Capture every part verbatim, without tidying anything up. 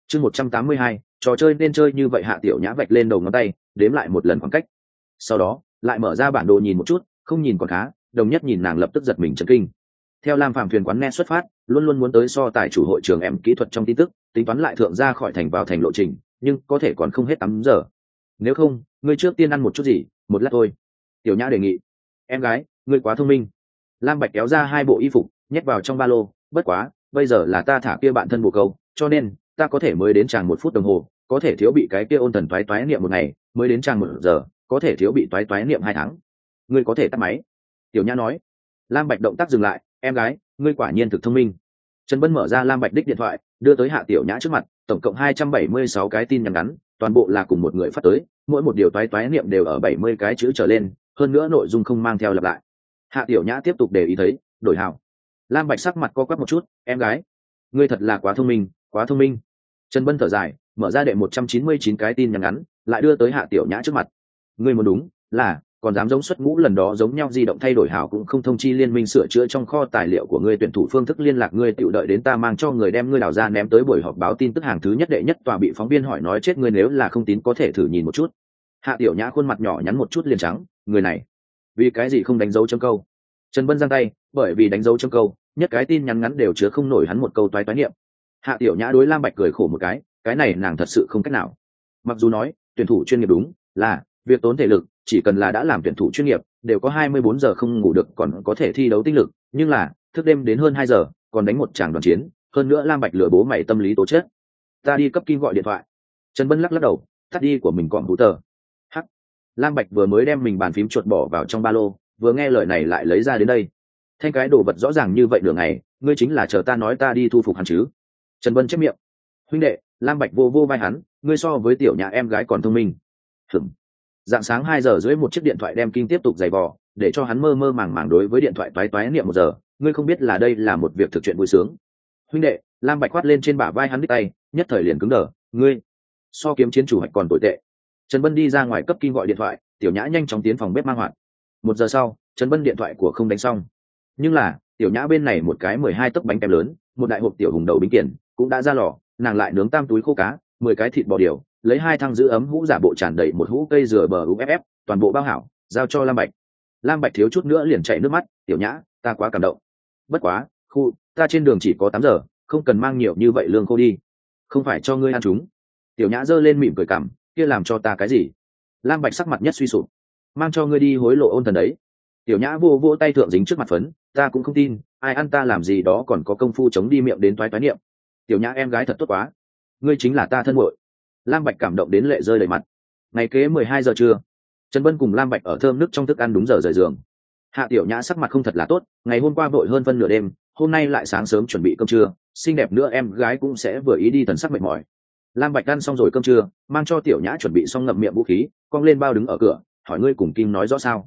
chương một trăm tám mươi hai, trò chơi nên chơi như vậy. Hạ Tiểu Nhã vạch lên đầu ngón tay đếm lại một lần khoảng cách, sau đó lại mở ra bản đồ nhìn một chút, không nhìn còn khá, đồng nhất nhìn nàng lập tức giật mình chấn kinh. Theo Lam Phàm thuyền quán nghe xuất phát, luôn luôn muốn tới so tài chủ hội trường em kỹ thuật trong tin tức, tính toán lại thượng ra khỏi thành vào thành lộ trình, nhưng có thể còn không hết tám giờ. Nếu không, ngươi trước tiên ăn một chút gì, một lát thôi. Tiểu Nhã đề nghị. Em gái, ngươi quá thông minh. Lam Bạch kéo ra hai bộ y phục, nhét vào trong ba lô. Bất quá, bây giờ là ta thả kia bạn thân bồ câu, cho nên ta có thể mới đến chàng một phút đồng hồ, có thể thiếu bị cái kia ôn thần toái toái niệm một ngày, mới đến chàng một giờ, có thể thiếu bị toái toái niệm hai tháng. Ngươi có thể tắt máy. Tiểu Nhã nói. Lam Bạch động tác dừng lại. Em gái, ngươi quả nhiên thực thông minh. Trần Bân mở ra Lam Bạch đích điện thoại, đưa tới Hạ Tiểu Nhã trước mặt, tổng cộng hai trăm bảy mươi sáu cái tin nhắn ngắn, toàn bộ là cùng một người phát tới, mỗi một điều toái toái niệm đều ở bảy mươi cái chữ trở lên, hơn nữa nội dung không mang theo lặp lại. Hạ Tiểu Nhã tiếp tục để ý thấy, đổi hào. Lam Bạch sắc mặt co quắp một chút. Em gái, ngươi thật là quá thông minh, quá thông minh. Trần Bân thở dài, mở ra đệ một trăm chín mươi chín cái tin nhắn ngắn, lại đưa tới Hạ Tiểu Nhã trước mặt. Ngươi muốn đúng là còn dám giống xuất ngũ lần đó giống nhau di động thay đổi hảo cũng không thông chi liên minh sửa chữa trong kho tài liệu của ngươi, tuyển thủ phương thức liên lạc ngươi tự đợi đến ta mang cho người đem ngươi đào ra ném tới buổi họp báo tin tức hàng thứ nhất đệ nhất tòa. Bị phóng viên hỏi nói chết ngươi, nếu là không tín có thể thử nhìn một chút. Hạ Tiểu Nhã khuôn mặt nhỏ nhắn một chút liền trắng, người này vì cái gì không đánh dấu chấm câu. Trần Bân giang tay, bởi vì đánh dấu chấm câu, nhất cái tin nhắn ngắn đều chứa không nổi hắn một câu toái toái niệm. Hạ Tiểu Nhã đối Lam Bạch cười khổ một cái, cái này nàng thật sự không cách nào. Mặc dù nói tuyển thủ chuyên nghiệp đúng là việc tốn thể lực, chỉ cần là đã làm tuyển thủ chuyên nghiệp đều có hai mươi bốn giờ không ngủ được còn có thể thi đấu tinh lực, nhưng là thức đêm đến hơn hai giờ còn đánh một tràng đoàn chiến, hơn nữa Lam Bạch lừa bố mày tâm lý tố chất. Ta đi cấp Kim gọi điện thoại. Trần Bân lắc lắc đầu, tắt đi của mình còn hú tờ. Hắc. Lam Bạch vừa mới đem mình bàn phím chuột bỏ vào trong ba lô, vừa nghe lời này lại lấy ra đến đây. Thanh cái đồ vật rõ ràng như vậy nửa ngày, ngươi chính là chờ ta nói ta đi thu phục hắn chứ? Trần Bân chép miệng. Huynh đệ, Lam Bạch vô vô vai hắn, ngươi so với Tiểu Nhã em gái còn thông minh. Hửm. Dạng sáng hai giờ rưỡi một chiếc điện thoại đem Kim tiếp tục giày vò, để cho hắn mơ mơ màng màng đối với điện thoại toái toái niệm một giờ, ngươi không biết là đây là một việc thực chuyện vui sướng. Huynh đệ, Lam Bạch quát lên trên bả vai hắn đích tay, nhất thời liền cứng đờ, ngươi so kiếm chiến chủ hạch còn tồi tệ. Trần Bân đi ra ngoài cấp Kim gọi điện thoại, Tiểu Nhã nhanh chóng tiến phòng bếp mang hoạt. Một giờ sau, Trần Bân điện thoại của không đánh xong, nhưng là Tiểu Nhã bên này một cái mười hai tấc bánh kem lớn, một đại hộp tiểu hùng đậu bính kiển cũng đã ra lò, nàng lại nướng tam túi khô cá, mười cái thịt bò điều, lấy hai thăng giữ ấm hũ giả bộ tràn đầy một hũ cây dừa bờ u ép ép, toàn bộ bao hảo, giao cho Lam Bạch. Lam Bạch thiếu chút nữa liền chảy nước mắt, Tiểu Nhã, ta quá cảm động. Bất quá, khu, ta trên đường chỉ có tám giờ, không cần mang nhiều như vậy lương khô đi. Không phải cho ngươi ăn chúng. Tiểu Nhã giơ lên mỉm cười cảm, kia làm cho ta cái gì? Lam Bạch sắc mặt nhất suy sụp, mang cho ngươi đi hối lộ ôn thần đấy. Tiểu Nhã vô vô tay thượng dính trước mặt phấn, ta cũng không tin, ai ăn ta làm gì đó còn có công phu chống đi miệng đến toái toái niệm. Tiểu Nhã em gái thật tốt quá, ngươi chính là ta thân muội. Lam Bạch cảm động đến lệ rơi đầy mặt. Ngày kế mười hai giờ trưa, Trần Bân cùng Lam Bạch ở thơm nước trong thức ăn đúng giờ rời giường. Hạ Tiểu Nhã sắc mặt không thật là tốt, ngày hôm qua vội hơn phân nửa đêm, hôm nay lại sáng sớm chuẩn bị cơm trưa, xinh đẹp nữa em gái cũng sẽ vừa ý đi thần sắc mệt mỏi. Lam Bạch ăn xong rồi cơm trưa, mang cho Tiểu Nhã chuẩn bị xong ngậm miệng vũ khí, cong lên bao đứng ở cửa, hỏi ngươi cùng Kim nói rõ sao?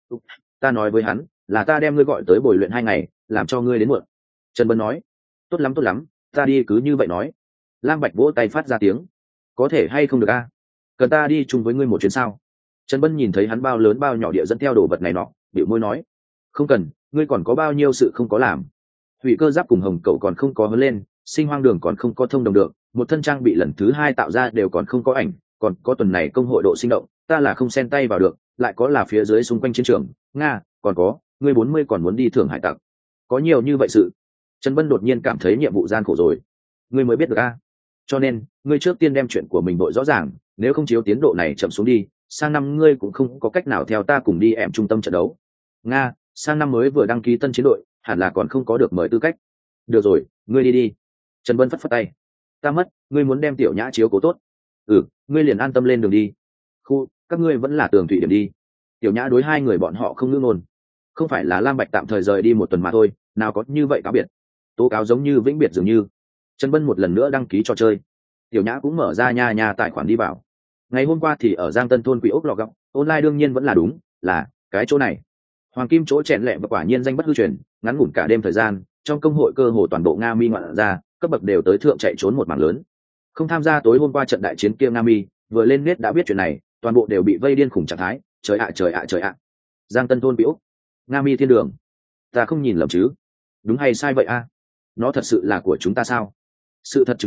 Ta nói với hắn, là ta đem ngươi gọi tới bồi luyện hai ngày, làm cho ngươi đến muộn. Trần Bân nói, tốt lắm tốt lắm, ta đi cứ như vậy nói. Lam Bạch vỗ tay phát ra tiếng, có thể hay không được a? Cần ta đi chung với ngươi một chuyến sao? Trần Bân nhìn thấy hắn bao lớn bao nhỏ địa dẫn theo đồ vật này nọ, bĩu môi nói, không cần, ngươi còn có bao nhiêu sự không có làm. Hủy cơ giáp cùng hồng cậu còn không có hớn lên, sinh hoang đường còn không có thông đồng được, một thân trang bị lần thứ hai tạo ra đều còn không có ảnh, còn có tuần này công hội độ sinh động, ta là không xen tay vào được, lại có là phía dưới xung quanh chiến trường, nga, còn có, ngươi bốn mươi còn muốn đi thưởng hải tặc, có nhiều như vậy sự. Trần Bân đột nhiên cảm thấy nhiệm vụ gian khổ rồi. Ngươi mới biết được a? Cho nên, ngươi trước tiên đem chuyện của mình đội rõ ràng, nếu không chiếu tiến độ này chậm xuống đi, sang năm ngươi cũng không có cách nào theo ta cùng đi em trung tâm trận đấu. Nga, sang năm mới vừa đăng ký tân chiến đội, hẳn là còn không có được mời tư cách. Được rồi, ngươi đi đi. Trần Bân phất phất tay. Ta mất, ngươi muốn đem Tiểu Nhã chiếu cố tốt. Ừ, ngươi liền an tâm lên đường đi. Khu, các ngươi vẫn là tường thủy điểm đi. Tiểu Nhã đối hai người bọn họ không ngữ ngôn. Không phải là Lam Bạch tạm thời rời đi một tuần mà thôi, nào có như vậy cáo biệt. Tố cáo giống như vĩnh biệt dường như. Trần Bân một lần nữa đăng ký trò chơi. Tiểu Nhã cũng mở ra nhà nhà tài khoản đi vào. Ngày hôm qua thì ở Giang Tân thôn Quỷ ốc lọ gọng, online đương nhiên vẫn là đúng, là cái chỗ này. Hoàng Kim chỗ chèn lẹ và quả nhiên danh bất hư truyền, ngắn ngủn cả đêm thời gian, trong công hội cơ hồ toàn bộ Nga Mi ngoạn ra, cấp bậc đều tới thượng chạy trốn một mảng lớn. Không tham gia tối hôm qua trận đại chiến kia Nga Mi, vừa lên nét đã biết chuyện này, toàn bộ đều bị vây điên khủng trạng thái, trời ạ trời ạ trời ạ. Giang Tân thôn Quỷ ốc, Nga Mi thiên đường. Ta không nhìn lầm chứ? Đúng hay sai vậy a? Nó thật sự là của chúng ta sao? Sự thật chứng minh,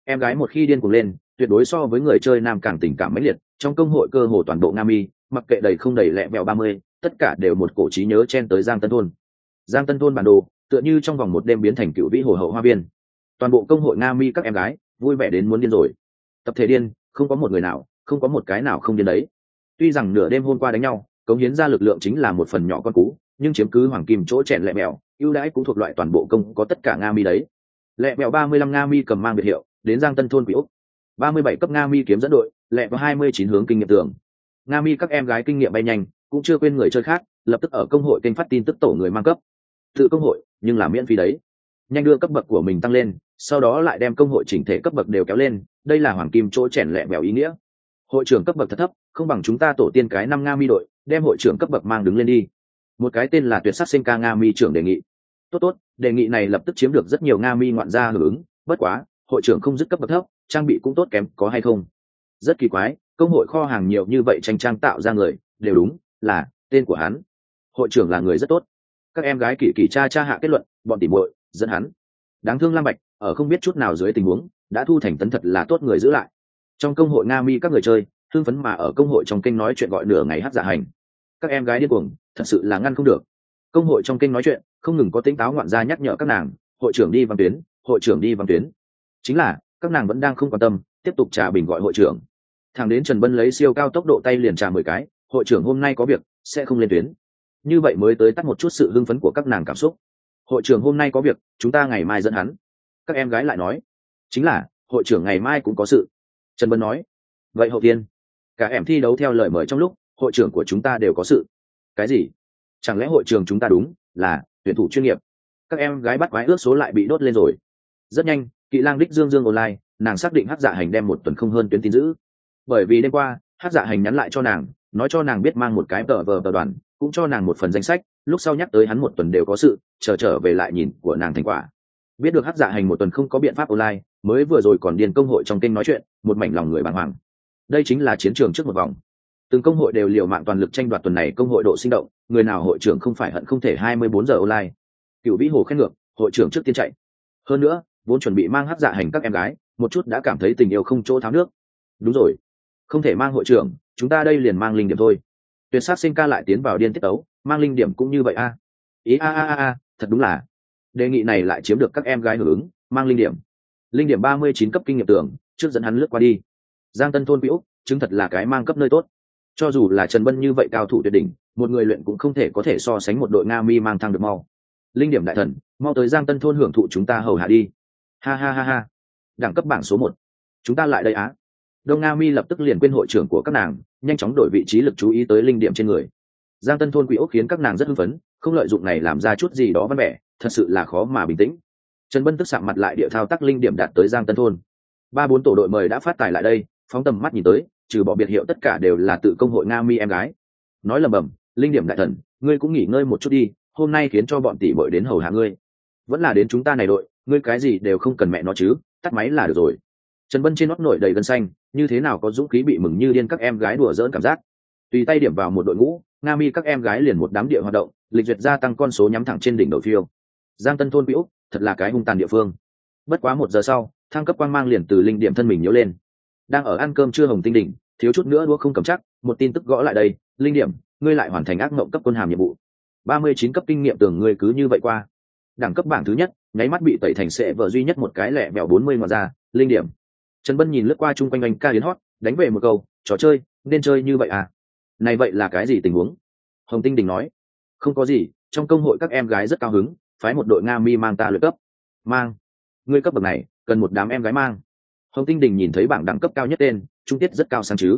Em gái một khi điên cuồng lên tuyệt đối so với người chơi nam càng tình cảm mãnh liệt, trong công hội cơ hồ toàn bộ nga mi mặc kệ đầy không đầy lẹ vẹo ba mươi, tất cả đều một cổ trí nhớ chen tới Giang Tân Thôn. Giang Tân Thôn bản đồ tựa như trong vòng một đêm biến thành cựu vĩ hồ hậu hoa viên, toàn bộ công hội nga mi các em gái vui vẻ đến muốn điên rồi. Tập thể điên, không có một người nào không có một cái nào không điên đấy. Tuy rằng nửa đêm hôm qua đánh nhau cống hiến ra lực lượng chính là một phần nhỏ con cú, nhưng chiếm cứ hoàng kim chỗ chèn lẹ mèo ưu đãi cũng thuộc loại toàn bộ công có tất cả nga mi đấy. Lẹ mèo ba mươi lăm nga mi cầm mang biệt hiệu đến Giang Tân Thôn quỷ úc, ba mươi bảy cấp nga mi kiếm dẫn đội, lẹ vào hai mươi chín hướng kinh nghiệm tường. Nga mi các em gái kinh nghiệm bay nhanh, cũng chưa quên người chơi khác, lập tức ở công hội kênh phát tin tức tổ người mang cấp. Tự công hội, nhưng là miễn phí đấy. Nhanh đưa cấp bậc của mình tăng lên, sau đó lại đem công hội chỉnh thể cấp bậc đều kéo lên, đây là hoàng kim chỗ chèn lẹ bèo ý nghĩa. Hội trưởng cấp bậc thật thấp, không bằng chúng ta tổ tiên cái năm Nga mi đội, đem hội trưởng cấp bậc mang đứng lên đi. Một cái tên là Tuyệt Sắc Sinh Ca Nga mi trưởng đề nghị. Tốt tốt, đề nghị này lập tức chiếm được rất nhiều Nga mi ngoạn gia hưởng ứng, bất quá, hội trưởng không dứt cấp bậc thấp, trang bị cũng tốt kém, có hay không? Rất kỳ quái, công hội kho hàng nhiều như vậy tranh trang tạo ra người, đều đúng, là tên của hắn. Hội trưởng là người rất tốt. Các em gái kỳ kỳ cha cha hạ kết luận, bọn tỉ muội dẫn hắn. Đáng thương Lam Bạch, ở không biết chút nào dưới tình huống, đã thu thành tấn thật là tốt người giữ lại. Trong công hội Nga mi các người chơi, hưng phấn mà ở công hội trong kênh nói chuyện gọi nửa ngày hát dạ hành. Các em gái điên cuồng, thật sự là ngăn không được. Công hội trong kênh nói chuyện, không ngừng có tính táo ngoạn gia nhắc nhở các nàng, hội trưởng đi vòng tuyến, hội trưởng đi vòng tuyến. Chính là, các nàng vẫn đang không quan tâm, tiếp tục trà bình gọi hội trưởng. Thằng đến Trần Bân lấy siêu cao tốc độ tay liền trà mười cái, hội trưởng hôm nay có việc, sẽ không lên tuyến. Như vậy mới tới tắt một chút sự hưng phấn của các nàng cảm xúc. Hội trưởng hôm nay có việc, chúng ta ngày mai dẫn hắn. Các em gái lại nói, chính là, hội trưởng ngày mai cũng có sự. Trần Bân nói, vậy hậu tiên, cả em thi đấu theo lời mời trong lúc, hội trưởng của chúng ta đều có sự. Cái gì? Chẳng lẽ hội trưởng chúng ta đúng, là, tuyển thủ chuyên nghiệp. Các em gái bắt quái ước số lại bị đốt lên rồi. Rất nhanh, Kỵ Lang đích Dương Dương online, nàng xác định Hắc Dạ Hành đem một tuần không hơn tuyến tin giữ. Bởi vì đêm qua, Hắc Dạ Hành nhắn lại cho nàng, nói cho nàng biết mang một cái tờ vờ tờ đoàn, cũng cho nàng một phần danh sách, lúc sau nhắc tới hắn một tuần đều có sự, chờ trở về lại nhìn của nàng thành quả. Biết được Hắc Dạ Hành một tuần không có biện pháp online, mới vừa rồi còn điên công hội trong kênh nói chuyện, một mảnh lòng người bàng hoàng. Đây chính là chiến trường trước một vòng. Từng công hội đều liều mạng toàn lực tranh đoạt tuần này công hội độ sinh động, người nào hội trưởng không phải hận không thể hai mươi bốn giờ online. Cửu Vĩ Hồ khen ngược, hội trưởng trước tiên chạy. Hơn nữa, vốn chuẩn bị mang Hắc Dạ Hành các em gái, một chút đã cảm thấy tình yêu không chỗ tháo nước. Đúng rồi, không thể mang hội trưởng, chúng ta đây liền mang linh điểm thôi. Tuyệt Sắc Sinh Ca lại tiến vào điên tiết tấu, mang linh điểm cũng như vậy a. À. Ý a a a a, thật đúng là. Đề nghị này lại chiếm được các em gái hưởng ứng, mang linh điểm. Linh điểm ba mươi chín cấp kinh nghiệm tường, trước dẫn hắn lướt qua đi. Giang Tân Thôn Piu, chứng thật là cái mang cấp nơi tốt. Cho dù là Trần Bân như vậy cao thủ tuyệt đỉnh, một người luyện cũng không thể có thể so sánh một đội Nga mi mang thăng được mau. Linh điểm đại thần, mau tới Giang Tân Thôn hưởng thụ chúng ta hầu hạ đi. Ha ha ha ha. Đẳng cấp bảng số một, chúng ta lại đây á. Đông Nga mi lập tức liền quên hội trưởng của các nàng, nhanh chóng đổi vị trí lực chú ý tới linh điểm trên người. Giang Tân Thôn Quỷ Ốc khiến các nàng rất hưng phấn, không lợi dụng này làm ra chút gì đó văn vẻ, thật sự là khó mà bình tĩnh. Trần Bân tức sạm mặt lại địa thao tác linh điểm đạt tới Giang Tân Thôn. Ba bốn tổ đội mời đã phát tài lại đây, phóng tầm mắt nhìn tới, trừ bỏ biệt hiệu tất cả đều là tự công hội Nga mi em gái. Nói lầm bầm, linh điểm đại thần, ngươi cũng nghỉ ngơi một chút đi, hôm nay khiến cho bọn tỷ muội đến hầu hạ ngươi. Vẫn là đến chúng ta này đội, ngươi cái gì đều không cần mẹ nó chứ, tắt máy là được rồi. Trần Bân trên nót nổi đầy gân xanh, như thế nào có dũng khí bị mừng như điên các em gái đùa giỡn cảm giác. Tùy tay điểm vào một đội ngũ, Nga mi các em gái liền một đám địa hoạt động, lịch duyệt gia tăng con số nhắm thẳng trên đỉnh đầu phiêu. Giang Tân Thôn Piu, thật là cái hung tàn địa phương. Bất quá một giờ sau, thăng cấp quang mang liền từ linh điểm thân mình nhiễu lên. Đang ở ăn cơm trưa Hồng Tinh đỉnh, thiếu chút nữa đũa không cầm chắc, một tin tức gõ lại đây, linh điểm, ngươi lại hoàn thành ác mộng cấp quân hàm nhiệm vụ. ba mươi chín cấp kinh nghiệm tưởng ngươi cứ như vậy qua. Đẳng cấp bảng thứ nhất, nháy mắt bị tẩy thành sệ vợ duy nhất một cái lẻ vẹo bốn mươi ngoài ra, linh điểm. Trần Bân nhìn lướt qua chung quanh anh ca đến hót, đánh về một câu, trò chơi, nên chơi như vậy à? Này vậy là cái gì tình huống? Hồng Tinh Đình nói, không có gì, trong công hội các em gái rất cao hứng, phái một đội Nga mi mang ta luyện cấp. Mang? Ngươi cấp bậc này, cần một đám em gái mang. Hồng Tinh Đình nhìn thấy bảng đẳng cấp cao nhất tên, trung tiết rất cao sang chứ.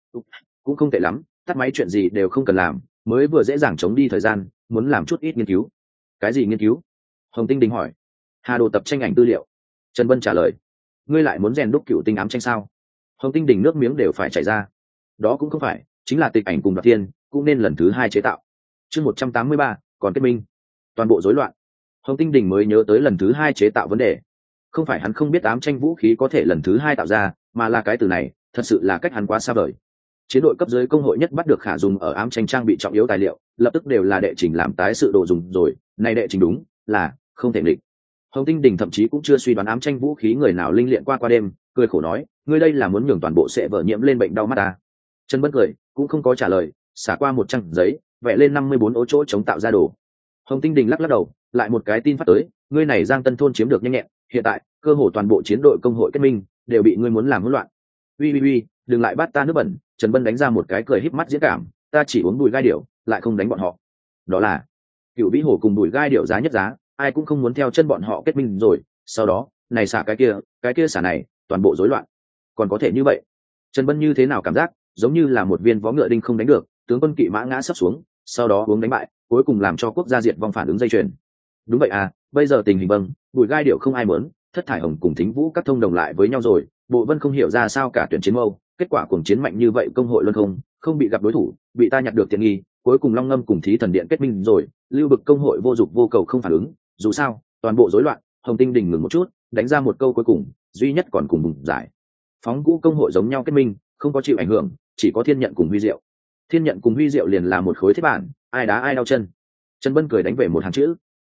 Cũng không tệ lắm, tắt máy chuyện gì đều không cần làm, mới vừa dễ dàng chống đi thời gian, muốn làm chút ít nghiên cứu. Cái gì nghiên cứu? Hồng Tinh Đình hỏi. Hà đồ tập tranh ảnh tư liệu. Trần Bân trả lời. Ngươi lại muốn rèn đúc cựu tinh ám tranh sao? Hồng Tinh Đình nước miếng đều phải chảy ra. Đó cũng không phải, chính là tịch ảnh cùng đoạt thiên, cũng nên lần thứ hai chế tạo. Chương một trăm tám mươi ba, còn kết minh. Toàn bộ rối loạn. Hồng Tinh Đình mới nhớ tới lần thứ hai chế tạo vấn đề. Không phải hắn không biết ám tranh vũ khí có thể lần thứ hai tạo ra, mà là cái từ này, thật sự là cách hắn quá xa vời. Chiến đội cấp dưới công hội nhất bắt được khả dùng ở ám tranh trang bị trọng yếu tài liệu, lập tức đều là đệ trình làm tái sự đồ dùng rồi, này đệ trình đúng là không thể định. Hồng Tinh Đình thậm chí cũng chưa suy đoán ám tranh vũ khí người nào linh luyện qua qua đêm, cười khổ nói, ngươi đây là muốn nhường toàn bộ sẽ vỡ nhiễm lên bệnh đau mắt à? Trần Bân cười, cũng không có trả lời, xả qua một trang giấy, vẽ lên năm mươi bốn ố chỗ chống tạo ra đồ. Hồng Tinh Đình lắc lắc đầu, lại một cái tin phát tới, ngươi này Giang Tân thôn chiếm được nhanh nhẹn, hiện tại cơ hồ toàn bộ chiến đội công hội kết minh đều bị ngươi muốn làm hỗn loạn. Uy uy uy, đừng lại bắt ta nước bẩn. Trần Bân đánh ra một cái cười híp mắt diễn cảm, ta chỉ uống bùi gai điểu, lại không đánh bọn họ. Đó là Cựu Vĩ Hồ cùng bùi gai điểu giá nhất giá, ai cũng không muốn theo chân bọn họ kết minh rồi. Sau đó, này xả cái kia, cái kia xả này, toàn bộ rối loạn. Còn có thể như vậy? Trần Bân như thế nào cảm giác, giống như là một viên vó ngựa đinh không đánh được, tướng quân kỵ mã ngã sắp xuống, sau đó uống đánh bại, cuối cùng làm cho quốc gia diệt vong phản ứng dây chuyền. Đúng vậy à, bây giờ tình hình bâng, bùi gai điệu không ai muốn, thất thải hồng cùng thính vũ các thông đồng lại với nhau rồi, bộ vân không hiểu ra sao cả tuyển chiến mâu, kết quả cuồng chiến mạnh như vậy công hội luôn không, không bị gặp đối thủ, bị ta nhặt được tiện nghi, cuối cùng long ngâm cùng thí thần điện kết minh rồi, lưu bực công hội vô dục vô cầu không phản ứng, dù sao, toàn bộ rối loạn. Hồng Tinh Đình ngừng một chút, đánh ra một câu cuối cùng, duy nhất còn cùng bùng giải. Phóng ngũ công hội giống nhau kết minh, không có chịu ảnh hưởng, chỉ có thiên nhận cùng huy diệu. Thiên nhận cùng huy diệu liền là một khối thiết bản, ai đá ai đau chân. Trần Bân cười đánh về một hàng chữ,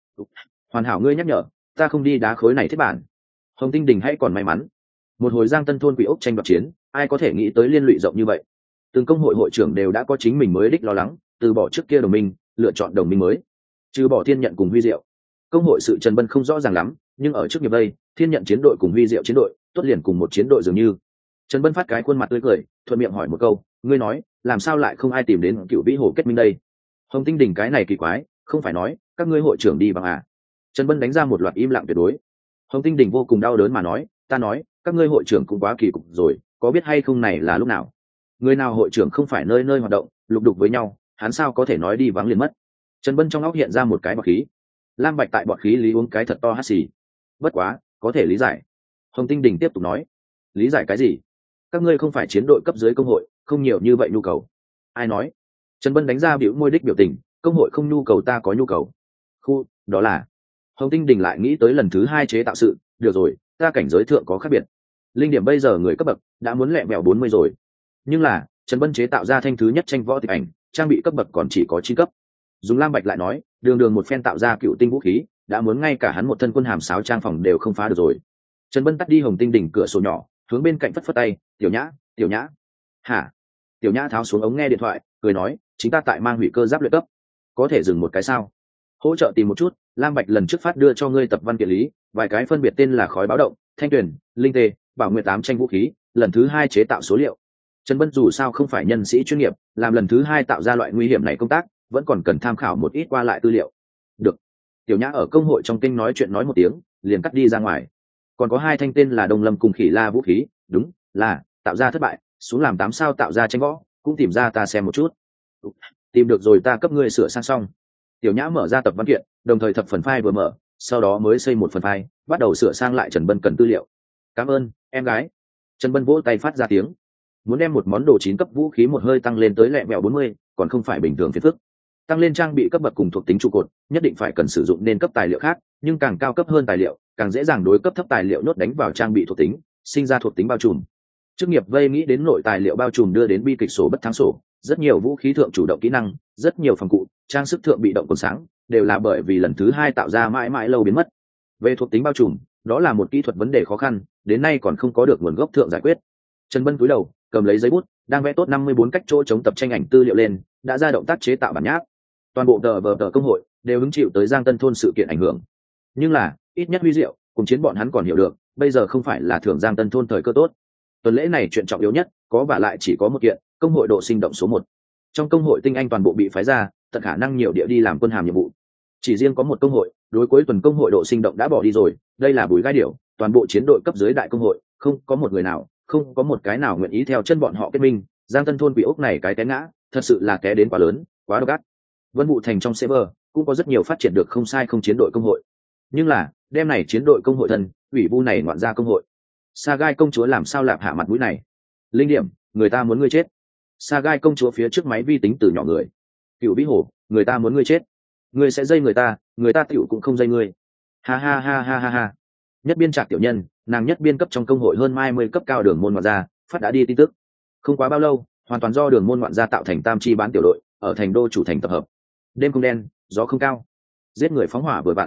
hoàn hảo ngươi nhắc nhở, ta không đi đá khối này thiết bản. Hồng Tinh Đình hãy còn may mắn. Một hồi Giang Tân thôn quỷ ốc tranh đoạt chiến, ai có thể nghĩ tới liên lụy rộng như vậy. Từng công hội hội trưởng đều đã có chính mình mới đích lo lắng, từ bỏ trước kia đồng minh, lựa chọn đồng minh mới, trừ bỏ thiên nhận cùng huy diệu. Công hội sự Trần Bân không rõ ràng lắm, nhưng ở trước nghiệp đây, thiên nhận chiến đội cùng huy diệu chiến đội tốt liền cùng một chiến đội dường như. Trần Bân phát cái khuôn mặt tươi cười, thuận miệng hỏi một câu, ngươi nói làm sao lại không ai tìm đến Cựu Vĩ Hồ kết minh đây? Hồng Tinh Đình cái này kỳ quái, không phải nói các ngươi hội trưởng đi bằng à? Trần Bân đánh ra một loạt im lặng tuyệt đối. Hồng Tinh Đình vô cùng đau đớn mà nói, ta nói các ngươi hội trưởng cũng quá kỳ cục rồi, có biết hay không này là lúc nào? Người nào hội trưởng không phải nơi nơi hoạt động lục đục với nhau, hắn sao có thể nói đi vắng liền mất? Trần Bân trong óc hiện ra một cái bọt khí. Lam Bạch tại bọt khí lý uống cái thật to hắt xì. Bất quá có thể lý giải. Hồng Tinh Đình tiếp tục nói, lý giải cái gì? Các ngươi không phải chiến đội cấp dưới công hội, không nhiều như vậy nhu cầu. Ai nói? Trần Bân đánh ra biểu môi đích biểu tình, công hội không nhu cầu ta có nhu cầu. Khu, đó là. Hồng Tinh Đình lại nghĩ tới lần thứ hai chế tạo sự, được rồi, ta cảnh giới thượng có khác biệt. Linh điểm bây giờ người cấp bậc đã muốn lẹ mèo bốn mươi rồi. Nhưng là, Trần Bân chế tạo ra thanh thứ nhất tranh võ tịch ảnh, trang bị cấp bậc còn chỉ có chín cấp. Dùng Lam Bạch lại nói, đường đường một phen tạo ra cựu tinh vũ khí, đã muốn ngay cả hắn một thân quân hàm sáo trang phòng đều không phá được rồi. Trần Bân tắt đi Hồng Tinh Đình cửa sổ nhỏ, hướng bên cạnh phất phất tay, tiểu nhã, tiểu nhã. Hả? Tiểu nhã tháo xuống ống nghe điện thoại, cười nói, chính ta tại mang hủy cơ giáp luyện cấp, có thể dừng một cái sao? Hỗ trợ tìm một chút. Lam Bạch lần trước phát đưa cho ngươi tập văn kiện lý, vài cái phân biệt tên là khói báo động, thanh tuyển, linh tê, bảo nguyện tám tranh vũ khí, lần thứ hai chế tạo số liệu. Trần Bân dù sao không phải nhân sĩ chuyên nghiệp, làm lần thứ hai tạo ra loại nguy hiểm này công tác, vẫn còn cần tham khảo một ít qua lại tư liệu. Được. Tiểu nhã ở công hội trong kinh nói chuyện nói một tiếng, liền cắt đi ra ngoài. Còn có hai thanh tên là Đông Lâm cùng Khỉ La vũ khí, đúng là tạo ra thất bại, xuống làm tám sao tạo ra tranh võ, cũng tìm ra ta xem một chút. Tìm được rồi, ta cấp ngươi sửa sang xong. Tiểu nhã mở ra tập văn kiện, đồng thời thập phần file vừa mở, sau đó mới xây một phần file, bắt đầu sửa sang lại Trần Bân cần tư liệu. Cảm ơn em gái. Trần Bân vỗ tay phát ra tiếng. Muốn đem một món đồ chín cấp vũ khí một hơi tăng lên tới lẹ mẹo bốn mươi, còn không phải bình thường phiền phức. Tăng lên trang bị cấp bậc cùng thuộc tính trụ cột, nhất định phải cần sử dụng nên cấp tài liệu khác, nhưng càng cao cấp hơn tài liệu, càng dễ dàng đối cấp thấp tài liệu nhốt đánh vào trang bị thuộc tính, sinh ra thuộc tính bao trùm. Chức nghiệp vây nghĩ đến nội tài liệu bao trùm đưa đến bi kịch sổ bất thắng sổ, rất nhiều vũ khí thượng chủ động kỹ năng, rất nhiều phòng cụ, trang sức thượng bị động còn sáng, đều là bởi vì lần thứ hai tạo ra mãi mãi lâu biến mất. Về thuộc tính bao trùm, đó là một kỹ thuật vấn đề khó khăn, đến nay còn không có được nguồn gốc thượng giải quyết. Trần Bân cúi đầu, cầm lấy giấy bút, đang vẽ tốt năm mươi bốn cách chỗ chống tập tranh ảnh tư liệu lên, đã ra động tác chế tạo bản nháp. Toàn bộ tờ vờ tờ công hội đều hứng chịu tới Giang Tân thôn sự kiện ảnh hưởng, nhưng là ít nhất Huy Diệu cùng chiến bọn hắn còn hiểu được, bây giờ không phải là thưởng Giang Tân thôn thời cơ tốt. Tuần lễ này chuyện trọng yếu nhất, có vả lại chỉ có một kiện, công hội độ sinh động số một. Trong công hội tinh anh toàn bộ bị phái ra, tận khả năng nhiều địa đi làm quân hàm nhiệm vụ. Chỉ riêng có một công hội, đối cuối tuần công hội độ sinh động đã bỏ đi rồi, đây là Bùi Gai Điểu, toàn bộ chiến đội cấp dưới đại công hội, không có một người nào, không có một cái nào nguyện ý theo chân bọn họ kết minh. Giang Tân thôn bị ốc này cái té ngã, thật sự là té đến quá lớn, quá độc ác. Vân Vũ thành trong server cũng có rất nhiều phát triển được không sai không chiến đội công hội, nhưng là đêm này chiến đội công hội thần ủy vu này ngoạn ra công hội. Sa Gai công chúa làm sao lạp hạ mặt mũi này? Linh điểm, người ta muốn ngươi chết. Sa Gai công chúa phía trước máy vi tính từ nhỏ người. Cựu Vĩ Hồ, người ta muốn ngươi chết. Ngươi sẽ dây người ta, người ta tiểu cũng không dây ngươi. Ha ha ha ha ha ha. Nhất biên trạc tiểu nhân, nàng nhất biên cấp trong công hội hơn hai mươi cấp cao đường môn ngoạn gia, phát đã đi tin tức. Không quá bao lâu, hoàn toàn do đường môn ngoạn gia tạo thành tam chi bán tiểu đội, ở thành đô chủ thành tập hợp. Đêm không đen, gió không cao, giết người phóng hỏa vừa vặn.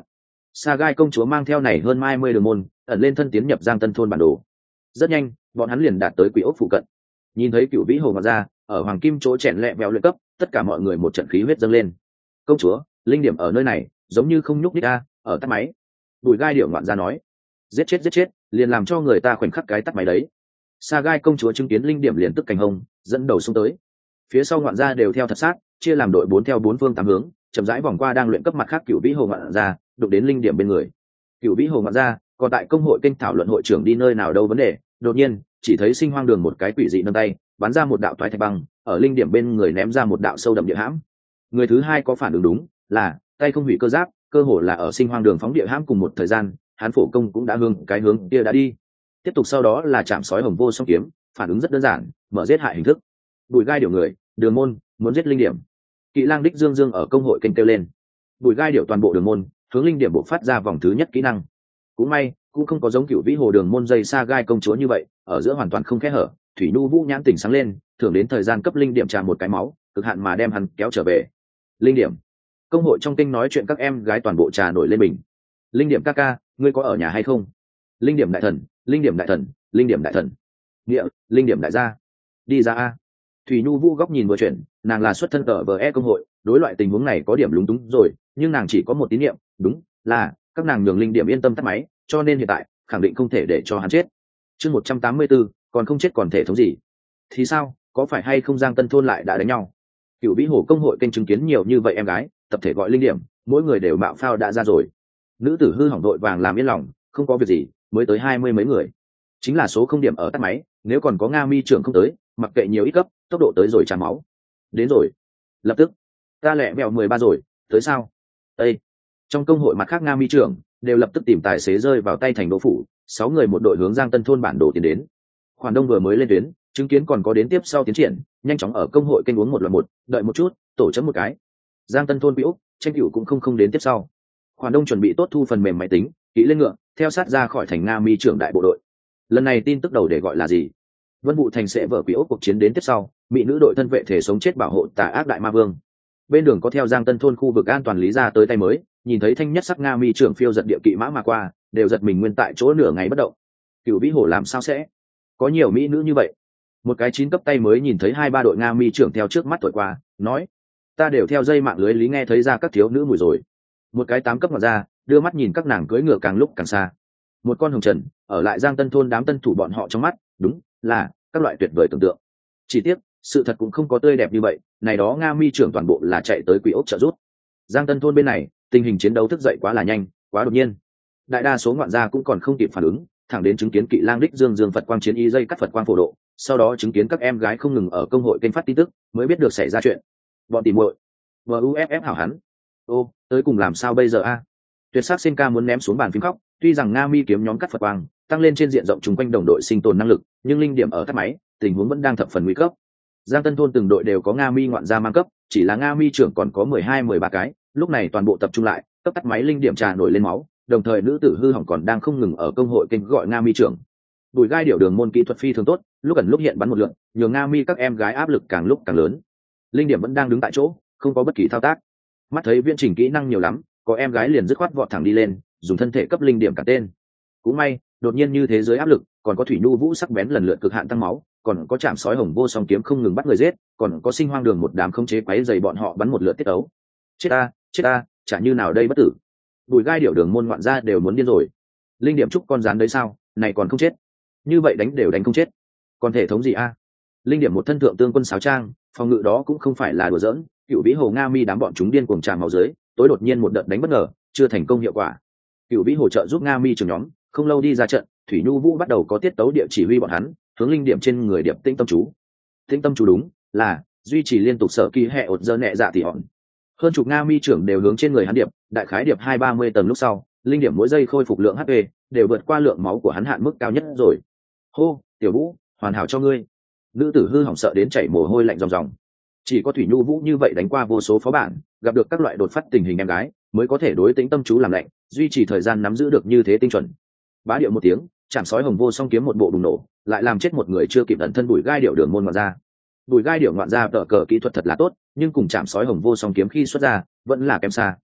Sa gai công chúa mang theo này hơn hai mươi đường môn ẩn lên thân tiến nhập Giang Tân thôn bản đồ. Rất nhanh bọn hắn liền đạt tới quỷ ốc phụ cận. Nhìn thấy Cửu Vĩ Hồ ngọt ra ở hoàng kim chỗ chèn lẹ vẹo luyện cấp, tất cả mọi người một trận khí huyết dâng lên. Công chúa, linh điểm ở nơi này giống như không nhúc nhích a, ở tắt máy. Bùi gai điệu ngoạn ra nói. Giết chết giết chết, liền làm cho người ta khoảnh khắc cái tắt máy đấy. Sa gai công chúa chứng kiến linh điểm liền tức cành hông, dẫn đầu xung tới. Phía sau ngoạn gia đều theo thật sát, chia làm đội bốn theo bốn phương tám hướng, chậm rãi vòng qua đang luyện cấp mặt khác Cửu Vĩ Hồ ngoạn ra, đụng đến linh điểm bên người. Cửu Vĩ Hồ ngoạn ra, còn tại công hội kênh thảo luận hội trưởng đi nơi nào đâu vấn đề, đột nhiên chỉ thấy Sinh Hoang Đường một cái quỷ dị nâng tay, bắn ra một đạo toái thạch băng, ở linh điểm bên người ném ra một đạo sâu đậm địa hãm. Người thứ hai có phản ứng đúng, là tay không hủy cơ giáp, cơ hồ là ở Sinh Hoang Đường phóng địa hãm cùng một thời gian, hắn phổ công cũng đã hướng cái hướng kia đã đi. Tiếp tục sau đó là chạm sói hồng vô song kiếm, phản ứng rất đơn giản, mở giết hại hình thức. Bùi gai điều người, đường môn muốn giết linh điểm. Kỵ lang đích dương dương ở công hội kênh kêu lên. Bùi gai điều toàn bộ đường môn hướng linh điểm bộ phát ra vòng thứ nhất kỹ năng. Cũng may cũng không có giống Cửu Vĩ Hồ đường môn dây sa gai công chúa như vậy, ở giữa hoàn toàn không kẽ hở. Thủy Nhu Vũ nhãn tỉnh sáng lên, thường đến thời gian cấp linh điểm trà một cái máu, cực hạn mà đem hắn kéo trở về. Linh điểm, công hội trong kênh nói chuyện các em gái toàn bộ trà nổi lên bình. Linh điểm ca ca, ngươi có ở nhà hay không? Linh điểm đại thần, linh điểm đại thần, linh điểm đại thần. Nghĩa, linh điểm đại gia, đi ra a. Thủy Nhu Vũ góc nhìn vừa chuyển, nàng là xuất thân tờ vờ e công hội, đối loại tình huống này có điểm lúng túng rồi, nhưng nàng chỉ có một tín niệm, đúng là các nàng nhường linh điểm yên tâm tắt máy, cho nên hiện tại khẳng định không thể để cho hắn chết. Chương một trăm tám mươi tư, còn không chết còn thể thống gì? Thì sao, có phải hay không Giang Tân thôn lại đã đánh nhau? Cửu Vĩ Hồ công hội kênh chứng kiến nhiều như vậy em gái, tập thể gọi linh điểm, mỗi người đều bạo phao đã ra rồi. Nữ tử hư hỏng đội vàng làm yên lòng, không có việc gì, mới tới hai mươi mấy người. Chính là số không điểm ở tắt máy, nếu còn có Nga Mi trưởng không tới, mặc kệ nhiều ít cấp, tốc độ tới rồi tràn máu. Đến rồi. Lập tức. Ta lẹ mèo mười ba rồi, tới sao? Ê. Trong công hội mặt khác Nga Mi trưởng đều lập tức tìm tài xế rơi vào tay thành đỗ phủ, sáu người một đội hướng Giang Tân thôn bản đồ tiến đến. Khoản Đông vừa mới lên tuyến, chứng kiến còn có đến tiếp sau tiến triển, nhanh chóng ở công hội kênh uống một lần một, đợi một chút, tổ chấm một cái. Giang Tân thôn bị úc, tranh cửu cũng không không đến tiếp sau. Khoản Đông chuẩn bị tốt thu phần mềm máy tính, kỹ lên ngựa, theo sát ra khỏi thành Nga Mi trưởng đại bộ đội. Lần này tin tức đầu để gọi là gì? Vân Vũ thành sẽ vở quỷ ốc cuộc chiến đến tiếp sau, mỹ nữ đội thân vệ thể sống chết bảo hộ tà ác đại ma vương. Bên đường có theo Giang Tân thôn khu vực an toàn lý ra tới tay mới, nhìn thấy thanh nhất sắc Nga Mi trưởng phiêu giật địa kỵ mã mà qua, đều giật mình nguyên tại chỗ nửa ngày bất động. Cửu Vĩ Hồ làm sao sẽ có nhiều mỹ nữ như vậy? Một cái chín cấp tay mới nhìn thấy hai ba đội Nga Mi trưởng theo trước mắt thổi qua, nói: ta đều theo dây mạng lưới lý nghe thấy ra các thiếu nữ mùi rồi. Một cái tám cấp mà ra, đưa mắt nhìn các nàng cưỡi ngựa càng lúc càng xa. Một con hồng trần ở lại Giang Tân thôn đám tân thủ bọn họ trong mắt, đúng là các loại tuyệt vời tưởng tượng. Chỉ tiếc sự thật cũng không có tươi đẹp như vậy, này đó Nga Mi trưởng toàn bộ là chạy tới quỷ ốc trợ rút. Giang Tân thôn bên này tình hình chiến đấu thức dậy quá là nhanh, quá đột nhiên, đại đa số ngoạn gia cũng còn không kịp phản ứng, thẳng đến chứng kiến Kỵ lang đích dương dương Phật quang chiến y dây cắt Phật quang phổ độ, sau đó chứng kiến các em gái không ngừng ở công hội kênh phát tin tức, mới biết được xảy ra chuyện. Bọn tỉ muội, buff hảo hắn, ô tới cùng làm sao bây giờ a? Tuyệt sắc Sen ca muốn ném xuống bàn phím khóc, tuy rằng Nga Mi kiếm nhóm cắt Phật quang tăng lên trên diện rộng chung quanh đồng đội sinh tồn năng lực, nhưng linh điểm ở tắt máy, tình huống vẫn đang thập phần nguy cấp. Giang Tân thôn từng đội đều có Nga Mi ngoạn gia mang cấp, chỉ là Nga Mi trưởng còn có mười hai mười ba cái, lúc này toàn bộ tập trung lại, cấp tắt máy linh điểm trà nổi lên máu, đồng thời nữ tử hư hỏng còn đang không ngừng ở công hội kênh gọi Nga Mi trưởng. Bùi gai điệu đường môn kỹ thuật phi thường tốt, lúc ẩn lúc hiện bắn một lượn, nhường Nga Mi các em gái áp lực càng lúc càng lớn. Linh điểm vẫn đang đứng tại chỗ, không có bất kỳ thao tác. Mắt thấy viễn trình kỹ năng nhiều lắm, có em gái liền dứt khoát vọt thẳng đi lên, dùng thân thể cấp linh điểm cả tên. Cũng may, đột nhiên như thế giới áp lực, còn có Thủy Nhu Vũ sắc bén lần lượt cực hạn tăng máu, còn có chạm sói hồng vô song kiếm không ngừng bắt người giết, còn có Sinh Hoang Đường một đám không chế quấy dày bọn họ bắn một lượt tiết ấu. Chết a, chết a, chả như nào đây bất tử. Bùi gai điệu đường môn ngoạn gia đều muốn điên rồi. Linh điểm trúc con rán đấy sao, này còn không chết? Như vậy đánh đều đánh không chết. Còn thể thống gì a? Linh điểm một thân thượng tương quân sáo trang, phòng ngự đó cũng không phải là đùa giỡn, Cửu Vĩ Hồ Nga Mi đám bọn chúng điên cuồng tràn máu dưới, tối đột nhiên một đợt đánh bất ngờ, chưa thành công hiệu quả. Cửu Vĩ Hồ trợ giúp Nga Mi trưởng nhóm, không lâu đi ra trận, Thủy Nhu Vũ bắt đầu có tiết tấu địa chỉ huy bọn hắn, hướng linh điểm trên người điệp tinh tâm chú. Tinh tâm chú đúng là duy trì liên tục sở kỳ hệ ột dơ nhẹ dạ thì hòn. Hơn chục Nga Mi trưởng đều hướng trên người hắn điệp, đại khái điệp hai ba mươi tầng lúc sau, linh điểm mỗi giây khôi phục lượng hát pê đều vượt qua lượng máu của hắn hạn mức cao nhất rồi. Hô, Tiểu Vũ, hoàn hảo cho ngươi. Nữ tử hư hỏng sợ đến chảy mồ hôi lạnh ròng ròng. Chỉ có Thủy Nhu Vũ như vậy đánh qua vô số phó bản, gặp được các loại đột phát tình hình em gái, mới có thể đối tính tâm chú làm lạnh, duy trì thời gian nắm giữ được như thế tinh chuẩn. Bá điệu một tiếng, chạm sói hồng vô song kiếm một bộ bùng nổ, lại làm chết một người chưa kịp ẩn thân bùi gai điệu đường môn ngoạn ra. Bùi gai điệu ngoạn ra tở cờ kỹ thuật thật là tốt, nhưng cùng chạm sói hồng vô song kiếm khi xuất ra, vẫn là kém xa.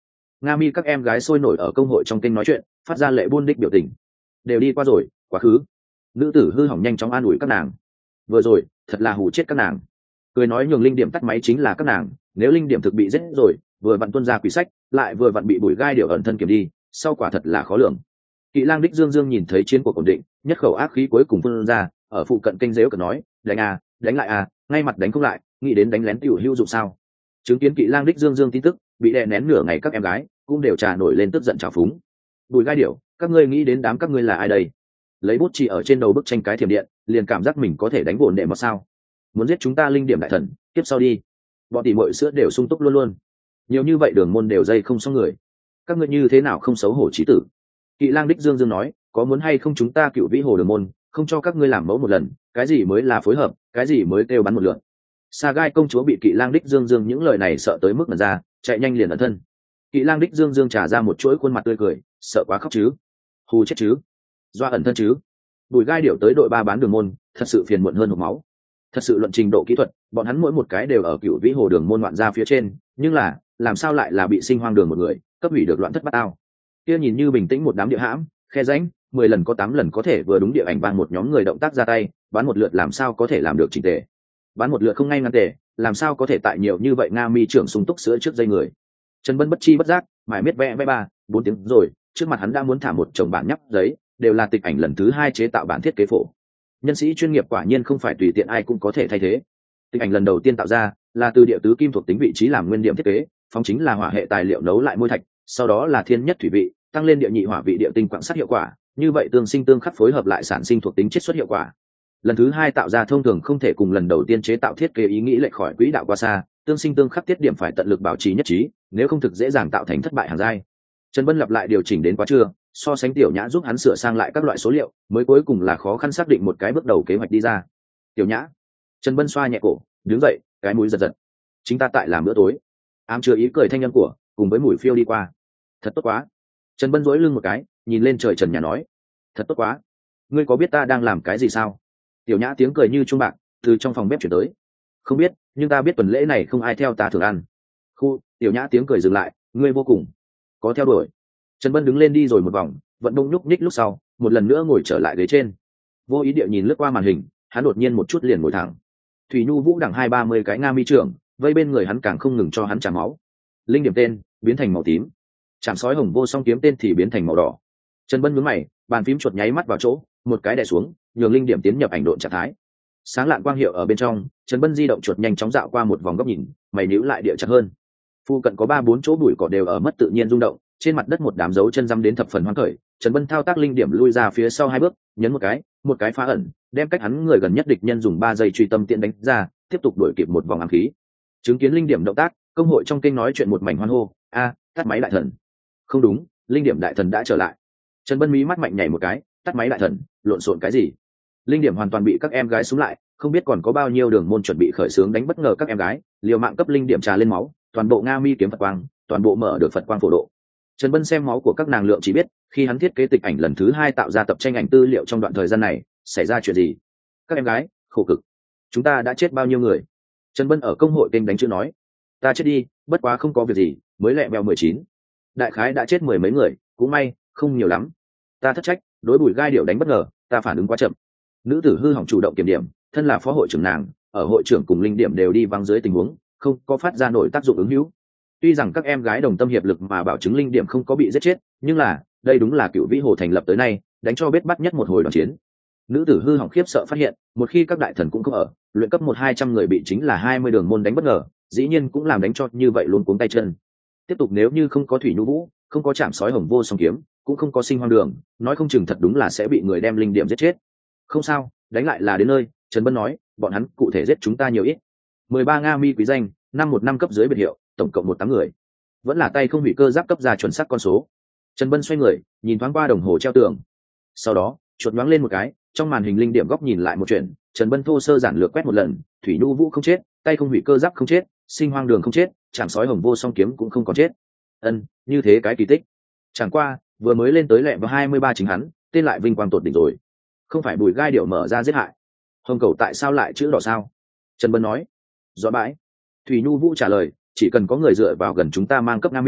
nga mi các em gái sôi nổi ở công hội trong kênh nói chuyện, phát ra lệ buôn đích biểu tình. Đều đi qua rồi, quá khứ. Nữ tử hư hỏng nhanh chóng an ủi các nàng. Vừa rồi thật là hù chết các nàng. Cười nói nhường linh điểm tắt máy chính là các nàng, nếu linh điểm thực bị giết rồi, vừa vặn tuân ra quỷ sách, lại vừa vặn bị bùi gai điều ẩn thân kiểm đi, sau quả thật là khó lường. Kỵ lang đích dương dương nhìn thấy chiến cuộc ổn định, nhất khẩu ác khí cuối cùng phun ra, ở phụ cận kênh dếu cờ nói, đánh à, đánh lại à, ngay mặt đánh không lại, nghĩ đến đánh lén tiểu hữu dụng sao? Chứng kiến kỵ lang đích dương dương tin tức, bị đè nén nửa ngày các em gái cũng đều trà nổi lên tức giận trào phúng. Bùi gai điểu, các ngươi nghĩ đến đám các ngươi là ai đây? Lấy bút chỉ ở trên đầu bức tranh cái thiểm điện, liền cảm giác mình có thể đánh bổn đệ mà sao? Muốn giết chúng ta linh điểm đại thần, tiếp sau đi. Bọn tỷ muội sữa đều sung túc luôn luôn. Nhiều như vậy đường môn đều dây không xong người. Các ngươi như thế nào không xấu hổ chí tử? Kỵ lang đích dương dương nói, có muốn hay không chúng ta cựu vĩ hồ đường môn, không cho các ngươi làm mẫu một lần, cái gì mới là phối hợp, cái gì mới kêu bắn một lượt. Sa gai công chúa bị kỵ lang đích dương dương những lời này sợ tới mức mà ra, chạy nhanh liền ẩn thân. Kỵ lang đích dương dương trả ra một chuỗi khuôn mặt tươi cười, sợ quá khóc chứ, hù chết chứ, doa ẩn thân chứ. Bùi gai điểu tới đội ba bán đường môn, thật sự phiền muộn hơn hộc máu. Thật sự luận trình độ kỹ thuật, bọn hắn mỗi một cái đều ở cựu vĩ hồ đường môn loạn ra phía trên, nhưng là làm sao lại là bị sinh hoang đường một người cấp hủy được loạn thất bát ao. Kia nhìn như bình tĩnh một đám địa hãm, khe rãnh, mười lần có tám lần có thể vừa đúng địa ảnh vang một nhóm người động tác ra tay, bán một lượt làm sao có thể làm được chỉnh tề. Bán một lượt không ngay ngắn tề, làm sao có thể tại nhiều như vậy nga mi trưởng sung túc sữa trước dây người. Trần Bân bất chi bất giác, mải miết vẽ vẽ ba, bốn tiếng rồi, trước mặt hắn đã muốn thả một chồng bản nhắp giấy, đều là tịch ảnh lần thứ hai chế tạo bản thiết kế phổ. Nhân sĩ chuyên nghiệp quả nhiên không phải tùy tiện ai cũng có thể thay thế. Tịch ảnh lần đầu tiên tạo ra là từ địa tứ kim thuộc tính vị trí làm nguyên điểm thiết kế, phóng chính là hỏa hệ tài liệu nấu lại môi thạch, sau đó là thiên nhất thủy vị, tăng lên địa nhị hỏa vị địa tinh quặng sắt hiệu quả, như vậy tương sinh tương khắc phối hợp lại sản sinh thuộc tính chiết xuất hiệu quả. Lần thứ hai tạo ra thông thường không thể cùng lần đầu tiên chế tạo thiết kế ý nghĩ lệch khỏi quỹ đạo qua xa, tương sinh tương khắc tiết điểm phải tận lực bảo trì nhất trí, nếu không thực dễ dàng tạo thành thất bại hàng giai. Trần Bân lặp lại điều chỉnh đến quá trưa, so sánh tiểu nhã giúp hắn sửa sang lại các loại số liệu, mới cuối cùng là khó khăn xác định một cái bước đầu kế hoạch đi ra. Tiểu nhã, Trần Bân xoa nhẹ cổ, đứng dậy, cái mũi giật giật. Chính ta tại làm bữa tối. Ám chưa ý cười thanh nhân của, cùng với mùi phiêu đi qua. Thật tốt quá. Trần Bân duỗi lưng một cái, nhìn lên trời trần nhà nói, thật tốt quá. Ngươi có biết ta đang làm cái gì sao? Tiểu nhã tiếng cười như chuông bạc từ trong phòng bếp chuyển tới. Không biết, nhưng ta biết tuần lễ này không ai theo ta thường ăn. Khu, tiểu nhã tiếng cười dừng lại, ngươi vô cùng có theo đuổi. Trần Bân đứng lên đi rồi một vòng, vận động nhúc nhích lúc sau, một lần nữa ngồi trở lại ghế trên. Vô ý địa nhìn lướt qua màn hình, hắn đột nhiên một chút liền ngồi thẳng. Thủy Nhu Vũ đẳng hai ba mươi cái nga mi trưởng, vây bên người hắn càng không ngừng cho hắn trả máu. Linh điểm tên biến thành màu tím, chạm sói hồng vô song kiếm tên thì biến thành màu đỏ. Trần Bân nhướng mày, bàn phím chuột nháy mắt vào chỗ, một cái đè xuống, nhường linh điểm tiến nhập ảnh độn trạng thái. Sáng lạn quang hiệu ở bên trong, Trần Bân di động chuột nhanh chóng dạo qua một vòng góc nhìn, mày nhíu lại địa chặt hơn. Phu cận có ba bốn chỗ bụi cỏ đều ở mất tự nhiên rung động, trên mặt đất một đám dấu chân răm đến thập phần hoang khởi. Trần Bân thao tác linh điểm lui ra phía sau hai bước, nhấn một cái, một cái phá ẩn, đem cách hắn người gần nhất địch nhân dùng ba giây truy tâm tiện đánh ra, tiếp tục đuổi kịp một vòng ám khí. Chứng kiến linh điểm động tác, công hội trong kênh nói chuyện một mảnh hoan hô, a, tắt máy đại thần. Không đúng, linh điểm đại thần đã trở lại. Trần Bân mí mắt mạnh nhảy một cái, tắt máy đại thần, lộn xộn cái gì? Linh điểm hoàn toàn bị các em gái xuống lại, không biết còn có bao nhiêu đường môn chuẩn bị khởi xướng đánh bất ngờ các em gái, liều mạng cấp linh điểm trà lên máu, toàn bộ nga mi kiếm phật quang, toàn bộ mở được phật quang phổ độ. Trần Bân xem máu của các nàng lượng chỉ biết, khi hắn thiết kế tịch ảnh lần thứ hai tạo ra tập tranh ảnh tư liệu trong đoạn thời gian này, xảy ra chuyện gì? Các em gái, khổ cực. Chúng ta đã chết bao nhiêu người? Trần Bân ở công hội kênh đánh chữ nói, ta chết đi, bất quá không có việc gì, mới lẹ bèo mười chín. Đại khái đã chết mười mấy người, cũng may, không nhiều lắm. Ta thất trách, đối Bùi gai điệu đánh bất ngờ, ta phản ứng quá chậm. Nữ tử hư hỏng chủ động kiểm điểm, thân là phó hội trưởng nàng, ở hội trưởng cùng linh điểm đều đi vắng dưới tình huống, không có phát ra nổi tác dụng ứng hữu. Tuy rằng các em gái đồng tâm hiệp lực mà bảo chứng linh điểm không có bị giết chết, nhưng là đây đúng là cựu vĩ hồ thành lập tới nay đánh cho bết bắt nhất một hồi đoàn chiến. Nữ tử hư hỏng khiếp sợ phát hiện, một khi các đại thần cũng không ở, luyện cấp một hai trăm người bị chính là hai mươi đường môn đánh bất ngờ, dĩ nhiên cũng làm đánh cho như vậy luôn cuống tay chân. Tiếp tục nếu như không có Thủy Nhu Vũ, không có chạm sói hồng vô song kiếm, cũng không có sinh hoang đường, nói không chừng thật đúng là sẽ bị người đem linh điểm giết chết. Không sao, đánh lại là đến nơi. Trần Bân nói, bọn hắn cụ thể giết chúng ta nhiều ít. mười ba nga mi quý danh, năm một năm cấp dưới biệt hiệu, tổng cộng một tám người. Vẫn là tay không hủy cơ giáp cấp ra chuẩn xác con số. Trần Bân xoay người, nhìn thoáng qua đồng hồ treo tường. Sau đó, chuột nhoáng lên một cái, trong màn hình linh điểm góc nhìn lại một chuyện, Trần Bân thô sơ giản lược quét một lần, Thủy Nhu Vũ không chết, tay không hủy cơ giáp không chết, sinh hoang đường không chết, chạm sói hồng vô song kiếm cũng không có chết. Ân, như thế cái kỳ tích. Chẳng qua, vừa mới lên tới lẹ vào hai mươi ba chính hắn, tên lại vinh quang tột đỉnh rồi. Không phải Bùi gai điệu mở ra giết hại. Hồng cầu tại sao lại chữ đỏ sao? Trần Bân nói. Rõ bãi. Thủy Nhu Vũ trả lời, chỉ cần có người dựa vào gần chúng ta mang cấp Nam Mi,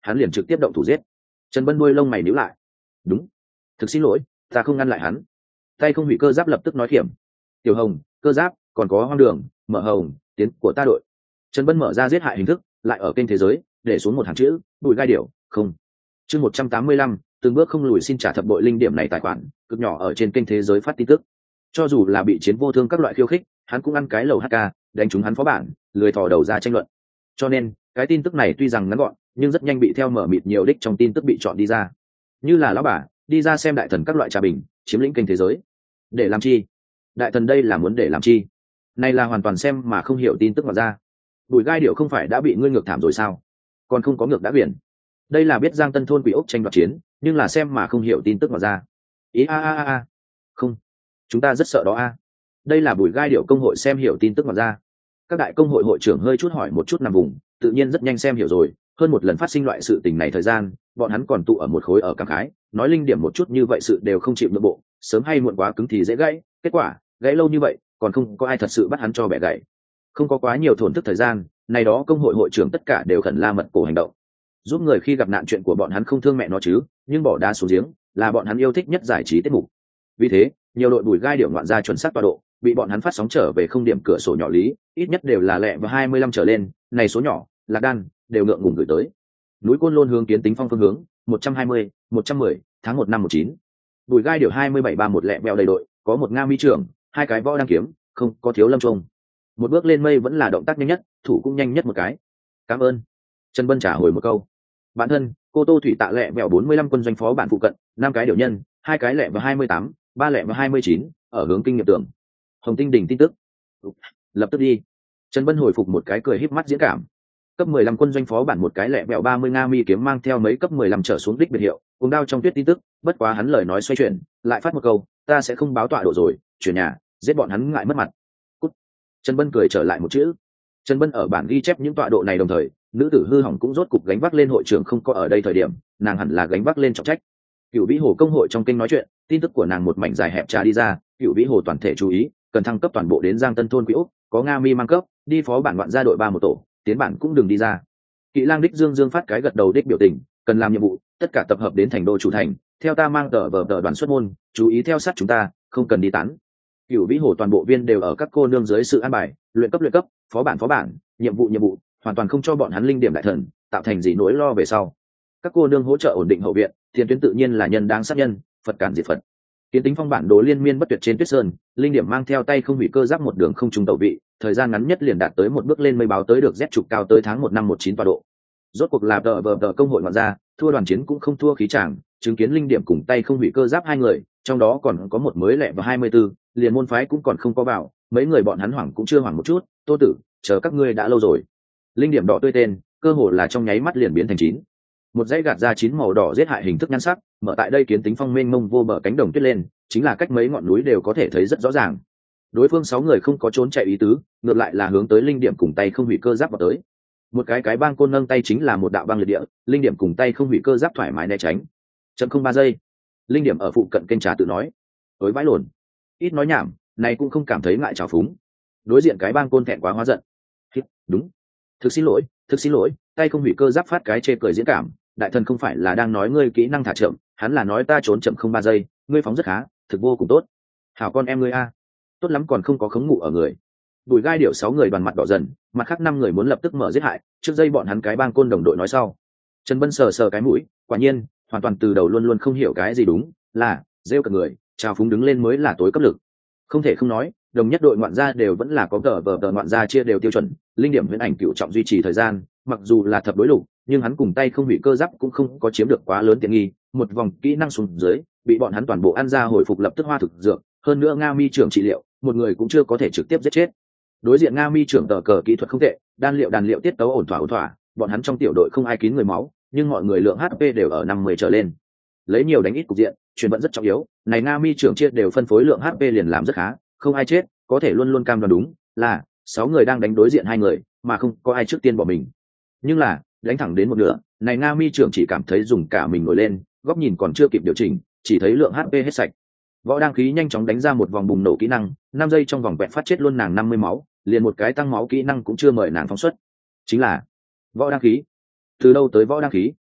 hắn liền trực tiếp động thủ giết. Trần Bân đuôi lông mày nhíu lại. Đúng, thực xin lỗi, ta không ngăn lại hắn. Tay không hủy cơ giáp lập tức nói kiểm. Tiểu Hồng, cơ giáp, còn có Hoang Đường, Mở Hồng, tiến của ta đội. Trần Bân mở ra giết hại hình thức, lại ở kênh thế giới để xuống một hàng chữ, bùi gai điểu, không. Chương một trăm tám mươi lăm, từng bước không lùi xin trả thập bội linh điểm này tài khoản, cực nhỏ ở trên kênh thế giới phát tin tức. Cho dù là bị chiến vô thương các loại khiêu khích, hắn cũng ăn cái lầu hát ca, đánh trúng hắn phó bản, lười thò đầu ra tranh luận. Cho nên, cái tin tức này tuy rằng ngắn gọn, nhưng rất nhanh bị theo mở mịt nhiều đích trong tin tức bị chọn đi ra. Như là lão bà, đi ra xem đại thần các loại trà bình, chiếm lĩnh kênh thế giới. Để làm chi? Đại thần đây là muốn để làm chi? Này là hoàn toàn xem mà không hiểu tin tức mà ra. Bùi gai điệu không phải đã bị ngươi ngược thảm rồi sao? Còn không có ngược đã biển. Đây là biết Giang Tân thôn quỷ ốc tranh đoạt chiến, nhưng là xem mà không hiểu tin tức mà ra. Ý a a a a. Không, chúng ta rất sợ đó a. Đây là bùi gai điệu công hội xem hiểu tin tức mà ra. Các đại công hội hội trưởng hơi chút hỏi một chút nằm vùng, tự nhiên rất nhanh xem hiểu rồi. Hơn một lần phát sinh loại sự tình này thời gian, bọn hắn còn tụ ở một khối ở cảm khái, nói linh điểm một chút như vậy sự đều không chịu nội bộ, sớm hay muộn quá cứng thì dễ gãy. Kết quả gãy lâu như vậy, còn không có ai thật sự bắt hắn cho bẻ gãy. Không có quá nhiều thổn thức thời gian, này đó công hội hội trưởng tất cả đều khẩn la mật cổ hành động, giúp người khi gặp nạn chuyện của bọn hắn không thương mẹ nó chứ, nhưng bỏ đá xuống giếng là bọn hắn yêu thích nhất giải trí tiết mục. Vì thế, nhiều đội bùi gai điệu ngoạn gia chuẩn xác tọa độ, bị bọn hắn phát sóng trở về không điểm cửa sổ nhỏ lý, ít nhất đều là lẻ và hai mươi lăm trở lên, này số nhỏ, lạc đan, đều ngượng ngùng gửi tới. Núi Côn Lôn hướng Kiến Tính Phong phương hướng, một trăm hai mươi, một trăm mười, tháng một năm một chín. Bùi gai điệu hai mươi bảy ba một lẹ bèo đầy đội, có một nga mi trưởng, hai cái võ đăng kiếm, không có thiếu lâm trung. Một bước lên mây vẫn là động tác nhanh nhất, thủ cũng nhanh nhất một cái. Cảm ơn. Trần Bân trả hồi một câu. Bản thân, cô Tô Thủy Tạ lẹ bèo bốn mươi lăm quân doanh phó bản phụ cận, năm cái điều nhân, hai cái lẹ và hai mươi tám, ba lẹ và hai mươi chín, ở hướng kinh nghiệm tưởng. Hồng Tinh đỉnh tin tức. Lập tức đi. Trần Bân hồi phục một cái cười híp mắt diễn cảm. Cấp mười lăm quân doanh phó bản một cái lẹ bèo ba mươi nga mi kiếm mang theo mấy cấp mười lăm trở xuống đích biệt hiệu, cùng đao trong tuyết tin tức, bất quá hắn lời nói xoay chuyển, lại phát một câu, ta sẽ không báo tọa độ rồi, chuyển nhà, giết bọn hắn ngại mất mặt. Cút. Trần Bân cười trở lại một chữ. Trần Bân ở bản ghi chép những tọa độ này đồng thời, nữ tử hư hỏng cũng rốt cục gánh vác lên hội trưởng không có ở đây thời điểm, nàng hẳn là gánh vác lên trọng trách. Cửu Vĩ Hồ công hội trong kênh nói chuyện, tin tức của nàng một mảnh dài hẹp trà đi ra, Cửu Vĩ Hồ toàn thể chú ý, cần thăng cấp toàn bộ đến Giang Tân thôn Quỹ Úc, có Nga Mi mang cấp, đi phó bản ngoạn gia đội ba một tổ, tiến bản cũng đừng đi ra. Kỵ Lang đích Dương Dương phát cái gật đầu đích biểu tình, cần làm nhiệm vụ, tất cả tập hợp đến thành đô chủ thành, theo ta mang tờ vở tờ đoàn xuất môn, chú ý theo sát chúng ta, không cần đi tán. Cửu Vĩ Hồ toàn bộ viên đều ở các cô nương dưới sự an bài, luyện cấp luyện cấp, phó bản phó bản, nhiệm vụ nhiệm vụ, hoàn toàn không cho bọn hắn linh điểm đại thần, tạo thành gì nỗi lo về sau. Các cô nương hỗ trợ ổn định hậu viện, tiền tuyến tự nhiên là nhân đáng sát nhân, Phật cản diệt Phật. Kiến Tính Phong bản đồ liên miên bất tuyệt trên tuyết sơn, linh điểm mang theo tay không hủy cơ giáp một đường không trùng tẩu vị, thời gian ngắn nhất liền đạt tới một bước lên mây báo tới được Z trục cao tới tháng một năm một chín tọa độ. Rốt cuộc là tờ vờ tờ công hội ngoạn gia, thua đoàn chiến cũng không thua khí chàng, chứng kiến linh điểm cùng tay không hủy cơ giáp hai người, trong đó còn có một mới lẹ và hai mươi tư, liền môn phái cũng còn không có vào, mấy người bọn hắn hoảng cũng chưa hoảng một chút, Tô Tử, chờ các ngươi đã lâu rồi. Linh điểm đỏ tươi tên, cơ hồ là trong nháy mắt liền biến thành chín. Một dãy gạt ra chín màu đỏ giết hại hình thức nhan sắc, mở tại đây Kiến Tính Phong mênh mông vô bờ cánh đồng tuyết lên, chính là cách mấy ngọn núi đều có thể thấy rất rõ ràng. Đối phương sáu người không có trốn chạy ý tứ, ngược lại là hướng tới linh điểm cùng tay không hủy cơ giáp vào tới. Một cái cái bang côn nâng tay chính là một đạo băng liệt địa, linh điểm cùng tay không hủy cơ giáp thoải mái né tránh. Chậm không ba giây, linh điểm ở phụ cận kênh trà tự nói, ối vãi lồn, ít nói nhảm, này cũng không cảm thấy ngại trào phúng. Đối diện cái bang côn thẹn quá hóa giận. Đúng, thực xin lỗi, thực xin lỗi, tay không hủy cơ giáp phát cái chê cười diễn cảm, đại thần không phải là đang nói ngươi kỹ năng thả chậm, hắn là nói ta trốn chậm không ba giây, ngươi phóng rất khá, thực vô cùng tốt. Hảo con em ngươi a, tốt lắm còn không có khống ngụ ở người. Bùi gai điệu sáu người đoàn mặt đỏ dần, mặt khác năm người muốn lập tức mở giết hại, trước dây bọn hắn cái bang côn đồng đội nói sau. Trần Bân sờ sờ cái mũi, quả nhiên, hoàn toàn từ đầu luôn luôn không hiểu cái gì đúng, là rêu cả người, trào phúng đứng lên mới là tối cấp lực. Không thể không nói, đồng nhất đội ngoạn gia đều vẫn là có tờ vờ tờ ngoạn gia chia đều tiêu chuẩn, linh điểm huyễn ảnh cựu trọng duy trì thời gian, mặc dù là thập đối lục, nhưng hắn cùng tay không hủy cơ giáp cũng không có chiếm được quá lớn tiện nghi, một vòng kỹ năng xuống dưới, bị bọn hắn toàn bộ ăn ra hồi phục lập tức hoa thực dược, hơn nữa Nga Mi trưởng trị liệu, một người cũng chưa có thể trực tiếp giết chết. Đối diện Nga Mi trưởng tờ cờ kỹ thuật không tệ, đan liệu đàn liệu tiết tấu ổn thỏa ổn thỏa, bọn hắn trong tiểu đội không ai kín người máu, nhưng mọi người lượng hát pê đều ở năm mươi trở lên. Lấy nhiều đánh ít cục diện, chuyển vận rất trọng yếu, này Nga Mi trưởng chia đều phân phối lượng hát pê liền làm rất khá, không ai chết, có thể luôn luôn cam đoan đúng, là sáu người đang đánh đối diện hai người, mà không có ai trước tiên bỏ mình. Nhưng là, đánh thẳng đến một nửa, này Nga Mi trưởng chỉ cảm thấy dùng cả mình nổi lên, góc nhìn còn chưa kịp điều chỉnh, chỉ thấy lượng hát pê hết sạch. Võ đăng khí nhanh chóng đánh ra một vòng bùng nổ kỹ năng, năm giây trong vòng quẹt phát chết luôn nàng năm mươi máu, liền một cái tăng máu kỹ năng cũng chưa mời nàng phóng xuất. Chính là võ đăng khí. Từ đâu tới võ đăng khí?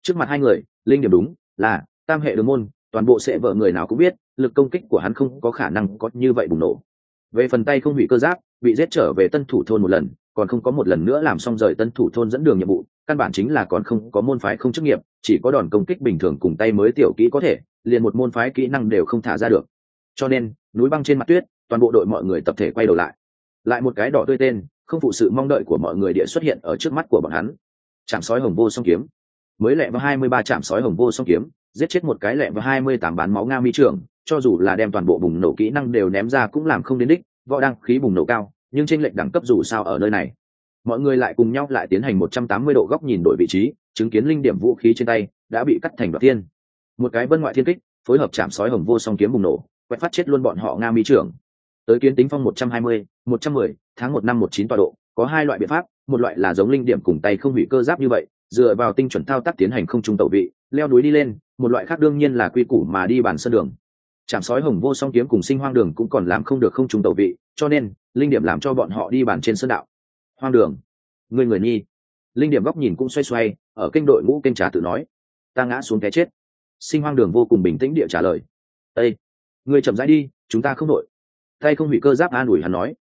Trước mặt hai người, linh điểm đúng là tam hệ đường môn, toàn bộ sẽ vợ người nào cũng biết lực công kích của hắn không có khả năng có như vậy bùng nổ. Về phần tay không hủy cơ giáp, bị giết trở về tân thủ thôn một lần, còn không có một lần nữa làm xong rời tân thủ thôn dẫn đường nhiệm vụ, căn bản chính là còn không có môn phái không chức nghiệp, chỉ có đòn công kích bình thường cùng tay mới tiểu kỹ có thể, liền một môn phái kỹ năng đều không thả ra được. Cho nên núi băng trên mặt tuyết, toàn bộ đội mọi người tập thể quay đầu lại. Lại một cái đỏ tươi tên, không phụ sự mong đợi của mọi người địa xuất hiện ở trước mắt của bọn hắn. Chạm sói hồng vô song kiếm. Mới lẹ vào hai mươi ba chạm sói hồng vô song kiếm, giết chết một cái lẹ vào hai mươi tám bán máu Nga mi trưởng, cho dù là đem toàn bộ bùng nổ kỹ năng đều ném ra cũng làm không đến đích, võ đăng khí bùng nổ cao, nhưng chênh lệch đẳng cấp dù sao ở nơi này. Mọi người lại cùng nhau lại tiến hành một trăm tám mươi độ góc nhìn đổi vị trí, chứng kiến linh điểm vũ khí trên tay đã bị cắt thành đoạt thiên. Một cái vân ngoại thiên kích, phối hợp chạm sói hồng vô song kiếm bùng nổ, quét phát chết luôn bọn họ Nga mi trưởng. Tới kiến tính phong một trăm hai mươi, một trăm mười, tháng một năm một chín tọa độ, có hai loại biện pháp, một loại là giống linh điểm cùng tay không hủy cơ giáp như vậy, dựa vào tinh chuẩn thao tác tiến hành không trung tẩu vị, leo núi đi lên, một loại khác đương nhiên là quy củ mà đi bản sơn đường. Chạm sói hồng vô song kiếm cùng sinh hoang đường cũng còn làm không được không trung tẩu vị, cho nên linh điểm làm cho bọn họ đi bản trên sơn đạo. Hoang đường, người người nhi. Linh điểm góc nhìn cũng xoay xoay, ở kênh đội ngũ kênh trà tự nói, ta ngã xuống cái chết. Sinh hoang đường vô cùng bình tĩnh địa trả lời, ê, người chậm rãi đi, chúng ta không đội. Tay không hủy cơ giáp an ủi hắn nói,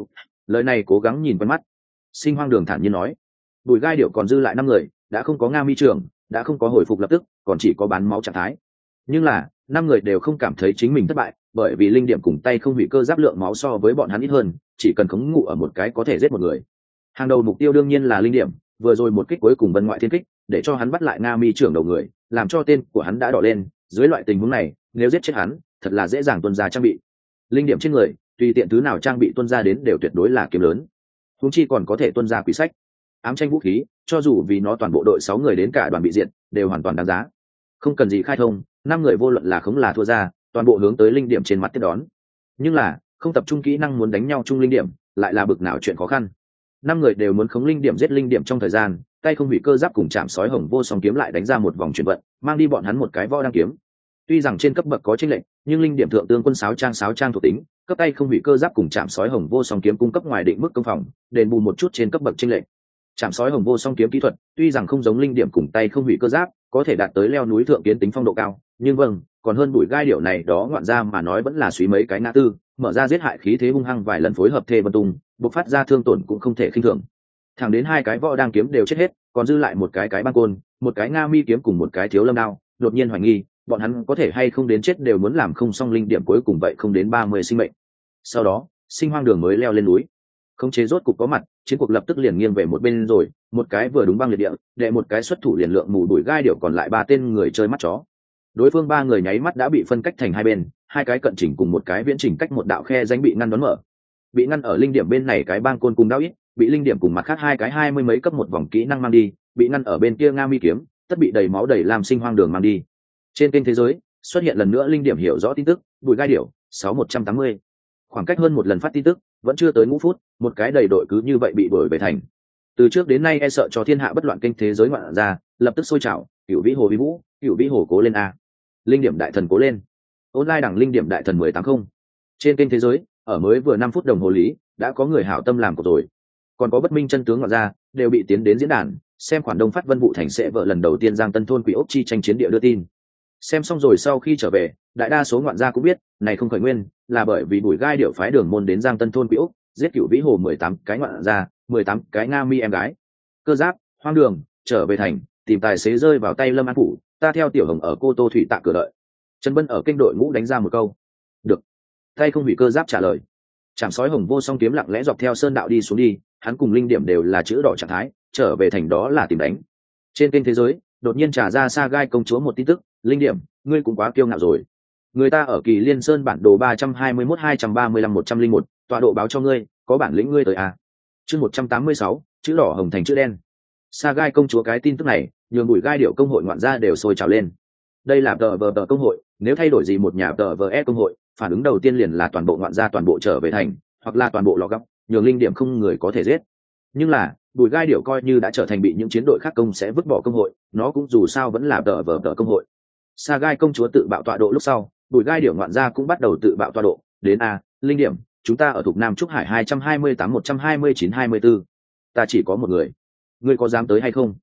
lời này cố gắng nhìn quen mắt. Sinh hoang đường thản nhiên nói, bùi gai điệu còn dư lại năm người, đã không có Nga mi trưởng, đã không có hồi phục lập tức, còn chỉ có bán máu trạng thái. Nhưng là năm người đều không cảm thấy chính mình thất bại, bởi vì linh điểm cùng tay không hủy cơ giáp lượng máu so với bọn hắn ít hơn, chỉ cần khống ngụ ở một cái có thể giết một người. Hàng đầu mục tiêu đương nhiên là linh điểm, vừa rồi một kích cuối cùng vân ngoại thiên kích, để cho hắn bắt lại Nga mi trưởng đầu người, làm cho tên của hắn đã đỏ lên. Dưới loại tình huống này, nếu giết chết hắn, thật là dễ dàng tuân ra trang bị. Linh điểm trên người, tùy tiện thứ nào trang bị tuân ra đến đều tuyệt đối là kiếm lớn. Huống chi còn có thể tuân ra quý sách, ám tranh vũ khí, cho dù vì nó toàn bộ đội sáu người đến cả đoàn bị diệt, đều hoàn toàn đáng giá. Không cần gì khai thông, năm người vô luận là khống là thua ra, toàn bộ hướng tới linh điểm trên mặt tiếp đón. Nhưng là không tập trung kỹ năng muốn đánh nhau chung linh điểm, lại là bực nào chuyện khó khăn. Năm người đều muốn khống linh điểm giết linh điểm trong thời gian, tay không hủy cơ giáp cùng chạm sói hồng vô song kiếm lại đánh ra một vòng chuyển vận, mang đi bọn hắn một cái võ đăng kiếm. Tuy rằng trên cấp bậc có chênh lệch, nhưng linh điểm thượng tương quân sáo trang sáo trang thuộc tính, cấp tay không hủy cơ giáp cùng chạm sói hồng vô song kiếm cung cấp ngoài định mức công phòng, đền bù một chút trên cấp bậc chênh lệch. Chạm sói hồng vô song kiếm kỹ thuật, tuy rằng không giống linh điểm cùng tay không hủy cơ giáp, có thể đạt tới leo núi thượng kiến tính phong độ cao, nhưng vâng, còn hơn bụi gai điệu này đó ngoạn ra mà nói vẫn là suy mấy cái ngã tư, mở ra giết hại khí thế hung hăng vài lần phối hợp thê vân tung, bộc phát ra thương tổn cũng không thể khinh thường. Thẳng đến hai cái võ đang kiếm đều chết hết, còn dư lại một cái cái băng côn, một cái Nga mi kiếm cùng một cái thiếu lâm đao, đột nhiên hoài nghi, bọn hắn có thể hay không đến chết đều muốn làm không xong linh điểm cuối cùng vậy không đến ba mươi sinh mệnh. Sau đó, sinh hoang đường mới leo lên núi. Khống chế rốt cục có mặt, chiến cuộc lập tức liền nghiêng về một bên rồi, một cái vừa đúng băng liệt địa, đệ một cái xuất thủ liền lượng mù đuổi gai điệu còn lại ba tên người chơi mắt chó. Đối phương ba người nháy mắt đã bị phân cách thành hai bên, hai cái cận chỉnh cùng một cái viễn chỉnh cách một đạo khe danh bị ngăn đón mở. Bị ngăn ở linh điểm bên này cái băng côn cùng đao ít, bị linh điểm cùng mặt khác hai cái hai mươi mấy cấp một vòng kỹ năng mang đi, bị ngăn ở bên kia Nga mi kiếm, tất bị đầy máu đầy làm sinh hoang đường mang đi. Trên kênh thế giới xuất hiện lần nữa linh điểm hiểu rõ tin tức, đuổi gai điệu sáu một trăm tám mươi. Khoảng cách hơn một lần phát tin tức, vẫn chưa tới ngũ phút, một cái đầy đội cứ như vậy bị đuổi về thành. Từ trước đến nay e sợ cho thiên hạ bất loạn kênh thế giới ngoạn ra, lập tức sôi trào, Cửu Vĩ Hồ vi vũ, Cửu Vĩ Hồ cố lên a. Linh điểm đại thần cố lên. Online đẳng linh điểm đại thần mười tám không. Trên kênh thế giới, ở mới vừa năm phút đồng hồ lý, đã có người hảo tâm làm của rồi. Còn có bất minh chân tướng ngoạn ra, đều bị tiến đến diễn đàn, xem khoản đông phát vân vụ thành sẽ vợ lần đầu tiên Giang Tân thôn Quỷ ốc chi tranh chiến địa đưa tin. Xem xong rồi sau khi trở về, đại đa số ngoạn gia cũng biết, này không khởi nguyên, là bởi vì bùi gai điệu phái đường môn đến Giang Tân thôn Quỷ ốc, giết Cửu Vĩ Hồ mười tám cái ngoạn gia, mười tám cái Nga mi em gái. Cơ giáp, hoang đường, trở về thành, tìm tài xế rơi vào tay Lâm An phủ, ta theo Tiểu Hồng ở Cô Tô thủy tạ cửa đợi. Trần Bân ở kênh đội ngũ đánh ra một câu. Được. Tay không hủy cơ giáp trả lời. Chạm sói hồng vô song kiếm lặng lẽ dọc theo sơn đạo đi xuống đi, hắn cùng linh điểm đều là chữ đỏ trạng thái, trở về thành đó là tìm đánh. Trên kênh thế giới, đột nhiên trả ra Sa Gai công chúa một tin tức, linh điểm, ngươi cũng quá kiêu ngạo rồi. Người ta ở Kỳ Liên Sơn bản đồ ba trăm hai mươi mốt hai trăm ba mươi lăm một trăm linh một, tọa độ báo cho ngươi, có bản lĩnh ngươi tới à. Chương một trăm tám mươi sáu, chữ đỏ hồng thành chữ đen. Sa Gai công chúa cái tin tức này, nhường bụi gai điệu công hội ngoạn gia đều sôi trào lên. Đây là tờ vờ tờ công hội, nếu thay đổi gì một nhà tờ vờ e công hội, phản ứng đầu tiên liền là toàn bộ ngoạn gia toàn bộ trở về thành, hoặc là toàn bộ lò góc, nhường linh điểm không người có thể giết. Nhưng là bùi gai điệu coi như đã trở thành bị những chiến đội khác công sẽ vứt bỏ công hội, nó cũng dù sao vẫn là tờ vờ tờ công hội. Sa Gai công chúa tự bạo tọa độ lúc sau, bùi gai điệu ngoạn gia cũng bắt đầu tự bạo tọa độ. Đến a linh điểm, chúng ta ở thuộc Nam Trúc Hải hai trăm hai mươi tám một trăm hai mươi chín hai mươi bốn. Ta chỉ có một người, ngươi có dám tới hay không?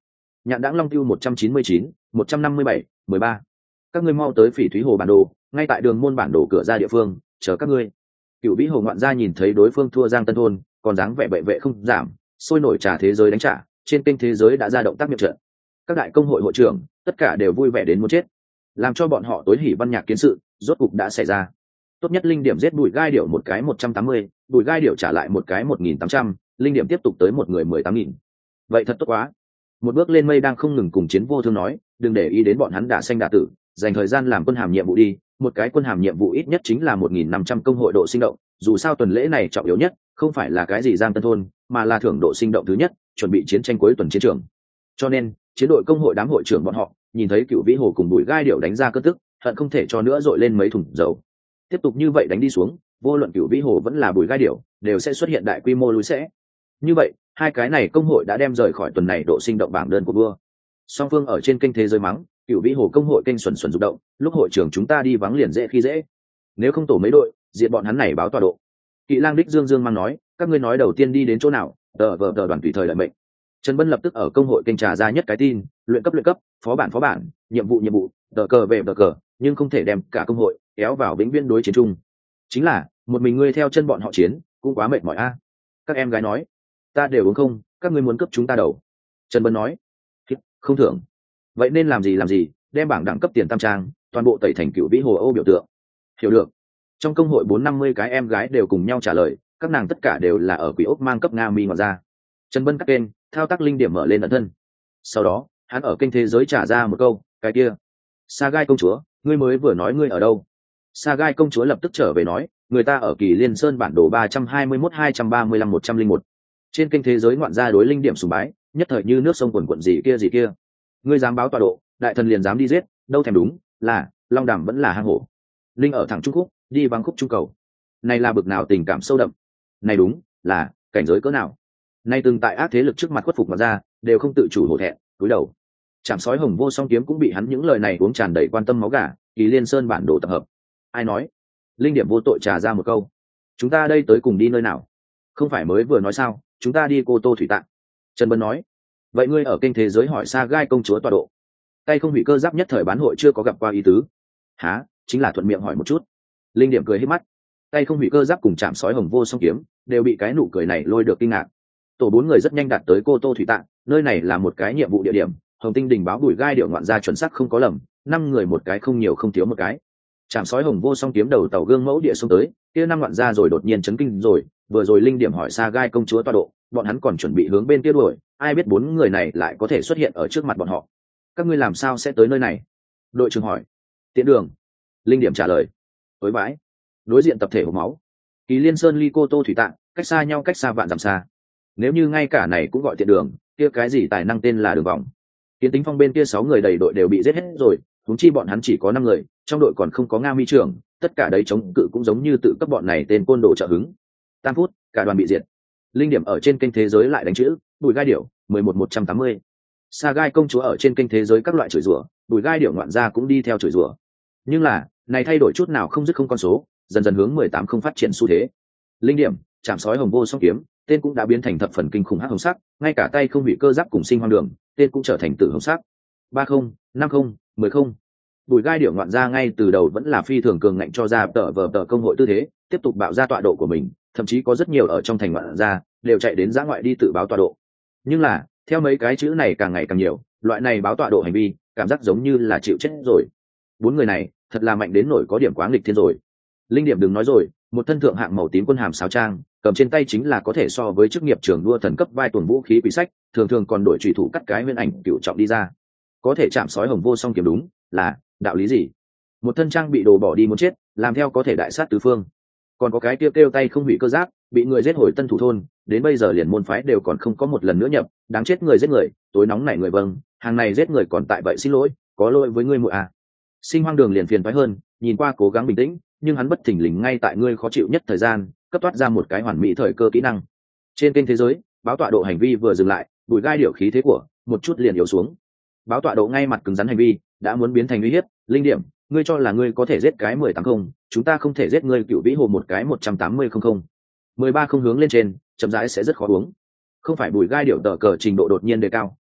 Nhạn Đãng Long Tiêu một trăm chín mươi chín, một trăm năm mươi bảy, mười ba. Các ngươi mau tới Phỉ Thúy Hồ bản đồ, ngay tại đường môn bản đồ cửa ra địa phương, chờ các ngươi. Cửu Vĩ Hồ ngoạn gia nhìn thấy đối phương thua Giang Tân Thôn, còn dáng vẻ bệ vệ không giảm, sôi nổi trả thế giới đánh trả, trên kênh thế giới đã ra động tác miệng trận. Các đại công hội hội trưởng, tất cả đều vui vẻ đến muốn chết. Làm cho bọn họ tối hỉ văn nhạc kiến sự, rốt cục đã xảy ra. Tốt nhất linh điểm giết Bùi Gai Điểu một cái một trăm tám mươi, Bùi Gai Điểu trả lại một cái một nghìn tám trăm, linh điểm tiếp tục tới một người mười tám nghìn. Vậy thật tốt quá. Một bước lên mây đang không ngừng cùng Chiến Vô Thương nói, đừng để ý đến bọn hắn đả xanh đả tử, dành thời gian làm quân hàm nhiệm vụ đi, một cái quân hàm nhiệm vụ ít nhất chính là một nghìn năm trăm công hội độ sinh động, dù sao tuần lễ này trọng yếu nhất, không phải là cái gì Giang Tân Thôn, mà là thưởng độ sinh động thứ nhất, chuẩn bị chiến tranh cuối tuần chiến trường. Cho nên, chiến đội công hội đám hội trưởng bọn họ, nhìn thấy Cửu Vĩ Hồ cùng Bùi Gai Điểu đánh ra cơn tức, hận không thể cho nữa dội lên mấy thùng dầu. Tiếp tục như vậy đánh đi xuống, vô luận Cửu Vĩ Hồ vẫn là Bùi Gai Điểu, đều sẽ xuất hiện đại quy mô lùi sẽ. Như vậy, hai cái này công hội đã đem rời khỏi tuần này độ sinh động bảng đơn của vua. Song phương ở trên kênh thế giới mắng, Cửu Vĩ Hồ công hội kênh xuẩn xuẩn rụng động, lúc hội trưởng chúng ta đi vắng liền dễ khi dễ. Nếu không tổ mấy đội, diện bọn hắn này báo tọa độ. Kỵ Lang Đích Dương Dương mang nói, các ngươi nói đầu tiên đi đến chỗ nào, tờ vờ tờ đoàn tùy thời lợi mệnh. Trần Bân lập tức ở công hội kênh trà ra nhất cái tin, luyện cấp luyện cấp, phó bản phó bản, nhiệm vụ nhiệm vụ, tờ cờ về tờ cờ, nhưng không thể đem cả công hội kéo vào vĩnh viễn đối chiến chung. Chính là, một mình ngươi theo chân bọn họ chiến, cũng quá mệt mỏi a. Các em gái nói, ta đều uống không, các ngươi muốn cấp chúng ta đầu. Trần Bân nói, không thưởng. Vậy nên làm gì làm gì, đem bảng đẳng cấp tiền tam trang, toàn bộ tẩy thành Cửu Vĩ Hồ Âu biểu tượng. Hiểu được. Trong công hội bốn năm mươi cái em gái đều cùng nhau trả lời, các nàng tất cả đều là ở Quỷ Ốc mang cấp Nga Mi ngoại ra. Trần Bân cắt kênh, thao tác linh điểm mở lên ẩn thân. Sau đó, hắn ở kênh thế giới trả ra một câu, cái kia. Sagai công chúa, ngươi mới vừa nói ngươi ở đâu? Sagai công chúa lập tức trở về nói, người ta ở Kỳ Liên Sơn bản đồ ba trăm hai mươi mốt hai trăm ba mươi lăm một trăm lẻ một. Trên kênh thế giới ngoạn gia đối linh điểm sùng bái, nhất thời như nước sông quần quận gì kia gì kia. Ngươi dám báo tọa độ, đại thần liền dám đi giết, đâu thèm đúng, là, Long Đàm vẫn là hang hổ. Linh ở thẳng Trung Khúc, đi vắng khúc trung cầu. Này là bực nào tình cảm sâu đậm. Này đúng, là, cảnh giới cỡ nào. Nay từng tại ác thế lực trước mặt khuất phục mà ra, đều không tự chủ hổ thẹn, cúi đầu. Chạm sói hồng vô song kiếm cũng bị hắn những lời này uống tràn đầy quan tâm máu gà, Kỳ Liên Sơn bản đồ tập hợp. Ai nói? Linh điểm vô tội trà ra một câu. Chúng ta đây tới cùng đi nơi nào? Không phải mới vừa nói sao, chúng ta đi Cô Tô Thủy Tạng. Trần Bân nói. Vậy ngươi ở kênh thế giới hỏi Sagai công chúa tọa độ. Tay không hủy cơ giáp nhất thời bán hội chưa có gặp qua ý tứ. Hả? Chính là thuận miệng hỏi một chút. Linh điểm cười hết mắt. Tay không hủy cơ giáp cùng chạm sói hồng vô song kiếm, đều bị cái nụ cười này lôi được kinh ngạc. Tổ bốn người rất nhanh đạt tới Cô Tô Thủy Tạng, nơi này là một cái nhiệm vụ địa điểm, Hồng Tinh Đình báo Bùi Gai Điểu ngoạn gia chuẩn xác không có lầm, năm người một cái không nhiều không thiếu một cái. Chạm sói hồng vô song kiếm đầu tàu gương mẫu địa xông tới, kia năm ngoạn gia rồi đột nhiên chấn kinh rồi, vừa rồi linh điểm hỏi Sagai công chúa tọa độ, bọn hắn còn chuẩn bị hướng bên kia đuổi, ai biết bốn người này lại có thể xuất hiện ở trước mặt bọn họ. Các ngươi làm sao sẽ tới nơi này? Đội trưởng hỏi. Tiện đường. Linh điểm trả lời. Tối bãi. Đối diện tập thể hộc máu. Kỳ Liên Sơn ly Cô Tô Thủy Tạng, cách xa nhau cách xa vạn dặm xa. Nếu như ngay cả này cũng gọi tiện đường, kia cái gì tài năng tên là đường vòng. Kiến Tính Phong bên kia sáu người đầy đội đều bị giết hết rồi, huống chi bọn hắn chỉ có năm người, trong đội còn không có Nga Mi trưởng, tất cả đấy chống cự cũng giống như tự cấp bọn này tên côn đồ trợ hứng. Tam phút, cả đoàn bị diệt. Linh điểm ở trên kênh thế giới lại đánh chữ, Bùi Gai Điểu, mười một một trăm tám mươi. Sagai công chúa ở trên kênh thế giới các loại chửi rủa, Bùi Gai Điểu ngoạn gia cũng đi theo chửi rủa. Nhưng là, này thay đổi chút nào không dứt không con số, dần dần hướng mười tám không phát triển xu thế. Linh điểm, chạm sói hồng vô song kiếm, tên cũng đã biến thành thập phần kinh khủng hắc hồng sắc, ngay cả tay không bị cơ giáp cùng sinh hoang đường, tên cũng trở thành tử hồng sắc. ba không, năm không, mười không. Bùi Gai Điểu ngoạn gia ngay từ đầu vẫn là phi thường cường ngạnh cho ra tờ vờ tờ công hội tư thế, tiếp tục bạo ra tọa độ của mình, thậm chí có rất nhiều ở trong thành ngoạn gia đều chạy đến giã ngoại đi tự báo tọa độ. Nhưng là, theo mấy cái chữ này càng ngày càng nhiều, loại này báo tọa độ hành vi, cảm giác giống như là chịu chết rồi. Bốn người này, thật là mạnh đến nổi có điểm quá nghịch thiên rồi. Linh điểm đừng nói rồi, một thân thượng hạng màu tím quân hàm sáo trang, cầm trên tay chính là có thể so với chức nghiệp trường đua thần cấp vai tuần vũ khí quý sách, thường thường còn đổi chủy thủ cắt cái nguyên ảnh cựu trọng đi ra. Có thể chạm sói hồng vô song kiếm đúng, là đạo lý gì? Một thân trang bị đồ bỏ đi muốn chết, làm theo có thể đại sát tứ phương. Còn có cái tiêu kêu tay không hủy cơ giáp, bị người giết hồi tân thủ thôn, đến bây giờ liền môn phái đều còn không có một lần nữa nhập, đáng chết người giết người, tối nóng nảy người vâng, hàng này giết người còn tại vậy xin lỗi, có lỗi với ngươi muội à. Sinh hoang đường liền phiền toái hơn, nhìn qua cố gắng bình tĩnh, nhưng hắn bất thình lình ngay tại ngươi khó chịu nhất thời gian, cấp toát ra một cái hoàn mỹ thời cơ kỹ năng. Trên kênh thế giới, báo tọa độ hành vi vừa dừng lại, Bùi Gai Điểu khí thế của một chút liền yếu xuống. Báo tọa độ ngay mặt cứng rắn hành vi đã muốn biến thành uy hiếp. Linh điểm, ngươi cho là ngươi có thể giết cái mười tám không, chúng ta không thể giết ngươi Cửu Vĩ Hồ một cái một trăm tám mươi không không. Mười ba không hướng lên trên, chậm rãi sẽ rất khó uống. Không phải Bùi Gai Điểu tờ cờ trình độ đột nhiên đề cao,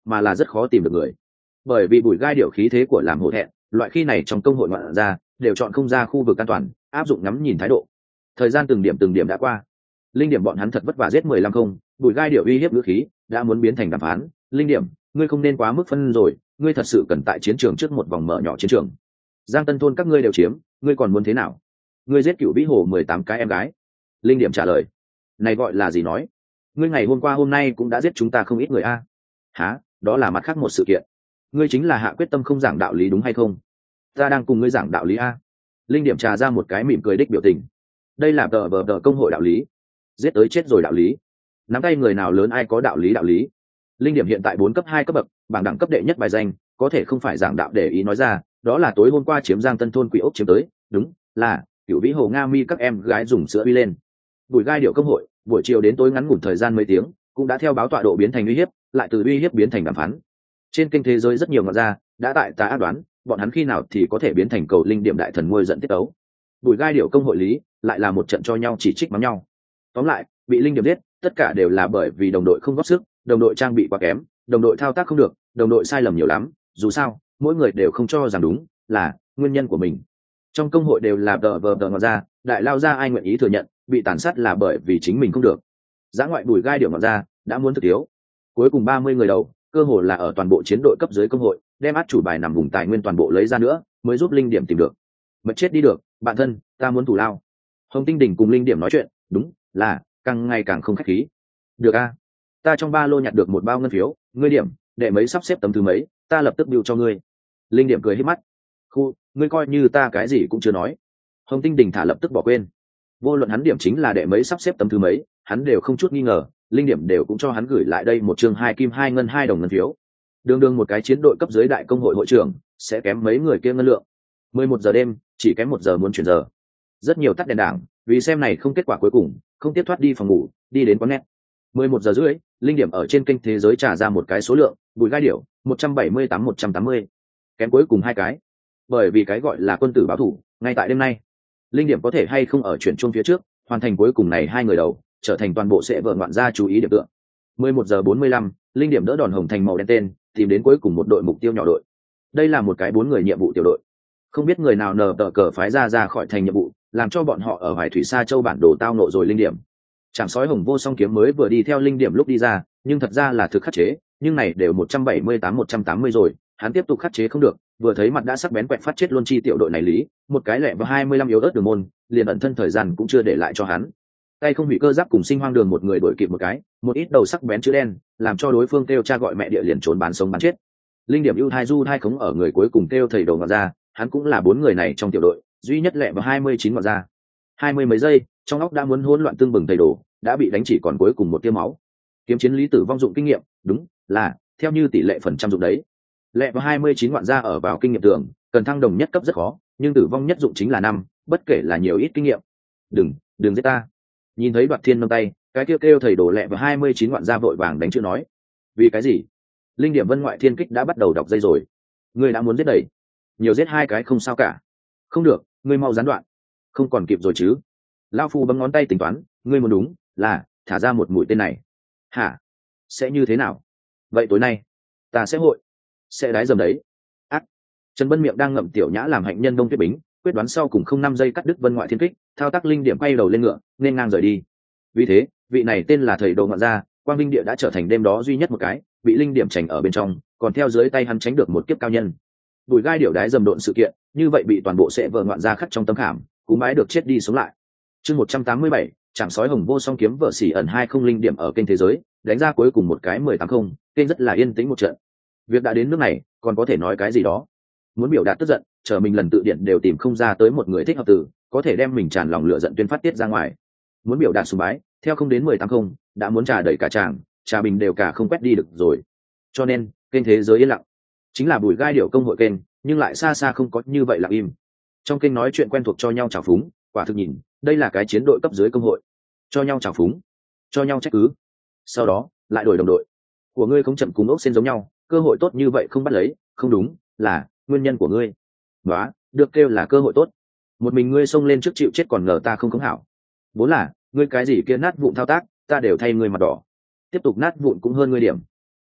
mà là rất khó tìm được người. Bởi vì bùi gai điệu khí thế của làm hổ thẹn, loại khi này trong công hội ngoạn ra đều chọn không ra khu vực an toàn, áp dụng ngắm nhìn thái độ. Thời gian từng điểm từng điểm đã qua, linh điểm bọn hắn thật vất vả giết mười lăm không, bùi gai điệu uy hiếp ngữ khí đã muốn biến thành đàm phán. Linh điểm, ngươi không nên quá mức phân rồi, ngươi thật sự cần tại chiến trường trước một vòng mở nhỏ chiến trường. Giang Tân thôn các ngươi đều chiếm, ngươi còn muốn thế nào? Ngươi giết cựu vĩ hồ mười tám cái em gái. Linh điểm trả lời, này gọi là gì nói? Ngươi ngày hôm qua hôm nay cũng đã giết chúng ta không ít người a. À? Hả? Đó là mặt khác một sự kiện. Ngươi chính là hạ quyết tâm không giảng đạo lý đúng hay không? Ta đang cùng ngươi giảng đạo lý a. Linh điểm trà ra một cái mỉm cười đích biểu tình. Đây là tờ vờ tờ công hội đạo lý, giết tới chết rồi đạo lý. Nắm tay người nào lớn ai có đạo lý đạo lý. Linh điểm hiện tại bốn cấp hai cấp bậc, bảng đẳng cấp đệ nhất bài danh, có thể không phải giảng đạo để ý nói ra, đó là tối hôm qua chiếm Giang Tân thôn quỷ ốc chiếm tới, đúng là cửu vĩ hồ nga mi các em gái dùng sữa uy lên. Bùi gai điệu công hội, buổi chiều đến tối ngắn ngủn thời gian mấy tiếng, cũng đã theo báo tọa độ biến thành uy hiếp, lại từ uy hiếp biến thành đàm phán. Trên kênh thế giới rất nhiều ngọn ra đã tại ta ác đoán, bọn hắn khi nào thì có thể biến thành cầu linh điểm đại thần ngôi giận tiết tấu. Bùi gai điệu công hội lý lại là một trận cho nhau chỉ trích mắng nhau. Tóm lại, bị linh điểm giết, tất cả đều là bởi vì đồng đội không góp sức, đồng đội trang bị quá kém, đồng đội thao tác không được, đồng đội sai lầm nhiều lắm. Dù sao, mỗi người đều không cho rằng đúng là nguyên nhân của mình. Trong công hội đều là đờ vờ đờ ngọn ra, đại lao ra ai nguyện ý thừa nhận bị tàn sát là bởi vì chính mình không được. Giã ngoại bùi gai điệu ngọn ra đã muốn thực thiếu. Cuối cùng ba mươi người đầu, cơ hội là ở toàn bộ chiến đội cấp dưới công hội, đem át chủ bài nằm vùng tài nguyên toàn bộ lấy ra nữa, mới giúp linh điểm tìm được. Mật chết đi được, bạn thân, ta muốn thủ lao. Hồng Tinh Đỉnh cùng linh điểm nói chuyện, đúng là càng ngày càng không khách khí. Được a, ta trong ba lô nhặt được một bao ngân phiếu, ngươi điểm, đệ mấy sắp xếp tấm thứ mấy, ta lập tức bưu cho ngươi. Linh điểm cười hết mắt, khu, ngươi coi như ta cái gì cũng chưa nói. Hồng Tinh Đỉnh thả lập tức bỏ quên. Vô luận hắn điểm chính là đệ mấy sắp xếp tấm thứ mấy, hắn đều không chút nghi ngờ, linh điểm đều cũng cho hắn gửi lại đây một chương hai kim hai ngân hai đồng ngân phiếu. Đường đường một cái chiến đội cấp dưới đại công hội hội trưởng sẽ kém mấy người kia ngân lượng. Mười một giờ đêm, chỉ kém một giờ muốn chuyển giờ. Rất nhiều tắt đèn đảng, vì xem này không kết quả cuối cùng, không tiếp thoát đi phòng ngủ, đi đến quán net. Mười một giờ rưỡi, linh điểm ở trên kênh thế giới trả ra một cái số lượng, bùi gai điểu, một trăm bảy mươi tám một trăm tám mươi. Kém cuối cùng hai cái. Bởi vì cái gọi là quân tử báo thủ, ngay tại đêm nay, linh điểm có thể hay không ở chuyển chung phía trước, hoàn thành cuối cùng này hai người đầu, trở thành toàn bộ sẽ vợ ngoạn gia chú ý điểm tượng. Mười một giờ bốn mươi lăm, linh điểm đỡ đòn hồng thành màu đen tên, tìm đến cuối cùng một đội mục tiêu nhỏ đội. Đây là một cái bốn người nhiệm vụ tiểu đội. Không biết người nào nờ tờ cờ phái ra ra khỏi thành nhiệm vụ, làm cho bọn họ ở Hải Thủy Sa Châu bản đồ tao nộ rồi linh điểm. Chàng sói hồng vô song kiếm mới vừa đi theo linh điểm lúc đi ra, nhưng thật ra là thực khắc chế, nhưng này đều một trăm bảy mươi tám một trăm tám mươi rồi, hắn tiếp tục khắc chế không được, vừa thấy mặt đã sắc bén quẹt phát chết luôn chi tiểu đội này lý, một cái lẻ và hai mươi lăm yếu ớt đường môn, liền ẩn thân thời gian cũng chưa để lại cho hắn. Tay không bị cơ giáp cùng sinh hoang đường một người đuổi kịp một cái, một ít đầu sắc bén chữ đen, làm cho đối phương kêu cha gọi mẹ địa liền trốn bán sống bán chết. Linh điểm ưu thai du thai khống ở người cuối cùng kêu thầy đầu ngọn ra, hắn cũng là bốn người này trong tiểu đội, duy nhất lẻ và hai mươi chín ngọn ra. Hai mươi mấy giây, trong óc đã muốn hỗn loạn tương bừng thầy đồ, đã bị đánh chỉ còn cuối cùng một tia máu. Kiếm chiến lý tử vong dụng kinh nghiệm, đúng là theo như tỷ lệ phần trăm dụng đấy. Lẹ và hai mươi chín ngoạn gia ở vào kinh nghiệm tưởng, cần thăng đồng nhất cấp rất khó, nhưng tử vong nhất dụng chính là năm, bất kể là nhiều ít kinh nghiệm. Đừng, đừng giết ta. Nhìn thấy Đoạt Thiên nâng tay, cái kêu kêu thầy đồ lẹ và hai mươi chín ngoạn gia vội vàng đánh chữ nói. Vì cái gì? Linh điểm vân ngoại thiên kích đã bắt đầu đọc dây rồi. Ngươi đã muốn giết đầy. Nhiều giết hai cái không sao cả. Không được, ngươi mau gián đoạn. Không còn kịp rồi chứ. Lao phu bấm ngón tay tính toán, ngươi muốn đúng là thả ra một mũi tên này. Hả? Sẽ như thế nào? Vậy tối nay ta sẽ hội sẽ đái dầm đấy. Ác. Trần Bân miệng đang ngậm tiểu nhã làm hạnh nhân đông tuyết bính, quyết đoán sau cùng không năm giây cắt đứt vân ngoại thiên kích, thao tác linh điểm quay đầu lên ngựa, nên ngang rời đi. Vì thế, vị này tên là thầy đồ ngọn gia, quang minh địa đã trở thành đêm đó duy nhất một cái bị linh điểm chành ở bên trong, còn theo dưới tay hắn tránh được một kiếp cao nhân. Bùi gai điểu đái dầm độn sự kiện, như vậy bị toàn bộ sẽ vợ ngoạn gia khắc trong tâm khảm, cú mái được chết đi sống lại. Chương một trăm tám mươi bảy, chàng sói hồng vô song kiếm vợ xỉ ẩn hai không linh điểm ở kênh thế giới, đánh ra cuối cùng một cái mười tám không, kênh rất là yên tĩnh một trận. Việc đã đến nước này, còn có thể nói cái gì đó? Muốn biểu đạt tức giận, chờ mình lần tự điện đều tìm không ra tới một người thích hợp từ, có thể đem mình tràn lòng lửa giận tuyên phát tiết ra ngoài. Muốn biểu đạt sùng bái, theo không đến mười tám không, đã muốn trà đẩy cả tràng, trà bình đều cả không quét đi được rồi. Cho nên, kênh thế giới yên lặng. Chính là bùi gai điểu công hội kênh, nhưng lại xa xa không có như vậy lặng im. Trong kênh nói chuyện quen thuộc cho nhau chào phúng, quả thực nhìn, đây là cái chiến đội cấp dưới công hội. Cho nhau chào phúng, cho nhau trách cứ. Sau đó, lại đổi đồng đội. Của ngươi không chậm cùng ốc sen giống nhau, cơ hội tốt như vậy không bắt lấy, không đúng, là nguyên nhân của ngươi. Đó, được kêu là cơ hội tốt. Một mình ngươi xông lên trước chịu chết còn ngờ ta không khống hảo. Vốn là, ngươi cái gì kia nát vụn thao tác, ta đều thay ngươi mặt đỏ. Tiếp tục nát vụn cũng hơn ngươi điểm.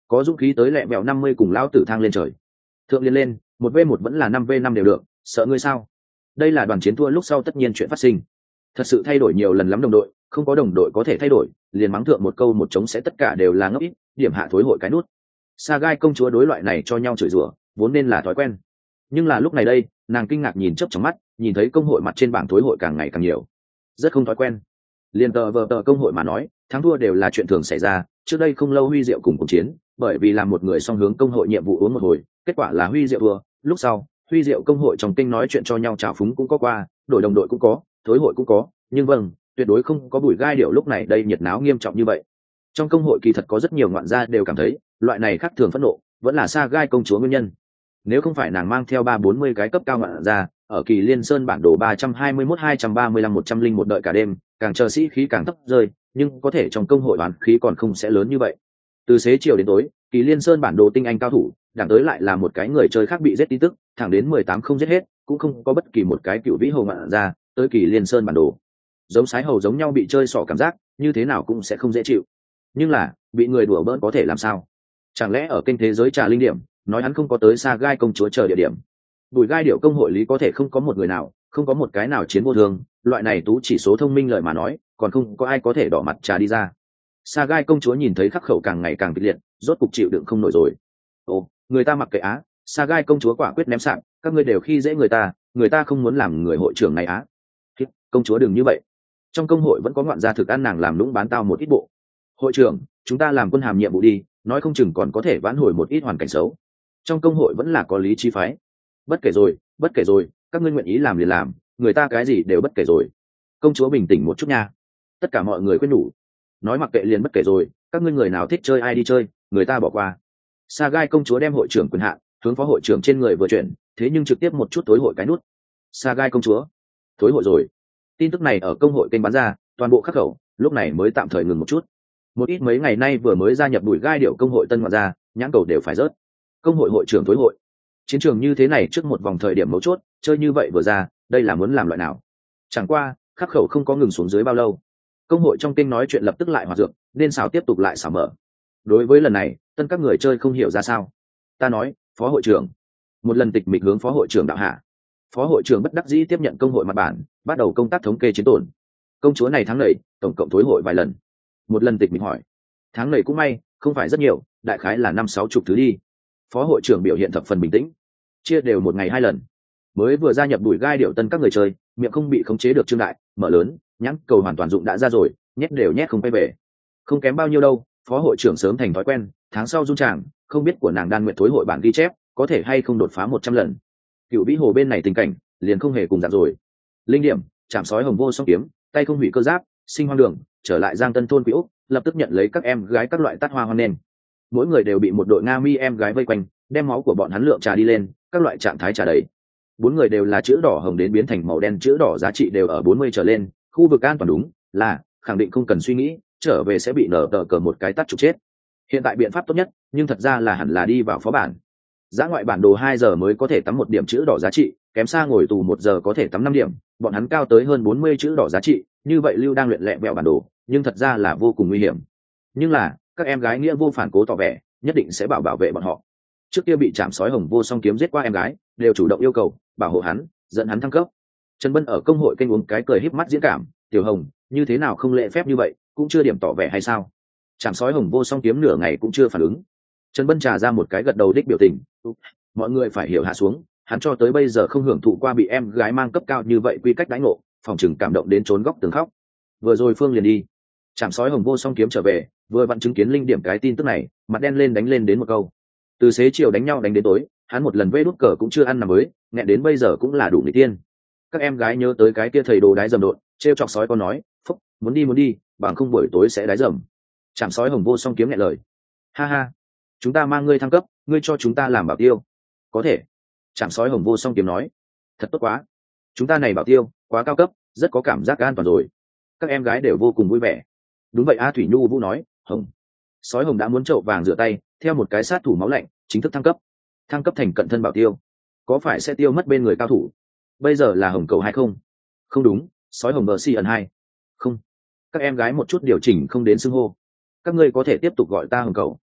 có dũng khí tới lẹ mẹo năm mươi cùng lão tử thang lên trời. Thượng liên lên, một v một vẫn là năm v năm đều được, sợ ngươi sao? Đây là đoàn chiến thua lúc sau tất nhiên chuyện phát sinh. Thật sự thay đổi nhiều lần lắm đồng đội, không có đồng đội có thể thay đổi, liền mắng thượng một câu một trống sẽ tất cả đều là ngốc ít, điểm hạ thối hội cái nút. Sagai công chúa đối loại này cho nhau chửi rủa, vốn nên là thói quen. Nhưng là lúc này đây, nàng kinh ngạc nhìn chớp trong mắt, nhìn thấy công hội mặt trên bảng thối hội càng ngày càng nhiều. Rất không thói quen. Liên tờ vờ tờ công hội mà nói, thắng thua đều là chuyện thường xảy ra, trước đây không lâu Huy Diệu cùng cuộc chiến, bởi vì làm một người song hướng công hội nhiệm vụ uống một hồi, kết quả là Huy Diệu thua, lúc sau, Huy Diệu công hội trong kinh nói chuyện cho nhau chào phúng cũng có qua, đổi đồng đội cũng có, thối hội cũng có, nhưng vâng, tuyệt đối không có bùi gai điệu lúc này đây nhiệt náo nghiêm trọng như vậy. Trong công hội kỳ thật có rất nhiều ngoạn gia đều cảm thấy, loại này khác thường phẫn nộ, vẫn là Sagai công chúa nguyên nhân. Nếu không phải nàng mang theo ba bốn mươi cái cấp cao ngoạn gia, ở Kỳ Liên Sơn bản đồ ba trăm hai mươi mốt hai trăm ba mươi lăm một trăm linh một đợi cả đêm, càng chờ sĩ khí càng thấp rơi, nhưng có thể trong công hội đoán khí còn không sẽ lớn như vậy. Từ xế chiều đến tối, Kỳ Liên Sơn bản đồ tinh anh cao thủ, đẳng tới lại là một cái người chơi khác bị giết tin tức, thẳng đến mười tám không giết hết, cũng không có bất kỳ một cái cựu vĩ hầu ngoạn gia tới Kỳ Liên Sơn bản đồ. Giống sái hầu giống nhau bị chơi xỏ cảm giác, như thế nào cũng sẽ không dễ chịu. Nhưng là, bị người đùa bỡn có thể làm sao? Chẳng lẽ ở kênh thế giới trà linh điểm, nói hắn không có tới Sagai công chúa chờ địa điểm. Bùi gai điệu công hội lý có thể không có một người nào, không có một cái nào chiến vô thương, loại này tú chỉ số thông minh lời mà nói, còn không có ai có thể đỏ mặt trà đi ra. Sagai công chúa nhìn thấy khắc khẩu càng ngày càng kịch liệt, rốt cục chịu đựng không nổi rồi. Ồ, người ta mặc kệ á, Sagai công chúa quả quyết ném sạn, các ngươi đều khi dễ người ta, người ta không muốn làm người hội trưởng này á. Công chúa đừng như vậy. Trong công hội vẫn có ngoạn gia thực ăn nàng làm lũng bán tao một ít bộ. Hội trưởng, chúng ta làm quân hàm nhiệm vụ đi, nói không chừng còn có thể vãn hồi một ít hoàn cảnh xấu. Trong công hội vẫn là có lý trí phái. Bất kể rồi, bất kể rồi, các ngươi nguyện ý làm liền làm, người ta cái gì đều bất kể rồi. Công chúa bình tĩnh một chút nha. Tất cả mọi người khuyên nhủ. Nói mặc kệ liền bất kể rồi, các ngươi người nào thích chơi ai đi chơi, người ta bỏ qua. Sagai công chúa đem hội trưởng quyền hạn hướng phó hội trưởng trên người vừa chuyển, thế nhưng trực tiếp một chút tối hội cái nút. Sagai công chúa, tối hội rồi. Tin tức này ở công hội kênh bán ra, toàn bộ khắc khẩu, lúc này mới tạm thời ngừng một chút. Một ít mấy ngày nay vừa mới gia nhập đuổi gai điệu công hội tân ngoạn ra, nhãn cầu đều phải rớt. Công hội hội trưởng tối hội, chiến trường như thế này trước một vòng thời điểm mấu chốt, chơi như vậy vừa ra, đây là muốn làm loại nào? Chẳng qua, khắc khẩu không có ngừng xuống dưới bao lâu. Công hội trong kênh nói chuyện lập tức lại hoạt dược, nên xào tiếp tục lại xào mở. Đối với lần này, tân các người chơi không hiểu ra sao. Ta nói, phó hội trưởng, một lần tịch mịch hướng phó hội trưởng đạo hạ. Phó hội trưởng bất đắc dĩ tiếp nhận công hội mặt bản, bắt đầu công tác thống kê chiến tổn. Công chúa này tháng này, tổng cộng tối hội vài lần. Một lần tịch mịch hỏi, tháng này cũng may, không phải rất nhiều, đại khái là năm sáu chục thứ đi. Phó hội trưởng biểu hiện thập phần bình tĩnh, chia đều một ngày hai lần. Mới vừa gia nhập đuổi gai điệu tân các người chơi, miệng không bị khống chế được trương đại, mở lớn, nhãn cầu hoàn toàn dụng đã ra rồi, nhét đều nhét không quay về. Không kém bao nhiêu đâu, phó hội trưởng sớm thành thói quen, tháng sau dung tràng, không biết của nàng đan nguyện thối hội bản ghi chép, có thể hay không đột phá một trăm lần. Cựu vĩ hồ bên này tình cảnh, liền không hề cùng dạng rồi. Linh điểm, chạm sói hồng vô song kiếm, tay không hủy cơ giáp, sinh hoang đường, trở lại giang tân thôn quỷ úc, lập tức nhận lấy các em gái các loại tát hoa hoan nền. Mỗi người đều bị một đội nga mi em gái vây quanh, đem máu của bọn hắn lượng trà đi lên, các loại trạng thái trà đầy. Bốn người đều là chữ đỏ hồng đến biến thành màu đen, chữ đỏ giá trị đều ở bốn mươi trở lên, khu vực an toàn đúng là khẳng định không cần suy nghĩ, trở về sẽ bị nở tờ cờ một cái tát trục chết. Hiện tại biện pháp tốt nhất, nhưng thật ra là hẳn là đi vào phó bản. Giã ngoại bản đồ hai giờ mới có thể tắm một điểm chữ đỏ giá trị, kém xa ngồi tù một giờ có thể tắm năm điểm, bọn hắn cao tới hơn bốn mươi chữ đỏ giá trị, như vậy lưu đang luyện lẹ vẹo bản đồ, nhưng thật ra là vô cùng nguy hiểm. Nhưng là, các em gái nghĩa vô phản cố tỏ vẻ, nhất định sẽ bảo bảo vệ bọn họ. Trước kia bị chạm sói hồng vô song kiếm giết qua em gái, đều chủ động yêu cầu bảo hộ hắn, dẫn hắn thăng cấp. Trần Bân ở công hội kênh uống cái cười híp mắt diễn cảm, "Tiểu Hồng, như thế nào không lễ phép như vậy, cũng chưa điểm tỏ vẻ hay sao?" Chạm sói hồng vô song kiếm nửa ngày cũng chưa phản ứng. Trần Bân trà ra một cái gật đầu đích biểu tình, mọi người phải hiểu hạ xuống, hắn cho tới bây giờ không hưởng thụ qua bị em gái mang cấp cao như vậy quy cách đãi ngộ, phòng chừng cảm động đến trốn góc tường khóc. Vừa rồi Phương liền đi, chạm sói hồng vô song kiếm trở về, vừa vặn chứng kiến linh điểm cái tin tức này, mặt đen lên đánh lên đến một câu. Từ xế chiều đánh nhau đánh đến tối, hắn một lần vê đút cờ cũng chưa ăn nằm mới, nghẹn đến bây giờ cũng là đủ người tiên. Các em gái nhớ tới cái kia thầy đồ đái dầm độn, trêu chọc sói con nói, phúc, muốn đi muốn đi, bằng không buổi tối sẽ đái dầm. Chạm sói hồng vô song kiếm nghẹn lời, ha ha, chúng ta mang ngươi thăng cấp, ngươi cho chúng ta làm bảo tiêu. Có thể. Chạm sói hồng vô song kiếm nói, thật tốt quá, chúng ta này bảo tiêu quá cao cấp, rất có cảm giác an toàn rồi. Các em gái đều vô cùng vui vẻ. Đúng vậy a, Thủy Nhu Vũ nói, hồng sói hồng đã muốn trậu vàng rửa tay, theo một cái sát thủ máu lạnh chính thức thăng cấp, thăng cấp thành cận thân bảo tiêu, có phải sẽ tiêu mất bên người cao thủ? Bây giờ là hồng cầu hay không? Không đúng, sói hồng bờ si ẩn hai. Không, các em gái một chút điều chỉnh không đến xưng hô, các ngươi có thể tiếp tục gọi ta hồng cầu.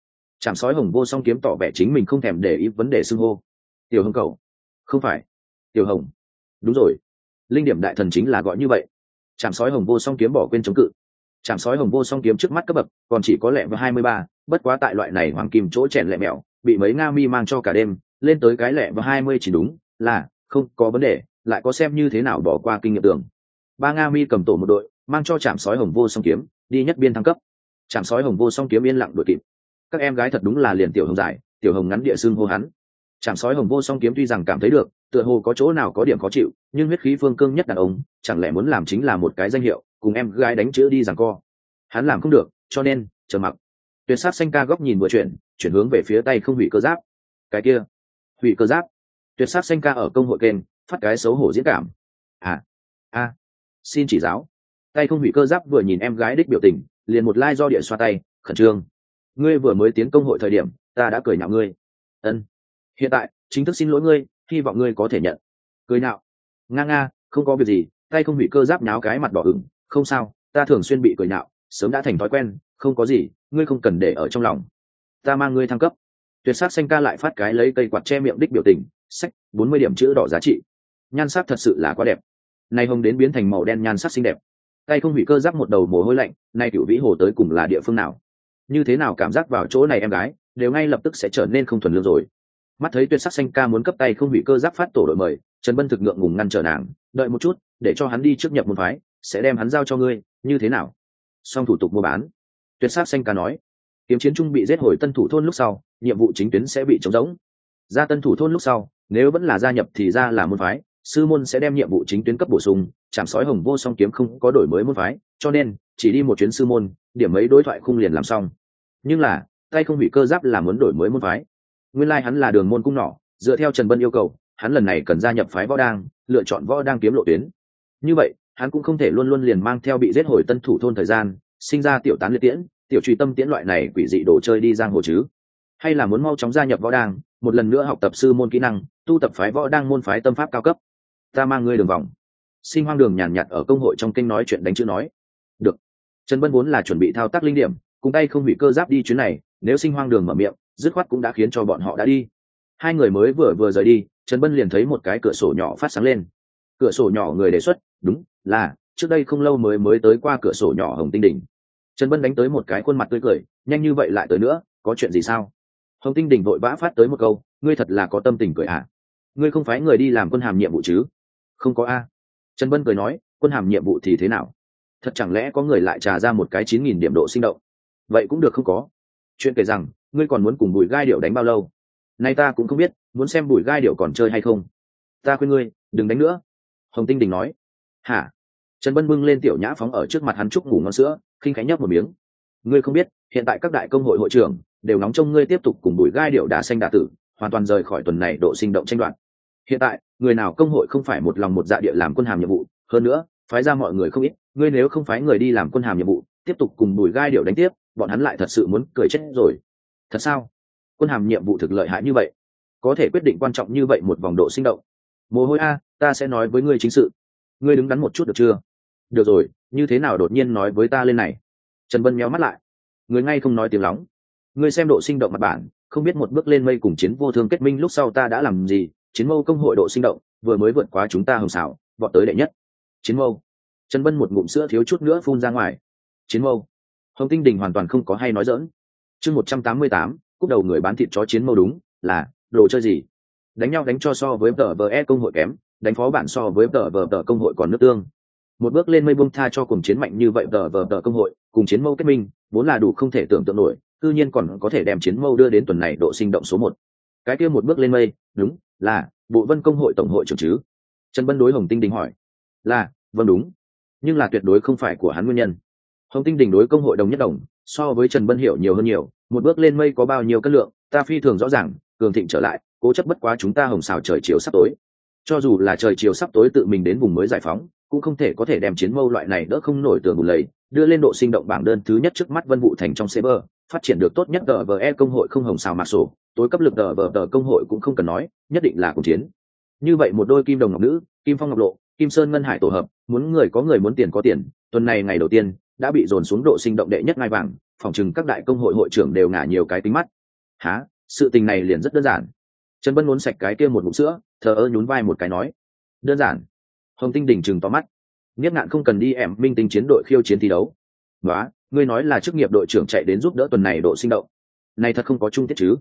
Trảm sói hồng vô song kiếm tỏ vẻ chính mình không thèm để ý vấn đề xưng hô. Tiểu hồng cậu. Không phải. Tiểu hồng. Đúng rồi, linh điểm đại thần chính là gọi như vậy. Trảm sói hồng vô song kiếm bỏ quên chống cự. Trảm sói hồng vô song kiếm trước mắt cấp bậc còn chỉ có lẹ vào hai mươi ba, bất quá tại loại này hoàng kim chỗ chèn lẹ mẹo bị mấy nga mi mang cho cả đêm lên tới cái lẹ vào hai mươi chỉ đúng là không có vấn đề, lại có xem như thế nào bỏ qua kinh nghiệm tưởng. Ba nga mi cầm tổ một đội mang cho trảm sói hồng vô song kiếm đi nhất biên thăng cấp. Trảm sói hồng vô song kiếm yên lặng đuổi kịp. Các em gái thật đúng là liền tiểu hồng dài, tiểu hồng ngắn địa xương hô hắn. Trảm sói hồng vô song kiếm tuy rằng cảm thấy được tựa hồ có chỗ nào có điểm khó chịu, nhưng huyết khí phương cương nhất đàn ông chẳng lẽ muốn làm chính là một cái danh hiệu cùng em gái đánh chữ đi giằng co. Hắn làm không được, cho nên chờ mặc. Tuyệt sát xanh ca góc nhìn vừa chuyển chuyển hướng về phía tay không hủy cơ giáp. Cái kia hủy cơ giáp. Tuyệt sát xanh ca ở công hội kênh phát cái xấu hổ diễn cảm. À a xin chỉ giáo. Tay không hủy cơ giáp vừa nhìn em gái đích biểu tình liền một lai do địa xoa tay khẩn trương. Ngươi vừa mới tiến công hội thời điểm ta đã cười nhạo ngươi. Ân, hiện tại chính thức xin lỗi ngươi, hy vọng ngươi có thể nhận. Cười nhạo. Nga nga, không có việc gì. Tay không hủy cơ giáp nháo cái mặt đỏ ửng. Không sao, ta thường xuyên bị cười nhạo, sớm đã thành thói quen, không có gì, ngươi không cần để ở trong lòng. Ta mang ngươi thăng cấp. Tuyệt sát xanh ca lại phát cái lấy cây quạt che miệng đích biểu tình, sách bốn mươi điểm chữ đỏ giá trị. Nhan sắc thật sự là quá đẹp. Này hồng đến biến thành màu đen nhan sắc xinh đẹp. Tay không hủy cơ giáp một đầu mồ hôi lạnh, nay cửu vĩ hồ tới cùng là địa phương nào? Như thế nào cảm giác vào chỗ này em gái đều ngay lập tức sẽ trở nên không thuần lương rồi. Mắt thấy tuyệt sắc xanh ca muốn cấp tay không hủy cơ giáp phát tổ đội mời, Trần Bân thực ngượng ngùng ngăn trở nàng, đợi một chút, để cho hắn đi trước nhập môn phái, sẽ đem hắn giao cho ngươi, như thế nào? Xong thủ tục mua bán. Tuyệt sắc xanh ca nói, kiếm chiến trung bị giết hồi tân thủ thôn lúc sau, nhiệm vụ chính tuyến sẽ bị trống rỗng. Ra tân thủ thôn lúc sau, nếu vẫn là gia nhập thì ra là môn phái, sư môn sẽ đem nhiệm vụ chính tuyến cấp bổ sung. Trảm sói hồng vô song kiếm không có đổi mới môn phái, cho nên chỉ đi một chuyến sư môn, điểm mấy đối thoại khung liền làm xong. Nhưng là tay không hủy cơ giáp là muốn đổi mới môn phái. Nguyên lai like hắn là đường môn cung nỏ, dựa theo Trần Bân yêu cầu, hắn lần này cần gia nhập phái võ đang, lựa chọn võ đang kiếm lộ tuyến. Như vậy hắn cũng không thể luôn luôn liền mang theo bị giết hồi tân thủ thôn thời gian, sinh ra tiểu tán liệt tiễn, tiểu truy tâm tiễn loại này quỷ dị đồ chơi đi giang hồ chứ. Hay là muốn mau chóng gia nhập võ đang, một lần nữa học tập sư môn kỹ năng, tu tập phái võ đang môn phái tâm pháp cao cấp. Ta mang ngươi đường vòng. Sinh hoang đường nhàn nhạt ở công hội trong kênh nói chuyện đánh chữ nói. Được. Trần Bân vốn là chuẩn bị thao tác linh điểm, cùng tay không hủy cơ giáp đi chuyến này, nếu sinh hoang đường mở miệng, dứt khoát cũng đã khiến cho bọn họ đã đi. Hai người mới vừa vừa rời đi, Trần Bân liền thấy một cái cửa sổ nhỏ phát sáng lên. Cửa sổ nhỏ người đề xuất, đúng là trước đây không lâu mới mới tới qua cửa sổ nhỏ Hồng Tinh Đỉnh. Trần Bân đánh tới một cái khuôn mặt tươi cười, nhanh như vậy lại tới nữa, có chuyện gì sao? Hồng Tinh Đỉnh vội vã phát tới một câu, ngươi thật là có tâm tình cười à? Ngươi không phải người đi làm quân hàm nhiệm vụ chứ? Không có a. Trần Bân cười nói, quân hàm nhiệm vụ thì thế nào? Thật chẳng lẽ có người lại trà ra một cái chín nghìn điểm độ sinh động? Vậy cũng được không có. Chuyện kể rằng, ngươi còn muốn cùng Bùi Gai Điểu đánh bao lâu? Nay ta cũng không biết, muốn xem Bùi Gai Điểu còn chơi hay không. Ta khuyên ngươi, đừng đánh nữa. Hồng Tinh Đình nói. Hả? Trần Bân bưng lên tiểu nhã phóng ở trước mặt hắn chúc ngủ ngon sữa, khinh khẽ nhấp một miếng. Ngươi không biết, hiện tại các đại công hội hội trưởng đều nóng trông ngươi tiếp tục cùng Bùi Gai Điểu đá xanh đả tử, hoàn toàn rời khỏi tuần này độ sinh động tranh đoạt. Hiện tại, người nào công hội không phải một lòng một dạ địa làm quân hàm nhiệm vụ, hơn nữa, phái ra mọi người không ít, ngươi nếu không phái người đi làm quân hàm nhiệm vụ, tiếp tục cùng Bùi Gai Điểu đánh tiếp, bọn hắn lại thật sự muốn cười chết rồi. Thật sao? Quân hàm nhiệm vụ thực lợi hại như vậy, có thể quyết định quan trọng như vậy một vòng độ sinh động. Mồ hôi a, ta sẽ nói với ngươi chính sự. Ngươi đứng đắn một chút được chưa? Được rồi, như thế nào đột nhiên nói với ta lên này? Trần Bân méo mắt lại, người ngay không nói tiếng lóng. Ngươi xem độ sinh động mặt bản, không biết một bước lên mây cùng chiến vô thương kết minh lúc sau ta đã làm gì? Chiến mâu công hội độ sinh động vừa mới vượt quá chúng ta hồng xảo, vọt tới đệ nhất. Chiến mâu. Trần Bân một ngụm sữa thiếu chút nữa phun ra ngoài. Chiến mâu. Hồng Tinh Đình hoàn toàn không có hay nói dỡn. Chương một trăm tám mươi tám, cúp đầu người bán thịt chó chiến mâu đúng là đồ chơi gì? Đánh nhau đánh cho so với tờ vê e công hội kém, đánh phó bản so với tờ vờ tờ công hội còn nước tương. Một bước lên mây buông tha cho cùng chiến mạnh như vậy tờ vờ tờ công hội, cùng chiến mâu kết minh, vốn là đủ không thể tưởng tượng nổi, tự nhiên còn có thể đem chiến mâu đưa đến tuần này độ sinh động số một. Cái kia một bước lên mây, đúng là Bộ Vân công hội tổng hội trưởng chứ? Trần Bân đối Hồng Tinh Đình hỏi. Là, vâng đúng, nhưng là tuyệt đối không phải của hắn nguyên nhân. Hồng Tinh Đình đối công hội đồng nhất đồng, so với Trần Bân hiểu nhiều hơn nhiều, một bước lên mây có bao nhiêu cân lượng, ta phi thường rõ ràng, cường thịnh trở lại, cố chấp bất quá chúng ta hồng xào trời chiều sắp tối. Cho dù là trời chiều sắp tối tự mình đến vùng mới giải phóng, cũng không thể có thể đem chiến mâu loại này đỡ không nổi tường bùn lầy, đưa lên độ sinh động bảng đơn thứ nhất trước mắt Vân Vũ Thành trong server, phát triển được tốt nhất tờ vê e công hội không hồng xào mạc sổ, tối cấp lực tờ vờ tờ công hội cũng không cần nói, nhất định là cùng chiến. Như vậy một đôi kim đồng ngọc nữ, kim phong ngọc lộ, kim sơn ngân hải tổ hợp, muốn người có người muốn tiền có tiền, tuần này ngày đầu tiên đã bị dồn xuống độ sinh động đệ nhất ngai vàng, phòng chừng các đại công hội hội trưởng đều ngả nhiều cái tính mắt. Hả? Sự tình này liền rất đơn giản. Trần Bân uống sạch cái kia một ngụm sữa, thờ ơ nhún vai một cái nói, đơn giản. Hồng Tinh Đình chừng to mắt. Niếp Ngạn không cần đi em minh tinh chiến đội khiêu chiến thi đấu. Đó, ngươi nói là chức nghiệp đội trưởng chạy đến giúp đỡ tuần này độ sinh động. Này thật không có chung tiết chứ?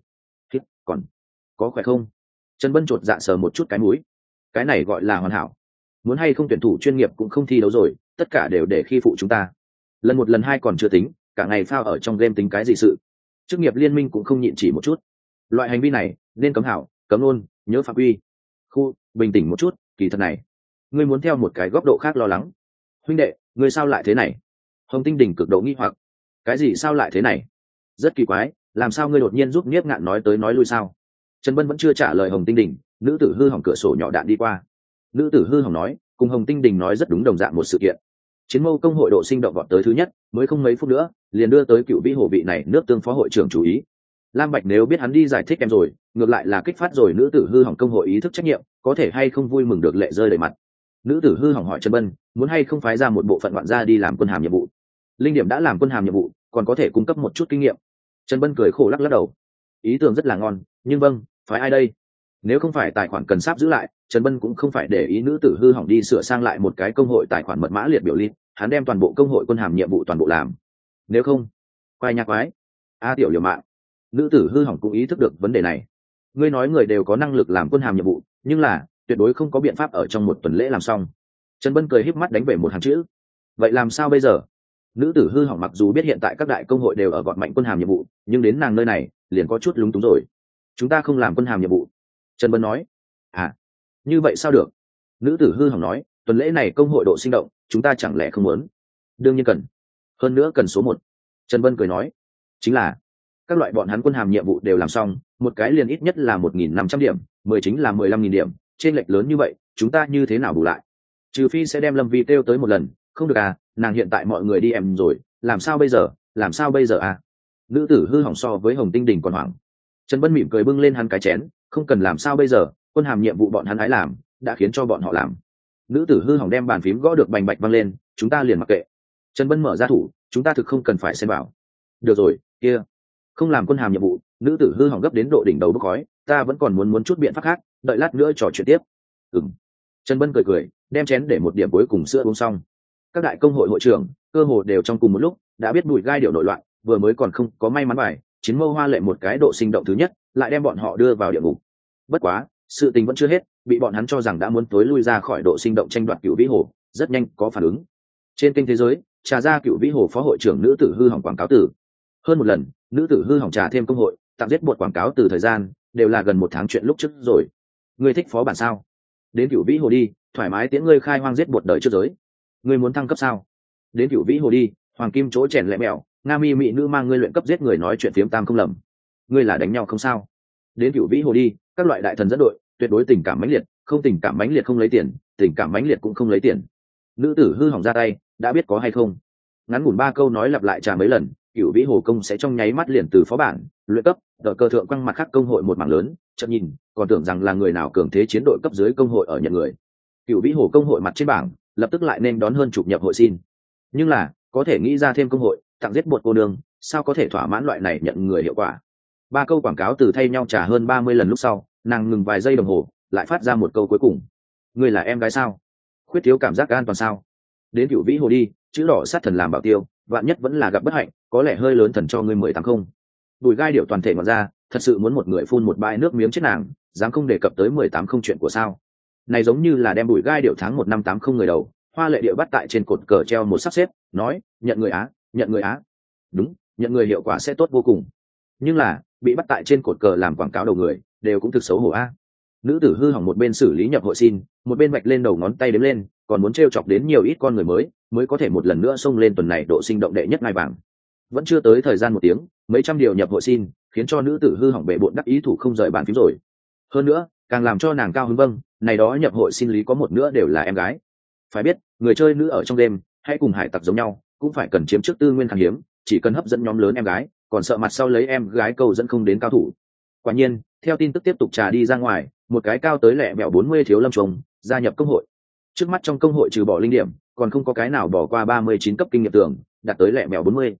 Còn có khỏe không? Trần Bân chột dạ sờ một chút cái mũi. Cái này gọi là hoàn hảo. Muốn hay không tuyển thủ chuyên nghiệp cũng không thi đấu rồi, tất cả đều để khi phụ chúng ta. Lần một lần hai còn chưa tính, cả ngày phao ở trong game tính cái gì sự? Chức nghiệp liên minh cũng không nhịn chỉ một chút. Loại hành vi này nên cấm hảo, cấm luôn, nhớ phạm quy. Khu, bình tĩnh một chút, kỳ thật này, ngươi muốn theo một cái góc độ khác lo lắng. Huynh đệ, ngươi sao lại thế này? Hồng Tinh Đình cực độ nghi hoặc. Cái gì sao lại thế này? Rất kỳ quái, làm sao ngươi đột nhiên giúp Niếp Ngạn nói tới nói lui sao? Trần Bân vẫn chưa trả lời Hồng Tinh Đình, nữ tử hư hỏng cửa sổ nhỏ đạn đi qua. Nữ tử hư hỏng nói, cùng Hồng Tinh Đình nói rất đúng đồng dạng một sự kiện. Chiến mâu công hội độ sinh động vọt tới thứ nhất, mới không mấy phút nữa, liền đưa tới cựu vĩ hồ vị này nước tương phó hội trưởng chú ý. Lam Bạch nếu biết hắn đi giải thích em rồi, ngược lại là kích phát rồi nữ tử hư hỏng công hội ý thức trách nhiệm, có thể hay không vui mừng được lệ rơi đầy mặt. Nữ tử hư hỏng hỏi Trần Bân, muốn hay không phái ra một bộ phận bạn ra đi làm quân hàm nhiệm vụ. Linh Điểm đã làm quân hàm nhiệm vụ, còn có thể cung cấp một chút kinh nghiệm. Trần Bân cười khổ lắc lắc đầu. Ý tưởng rất là ngon, nhưng vâng, phái ai đây? Nếu không phải tài khoản cần sắp giữ lại, Trần Bân cũng không phải để ý nữ tử hư hỏng đi sửa sang lại một cái công hội tài khoản mật mã liệt biểu link, hắn đem toàn bộ công hội quân hàm nhiệm vụ toàn bộ làm. Nếu không, quay nhạc quái. A tiểu liều mạng. Nữ tử hư hỏng cũng ý thức được vấn đề này. Ngươi nói người đều có năng lực làm quân hàm nhiệm vụ, nhưng là tuyệt đối không có biện pháp ở trong một tuần lễ làm xong. Trần Bân cười híp mắt đánh về một hàng chữ. Vậy làm sao bây giờ? Nữ tử hư hỏng mặc dù biết hiện tại các đại công hội đều ở gọn mạnh quân hàm nhiệm vụ, nhưng đến nàng nơi này liền có chút lúng túng rồi. Chúng ta không làm quân hàm nhiệm vụ. Trần Bân nói. À, như vậy sao được? Nữ tử hư hỏng nói, tuần lễ này công hội độ sinh động, chúng ta chẳng lẽ không muốn? Đương nhiên cần. Hơn nữa cần số một. Trần Bân cười nói. Chính là các loại bọn hắn quân hàm nhiệm vụ đều làm xong, một cái liền ít nhất là một nghìn năm trăm điểm, mười chính là mười lăm nghìn điểm, trên lệch lớn như vậy, chúng ta như thế nào bù lại? Trừ phi sẽ đem Lâm Vi kêu tới một lần, không được à, nàng hiện tại mọi người đi em rồi, làm sao bây giờ, làm sao bây giờ à? Nữ tử hư hỏng so với Hồng Tinh Đình còn hoảng. Trần Bân mỉm cười bưng lên hắn cái chén, không cần làm sao bây giờ, quân hàm nhiệm vụ bọn hắn hãy làm, đã khiến cho bọn họ làm. Nữ tử hư hỏng đem bàn phím gõ được bành bạch văng lên, chúng ta liền mặc kệ. Trần Bân mở ra thủ, chúng ta thực không cần phải xem bảo. Được rồi, kia, không làm quân hàm nhiệm vụ. Nữ tử hư hỏng gấp đến độ đỉnh đầu bốc khói, ta vẫn còn muốn muốn chút biện pháp khác, đợi lát nữa trò chuyện tiếp. Ừm. Trần Bân cười cười, đem chén để một điểm cuối cùng sữa uống xong. Các đại công hội hội trưởng cơ hồ đều trong cùng một lúc đã biết bùi gai điệu nội loạn, vừa mới còn không có may mắn bài chiến mâu hoa lệ một cái độ sinh động thứ nhất, lại đem bọn họ đưa vào địa ngục. Bất quá sự tình vẫn chưa hết, bị bọn hắn cho rằng đã muốn tối lui ra khỏi độ sinh động tranh đoạt cựu vĩ hồ, rất nhanh có phản ứng. Trên kênh thế giới trà ra cựu vĩ hồ phó hội trưởng nữ tử hư hỏng quảng cáo từ hơn một lần, nữ tử hư hỏng trà thêm công hội tạm giết bột quảng cáo từ thời gian đều là gần một tháng chuyện lúc trước rồi. Ngươi thích phó bản sao? Đến cựu vĩ hồ đi, thoải mái tiễn ngươi khai hoang giết bột đời trước giới. Ngươi muốn thăng cấp sao? Đến cựu vĩ hồ đi, hoàng kim chỗ chèn lẹ mẹo, nga mi mỹ nữ mang ngươi luyện cấp giết người nói chuyện phiếm tam không lầm. Ngươi là đánh nhau không sao? Đến cựu vĩ hồ đi, các loại đại thần dẫn đội, tuyệt đối tình cảm mãnh liệt, không tình cảm mãnh liệt không lấy tiền, tình cảm mãnh liệt cũng không lấy tiền. Nữ tử hư hỏng ra tay, đã biết có hay không? Ngắn ngủn ba câu nói lặp lại trà mấy lần, cựu vĩ hồ công sẽ trong nháy mắt liền từ phó bản luyện cấp đợi cơ thượng quăng mặt khác công hội một mảng lớn, chợt nhìn còn tưởng rằng là người nào cường thế chiến đội cấp dưới công hội ở nhận người. Cựu vĩ hồ công hội mặt trên bảng lập tức lại nên đón hơn chục nhập hội xin, nhưng là có thể nghĩ ra thêm công hội tặng giết bột cô đường, sao có thể thỏa mãn loại này nhận người hiệu quả. Ba câu quảng cáo từ thay nhau trả hơn ba mươi lần lúc sau, nàng ngừng vài giây đồng hồ lại phát ra một câu cuối cùng. Ngươi là em gái sao? Khuyết thiếu cảm giác an toàn sao? Đến cựu vĩ hồ đi, chữ đỏ sát thần làm bảo tiêu, vạn nhất vẫn là gặp bất hạnh, có lẽ hơi lớn thần cho ngươi mười tám không. Bùi gai điệu toàn thể ngọt ra, thật sự muốn một người phun một bãi nước miếng chết nàng, dám không đề cập tới mười tám không chuyện của sao? Này giống như là đem bùi gai điệu tháng một năm tám không người đầu, hoa lệ điệu bắt tại trên cột cờ treo một sắp xếp, nói nhận người á, nhận người á. Đúng, nhận người hiệu quả sẽ tốt vô cùng. Nhưng là bị bắt tại trên cột cờ làm quảng cáo đầu người, đều cũng thực xấu hổ a. Nữ tử hư hỏng một bên xử lý nhập hội xin, một bên vạch lên đầu ngón tay đếm lên, còn muốn trêu chọc đến nhiều ít con người mới, mới có thể một lần nữa xông lên tuần này độ sinh động đệ nhất ngai vàng. Vẫn chưa tới thời gian một tiếng, mấy trăm điều nhập hội xin, khiến cho nữ tử hư hỏng bệ bội đắc ý thủ không rời bàn phím rồi. Hơn nữa, càng làm cho nàng cao hứng vâng, này đó nhập hội xin lý có một nữa đều là em gái. Phải biết, người chơi nữ ở trong đêm, hay cùng hải tặc giống nhau, cũng phải cần chiếm trước tư nguyên khan hiếm, chỉ cần hấp dẫn nhóm lớn em gái, còn sợ mặt sau lấy em gái câu dẫn không đến cao thủ. Quả nhiên, theo tin tức tiếp tục trà đi ra ngoài, một cái cao tới lẹ mẹo bốn mươi thiếu lâm trùng gia nhập công hội. Trước mắt trong công hội trừ bỏ linh điểm, còn không có cái nào bỏ qua ba mươi chín cấp kinh nghiệm tưởng, đạt tới lẹ mẹo bốn mươi.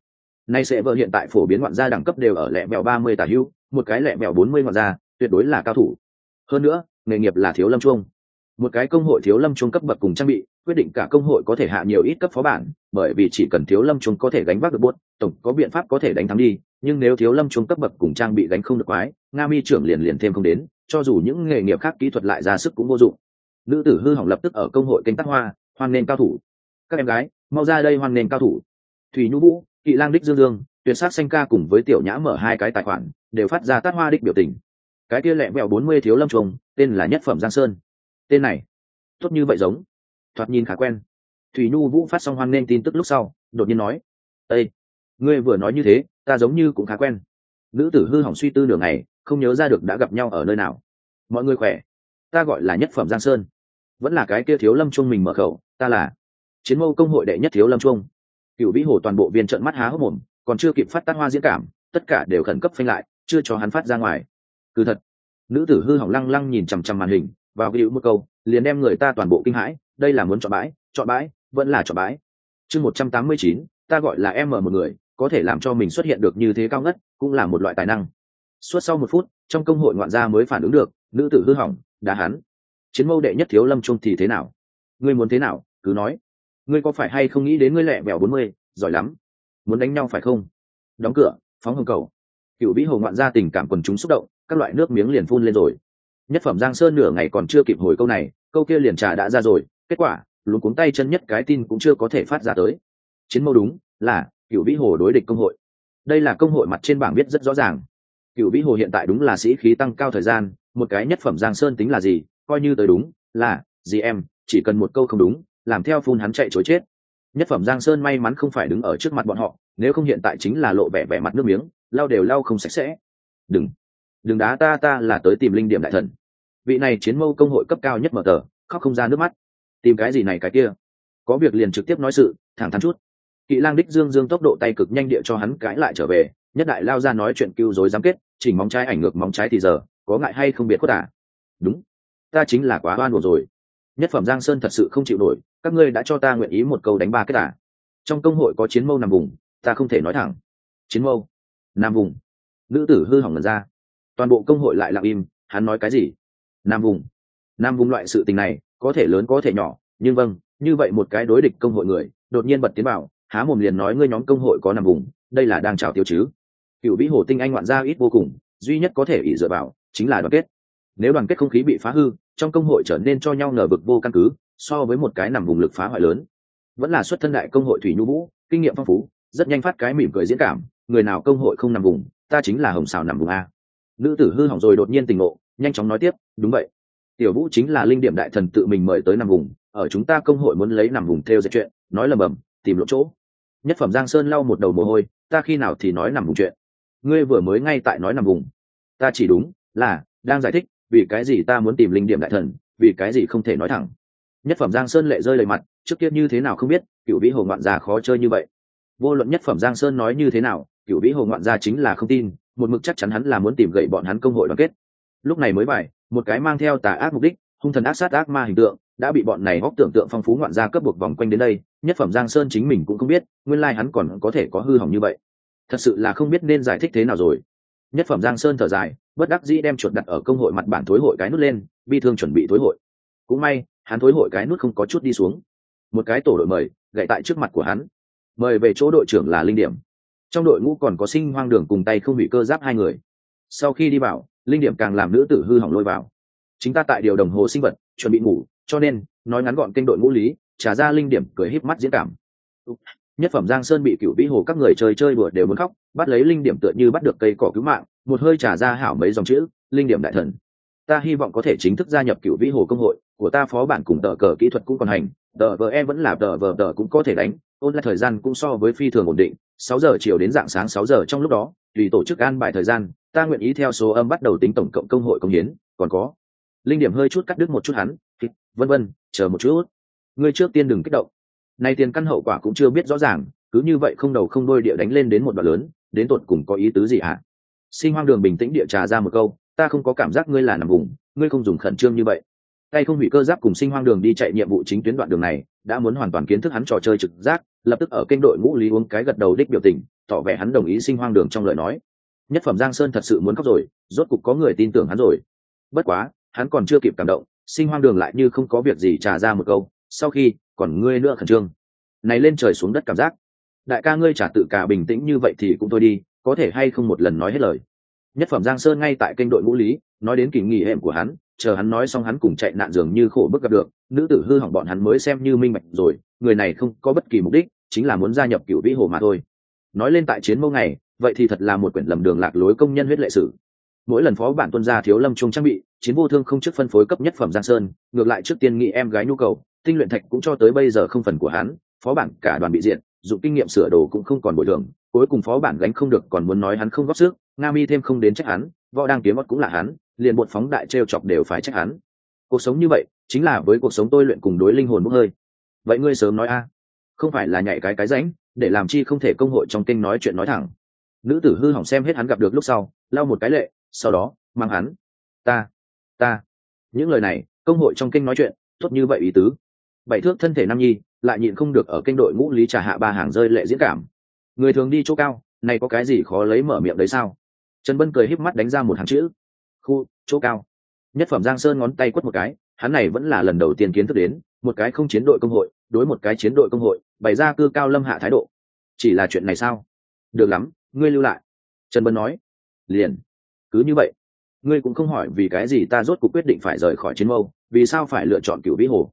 Nay sẽ vợ hiện tại phổ biến ngoạn gia đẳng cấp đều ở lẹ mèo ba mươi tả hữu, một cái lẹ mèo bốn mươi ngoạn gia tuyệt đối là cao thủ. Hơn nữa nghề nghiệp là thiếu lâm chuông, một cái công hội thiếu lâm chuông cấp bậc cùng trang bị quyết định cả công hội có thể hạ nhiều ít cấp phó bản, bởi vì chỉ cần thiếu lâm chuông có thể gánh vác được buốt, tổng có biện pháp có thể đánh thắng đi, nhưng nếu thiếu lâm chuông cấp bậc cùng trang bị gánh không được quái, nga mi trưởng liền liền thêm không đến, cho dù những nghề nghiệp khác kỹ thuật lại ra sức cũng vô dụng. Nữ tử hư hỏng lập tức ở công hội kênh tắc hoa hoan nghênh cao thủ, các em gái mau ra đây hoan nghênh cao thủ. Thủy Nhu Vũ, Kỵ Lang đích Dương Dương, Tuyệt Sát Xanh ca cùng với Tiểu Nhã mở hai cái tài khoản đều phát ra tát hoa đích biểu tình. Cái kia lẹ vẹo bốn mươi thiếu lâm chuông tên là Nhất Phẩm Giang Sơn, tên này tốt như vậy giống, thoạt nhìn khá quen. Thủy Nhu Vũ phát xong hoan nghênh tin tức lúc sau đột nhiên nói: ê, ngươi vừa nói như thế ta giống như cũng khá quen. Nữ tử hư hỏng suy tư nửa ngày không nhớ ra được đã gặp nhau ở nơi nào. Mọi người khỏe, ta gọi là Nhất Phẩm Giang Sơn. Vẫn là cái kia thiếu lâm chuông mình mở khẩu, ta là Chiến Mâu công hội đệ nhất thiếu lâm chuông. Cửu Vĩ Hồ toàn bộ viên trợn mắt há hốc mồm, còn chưa kịp phát tát hoa diễn cảm, tất cả đều khẩn cấp phanh lại, chưa cho hắn phát ra ngoài. Cứ thật. Nữ tử hư hỏng lăng lăng nhìn chằm chằm màn hình, vào gửi một câu liền đem người ta toàn bộ kinh hãi. Đây là muốn chọn bãi, chọn bãi, vẫn là chọn bãi. Chương một trăm tám mươi chín, ta gọi là em ở một người, có thể làm cho mình xuất hiện được như thế cao ngất, cũng là một loại tài năng. Suốt sau một phút, trong công hội ngoạn gia mới phản ứng được, nữ tử hư hỏng, đá hắn. Chiến Mâu đệ nhất thiếu lâm chuông thì thế nào? Ngươi muốn thế nào, cứ nói. Ngươi có phải hay không nghĩ đến ngươi lẹ bèo bốn mươi, giỏi lắm. Muốn đánh nhau phải không? Đóng cửa, phóng hồng cầu. Cửu Vĩ Hồ ngoạn gia tình cảm quần chúng xúc động, các loại nước miếng liền phun lên rồi. Nhất Phẩm Giang Sơn nửa ngày còn chưa kịp hồi câu này, câu kia liền trà đã ra rồi, kết quả luống cuống tay chân nhất cái tin cũng chưa có thể phát ra tới. Chiến Mâu đúng là Cửu Vĩ Hồ đối địch công hội. Đây là công hội mặt trên bảng viết rất rõ ràng. Cửu Vĩ Hồ hiện tại đúng là sĩ khí tăng cao thời gian, một cái Nhất Phẩm Giang Sơn tính là gì, coi như tới đúng là gì em, chỉ cần một câu không đúng làm theo phun hắn chạy chối chết. Nhất Phẩm Giang Sơn may mắn không phải đứng ở trước mặt bọn họ, nếu không hiện tại chính là lộ vẻ vẻ mặt nước miếng, lau đều lau không sạch sẽ. Đừng, đừng đá ta, ta là tới tìm linh điểm đại thần. Vị này Chiến Mâu công hội cấp cao nhất mở tờ, khóc không ra nước mắt. Tìm cái gì này cái kia, có việc liền trực tiếp nói sự, thẳng thắn chút. Kỵ Lang đích Dương Dương tốc độ tay cực nhanh địa cho hắn cãi lại trở về, nhất đại lao ra nói chuyện cứu rối dám kết, chỉnh móng trái ảnh ngược móng trái thì giờ, có ngại hay không biết có tả. Đúng, ta chính là quá oan uổng rồi. Nhất Phẩm Giang Sơn thật sự không chịu nổi, các ngươi đã cho ta nguyện ý một câu đánh ba cái tả. Trong công hội có Chiến Mâu nằm vùng, ta không thể nói thẳng. Chiến Mâu nam vùng. Nữ tử hư hỏng ngần ra, toàn bộ công hội lại lặng im. Hắn nói cái gì? Nam vùng? Nam vùng loại sự tình này có thể lớn có thể nhỏ, nhưng vâng, như vậy một cái đối địch công hội người đột nhiên bật tiến bảo, há mồm liền nói ngươi nhóm công hội có nằm vùng, đây là đang trào tiêu chứ? Cửu Vĩ Hồ tinh anh ngoạn gia ít vô cùng, duy nhất có thể ỷ dựa vào chính là đoàn kết. Nếu đoàn kết không khí bị phá hư, trong công hội trở nên cho nhau ngờ vực vô căn cứ, so với một cái nằm vùng lực phá hoại lớn. Vẫn là xuất thân đại công hội Thủy Nhu Vũ, kinh nghiệm phong phú, rất nhanh phát cái mỉm cười diễn cảm, người nào công hội không nằm vùng, ta chính là hồng xào nằm vùng a. Nữ tử hư hỏng rồi đột nhiên tỉnh ngộ, nhanh chóng nói tiếp, đúng vậy, Tiểu Vũ chính là linh điểm đại thần tự mình mời tới nằm vùng, ở chúng ta công hội muốn lấy nằm vùng theo dệt chuyện, nói lầm bầm, tìm lỗ chỗ. Nhất Phẩm Giang Sơn lau một đầu mồ hôi, ta khi nào thì nói nằm vùng chuyện? Ngươi vừa mới ngay tại nói nằm vùng. Ta chỉ đúng là đang giải thích vì cái gì ta muốn tìm linh điểm đại thần, vì cái gì không thể nói thẳng. Nhất Phẩm Giang Sơn lệ rơi lệ mặt, trước kia như thế nào không biết, Cửu Vĩ Hồ ngoạn gia khó chơi như vậy. Vô luận Nhất Phẩm Giang Sơn nói như thế nào, Cửu Vĩ Hồ ngoạn gia chính là không tin, một mực chắc chắn hắn là muốn tìm gậy bọn hắn công hội đoàn kết. Lúc này mới bài, một cái mang theo tà ác mục đích, hung thần ác sát ác ma hình tượng, đã bị bọn này hóc tưởng tượng phong phú ngoạn gia cấp buộc vòng quanh đến đây. Nhất Phẩm Giang Sơn chính mình cũng không biết, nguyên lai hắn còn có thể có hư hỏng như vậy. Thật sự là không biết nên giải thích thế nào rồi. Nhất Phẩm Giang Sơn thở dài, bất đắc dĩ đem chuột đặt ở công hội mặt bản thối hội cái nút lên, bi thương chuẩn bị thối hội. Cũng may, hắn thối hội cái nút không có chút đi xuống. Một cái tổ đội mời, gậy tại trước mặt của hắn. Mời về chỗ đội trưởng là Linh Điểm. Trong đội ngũ còn có Sinh Hoang Đường cùng tay không bị cơ giáp hai người. Sau khi đi vào, Linh Điểm càng làm nữ tử hư hỏng lôi vào. Chính ta tại điều đồng hồ sinh vật, chuẩn bị ngủ, cho nên nói ngắn gọn kênh đội ngũ lý, trả ra Linh Điểm cười híp mắt diễn cảm. Nhất Phẩm Giang Sơn bị Cửu Vĩ Hồ các người chơi chơi đùa đều muốn khóc, bắt lấy Linh Điểm tựa như bắt được cây cỏ cứu mạng, một hơi trả ra hảo mấy dòng chữ, Linh Điểm đại thần. Ta hy vọng có thể chính thức gia nhập Cửu Vĩ Hồ công hội, của ta phó bản cùng tờ cờ kỹ thuật cũng còn hành, tờ vờ em vẫn là tờ vờ tờ cũng có thể đánh, ôn lại thời gian cũng so với phi thường ổn định, sáu giờ chiều đến dạng sáng sáu giờ trong lúc đó, tùy tổ chức an bài thời gian, ta nguyện ý theo số âm bắt đầu tính tổng cộng công hội công hiến, còn có. Linh Điểm hơi chút cắt đứt một chút hắn, vân vân, chờ một chút. Ngươi trước tiên đừng kích động. Nay tiền căn hậu quả cũng chưa biết rõ ràng, cứ như vậy không đầu không đuôi địa đánh lên đến một đoạn lớn, đến tột cùng có ý tứ gì hả? Sinh Hoang Đường bình tĩnh địa trà ra một câu, ta không có cảm giác ngươi là nằm vùng, ngươi không dùng khẩn trương như vậy. Tay không hủy cơ giáp cùng Sinh Hoang Đường đi chạy nhiệm vụ chính tuyến đoạn đường này, đã muốn hoàn toàn kiến thức hắn trò chơi trực giác, lập tức ở kênh đội ngũ lý uống cái gật đầu đích biểu tình, tỏ vẻ hắn đồng ý Sinh Hoang Đường trong lời nói. Nhất phẩm Giang Sơn thật sự muốn khóc rồi, rốt cục có người tin tưởng hắn rồi. Bất quá hắn còn chưa kịp cảm động, Sinh Hoang Đường lại như không có việc gì trả ra một câu, sau khi còn ngươi nữa khẩn trương này lên trời xuống đất cảm giác. Đại ca ngươi trả tự cả bình tĩnh như vậy thì cũng thôi đi, có thể hay không một lần nói hết lời. Nhất phẩm Giang Sơn ngay tại kênh đội ngũ lý nói đến kỳ nghỉ hẻm của hắn, chờ hắn nói xong hắn cùng chạy nạn dường như khổ bức gặp được nữ tử hư hỏng bọn hắn mới xem như minh bạch rồi, người này không có bất kỳ mục đích, chính là muốn gia nhập Cửu Vĩ Hồ mà thôi. Nói lên tại chiến mâu ngày, vậy thì thật là một quyển lầm đường lạc lối công nhân huyết lệ sử. Mỗi lần phó bản tuân gia thiếu lâm trung trang bị chiến vô thương không trước phân phối cấp nhất phẩm Giang Sơn, ngược lại trước tiên nghĩ em gái nhu cầu tinh luyện thạch cũng cho tới bây giờ không phần của hắn, phó bản cả đoàn bị diện, dụng kinh nghiệm sửa đồ cũng không còn bồi thường, cuối cùng phó bản gánh không được còn muốn nói hắn không góp sức, nga mi thêm không đến trách hắn, võ đang kiếm mất cũng là hắn, liền bột phóng đại trêu chọc đều phải trách hắn. Cuộc sống như vậy chính là với cuộc sống tôi luyện cùng đối linh hồn bốc hơi. Vậy ngươi sớm nói a, không phải là nhảy cái cái rãnh để làm chi không thể công hội trong kinh nói chuyện nói thẳng. Nữ tử hư hỏng xem hết hắn gặp được lúc sau lau một cái lệ, sau đó mang hắn ta ta những lời này công hội trong kinh nói chuyện tốt như vậy ý tứ. Bảy thước thân thể nam nhi lại nhịn không được ở kênh đội ngũ lý trà hạ ba hàng rơi lệ diễn cảm. Người thường đi chỗ cao này có cái gì khó lấy mở miệng đấy sao? Trần Bân cười híp mắt đánh ra một hàng chữ khu chỗ cao. Nhất phẩm Giang Sơn ngón tay quất một cái, hắn này vẫn là lần đầu tiên kiến thức đến một cái không chiến đội công hội đối một cái chiến đội công hội bày ra cư cao lâm hạ thái độ. Chỉ là chuyện này sao? Được lắm, ngươi lưu lại. Trần Bân nói. Liền cứ như vậy, ngươi cũng không hỏi vì cái gì ta rốt cuộc quyết định phải rời khỏi chiến mâu, vì sao phải lựa chọn Cửu Vĩ Hồ?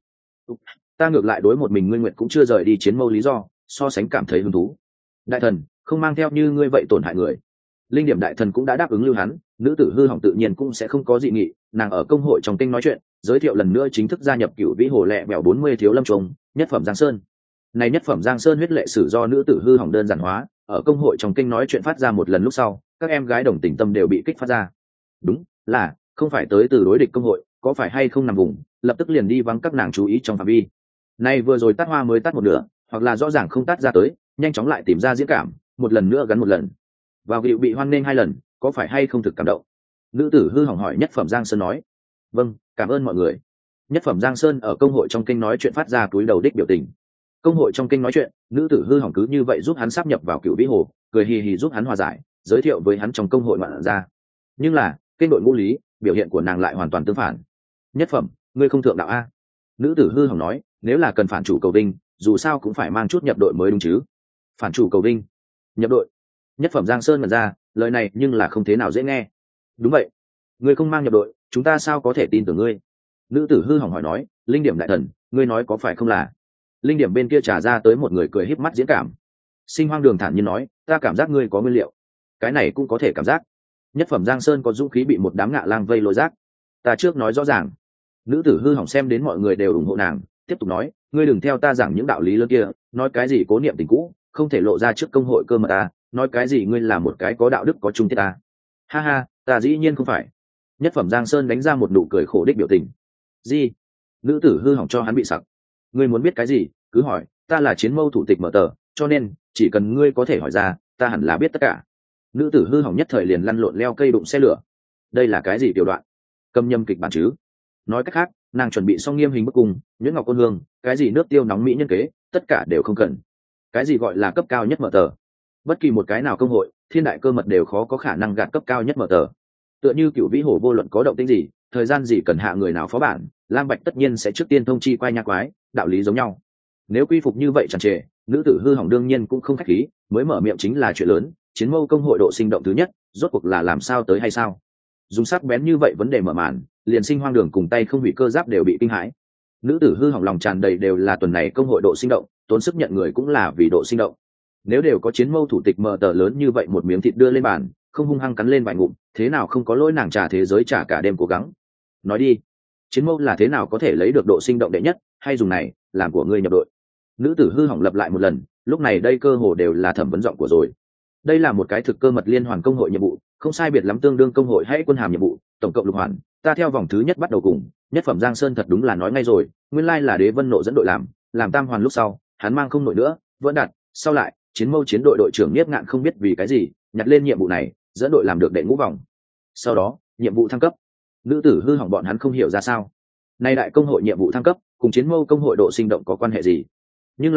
Ta ngược lại đối một mình ngươi nguyện cũng chưa rời đi chiến mâu lý do so sánh cảm thấy hứng thú. Đại thần không mang theo như ngươi vậy tổn hại người. Linh điểm đại thần cũng đã đáp ứng lưu hắn, nữ tử hư hỏng tự nhiên cũng sẽ không có dị nghị, nàng ở công hội trong kinh nói chuyện giới thiệu lần nữa chính thức gia nhập Cửu Vĩ Hồ lẹ bèo bốn mươi thiếu lâm trùng nhất phẩm Giang Sơn. Này nhất phẩm Giang Sơn huyết lệ sử do nữ tử hư hỏng đơn giản hóa, ở công hội trong kinh nói chuyện phát ra một lần lúc sau, các em gái đồng tình tâm đều bị kích phát ra. Đúng là không phải tới từ đối địch công hội, có phải hay không nằm vùng lập tức liền đi vắng các nàng chú ý trong phạm vi. Này vừa rồi tắt hoa mới tắt một nửa, hoặc là rõ ràng không tắt ra tới, nhanh chóng lại tìm ra diễn cảm, một lần nữa gắn một lần. Vào gịu bị hoan nghênh hai lần, có phải hay không thực cảm động? Nữ tử hư hỏng hỏi nhất phẩm Giang Sơn nói. Vâng, cảm ơn mọi người. Nhất phẩm Giang Sơn ở công hội trong kinh nói chuyện phát ra túi đầu đích biểu tình. Công hội trong kinh nói chuyện, nữ tử hư hỏng cứ như vậy giúp hắn sáp nhập vào Cửu Vĩ Hồ, cười hì hì giúp hắn hòa giải, giới thiệu với hắn trong công hội ngoạn ra. Nhưng là kênh đội ngũ lý biểu hiện của nàng lại hoàn toàn tương phản. Nhất phẩm, ngươi không thượng đạo a? Nữ tử hư hỏng nói, nếu là cần phản chủ cầu vinh, dù sao cũng phải mang chút nhập đội mới đúng chứ. Phản chủ cầu vinh, nhập đội. Nhất phẩm Giang Sơn mật ra lời này nhưng là không thế nào dễ nghe. Đúng vậy, ngươi không mang nhập đội chúng ta sao có thể tin tưởng ngươi? Nữ tử hư hỏng hỏi nói, linh điểm đại thần ngươi nói có phải không là? Linh điểm bên kia trả ra tới một người cười híp mắt diễn cảm. Sinh Hoang Đường thản nhiên nói, ta cảm giác ngươi có nguyên liệu. Cái này cũng có thể cảm giác. Nhất phẩm Giang Sơn có dũng khí bị một đám ngạ lang vây lôi rác. Ta trước nói rõ ràng. Nữ tử hư hỏng xem đến mọi người đều ủng hộ nàng, tiếp tục nói, ngươi đừng theo ta giảng những đạo lý lớn kia, nói cái gì cố niệm tình cũ không thể lộ ra trước công hội cơ mật ta, nói cái gì ngươi là một cái có đạo đức có trung tiết ta. Ha ha, ta dĩ nhiên không phải. Nhất phẩm Giang Sơn đánh ra một nụ cười khổ đích biểu tình. Gì? Nữ tử hư hỏng cho hắn bị sặc. Ngươi muốn biết cái gì cứ hỏi, ta là chiến mâu thủ tịch mở tờ, cho nên chỉ cần ngươi có thể hỏi ra, ta hẳn là biết tất cả. Nữ tử hư hỏng nhất thời liền lăn lộn leo cây đụng xe lửa. Đây là cái gì tiểu đoạn? Cầm nhâm kịch bản chứ? Nói cách khác, nàng chuẩn bị xong nghiêm hình bức cung, nhuyễn ngọc côn hương, cái gì nước tiêu nóng mỹ nhân kế, tất cả đều không cần. Cái gì gọi là cấp cao nhất mở tờ? Bất kỳ một cái nào công hội, thiên đại cơ mật đều khó có khả năng gạt cấp cao nhất mở tờ. Tựa như Cửu Vĩ Hồ vô luận có động tĩnh gì, thời gian gì cần hạ người nào phó bản, Lam Bạch tất nhiên sẽ trước tiên thông chi quay nha quái, đạo lý giống nhau. Nếu quy phục như vậy tràn trề, nữ tử hư hỏng đương nhiên cũng không khách khí, mới mở miệng chính là chuyện lớn, chiến mâu công hội độ sinh động thứ nhất, rốt cuộc là làm sao tới hay sao? Dùng sắc bén như vậy vấn đề mở màn, liền Sinh Hoang Đường cùng tay không hủy cơ giáp đều bị kinh hãi. Nữ tử hư hỏng lòng tràn đầy đều là tuần này công hội độ sinh động, tốn sức nhận người cũng là vì độ sinh động. Nếu đều có chiến mâu thủ tịch mờ tờ lớn như vậy một miếng thịt đưa lên bàn, không hung hăng cắn lên vài ngụm, thế nào không có lỗi nàng trả thế giới trả cả đêm cố gắng. Nói đi, chiến mâu là thế nào có thể lấy được độ sinh động đệ nhất, hay dùng này làm của ngươi nhập đội? Nữ tử hư hỏng lặp lại một lần, lúc này đây cơ hồ đều là thẩm vấn giọng của rồi. Đây là một cái thực cơ mật liên hoàn công hội nhiệm vụ, không sai biệt lắm tương đương công hội hay quân hàm nhiệm vụ, tổng cộng lục hoàn, ta theo vòng thứ nhất bắt đầu cùng nhất phẩm Giang Sơn thật đúng là nói ngay rồi, nguyên lai là Đế Vân Nộ dẫn đội làm, làm tam hoàn lúc sau, hắn mang không nổi nữa, vẫn đặt, sau lại, chiến mâu chiến đội đội trưởng Niếp Ngạn không biết vì cái gì, nhặt lên nhiệm vụ này, dẫn đội làm được đệ ngũ vòng. Sau đó, nhiệm vụ thăng cấp. Nữ tử hư hỏng bọn hắn không hiểu ra sao. Nay đại công hội nhiệm vụ thăng cấp, cùng chiến mâu công hội độ sinh động có quan hệ gì? Nhưng là,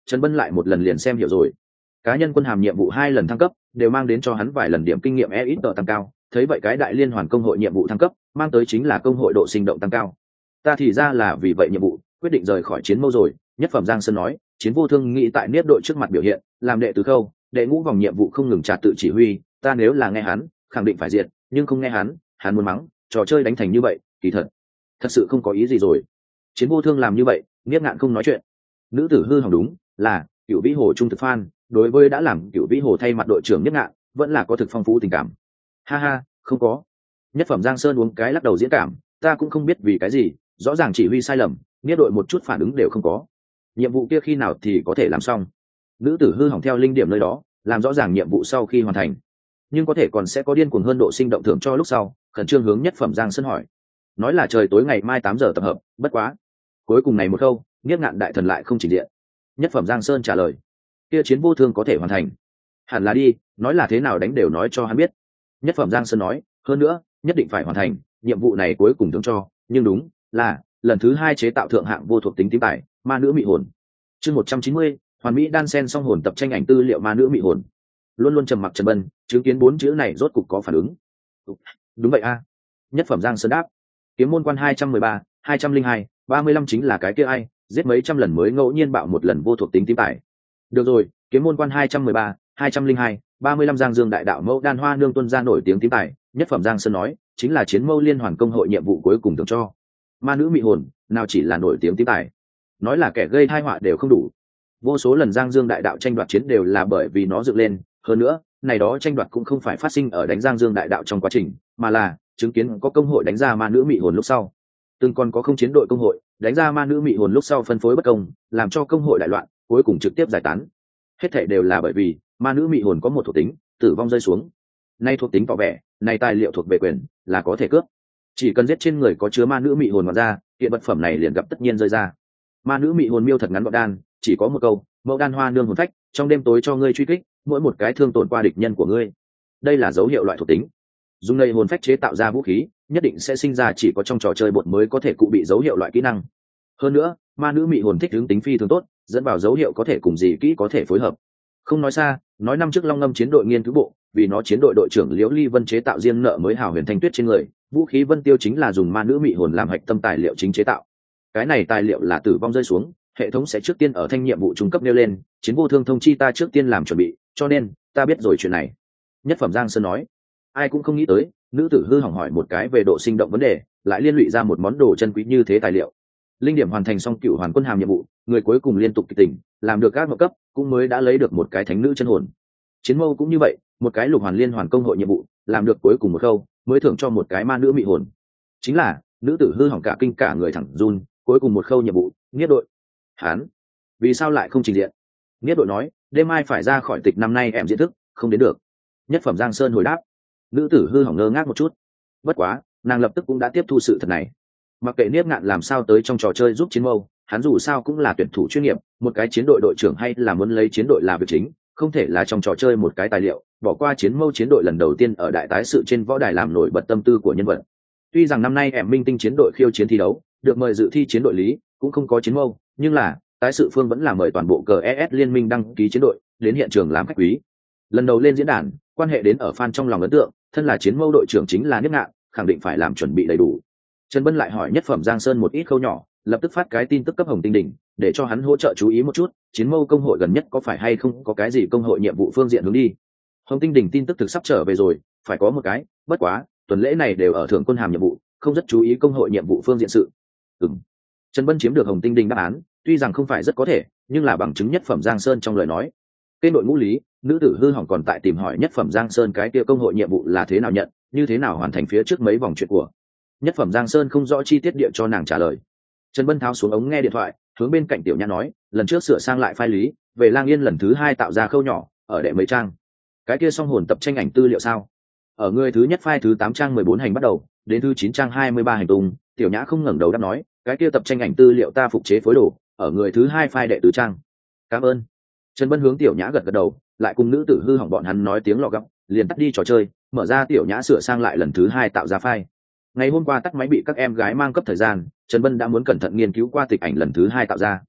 Trần Bân lại một lần liền xem hiểu rồi. Cá nhân quân hàm nhiệm vụ hai lần thăng cấp đều mang đến cho hắn vài lần điểm kinh nghiệm e ít tờ tăng cao, thấy vậy cái đại liên hoàn công hội nhiệm vụ thăng cấp mang tới chính là công hội độ sinh động tăng cao. Ta thì ra là vì vậy nhiệm vụ quyết định rời khỏi chiến mâu rồi. Nhất phẩm Giang Sơn nói, chiến vô thương nghĩ tại niết đội trước mặt biểu hiện làm đệ tứ khâu, đệ ngũ vòng nhiệm vụ không ngừng trả tự chỉ huy, ta nếu là nghe hắn khẳng định phải diệt, nhưng không nghe hắn hắn muốn mắng trò chơi đánh thành như vậy kỳ thật thật sự không có ý gì rồi. Chiến vô thương làm như vậy Niết Ngạn không nói chuyện. Nữ tử hư hỏng đúng là Cửu Vĩ Hồ trung thực fan, đối với đã làm Cửu Vĩ Hồ thay mặt đội trưởng Niết Ngạn vẫn là có thực phong phú tình cảm. Ha ha, không có. Nhất phẩm Giang Sơn uống cái lắc đầu diễn cảm, ta cũng không biết vì cái gì, rõ ràng chỉ huy sai lầm, Niết đội một chút phản ứng đều không có. Nhiệm vụ kia khi nào thì có thể làm xong? Nữ tử hư hỏng theo linh điểm nơi đó làm rõ ràng nhiệm vụ sau khi hoàn thành, nhưng có thể còn sẽ có điên cuồng hơn độ sinh động thưởng cho lúc sau. Khẩn trương hướng Nhất phẩm Giang Sơn hỏi, nói là trời tối ngày mai tám giờ tập hợp, bất quá cuối cùng này một câu Niết Ngạn đại thần lại không trình diện. Nhất phẩm Giang Sơn trả lời, kia chiến vô thương có thể hoàn thành? Hẳn là đi, nói là thế nào đánh đều nói cho hắn biết. Nhất phẩm Giang Sơn nói, hơn nữa nhất định phải hoàn thành nhiệm vụ này, cuối cùng thưởng cho nhưng đúng là lần thứ hai chế tạo thượng hạng vô thuộc tính tím tài ma nữ mị hồn. Chương một trăm chín mươi, hoàn mỹ đan sen song hồn tập tranh ảnh tư liệu ma nữ mị hồn. Luôn luôn trầm mặc Trần Bân chứng kiến bốn chữ này rốt cục có phản ứng. Đúng vậy a. Nhất phẩm Giang Sơn đáp, kiếm môn quan hai trăm mười ba, hai trăm linh hai, ba mươi lăm chính là cái kia ai giết mấy trăm lần mới ngẫu nhiên bạo một lần vô thuộc tính tím tài. Được rồi, kiếm môn quan hai trăm mười ba, hai trăm linh hai, ba mươi lăm Giang Dương đại đạo mẫu đan hoa nương tuân ra nổi tiếng tím tài. Nhất phẩm Giang Sơn nói, chính là chiến mâu liên hoàn công hội nhiệm vụ cuối cùng thưởng cho ma nữ mị hồn, nào chỉ là nổi tiếng tím tài, nói là kẻ gây tai họa đều không đủ. Vô số lần Giang Dương đại đạo tranh đoạt chiến đều là bởi vì nó dựng lên, hơn nữa này đó tranh đoạt cũng không phải phát sinh ở đánh Giang Dương đại đạo trong quá trình, mà là chứng kiến có công hội đánh ra ma nữ mị hồn lúc sau. Từng còn có không chiến đội công hội đánh ra ma nữ mị hồn lúc sau phân phối bất công, làm cho công hội đại loạn, cuối cùng trực tiếp giải tán. Hết thảy đều là bởi vì ma nữ mị hồn có một thuộc tính tử vong rơi xuống. Nay thuộc tính tỏ vẻ này tài liệu thuộc về quyền là có thể cướp, chỉ cần giết trên người có chứa ma nữ mị hồn mà ra, hiện vật phẩm này liền gặp tất nhiên rơi ra. Ma nữ mị hồn miêu thật ngắn gọn đan, chỉ có một câu, mẫu đan hoa nương hồn phách trong đêm tối cho ngươi truy kích, mỗi một cái thương tổn qua địch nhân của ngươi. Đây là dấu hiệu loại thuộc tính. Dùng này hồn phách chế tạo ra vũ khí nhất định sẽ sinh ra chỉ có trong trò chơi bột mới có thể cụ bị dấu hiệu loại kỹ năng. Hơn nữa ma nữ mị hồn thích hướng tính phi thường tốt, dẫn vào dấu hiệu có thể cùng gì kỹ có thể phối hợp. Không nói xa, nói năm trước Long Ngâm chiến đội nghiên cứu bộ vì nó chiến đội đội trưởng Liễu Ly Vân chế tạo riêng nợ mới hào huyền thanh tuyết trên người, vũ khí Vân Tiêu chính là dùng ma nữ mị hồn làm hạch tâm tài liệu chính chế tạo. Cái này tài liệu là tử vong rơi xuống, hệ thống sẽ trước tiên ở thanh nhiệm vụ trung cấp nêu lên, chiến vô thương thông chi ta trước tiên làm chuẩn bị, cho nên ta biết rồi chuyện này. Nhất phẩm Giang Sơn nói, ai cũng không nghĩ tới nữ tử hư hỏng hỏi một cái về độ sinh động vấn đề lại liên lụy ra một món đồ chân quý như thế tài liệu. Linh điểm hoàn thành xong cựu hoàn quân hàm nhiệm vụ, người cuối cùng liên tục kịch tỉnh làm được các mộng cấp cũng mới đã lấy được một cái thánh nữ chân hồn. Chiến mâu cũng như vậy, một cái lục hoàn liên hoàn công hội nhiệm vụ làm được cuối cùng một khâu mới thưởng cho một cái ma nữ mị hồn. Chính là nữ tử hư hỏng cả kinh cả người thẳng run, cuối cùng một khâu nhiệm vụ Niết đội hán vì sao lại không trình diện? Niết đội nói đêm mai phải ra khỏi tịch, năm nay em diễn thức không đến được. Nhất phẩm Giang Sơn hồi đáp. Nữ tử hư hỏng ngơ ngác một chút, bất quá nàng lập tức cũng đã tiếp thu sự thật này. Mặc kệ Niết Ngạn làm sao tới trong trò chơi giúp chiến mâu, hắn dù sao cũng là tuyển thủ chuyên nghiệp, một cái chiến đội đội trưởng hay là muốn lấy chiến đội là việc chính, không thể là trong trò chơi một cái tài liệu bỏ qua chiến mâu chiến đội lần đầu tiên ở đại tái sự trên võ đài làm nổi bật tâm tư của nhân vật. Tuy rằng năm nay em minh tinh chiến đội khiêu chiến thi đấu được mời dự thi chiến đội lý cũng không có chiến mâu, nhưng là tái sự phương vẫn là mời toàn bộ cờ ép ét liên minh đăng ký chiến đội đến hiện trường làm khách quý. Lần đầu lên diễn đàn, quan hệ đến ở fan trong lòng ấn tượng, thân là chiến mâu đội trưởng chính là Niết Ngạn, khẳng định phải làm chuẩn bị đầy đủ. Trần Bân lại hỏi Nhất phẩm Giang Sơn một ít khâu nhỏ, lập tức phát cái tin tức cấp Hồng Tinh Đỉnh để cho hắn hỗ trợ chú ý một chút, chiến mâu công hội gần nhất có phải hay không có cái gì công hội nhiệm vụ phương diện hướng đi. Hồng Tinh Đỉnh tin tức thực sắp trở về rồi, phải có một cái, bất quá tuần lễ này đều ở thưởng quân hàm nhiệm vụ, không rất chú ý công hội nhiệm vụ phương diện sự. Ừm. Trần Bân chiếm được Hồng Tinh Đỉnh đáp án, tuy rằng không phải rất có thể, nhưng là bằng chứng Nhất phẩm Giang Sơn trong lời nói. Kênh đội ngũ lý, nữ tử hư hỏng còn tại tìm hỏi Nhất phẩm Giang Sơn cái kia công hội nhiệm vụ là thế nào nhận, như thế nào hoàn thành phía trước mấy vòng chuyện của. Nhất phẩm Giang Sơn không rõ chi tiết địa cho nàng trả lời. Trần Bân tháo xuống ống nghe điện thoại, hướng bên cạnh Tiểu Nhã nói, lần trước sửa sang lại file lý, về Lang Yên lần thứ hai tạo ra khâu nhỏ, ở đệ mấy trang. Cái kia song hồn tập tranh ảnh tư liệu sao? Ở người thứ nhất file thứ tám trang mười bốn hành bắt đầu, đến thứ chín trang hai mươi ba hành tung, Tiểu Nhã không ngẩng đầu đáp nói, cái kia tập tranh ảnh tư liệu ta phục chế phối đồ, ở người thứ hai file đệ tứ trang. Cảm ơn. Trần Bân hướng Tiểu Nhã gật gật đầu, lại cùng nữ tử hư hỏng bọn hắn nói tiếng lọ gọng, liền tắt đi trò chơi, mở ra Tiểu Nhã sửa sang lại lần thứ hai tạo ra file. Ngày hôm qua tắt máy bị các em gái mang cấp thời gian, Trần Bân đã muốn cẩn thận nghiên cứu qua tịch ảnh lần thứ hai tạo ra.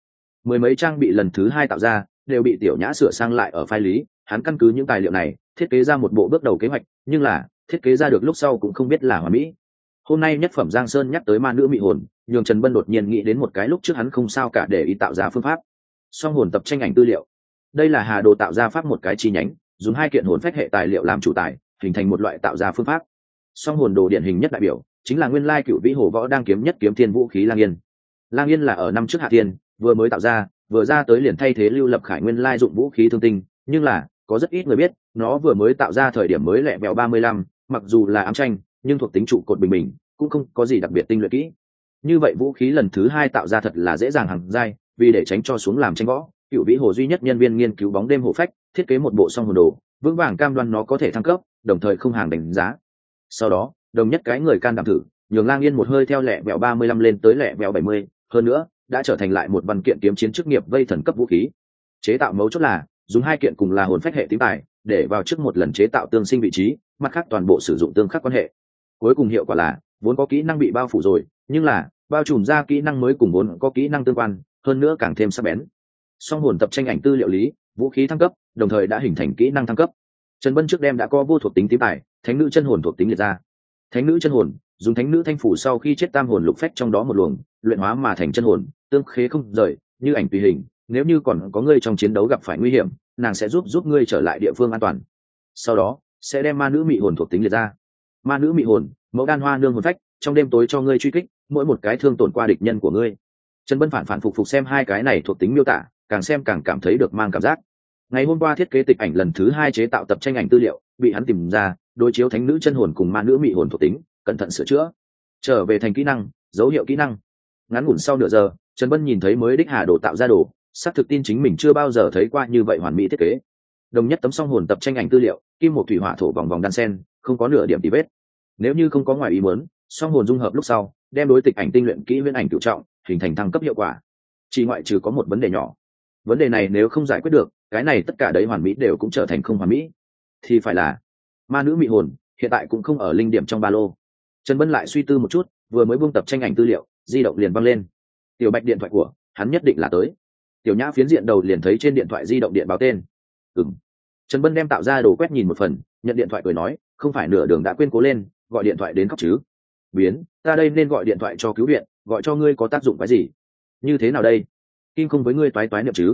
mười mấy trang bị lần thứ hai tạo ra đều bị tiểu nhã sửa sang lại ở file lý. Hắn căn cứ những tài liệu này thiết kế ra một bộ bước đầu kế hoạch, nhưng là thiết kế ra được lúc sau cũng không biết là hoàn mỹ. Hôm nay nhất phẩm Giang Sơn nhắc tới ma nữ mị hồn, nhường Trần Bân đột nhiên nghĩ đến một cái lúc trước hắn không sao cả để ý tạo ra phương pháp. Song hồn tập tranh ảnh tư liệu. Đây là Hà Đồ tạo ra pháp một cái chi nhánh, dùng hai kiện hồn phách hệ tài liệu làm chủ tài, hình thành một loại tạo ra phương pháp. Song hồn đồ điển hình nhất đại biểu chính là nguyên lai cựu vĩ hồ võ đang kiếm nhất kiếm thiên vũ khí Lang Yên. Lang Yên là ở năm trước Hạ Thiên vừa mới tạo ra, vừa ra tới liền thay thế Lưu Lập Khải nguyên lai dụng vũ khí thương tinh, nhưng là có rất ít người biết, nó vừa mới tạo ra thời điểm mới lẻ bèo ba mươi lăm, mặc dù là ám tranh, nhưng thuộc tính trụ cột bình bình, cũng không có gì đặc biệt tinh luyện kỹ. Như vậy vũ khí lần thứ hai tạo ra thật là dễ dàng hàng dai, vì để tránh cho xuống làm tranh võ, cựu vĩ hồ duy nhất nhân viên nghiên cứu bóng đêm hổ phách thiết kế một bộ song hồn đồ, vững vàng cam đoan nó có thể thăng cấp, đồng thời không hàng đánh giá. Sau đó đồng nhất cái người can đảm thử nhường Lang Yên một hơi theo lẻ bèo ba mươi lăm lên tới lẻ bèo bảy mươi, hơn nữa đã trở thành lại một văn kiện kiếm chiến chức nghiệp vây thần cấp vũ khí. Chế tạo mấu chốt là dùng hai kiện cùng là hồn phách hệ tím tài để vào trước một lần chế tạo tương sinh vị trí, mặt khác toàn bộ sử dụng tương khắc quan hệ. Cuối cùng hiệu quả là vốn có kỹ năng bị bao phủ rồi, nhưng là bao trùm ra kỹ năng mới cùng vốn có kỹ năng tương quan, hơn nữa càng thêm sắc bén. Song hồn tập tranh ảnh tư liệu lý, vũ khí thăng cấp, đồng thời đã hình thành kỹ năng thăng cấp. Trần Bân trước đem đã có vô thuộc tính tím tài, thánh nữ chân hồn thuộc tính liệt ra. Thánh nữ chân hồn dùng thánh nữ thanh phủ sau khi chết tam hồn lục phách trong đó một luồng luyện hóa mà thành chân hồn, tương khế không rời, như ảnh tùy hình, nếu như còn có ngươi trong chiến đấu gặp phải nguy hiểm, nàng sẽ giúp giúp ngươi trở lại địa phương an toàn. Sau đó sẽ đem ma nữ mị hồn thuộc tính liệt ra. Ma nữ mị hồn, mẫu đan hoa nương hồn phách, trong đêm tối cho ngươi truy kích, mỗi một cái thương tổn qua địch nhân của ngươi. Trần Bân phản phản phục phục xem hai cái này thuộc tính miêu tả, càng xem càng cảm thấy được mang cảm giác. Ngày hôm qua thiết kế tịch ảnh lần thứ hai chế tạo tập tranh ảnh tư liệu bị hắn tìm ra, đối chiếu thánh nữ chân hồn cùng ma nữ mị hồn thuộc tính, cẩn thận sửa chữa, trở về thành kỹ năng, dấu hiệu kỹ năng. Ngắn ngủn sau nửa giờ, Trần Bân nhìn thấy mới đích Hà Đồ tạo ra đồ, xác thực tin chính mình chưa bao giờ thấy qua như vậy hoàn mỹ thiết kế. Đồng nhất tấm song hồn tập tranh ảnh tư liệu, kim một thủy hỏa thổ vòng vòng đan sen, không có nửa điểm tì vết. Nếu như không có ngoài ý muốn, song hồn dung hợp lúc sau, đem đối tịch ảnh tinh luyện kỹ viễn ảnh cửu trọng, hình thành thăng cấp hiệu quả. Chỉ ngoại trừ có một vấn đề nhỏ. Vấn đề này nếu không giải quyết được, cái này tất cả đấy hoàn mỹ đều cũng trở thành không hoàn mỹ. Thì phải là ma nữ mị hồn, hiện tại cũng không ở linh điểm trong ba lô. Trần Bân lại suy tư một chút, vừa mới buông tập tranh ảnh tư liệu, di động liền văng lên. Tiểu Bạch điện thoại của hắn nhất định là tới. Tiểu Nhã phiến diện đầu liền thấy trên điện thoại di động điện báo tên. Ừm. Trần Bân đem tạo ra đồ quét nhìn một phần, nhận điện thoại cười nói, không phải nửa đường đã quên cố lên, gọi điện thoại đến khóc chứ? Biến, ta đây nên gọi điện thoại cho cứu viện, gọi cho ngươi có tác dụng cái gì? Như thế nào đây? Kim không với ngươi toái toái niệm chứ?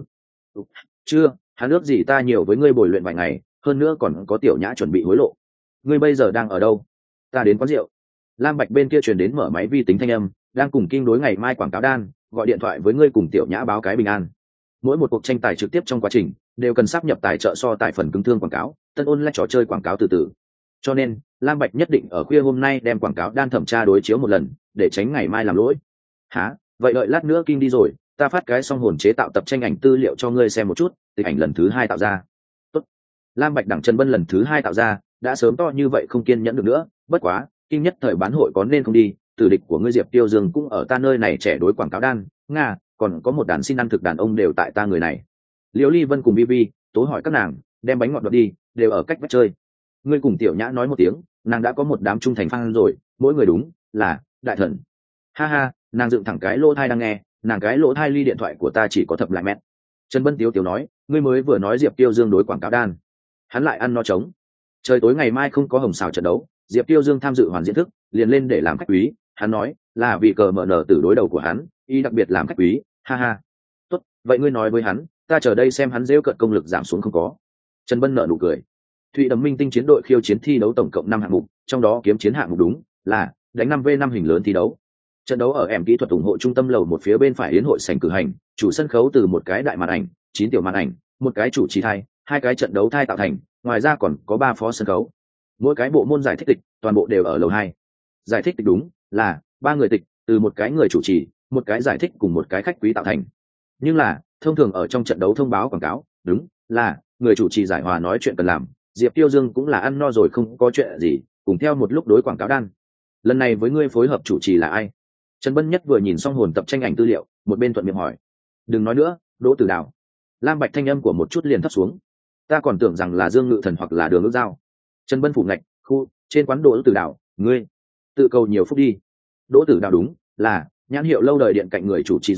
Chưa, hắn ước gì ta nhiều với ngươi bồi luyện vài ngày, hơn nữa còn có Tiểu Nhã chuẩn bị hối lộ. Ngươi bây giờ đang ở đâu? Ta đến quán rượu. Lam Bạch bên kia truyền đến mở máy vi tính thanh âm, đang cùng Kim đối ngày mai quảng cáo đan, gọi điện thoại với ngươi cùng Tiểu Nhã báo cái bình an. Mỗi một cuộc tranh tài trực tiếp trong quá trình đều cần sắp nhập tài trợ so tài phần cứng thương quảng cáo, tân ôn lại trò chơi quảng cáo từ từ. Cho nên Lam Bạch nhất định ở khuya hôm nay đem quảng cáo đan thẩm tra đối chiếu một lần, để tránh ngày mai làm lỗi. Hả? Vậy đợi lát nữa Kim đi rồi, ta phát cái song hồn chế tạo tập tranh ảnh tư liệu cho ngươi xem một chút, tịch ảnh lần thứ hai tạo ra. Tốt. Lam Bạch đẳng Trần Bân lần thứ hai tạo ra, đã sớm to như vậy không kiên nhẫn được nữa, bất quá, Kim nhất thời bán hội có nên không đi, tử địch của ngươi Diệp Tiêu Dương cũng ở ta nơi này trẻ đối quảng cáo đan, nga, còn có một đàn xin ăn thực đàn ông đều tại ta người này. Liễu Ly Vân cùng Vivi, tố hỏi các nàng, đem bánh ngọt đoạt đi, đều ở cách vách chơi. Ngươi cùng Tiểu Nhã nói một tiếng, nàng đã có một đám trung thành fan rồi, mỗi người đúng là đại thần. Ha ha, nàng dựng thẳng cái lỗ thai đang nghe, nàng cái lỗ thai ly điện thoại của ta chỉ có thập lại mét. Trần Bân tiếu tiếu nói, ngươi mới vừa nói Diệp Tiêu Dương đối quảng cáo đan, hắn lại ăn no trống. Trời tối ngày mai không có hồng xào trận đấu, Diệp Tiêu Dương tham dự hoàn diễn thức, liền lên để làm khách quý. Hắn nói là vì cờ mở nở từ đối đầu của hắn, y đặc biệt làm khách quý. Ha ha. Tốt, vậy ngươi nói với hắn, ta chờ đây xem hắn rêu cận công lực giảm xuống không có. Trần Bân nở nụ cười. Thụy Đầm Minh tinh chiến đội khiêu chiến thi đấu tổng cộng năm hạng mục, trong đó kiếm chiến hạng mục đúng là đánh năm v năm hình lớn thi đấu. Trận đấu ở em kỹ thuật ủng hộ trung tâm lầu một phía bên phải yến hội sảnh cử hành, chủ sân khấu từ một cái đại màn ảnh, chín tiểu màn ảnh, một cái chủ trì thai, hai cái trận đấu thai tạo thành, ngoài ra còn có ba phó sân khấu. Mỗi cái bộ môn giải thích tịch, toàn bộ đều ở lầu hai. Giải thích tịch đúng là ba người tịch, từ một cái người chủ trì, một cái giải thích cùng một cái khách quý tạo thành. Nhưng là thông thường ở trong trận đấu thông báo quảng cáo, đúng là người chủ trì giải hòa nói chuyện cần làm, Diệp Tiêu Dương cũng là ăn no rồi không có chuyện gì, cùng theo một lúc đối quảng cáo đan. Lần này với ngươi phối hợp chủ trì là ai? Trần Bân Nhất vừa nhìn xong hồn tập tranh ảnh tư liệu, một bên thuận miệng hỏi. Đừng nói nữa, Đỗ Tử Đào. Lam Bạch thanh âm của một chút liền thấp xuống. Ta còn tưởng rằng là Dương Ngự Thần hoặc là Đường Ước Giao. Trần Bân phủ ngạch, khu trên quán Đỗ Tử Đào, ngươi tự cầu nhiều phúc đi. Đỗ Tử Đào đúng là nhãn hiệu lâu đời điện cạnh người chủ trì rồi,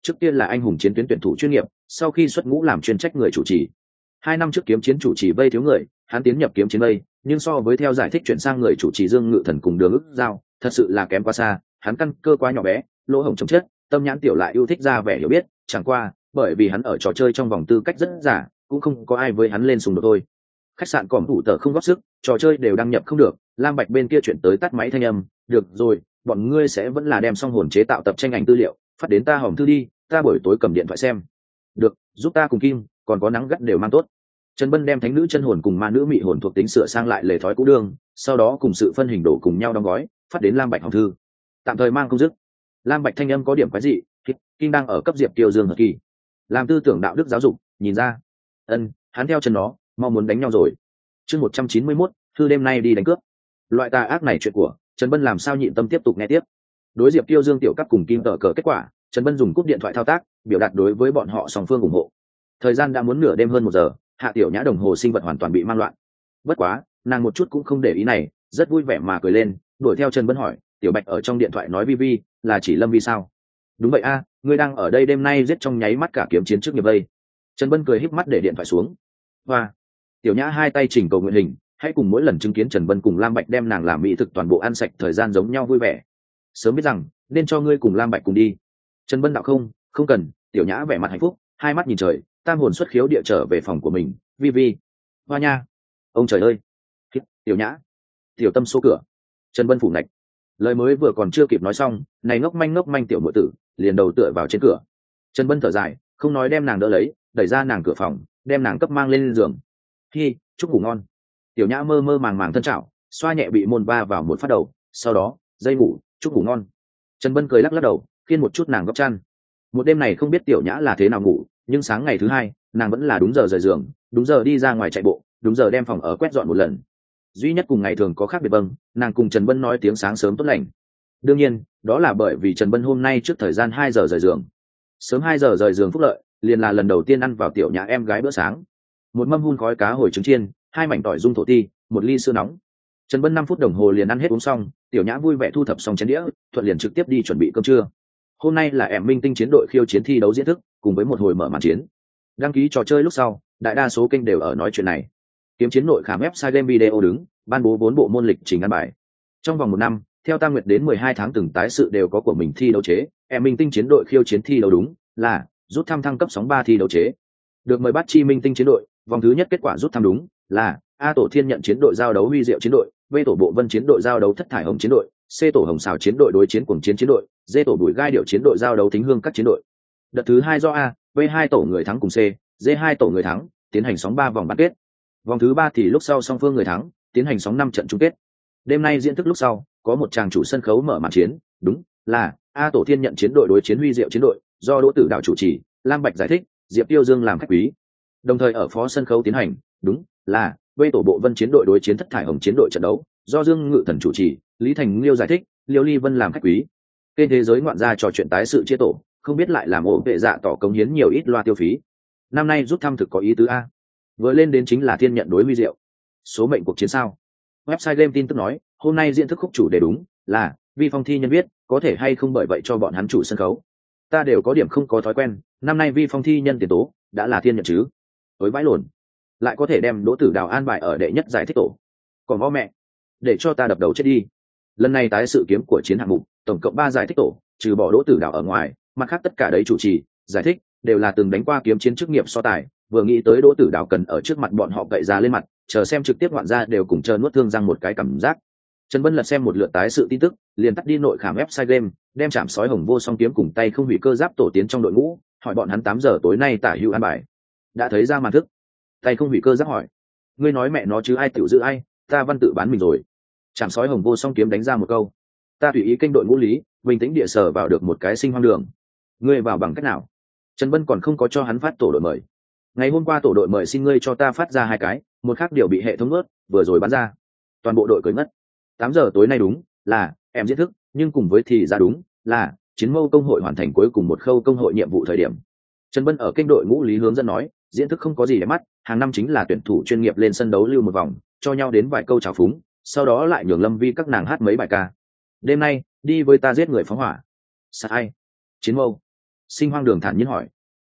trước kia là anh hùng chiến tuyến tuyển thủ chuyên nghiệp, sau khi xuất ngũ làm chuyên trách người chủ trì. Hai năm trước kiếm chiến chủ trì vây thiếu người, hắn tiến nhập kiếm chiến vây, nhưng so với theo giải thích chuyển sang người chủ trì Dương Ngự Thần cùng Đường Ức Giao, thật sự là kém quá xa. Hắn căn cơ quá nhỏ bé, lỗ hổng chồng chất, tâm nhãn tiểu lại yêu thích ra vẻ hiểu biết, chẳng qua bởi vì hắn ở trò chơi trong vòng tư cách rất giả, cũng không có ai với hắn lên xung đột thôi. Khách sạn còm thủ tờ không góp sức, trò chơi đều đăng nhập không được. Lam Bạch bên kia chuyển tới tắt máy thanh âm, được rồi, bọn ngươi sẽ vẫn là đem xong hồn chế tạo tập tranh ảnh tư liệu phát đến ta hòm thư đi, ta buổi tối cầm điện thoại xem. Được, giúp ta cùng Kim, còn có nắng gắt đều mang tốt. Trần Bân đem thánh nữ chân hồn cùng ma nữ mị hồn thuộc tính sửa sang lại lề thói cũ đường, sau đó cùng sự phân hình đổ cùng nhau đóng gói, phát đến Lam Bạch hòm thư. Tạm thời mang không dứt. Lam Bạch thanh âm có điểm quái dị, Kim đang ở cấp diệp kiều dương hợp kỳ. Làm tư tưởng đạo đức giáo dục, nhìn ra. Ân, hắn theo chân nó, mau muốn đánh nhau rồi. Chương một trăm chín mươi mốt, thư đêm nay đi đánh cướp. Loại tà ác này chuyện của, Trần Bân làm sao nhịn tâm tiếp tục nghe tiếp. Đối diệp kiều dương tiểu cấp cùng Kim tờ cờ kết quả, Trần Bân dùng cúp điện thoại thao tác, biểu đạt đối với bọn họ song phương ủng hộ. Thời gian đã muốn nửa đêm hơn một giờ, Hạ Tiểu Nhã đồng hồ sinh vật hoàn toàn bị mang loạn. Bất quá, nàng một chút cũng không để ý này, rất vui vẻ mà cười lên, đuổi theo Trần Bân hỏi, Tiểu Bạch ở trong điện thoại nói vi vi, là chỉ Lâm Vi sao? Đúng vậy a, ngươi đang ở đây đêm nay giết trong nháy mắt cả kiếm chiến trước nghiệp đây. Trần Bân cười híp mắt để điện thoại xuống. Hoa. Tiểu Nhã hai tay chỉnh cầu nguyện hình, hãy cùng mỗi lần chứng kiến Trần Bân cùng Lam Bạch đem nàng làm mỹ thực toàn bộ ăn sạch thời gian giống nhau vui vẻ. Sớm biết rằng, nên cho ngươi cùng Lam Bạch cùng đi. Trần Bân đạo không, không cần. Tiểu Nhã vẻ mặt hạnh phúc, hai mắt nhìn trời, tam hồn xuất khiếu địa trở về phòng của mình. Vi vi. Hoa nha. Ông trời ơi. Tiểu Nhã. Tiểu Tâm số cửa. Trần Bân phủ nạch. Lời mới vừa còn chưa kịp nói xong, này ngốc manh ngốc manh tiểu muội tử liền đầu tựa vào trên cửa. Trần Bân thở dài, không nói đem nàng đỡ lấy, đẩy ra nàng cửa phòng, đem nàng cấp mang lên giường. Hi, chúc ngủ ngon. Tiểu Nhã mơ mơ màng màng thân chảo, xoa nhẹ bị môn va vào một phát đầu, sau đó dây ngủ, chúc ngủ ngon. Trần Bân cười lắc lắc đầu, khiên một chút nàng gấp chăn. Một đêm này không biết Tiểu Nhã là thế nào ngủ, nhưng sáng ngày thứ hai, nàng vẫn là đúng giờ rời giường, đúng giờ đi ra ngoài chạy bộ, đúng giờ đem phòng ở quét dọn một lần. Duy nhất cùng ngày thường có khác biệt vâng, nàng cùng Trần Bân nói tiếng sáng sớm tốt lành. Đương nhiên, đó là bởi vì Trần Bân hôm nay trước thời gian hai giờ rời giường. Sớm hai giờ rời giường phúc lợi, liền là lần đầu tiên ăn vào Tiểu Nhã em gái bữa sáng. Một mâm hun khói cá hồi trứng chiên, hai mảnh tỏi dung thổ ti, một ly sữa nóng. Trần Bân năm phút đồng hồ liền ăn hết uống xong, Tiểu Nhã vui vẻ thu thập xong chén đĩa, thuận liền trực tiếp đi chuẩn bị cơm trưa. Hôm nay là em minh tinh chiến đội khiêu chiến thi đấu diễn thức, cùng với một hồi mở màn chiến. Đăng ký trò chơi lúc sau, đại đa số kênh đều ở nói chuyện này. Kiếm chiến nội khám website game video đứng, ban bố bốn bộ môn lịch trình ăn bài. Trong vòng một năm, theo Tam Nguyệt đến mười hai tháng từng tái sự đều có của mình thi đấu chế, em minh tinh chiến đội khiêu chiến thi đấu đúng là rút thăm thăng cấp sóng ba thi đấu chế. Được mời bắt chi minh tinh chiến đội, vòng thứ nhất kết quả rút thăm đúng là A tổ thiên nhận chiến đội giao đấu huy diệu chiến đội, B tổ bộ vân chiến đội giao đấu thất thải hồng chiến đội, C tổ hồng xào chiến đội đối chiến cuồng chiến chiến đội, D tổ bùi gai điệu chiến đội giao đấu thính hương các chiến đội. Đợt thứ hai do A, B hai tổ người thắng cùng C, D hai tổ người thắng, tiến hành sóng ba vòng bán kết. Vòng thứ ba thì lúc sau song phương người thắng, tiến hành sóng năm trận chung kết. Đêm nay diễn thức lúc sau, có một chàng chủ sân khấu mở màn chiến, đúng là A tổ thiên nhận chiến đội đối chiến huy diệu chiến đội, do Đỗ Tử Đạo chủ trì, Lam Bạch giải thích, Diệp Tiêu Dương làm khách quý. Đồng thời ở phó sân khấu tiến hành, đúng là B tổ bộ vân chiến đội đối chiến thất thải hồng chiến đội trận đấu, do Dương Ngự Thần chủ trì, Lý Thành Liêu giải thích, Liêu Ly Vân làm khách quý. Kênh thế giới ngoạn gia trò chuyện tái sự chia tổ, không biết lại làm ổ vệ dạ tỏ cống hiến nhiều ít loa tiêu phí. Năm nay rút thăm thực có ý tứ a. Vừa lên đến chính là thiên nhận đối huy diệu. Số mệnh cuộc chiến sao? Website game tin tức nói, hôm nay diễn thức khúc chủ đề đúng là Vi Phong thi nhân viết, có thể hay không bởi vậy cho bọn hắn chủ sân khấu. Ta đều có điểm không có thói quen, năm nay Vi Phong thi nhân tiền tố đã là thiên nhận chứ. Với vãi lồn, lại có thể đem Đỗ Tử Đào an bài ở đệ nhất giải thích tổ. Còn võ mẹ, để cho ta đập đầu chết đi. Lần này tái sự kiếm của chiến hạng mục, tổng cộng ba giải thích tổ, trừ bỏ Đỗ Tử Đào ở ngoài, mặt khác tất cả đấy chủ trì, giải thích đều là từng đánh qua kiếm chiến chức nghiệp so tài. Vừa nghĩ tới Đỗ Tử Đào cần ở trước mặt bọn họ cậy ra lên mặt, chờ xem trực tiếp ngoạn ra đều cùng chờ nuốt thương răng một cái cảm giác. Trần Bân lật xem một lượt tái sự tin tức, liền tắt đi nội khảm website game, đem chạm sói hồng vô song kiếm cùng tay không hủy cơ giáp tổ tiến trong đội ngũ, hỏi bọn hắn tám giờ tối nay tả hữu an bài. Đã thấy ra màn thức, tay không hủy cơ giáp hỏi, ngươi nói mẹ nó chứ ai tiểu giữ ai, ta văn tự bán mình rồi. Chạm sói hồng vô song kiếm đánh ra một câu, ta tùy ý kênh đội ngũ lý, bình tĩnh địa sở vào được một cái sinh hoang đường. Ngươi vào bằng cách nào? Trần Bân còn không có cho hắn phát tổ đội mời. Ngày hôm qua tổ đội mời xin ngươi cho ta phát ra hai cái, một khác điều bị hệ thống ướt, vừa rồi bán ra. Toàn bộ đội cưới ngất. Tám giờ tối nay đúng là em diễn thức, nhưng cùng với thì ra đúng là chiến mâu công hội hoàn thành cuối cùng một khâu công hội nhiệm vụ thời điểm. Trần Bân ở kênh đội ngũ lý hướng dẫn nói, diễn thức không có gì để mắt, hàng năm chính là tuyển thủ chuyên nghiệp lên sân đấu lưu một vòng, cho nhau đến vài câu chào phúng, sau đó lại nhường Lâm Vi các nàng hát mấy bài ca. Đêm nay, đi với ta giết người phóng hỏa. Sát ai? Chiến mâu. Sinh Hoang Đường thản nhiên hỏi.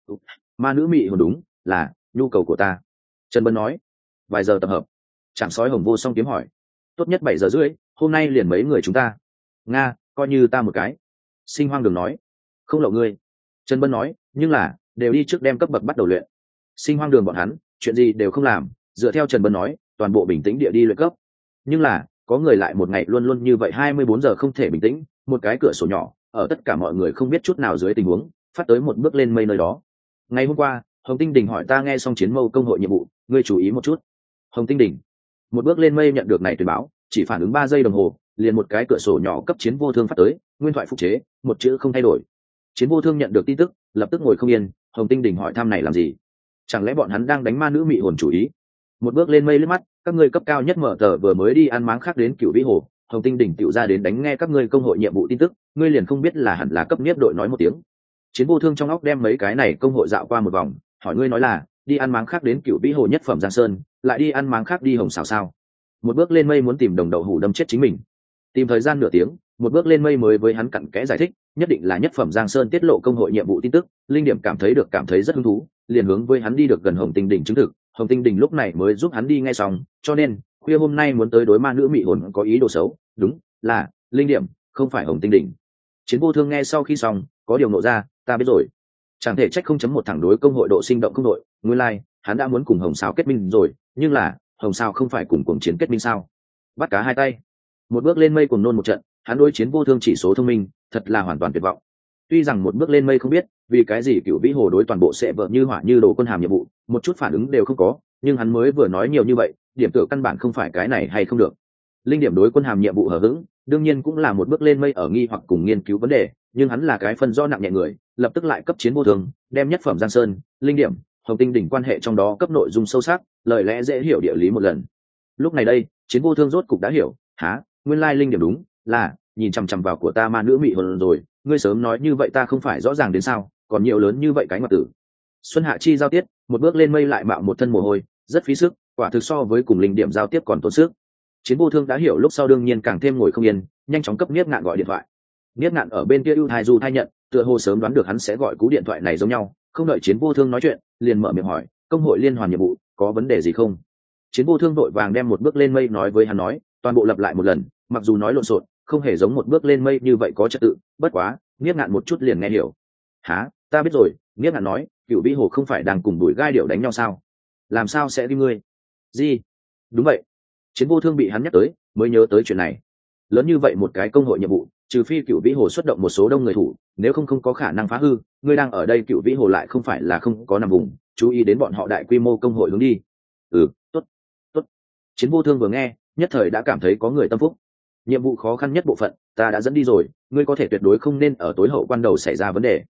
Ma nữ mị hồn đúng là nhu cầu của ta. Trần Bân nói. Vài giờ tập hợp. Trạm sói Hồng Vô Song kiếm hỏi. Tốt nhất bảy giờ rưỡi, hôm nay liền mấy người chúng ta. Nga, coi như ta một cái. Sinh Hoang Đường nói. Không lậu ngươi. Trần Bân nói, nhưng là đều đi trước đem cấp bậc bắt đầu luyện. Sinh Hoang Đường bọn hắn chuyện gì đều không làm, dựa theo Trần Bân nói, toàn bộ bình tĩnh địa đi luyện cấp. Nhưng là có người lại một ngày luôn luôn như vậy hai mươi bốn giờ không thể bình tĩnh, một cái cửa sổ nhỏ ở tất cả mọi người không biết chút nào dưới tình huống phát tới một bước lên mây nơi đó. Ngày hôm qua Hồng Tinh Đình hỏi ta nghe xong chiến mâu công hội nhiệm vụ, ngươi chú ý một chút. Hồng Tinh Đình một bước lên mây nhận được này tuyên báo, chỉ phản ứng ba giây đồng hồ, liền một cái cửa sổ nhỏ cấp chiến vô thương phát tới, nguyên thoại phục chế, một chữ không thay đổi. Chiến vô thương nhận được tin tức, lập tức ngồi không yên. Hồng Tinh Đình hỏi thăm này làm gì? Chẳng lẽ bọn hắn đang đánh ma nữ mị hồn chủ ý? Một bước lên mây liếc mắt, các ngươi cấp cao nhất mở tờ vừa mới đi ăn máng khác đến Cửu Vĩ Hồ, Hồng Tinh Đình tiểu ra đến đánh nghe các ngươi công hội nhiệm vụ tin tức, ngươi liền không biết là hẳn là cấp nhiếp đội nói một tiếng. Chiến vô thương trong óc đem mấy cái này công hội dạo qua một vòng, hỏi ngươi nói là đi ăn máng khác đến Cửu Vĩ Hồ nhất phẩm Giang Sơn, lại đi ăn máng khác đi Hồng Sào sao? Một bước lên mây muốn tìm đồng đậu hủ đâm chết chính mình. Tìm thời gian nửa tiếng, một bước lên mây mới với hắn cặn kẽ giải thích, nhất định là nhất phẩm Giang Sơn tiết lộ công hội nhiệm vụ tin tức, linh điểm cảm thấy được cảm thấy rất hứng thú, liền hướng với hắn đi được gần Hồng Tinh Đình chứng thực. Hồng Tinh Đình lúc này mới giúp hắn đi nghe xong, cho nên khuya hôm nay muốn tới đối ma nữ mị hồn có ý đồ xấu, đúng là linh điểm, không phải Hồng Tinh Đình. Chiến vô thương nghe sau khi xong, có điều nộ ra, ta biết rồi. Chẳng thể trách không chấm một thẳng đối công hội độ sinh động không đội, nguyên lai like, hắn đã muốn cùng Hồng Sáo kết minh rồi, nhưng là Hồng Sáo không phải cùng cuồng chiến kết minh sao? Bắt cá hai tay. Một bước lên mây cùng nôn một trận, hắn đối chiến vô thương chỉ số thông minh, thật là hoàn toàn tuyệt vọng. Tuy rằng một bước lên mây không biết vì cái gì Cửu Vĩ Hồ đối toàn bộ sẽ vợ như hỏa như đồ quân hàm nhiệm vụ, một chút phản ứng đều không có, nhưng hắn mới vừa nói nhiều như vậy, điểm tựa căn bản không phải cái này hay không được. Linh điểm đối quân hàm nhiệm vụ hở hững, đương nhiên cũng là một bước lên mây ở nghi hoặc cùng nghiên cứu vấn đề, nhưng hắn là cái phân do nặng nhẹ người, lập tức lại cấp chiến vô thương, đem nhất phẩm Giang Sơn, linh điểm, Hồng Tinh Đỉnh quan hệ trong đó cấp nội dung sâu sắc, lời lẽ dễ hiểu địa lý một lần. Lúc này đây, chiến vô thương rốt cục đã hiểu, há, nguyên lai linh điểm đúng là nhìn chằm chằm vào của ta ma nữ mị hồn rồi, ngươi sớm nói như vậy ta không phải rõ ràng đến sao, còn nhiều lớn như vậy cái ngoại tử. Xuân Hạ Chi giao tiết, một bước lên mây lại mạo một thân mồ hôi, rất phí sức, quả thực so với cùng linh điểm giao tiếp còn tốn sức. Chiến vô thương đã hiểu lúc sau đương nhiên càng thêm ngồi không yên, nhanh chóng cấp Niết Ngạn gọi điện thoại. Niết Ngạn ở bên kia ưu thai du thai nhận, tựa hồ sớm đoán được hắn sẽ gọi cú điện thoại này giống nhau, không đợi chiến vô thương nói chuyện, liền mở miệng hỏi, công hội liên hoàn nhiệm vụ có vấn đề gì không? Chiến vô thương vội vàng đem một bước lên mây nói với hắn nói, toàn bộ lặp lại một lần, mặc dù nói lộn xộn, không hề giống một bước lên mây như vậy có trật tự, bất quá Niết Ngạn một chút liền nghe hiểu. Hả, ta biết rồi. Niết Ngạn nói, Cửu Vĩ Hồ không phải đang cùng đuổi gai điệu đánh nhau sao? Làm sao sẽ đi ngươi? Gì? Đúng vậy. Chiến vô thương bị hắn nhắc tới, mới nhớ tới chuyện này. Lớn như vậy một cái công hội nhiệm vụ, trừ phi Cửu Vĩ Hồ xuất động một số đông người thủ, nếu không không có khả năng phá hư. Ngươi đang ở đây Cửu Vĩ Hồ lại không phải là không có nằm vùng, chú ý đến bọn họ đại quy mô công hội hướng đi. Ừ, tốt, tốt. Chiến vô thương vừa nghe, nhất thời đã cảm thấy có người tâm phúc. Nhiệm vụ khó khăn nhất bộ phận ta đã dẫn đi rồi, ngươi có thể tuyệt đối không nên ở tối hậu quan đầu xảy ra vấn đề.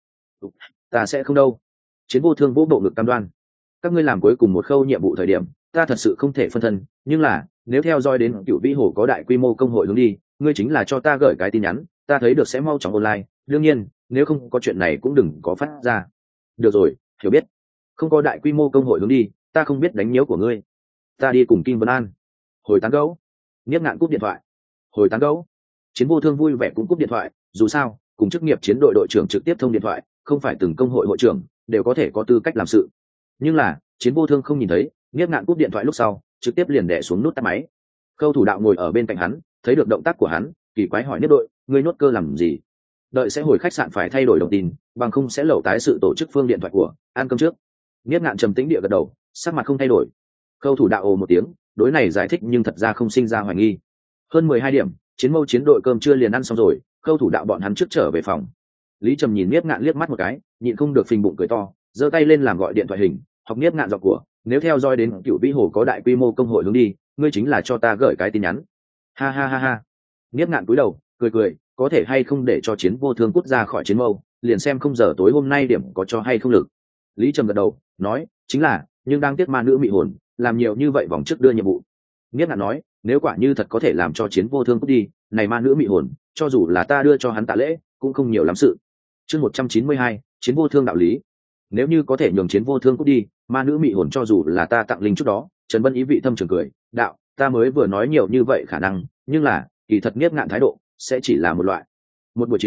Ta sẽ không đâu. Chiến vô thương vỗ bộ ngực cam đoan. Các ngươi làm cuối cùng một khâu nhiệm vụ thời điểm, ta thật sự không thể phân thân, nhưng là nếu theo dõi đến Cửu Vĩ Hồ có đại quy mô công hội hướng đi, ngươi chính là cho ta gửi cái tin nhắn, ta thấy được sẽ mau chóng online, đương nhiên nếu không có chuyện này cũng đừng có phát ra. Được rồi, hiểu biết. Không có đại quy mô công hội hướng đi, ta không biết đánh nhiễu của ngươi. Ta đi cùng Kim Vân An. Hồi tán gấu. Niết Ngạn cúp điện thoại. Hồi tán gấu. Chiến vô thương vui vẻ cũng cúp điện thoại, dù sao cùng chức nghiệp chiến đội đội trưởng trực tiếp thông điện thoại, không phải từng công hội hội trưởng đều có thể có tư cách làm sự. Nhưng là chiến vô thương không nhìn thấy, Niết Ngạn cúp điện thoại lúc sau trực tiếp liền đè xuống nút tắt máy. Khâu thủ đạo ngồi ở bên cạnh hắn, thấy được động tác của hắn, kỳ quái hỏi Niết đội, ngươi nhốt cơ làm gì? Đợi sẽ hồi khách sạn phải thay đổi đồng tin, bằng không sẽ lẩu tái sự tổ chức phương điện thoại của, ăn cơm trước. Niết Ngạn trầm tĩnh địa gật đầu, sắc mặt không thay đổi. Khâu thủ đạo ồ một tiếng, đối này giải thích nhưng thật ra không sinh ra hoài nghi. Hơn mười hai điểm, chiến mâu chiến đội cơm chưa liền ăn xong rồi, khâu thủ đạo bọn hắn trước trở về phòng. Lý Trầm nhìn Niết Ngạn liếc mắt một cái, nhịn không được phình bụng cười to, giơ tay lên làm gọi điện thoại hình, học Niết Ngạn giọng của, nếu theo dõi đến Cửu Vĩ Hồ có đại quy mô công hội hướng đi, ngươi chính là cho ta gửi cái tin nhắn. Ha ha ha ha. Niết Ngạn cúi đầu, cười cười, có thể hay không để cho chiến vô thương cút ra khỏi chiến mâu, liền xem không giờ tối hôm nay điểm có cho hay không lực. Lý Trầm gật đầu, nói, chính là, nhưng đang tiếc ma nữ mị hồn, làm nhiều như vậy vòng trước đưa nhiệm vụ. Niết Ngạn nói, nếu quả như thật có thể làm cho chiến vô thương cút đi, này ma nữ mị hồn, cho dù là ta đưa cho hắn tạ lễ, cũng không nhiều lắm sự. Chương một trăm chín mươi hai, chiến vô thương đạo lý. Nếu như có thể nhường chiến vô thương cút đi, ma nữ mị hồn cho dù là ta tặng linh chút đó. Trần Bân ý vị thâm trường cười, đạo, ta mới vừa nói nhiều như vậy khả năng, nhưng là kỳ thật Niết Ngạn thái độ sẽ chỉ là một loại. Một buổi chiều,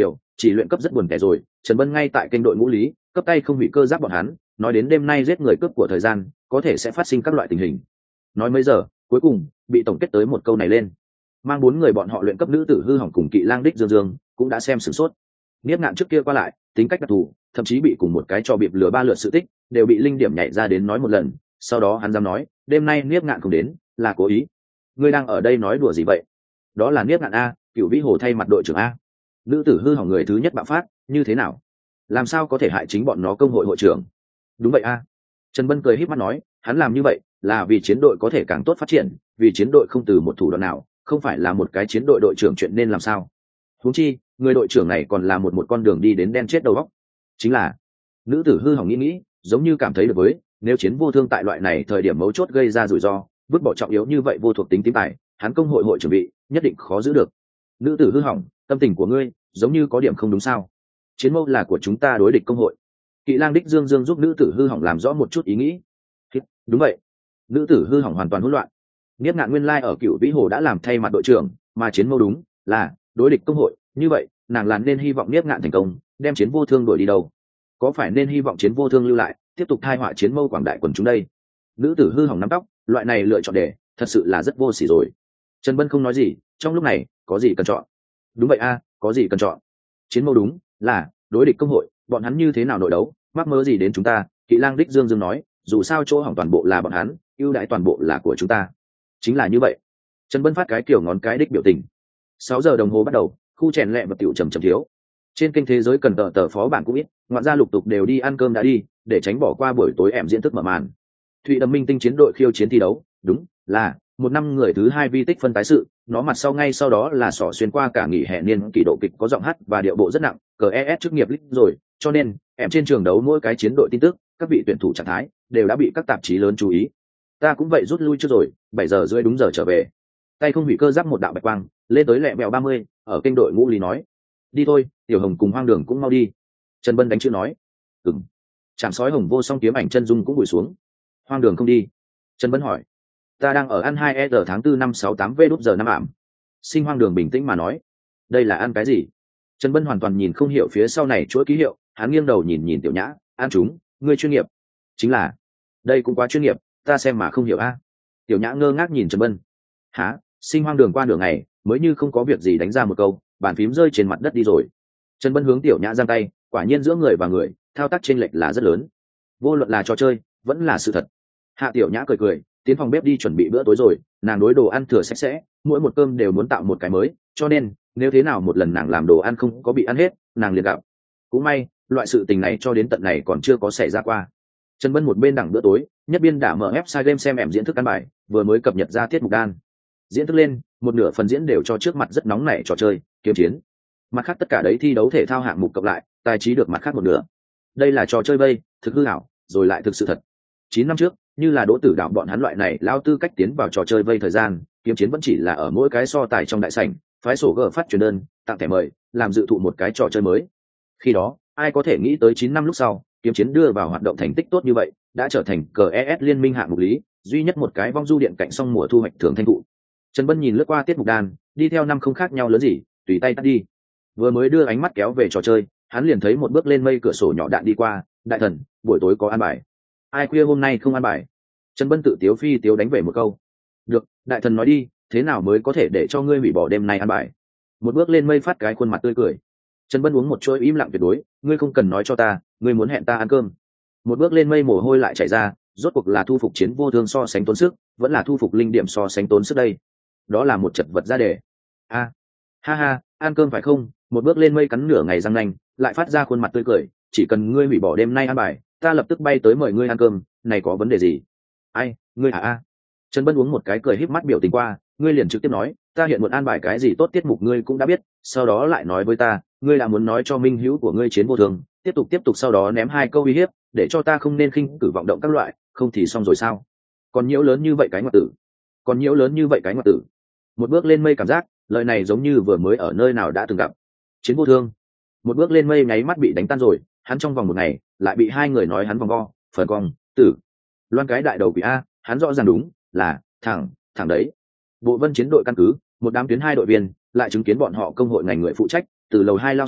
chỉ luyện cấp rất buồn tẻ rồi. Trần Bân ngay tại kênh đội ngũ lý cấp tay không hủy cơ giáp bọn hắn, nói đến đêm nay giết người cướp của thời gian có thể sẽ phát sinh các loại tình hình. Nói mấy giờ cuối cùng bị tổng kết tới một câu này lên. Mang bốn người bọn họ luyện cấp nữ tử hư hỏng cùng Kỵ Lang đích Dương Dương cũng đã xem sửng sốt. Niếp Ngạn trước kia qua lại tính cách đặc thù, thậm chí bị cùng một cái trò bịp lừa ba lượt sự tích đều bị linh điểm nhảy ra đến nói một lần. Sau đó hắn dám nói đêm nay Niếp Ngạn không đến là cố ý. Ngươi đang ở đây nói đùa gì vậy? Đó là Niếp Ngạn a, Cửu Vĩ Hồ thay mặt đội trưởng a. Nữ tử hư hỏng người thứ nhất bạo phát, như thế nào? Làm sao có thể hại chính bọn nó công hội hội trưởng? Đúng vậy a. Trần Bân cười híp mắt nói, hắn làm như vậy là vì chiến đội có thể càng tốt phát triển, vì chiến đội không từ một thủ đoạn nào, không phải là một cái chiến đội đội trưởng chuyện nên làm sao? Huống chi, người đội trưởng này còn là một một con đường đi đến đen chết đầu óc. Chính là, nữ tử hư hỏng nghĩ nghĩ, giống như cảm thấy được với, nếu chiến vô thương tại loại này thời điểm mấu chốt gây ra rủi ro, vứt bỏ trọng yếu như vậy vô thuộc tính tím tài, hắn công hội hội chuẩn bị, nhất định khó giữ được. Nữ tử hư hỏng, tâm tình của ngươi giống như có điểm không đúng sao? Chiến mâu là của chúng ta đối địch công hội. Kỵ Lang đích Dương Dương giúp nữ tử hư hỏng làm rõ một chút ý nghĩ. Đúng vậy. Nữ tử hư hỏng hoàn toàn hỗn loạn. Niếp Ngạn nguyên lai ở Cửu Vĩ Hồ đã làm thay mặt đội trưởng, mà chiến mâu đúng là đối địch công hội, như vậy, nàng là nên hy vọng Niếp Ngạn thành công, đem chiến vô thương đuổi đi đâu? Có phải nên hy vọng chiến vô thương lưu lại, tiếp tục thai họa chiến mâu quảng đại quần chúng đây? Nữ tử hư hỏng nắm tóc, loại này lựa chọn để, thật sự là rất vô sỉ rồi. Trần Bân không nói gì, trong lúc này, có gì cần chọn? Đúng vậy a, có gì cần chọn? Chiến mâu đúng là đối địch công hội, bọn hắn như thế nào nội đấu, mắc mớ gì đến chúng ta? Kỵ Lang đích Dương Dương nói, dù sao chỗ hỏng toàn bộ là bọn hắn, ưu đãi toàn bộ là của chúng ta. Chính là như vậy. Trần Bân phát cái kiểu ngón cái đích biểu tình. Sáu giờ đồng hồ bắt đầu, khu chèn lẹ vật tiểu trầm trầm thiếu. Trên kênh thế giới cần tờ tờ phó bản cũng biết, ngoạn gia lục tục đều đi ăn cơm đã đi, để tránh bỏ qua buổi tối ẻm diễn thức mở màn. Thụy Đầm Minh tinh chiến đội khiêu chiến thi đấu, đúng là một năm người thứ hai vi tích phân tái sự, nó mặt sau ngay sau đó là sỏ xuyên qua cả nghỉ hè niên kỳ độ kịch có giọng hát và điệu bộ rất nặng, cờ e ét chức nghiệp lít rồi, cho nên ẻm trên trường đấu mỗi cái chiến đội tin tức, các vị tuyển thủ trạng thái đều đã bị các tạp chí lớn chú ý. Ta cũng vậy rút lui trước rồi, bảy giờ rưỡi đúng giờ trở về. Tay không hủy cơ giáp một đạo bạch quang, lên tới lẹ mèo ba mươi, ở kênh đội ngũ lý nói. Đi thôi, Tiểu Hồng cùng Hoang Đường cũng mau đi. Trần Bân đánh chữ nói. Ừm. Chạm sói hồng vô song kiếm ảnh chân dung cũng bùi xuống. Hoang Đường không đi. Trần Bân hỏi. Ta đang ở ăn hai e giờ tháng tư năm sáu tám v đút giờ năm ảm. Sinh Hoang Đường bình tĩnh mà nói. Đây là ăn cái gì? Trần Bân hoàn toàn nhìn không hiểu phía sau này chuỗi ký hiệu, hắn nghiêng đầu nhìn nhìn Tiểu Nhã, ăn chúng, ngươi chuyên nghiệp. Chính là. Đây cũng quá chuyên nghiệp, ta xem mà không hiểu a. Tiểu Nhã ngơ ngác nhìn Trần Bân. Hả? Sinh Hoang Đường qua đường này, mới như không có việc gì đánh ra một câu, bàn phím rơi trên mặt đất đi rồi. Trần Bân hướng Tiểu Nhã giang tay, quả nhiên giữa người và người, thao tác chênh lệch là rất lớn. Vô luận là trò chơi, vẫn là sự thật. Hạ Tiểu Nhã cười cười, tiến phòng bếp đi chuẩn bị bữa tối rồi, nàng đối đồ ăn thừa sạch sẽ, mỗi một cơm đều muốn tạo một cái mới, cho nên, nếu thế nào một lần nàng làm đồ ăn không có bị ăn hết, nàng liền gặp. Cũng may, loại sự tình này cho đến tận này còn chưa có xảy ra qua. Trần Bân một bên đẳng bữa tối, nhất biên đã mở website game xem em diễn thức ăn bài, vừa mới cập nhật ra tiết mục đan. Diễn thức lên, một nửa phần diễn đều cho trước mặt rất nóng nảy trò chơi, kiếm chiến. Mặt khác tất cả đấy thi đấu thể thao hạng mục cộng lại, tài trí được mặt khác một nửa. Đây là trò chơi vây, thực hư ảo, rồi lại thực sự thật. Chín năm trước, như là Đỗ Tử Đạo bọn hắn loại này lao tư cách tiến vào trò chơi vây thời gian, kiếm chiến vẫn chỉ là ở mỗi cái so tài trong đại sảnh, phái sổ gờ phát truyền đơn, tặng thẻ mời, làm dự thụ một cái trò chơi mới. Khi đó, ai có thể nghĩ tới chín năm lúc sau, kiếm chiến đưa vào hoạt động thành tích tốt như vậy, đã trở thành cờ e ét liên minh hạng mục lý, duy nhất một cái vong du điện cạnh song mùa thu hoạch thưởng thanh thụ. Trần Bân nhìn lướt qua tiết mục đan, đi theo năm không khác nhau lớn gì, tùy tay tắt đi. Vừa mới đưa ánh mắt kéo về trò chơi, hắn liền thấy một bước lên mây cửa sổ nhỏ đạn đi qua, đại thần, buổi tối có ăn bài. Ai khuya hôm nay không ăn bài? Trần Bân tự tiếu phi tiếu đánh về một câu. Được, đại thần nói đi, thế nào mới có thể để cho ngươi hủy bỏ đêm nay ăn bài? Một bước lên mây phát cái khuôn mặt tươi cười. Trần Bân uống một chuỗi im lặng tuyệt đối, ngươi không cần nói cho ta, ngươi muốn hẹn ta ăn cơm. Một bước lên mây mồ hôi lại chảy ra, rốt cuộc là thu phục chiến vô thương so sánh tốn sức, vẫn là thu phục linh điểm so sánh tốn sức đây. Đó là một chật vật ra đề. A, ha ha, ăn cơm phải không? Một bước lên mây cắn nửa ngày răng nanh, lại phát ra khuôn mặt tươi cười, chỉ cần ngươi hủy bỏ đêm nay ăn bài, ta lập tức bay tới mời ngươi ăn cơm, này có vấn đề gì? Ai, ngươi à a. Trần Bân uống một cái cười híp mắt biểu tình qua, ngươi liền trực tiếp nói, ta hiện muốn an bài cái gì tốt tiết mục ngươi cũng đã biết, sau đó lại nói với ta, ngươi là muốn nói cho minh hữu của ngươi chiến vô thường, tiếp tục tiếp tục sau đó ném hai câu uy hiếp, để cho ta không nên khinh cử vọng động các loại, không thì xong rồi sao? Còn nhiễu lớn như vậy cái ngoại tử, còn nhiễu lớn như vậy cái ngoại tử. Một bước lên mây cảm giác, lời này giống như vừa mới ở nơi nào đã từng gặp. Chiến vô thương. Một bước lên mây nháy mắt bị đánh tan rồi, hắn trong vòng một ngày lại bị hai người nói hắn vòng vo, phần cong, tử. Loan cái đại đầu quỷ a, hắn rõ ràng đúng là thẳng, thẳng đấy. Bộ Vân chiến đội căn cứ, một đám tuyến hai đội viên lại chứng kiến bọn họ công hội ngành người phụ trách từ lầu hai lao xuống,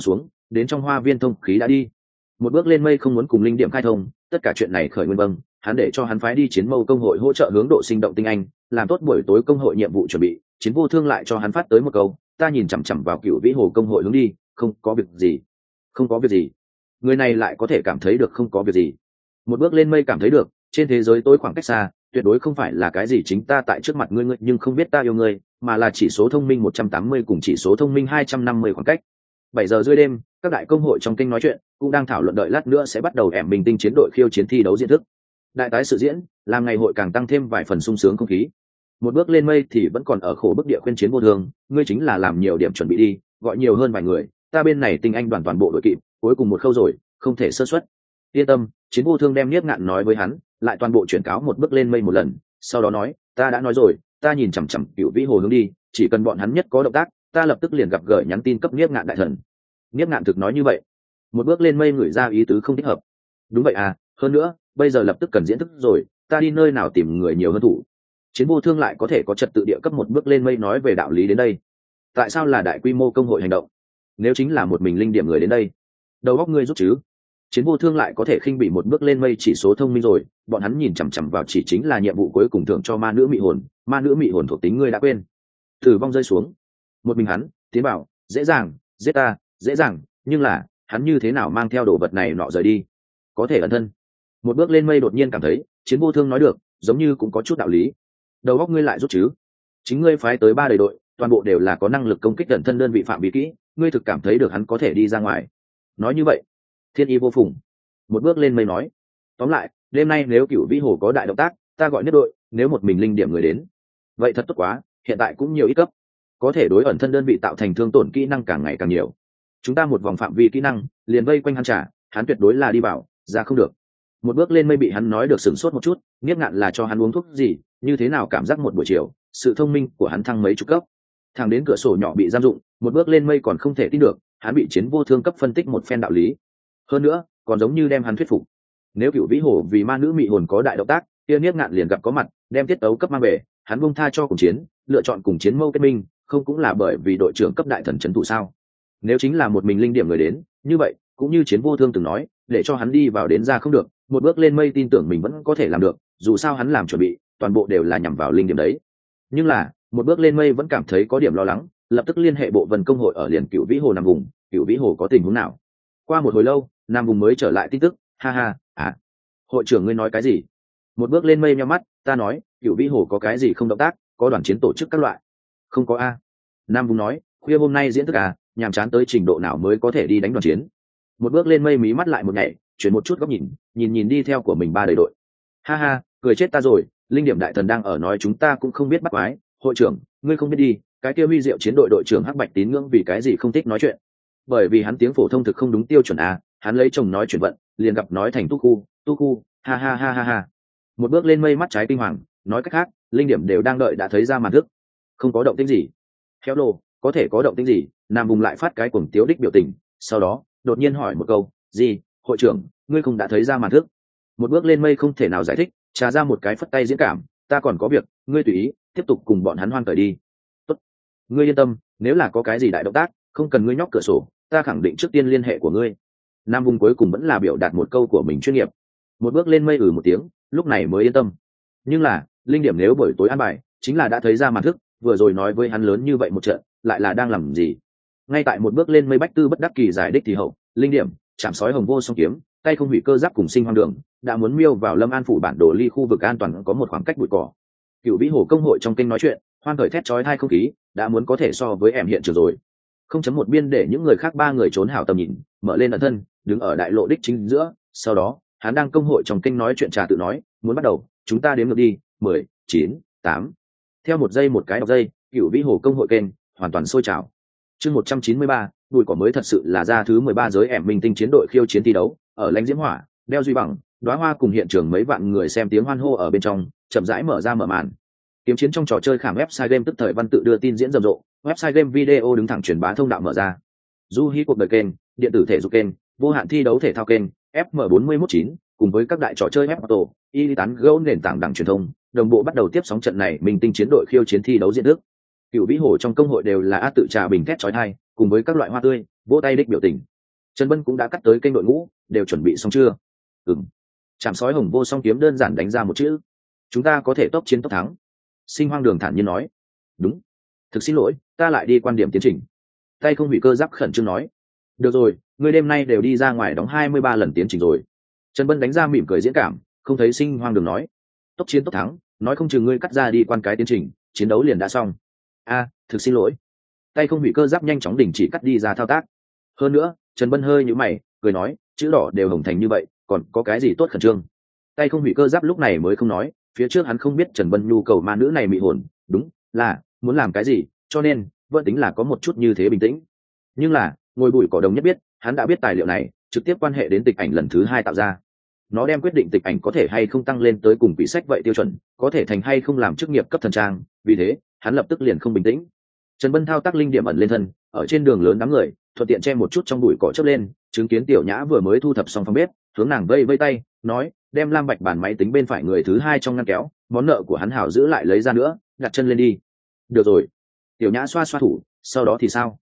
đến trong hoa viên thông khí đã đi. Một bước lên mây không muốn cùng linh điểm khai thông, tất cả chuyện này khởi nguyên vâng, hắn để cho hắn phái đi chiến mâu công hội hỗ trợ hướng độ sinh động tinh anh, làm tốt buổi tối công hội nhiệm vụ chuẩn bị. Chiến vô thương lại cho hắn phát tới một câu, ta nhìn chằm chằm vào cựu vĩ hồ công hội hướng đi, không có việc gì. Không có việc gì. Người này lại có thể cảm thấy được không có việc gì. Một bước lên mây cảm thấy được, trên thế giới tối khoảng cách xa, tuyệt đối không phải là cái gì chính ta tại trước mặt ngươi ngươi nhưng không biết ta yêu ngươi, mà là chỉ số thông minh một trăm tám mươi cùng chỉ số thông minh hai trăm năm mươi khoảng cách. Bảy giờ rưỡi đêm, các đại công hội trong kênh nói chuyện cũng đang thảo luận đợi lát nữa sẽ bắt đầu ẻm bình tinh chiến đội khiêu chiến thi đấu diễn thức. Đại tái sự diễn, làm ngày hội càng tăng thêm vài phần sung sướng không khí. Một bước lên mây thì vẫn còn ở khổ bức địa khuyên chiến vô thương, ngươi chính là làm nhiều điểm chuẩn bị đi, gọi nhiều hơn vài người, ta bên này tinh anh đoàn toàn bộ đội kịp, cuối cùng một khâu rồi, không thể sơ suất. Yên tâm, chiến vô thương đem Niếp Ngạn nói với hắn, lại toàn bộ chuyển cáo một bước lên mây một lần, sau đó nói, ta đã nói rồi, ta nhìn chằm chằm cựu vĩ hồ hướng đi, chỉ cần bọn hắn nhất có động tác, ta lập tức liền gặp gỡ nhắn tin cấp Niếp Ngạn đại thần. Niếp Ngạn thực nói như vậy. Một bước lên mây ngửi ra ý tứ không thích hợp. Đúng vậy à, hơn nữa, bây giờ lập tức cần diễn thức rồi, ta đi nơi nào tìm người nhiều hơn thủ. Chiến vô thương lại có thể có trật tự địa cấp một bước lên mây nói về đạo lý đến đây. Tại sao là đại quy mô công hội hành động? Nếu chính là một mình linh điểm người đến đây, đầu óc ngươi rút chứ? Chiến vô thương lại có thể khinh bị một bước lên mây chỉ số thông minh rồi, bọn hắn nhìn chằm chằm vào chỉ chính là nhiệm vụ cuối cùng thưởng cho ma nữ mị hồn, ma nữ mị hồn thuộc tính ngươi đã quên. Tử vong rơi xuống, một mình hắn tiến bảo, dễ dàng, giết ta, dễ dàng, nhưng là hắn như thế nào mang theo đồ vật này nọ rời đi? Có thể ẩn thân. Một bước lên mây đột nhiên cảm thấy, chiến vô thương nói được, giống như cũng có chút đạo lý. Đầu óc ngươi lại rút chứ? Chính ngươi phái tới ba đời đội, toàn bộ đều là có năng lực công kích ẩn thân đơn vị phạm vi kỹ, ngươi thực cảm thấy được hắn có thể đi ra ngoài? Nói như vậy, thiên y vô phùng. Một bước lên mây nói, tóm lại, đêm nay nếu cửu vĩ hồ có đại động tác, ta gọi nhất đội, nếu một mình linh điểm người đến, vậy thật tốt quá, hiện tại cũng nhiều ít cấp, có thể đối ẩn thân đơn vị tạo thành thương tổn kỹ năng càng ngày càng nhiều. Chúng ta một vòng phạm vi kỹ năng, liền vây quanh hắn trả, hắn tuyệt đối là đi vào, ra không được. Một bước lên mây bị hắn nói được sửng sốt một chút, Niếp Ngạn là cho hắn uống thuốc gì, như thế nào cảm giác một buổi chiều, sự thông minh của hắn thăng mấy chục cấp. Thẳng đến cửa sổ nhỏ bị giam dụng, một bước lên mây còn không thể tin được, hắn bị chiến vô thương cấp phân tích một phen đạo lý. Hơn nữa, còn giống như đem hắn thuyết phục. Nếu cựu vĩ hồ vì ma nữ mị hồn có đại động tác, kia Niếp Ngạn liền gặp có mặt, đem tiết tấu cấp mang về, hắn buông tha cho cùng chiến, lựa chọn cùng chiến mâu kết minh, không cũng là bởi vì đội trưởng cấp đại thần trấn thủ sao? Nếu chính là một mình linh điểm người đến, như vậy, cũng như chiến vô thương từng nói, để cho hắn đi vào đến ra không được, một bước lên mây tin tưởng mình vẫn có thể làm được, dù sao hắn làm chuẩn bị, toàn bộ đều là nhằm vào linh điểm đấy. Nhưng là, một bước lên mây vẫn cảm thấy có điểm lo lắng, lập tức liên hệ bộ vân công hội ở liền cựu vĩ hồ nằm vùng, cựu vĩ hồ có tình huống nào? Qua một hồi lâu, nam vùng mới trở lại tin tức, ha ha, à, hội trưởng ngươi nói cái gì? Một bước lên mây nhắm mắt, ta nói, cựu vĩ hồ có cái gì không động tác, có đoàn chiến tổ chức các loại. Không có a. Nam vùng nói, khuya hôm nay diễn thức à, nhàm chán tới trình độ nào mới có thể đi đánh đoàn chiến. Một bước lên mây mí mắt lại một ngày, chuyển một chút góc nhìn, nhìn nhìn đi theo của mình ba đời đội. Ha ha, cười chết ta rồi, linh điểm đại thần đang ở nói chúng ta cũng không biết bắt quái, hội trưởng, ngươi không biết đi, cái kia huy diệu chiến đội đội trưởng Hắc Bạch Tín ngưỡng vì cái gì không thích nói chuyện? Bởi vì hắn tiếng phổ thông thực không đúng tiêu chuẩn à, hắn lấy chồng nói chuyện vận, liền gặp nói thành tu khu, tu khu, ha ha ha ha ha. Một bước lên mây mắt trái kinh hoàng, nói cách khác, linh điểm đều đang đợi đã thấy ra màn thức. Không có động tĩnh gì. Khéo lồ, có thể có động tĩnh gì? Nam vùng lại phát cái cuồng tiếu đích biểu tình, sau đó, đột nhiên hỏi một câu, gì, hội trưởng, ngươi không đã thấy ra màn thức? Một bước lên mây không thể nào giải thích, trà ra một cái phất tay diễn cảm, ta còn có việc, ngươi tùy ý, tiếp tục cùng bọn hắn hoan cởi đi. Tốt, ngươi yên tâm, nếu là có cái gì đại động tác, không cần ngươi nhóc cửa sổ, ta khẳng định trước tiên liên hệ của ngươi. Nam vùng cuối cùng vẫn là biểu đạt một câu của mình chuyên nghiệp. Một bước lên mây ừ một tiếng, lúc này mới yên tâm. Nhưng là, linh điểm nếu buổi tối ăn bài, chính là đã thấy ra màn thức, vừa rồi nói với hắn lớn như vậy một trận, lại là đang làm gì? Ngay tại một bước lên mây bách tư bất đắc kỳ giải đích thì hậu, linh điểm, chạm sói hồng vô song kiếm, tay không hủy cơ giáp cùng sinh hoang đường, đã muốn miêu vào Lâm An phủ bản đồ ly khu vực an toàn có một khoảng cách bụi cỏ. Cựu vĩ hồ công hội trong kênh nói chuyện, hoan khởi thét chói tai không khí, đã muốn có thể so với em hiện trường rồi. Không chấm một biên để những người khác ba người trốn hảo tầm nhìn, mở lên ẩn thân, đứng ở đại lộ đích chính giữa, sau đó, hắn đang công hội trong kênh nói chuyện trà tự nói, muốn bắt đầu, chúng ta đếm ngược đi, mười, chín, tám. Theo một giây một cái đọc giây, cựu vĩ hồ công hội kênh hoàn toàn sôi trào. Chương một trăm chín mươi ba, bụi cỏ mới thật sự là ra thứ mười ba giới ẻm minh tinh chiến đội khiêu chiến thi đấu, ở lãnh diễm hỏa, đeo duy bằng, đóa hoa cùng hiện trường mấy vạn người xem tiếng hoan hô ở bên trong, chậm rãi mở ra mở màn. Kiếm chiến trong trò chơi khảm website game tức thời văn tự đưa tin diễn rầm rộ, website game video đứng thẳng truyền bá thông đạo mở ra. Du hí cuộc đời kênh, điện tử thể dục kênh, vô hạn thi đấu thể thao kênh, ép em bốn mươi mốt chín, cùng với các đại trò chơi ép auto, y tán gấu nền tảng đẳng truyền thông, đồng bộ bắt đầu tiếp sóng trận này minh tinh chiến đội khiêu chiến thi đấu diễn thức. Cựu vĩ hồ trong công hội đều là át tự trà bình thét chói tai, cùng với các loại hoa tươi, vỗ tay đích biểu tình. Trần Bân cũng đã cắt tới kênh đội ngũ, đều chuẩn bị xong chưa? Ừm. Trảm sói hồng vô song kiếm đơn giản đánh ra một chữ. Chúng ta có thể tốc chiến tốc thắng. Sinh Hoang Đường thản nhiên nói. Đúng. Thực xin lỗi, ta lại đi quan điểm tiến trình. Tay không hủy cơ giáp khẩn trương nói. Được rồi, ngươi đêm nay đều đi ra ngoài đóng hai mươi ba lần tiến trình rồi. Trần Bân đánh ra mỉm cười diễn cảm, không thấy Sinh Hoang Đường nói. Tốc chiến tốc thắng, nói không chừng ngươi cắt ra đi quan cái tiến trình, chiến đấu liền đã xong. A, thực xin lỗi. Tay không hủy cơ giáp nhanh chóng đình chỉ cắt đi ra thao tác. Hơn nữa, Trần Bân hơi nhíu mày, cười nói, chữ đỏ đều hồng thành như vậy, còn có cái gì tốt khẩn trương? Tay không hủy cơ giáp lúc này mới không nói, phía trước hắn không biết Trần Bân nhu cầu ma nữ này mị hồn, đúng là muốn làm cái gì, cho nên vẫn tính là có một chút như thế bình tĩnh. Nhưng là ngồi bụi cỏ đồng nhất biết, hắn đã biết tài liệu này trực tiếp quan hệ đến tịch ảnh lần thứ hai tạo ra. Nó đem quyết định tịch ảnh có thể hay không tăng lên tới cùng quỷ sách vậy tiêu chuẩn, có thể thành hay không làm chức nghiệp cấp thần trang, vì thế hắn lập tức liền không bình tĩnh. Trần Bân thao tác linh điểm ẩn lên thân, ở trên đường lớn đám người thuận tiện che một chút trong bụi cỏ chớp lên, chứng kiến Tiểu Nhã vừa mới thu thập xong phòng bếp, hướng nàng vây vây tay, nói, đem lam bạch bàn máy tính bên phải người thứ hai trong ngăn kéo, món nợ của hắn hảo giữ lại lấy ra nữa, đặt chân lên đi. Được rồi. Tiểu Nhã xoa xoa thủ, sau đó thì sao?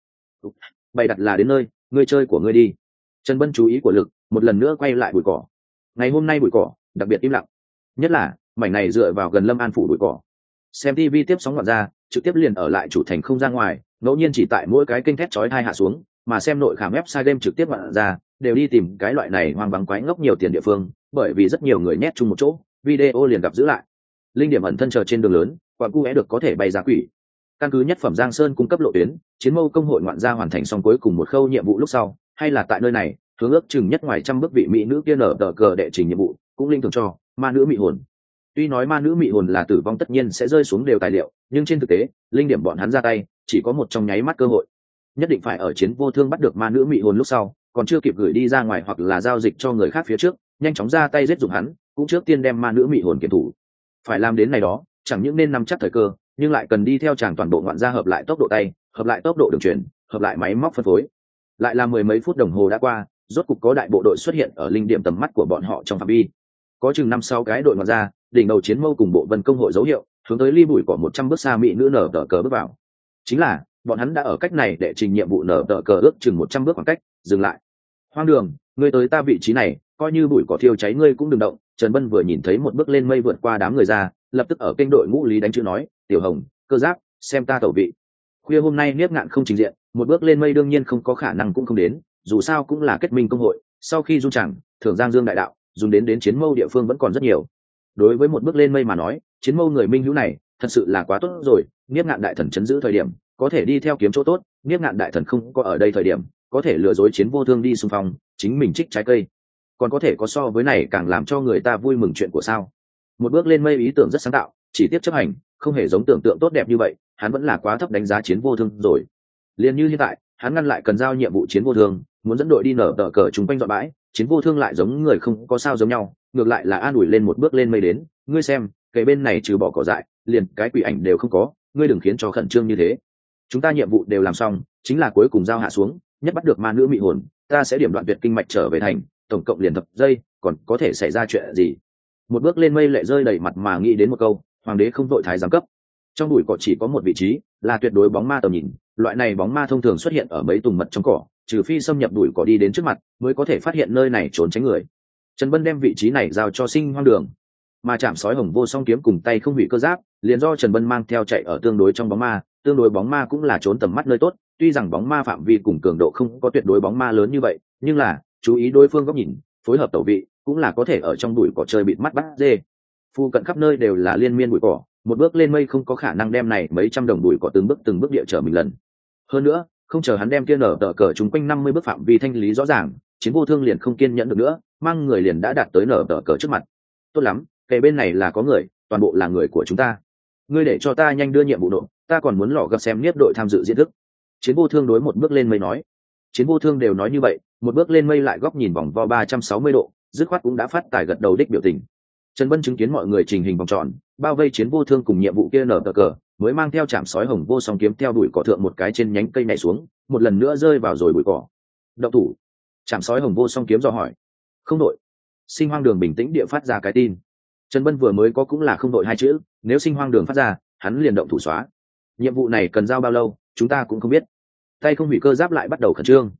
Bày đặt là đến nơi, ngươi chơi của ngươi đi. Trần Bân chú ý của lực, một lần nữa quay lại bụi cỏ. Ngày hôm nay bụi cỏ đặc biệt im lặng, nhất là mảnh này dựa vào gần Lâm An phủ bụi cỏ. Xem ti vi tiếp sóng loạn ra, trực tiếp liền ở lại chủ thành không ra ngoài, ngẫu nhiên chỉ tại mỗi cái kênh thét chói tai hạ xuống, mà xem nội khảm website game trực tiếp loạn ra, đều đi tìm cái loại này hoang vắng quái ngốc nhiều tiền địa phương, bởi vì rất nhiều người nhét chung một chỗ, video liền gặp giữ lại. Linh điểm ẩn thân chờ trên đường lớn, quặng cu é được có thể bay ra quỷ. Căn cứ nhất phẩm Giang Sơn cung cấp lộ tuyến, chiến mâu công hội ngoạn gia hoàn thành xong cuối cùng một khâu nhiệm vụ lúc sau, hay là tại nơi này, hướng ước chừng nhất ngoài trăm bước vị mỹ nữ kia nở tờ cờ đệ trình nhiệm vụ, cũng linh thường cho ma nữ mị hồn. Tuy nói ma nữ mị hồn là tử vong tất nhiên sẽ rơi xuống đều tài liệu, nhưng trên thực tế, linh điểm bọn hắn ra tay, chỉ có một trong nháy mắt cơ hội. Nhất định phải ở chiến vô thương bắt được ma nữ mị hồn lúc sau, còn chưa kịp gửi đi ra ngoài hoặc là giao dịch cho người khác phía trước, nhanh chóng ra tay giết dụng hắn, cũng trước tiên đem ma nữ mị hồn kiểm thủ. Phải làm đến này đó, chẳng những nên nắm chắc thời cơ, nhưng lại cần đi theo chàng toàn bộ ngoạn gia hợp lại tốc độ tay, hợp lại tốc độ đường truyền, hợp lại máy móc phân phối. Lại là mười mấy phút đồng hồ đã qua, rốt cục có đại bộ đội xuất hiện ở linh điểm tầm mắt của bọn họ trong phạm vi. Có chừng năm sáu cái đội ngoạn gia, đỉnh đầu chiến mâu cùng bộ vân công hội dấu hiệu, hướng tới ly bụi cỏ một trăm bước xa mỹ nữ nở tờ cờ bước vào. Chính là, bọn hắn đã ở cách này để trình nhiệm vụ nở tờ cờ ước chừng một trăm bước khoảng cách, dừng lại. Hoang Đường, ngươi tới ta vị trí này, coi như bụi cỏ thiêu cháy ngươi cũng đừng động. Trần Bân vừa nhìn thấy một bước lên mây vượt qua đám người ra, lập tức ở kênh đội ngũ lý đánh chữ nói, Tiểu Hồng, Cơ Giáp, xem ta tẩu vị. Khuya hôm nay Niếp Ngạn không trình diện, một bước lên mây đương nhiên không có khả năng cũng không đến, dù sao cũng là kết minh công hội, sau khi du chẳng, thưởng Giang Dương đại đạo, dùng đến đến chiến mâu địa phương vẫn còn rất nhiều. Đối với một bước lên mây mà nói, chiến mâu người minh hữu này thật sự là quá tốt rồi. Niếp Ngạn đại thần chấn giữ thời điểm, có thể đi theo kiếm chỗ tốt, Niếp Ngạn đại thần không có ở đây thời điểm, có thể lừa dối chiến vô thương đi xung phong, chính mình trích trái cây. Còn có thể có so với này càng làm cho người ta vui mừng chuyện của sao? Một bước lên mây ý tưởng rất sáng tạo, chỉ tiếp chấp hành, không hề giống tưởng tượng tốt đẹp như vậy, hắn vẫn là quá thấp đánh giá chiến vô thương rồi. Liên như hiện tại, hắn ngăn lại cần giao nhiệm vụ chiến vô thương, muốn dẫn đội đi nở tờ cờ chúng quanh dọn bãi, chiến vô thương lại giống người không có sao giống nhau, ngược lại là an ủi lên một bước lên mây đến, ngươi xem, cái bên này trừ bỏ cỏ dại, liền cái quỷ ảnh đều không có, ngươi đừng khiến cho khẩn trương như thế. Chúng ta nhiệm vụ đều làm xong, chính là cuối cùng giao hạ xuống, nhất bắt được ma nữ mị hồn, ta sẽ điểm đoạn tuyệt kinh mạch trở về thành, tổng cộng liền thập giây, còn có thể xảy ra chuyện gì? Một bước lên mây lệ rơi đầy mặt mà nghĩ đến một câu, hoàng đế không vội thái giám cấp. Trong bụi cỏ chỉ có một vị trí, là tuyệt đối bóng ma tầm nhìn, loại này bóng ma thông thường xuất hiện ở mấy tùng mật trong cỏ, trừ phi xâm nhập bụi cỏ đi đến trước mặt, mới có thể phát hiện nơi này trốn tránh người. Trần Bân đem vị trí này giao cho Sinh Hoang Đường, mà chạm sói hồng vô song kiếm cùng tay không hủy cơ giáp, liền do Trần Bân mang theo chạy ở tương đối trong bóng ma, tương đối bóng ma cũng là trốn tầm mắt nơi tốt, tuy rằng bóng ma phạm vi cùng cường độ không có tuyệt đối bóng ma lớn như vậy, nhưng là chú ý đối phương góc nhìn, phối hợp tẩu vị, cũng là có thể ở trong bụi cỏ chơi bịt mắt bắt dê. Phu cận khắp nơi đều là liên miên bụi cỏ, một bước lên mây không có khả năng đem này mấy trăm đồng bụi cỏ từng bước từng bước địa trở mình lần. Hơn nữa, không chờ hắn đem kia nở tờ cờ chúng quanh năm mươi bước phạm vi thanh lý rõ ràng, chiến vô thương liền không kiên nhẫn được nữa, mang người liền đã đạt tới nở tờ cờ trước mặt. Tốt lắm, kề bên này là có người, toàn bộ là người của chúng ta. Ngươi để cho ta nhanh đưa nhiệm vụ nộp, ta còn muốn lọ gặp xem Niếp đội tham dự diễn thức. Chiến vô thương đối một bước lên mây nói. Chiến vô thương đều nói như vậy, một bước lên mây lại góc nhìn vòng vo ba trăm sáu mươi độ, dứt khoát cũng đã phát tài gật đầu đích biểu tình. Trần Bân chứng kiến mọi người trình hình vòng tròn, bao vây chiến vô thương cùng nhiệm vụ kia nở tờ cờ, mới mang theo chạm sói hồng vô song kiếm theo đuổi cỏ thượng một cái trên nhánh cây này xuống, một lần nữa rơi vào rồi bụi cỏ. Động thủ. Chạm sói hồng vô song kiếm do hỏi. Không đội. Sinh Hoang Đường bình tĩnh địa phát ra cái tin. Trần Bân vừa mới có cũng là không đội hai chữ, nếu Sinh Hoang Đường phát ra, hắn liền động thủ xóa. Nhiệm vụ này cần giao bao lâu, chúng ta cũng không biết. Tay không hủy cơ giáp lại bắt đầu khẩn trương.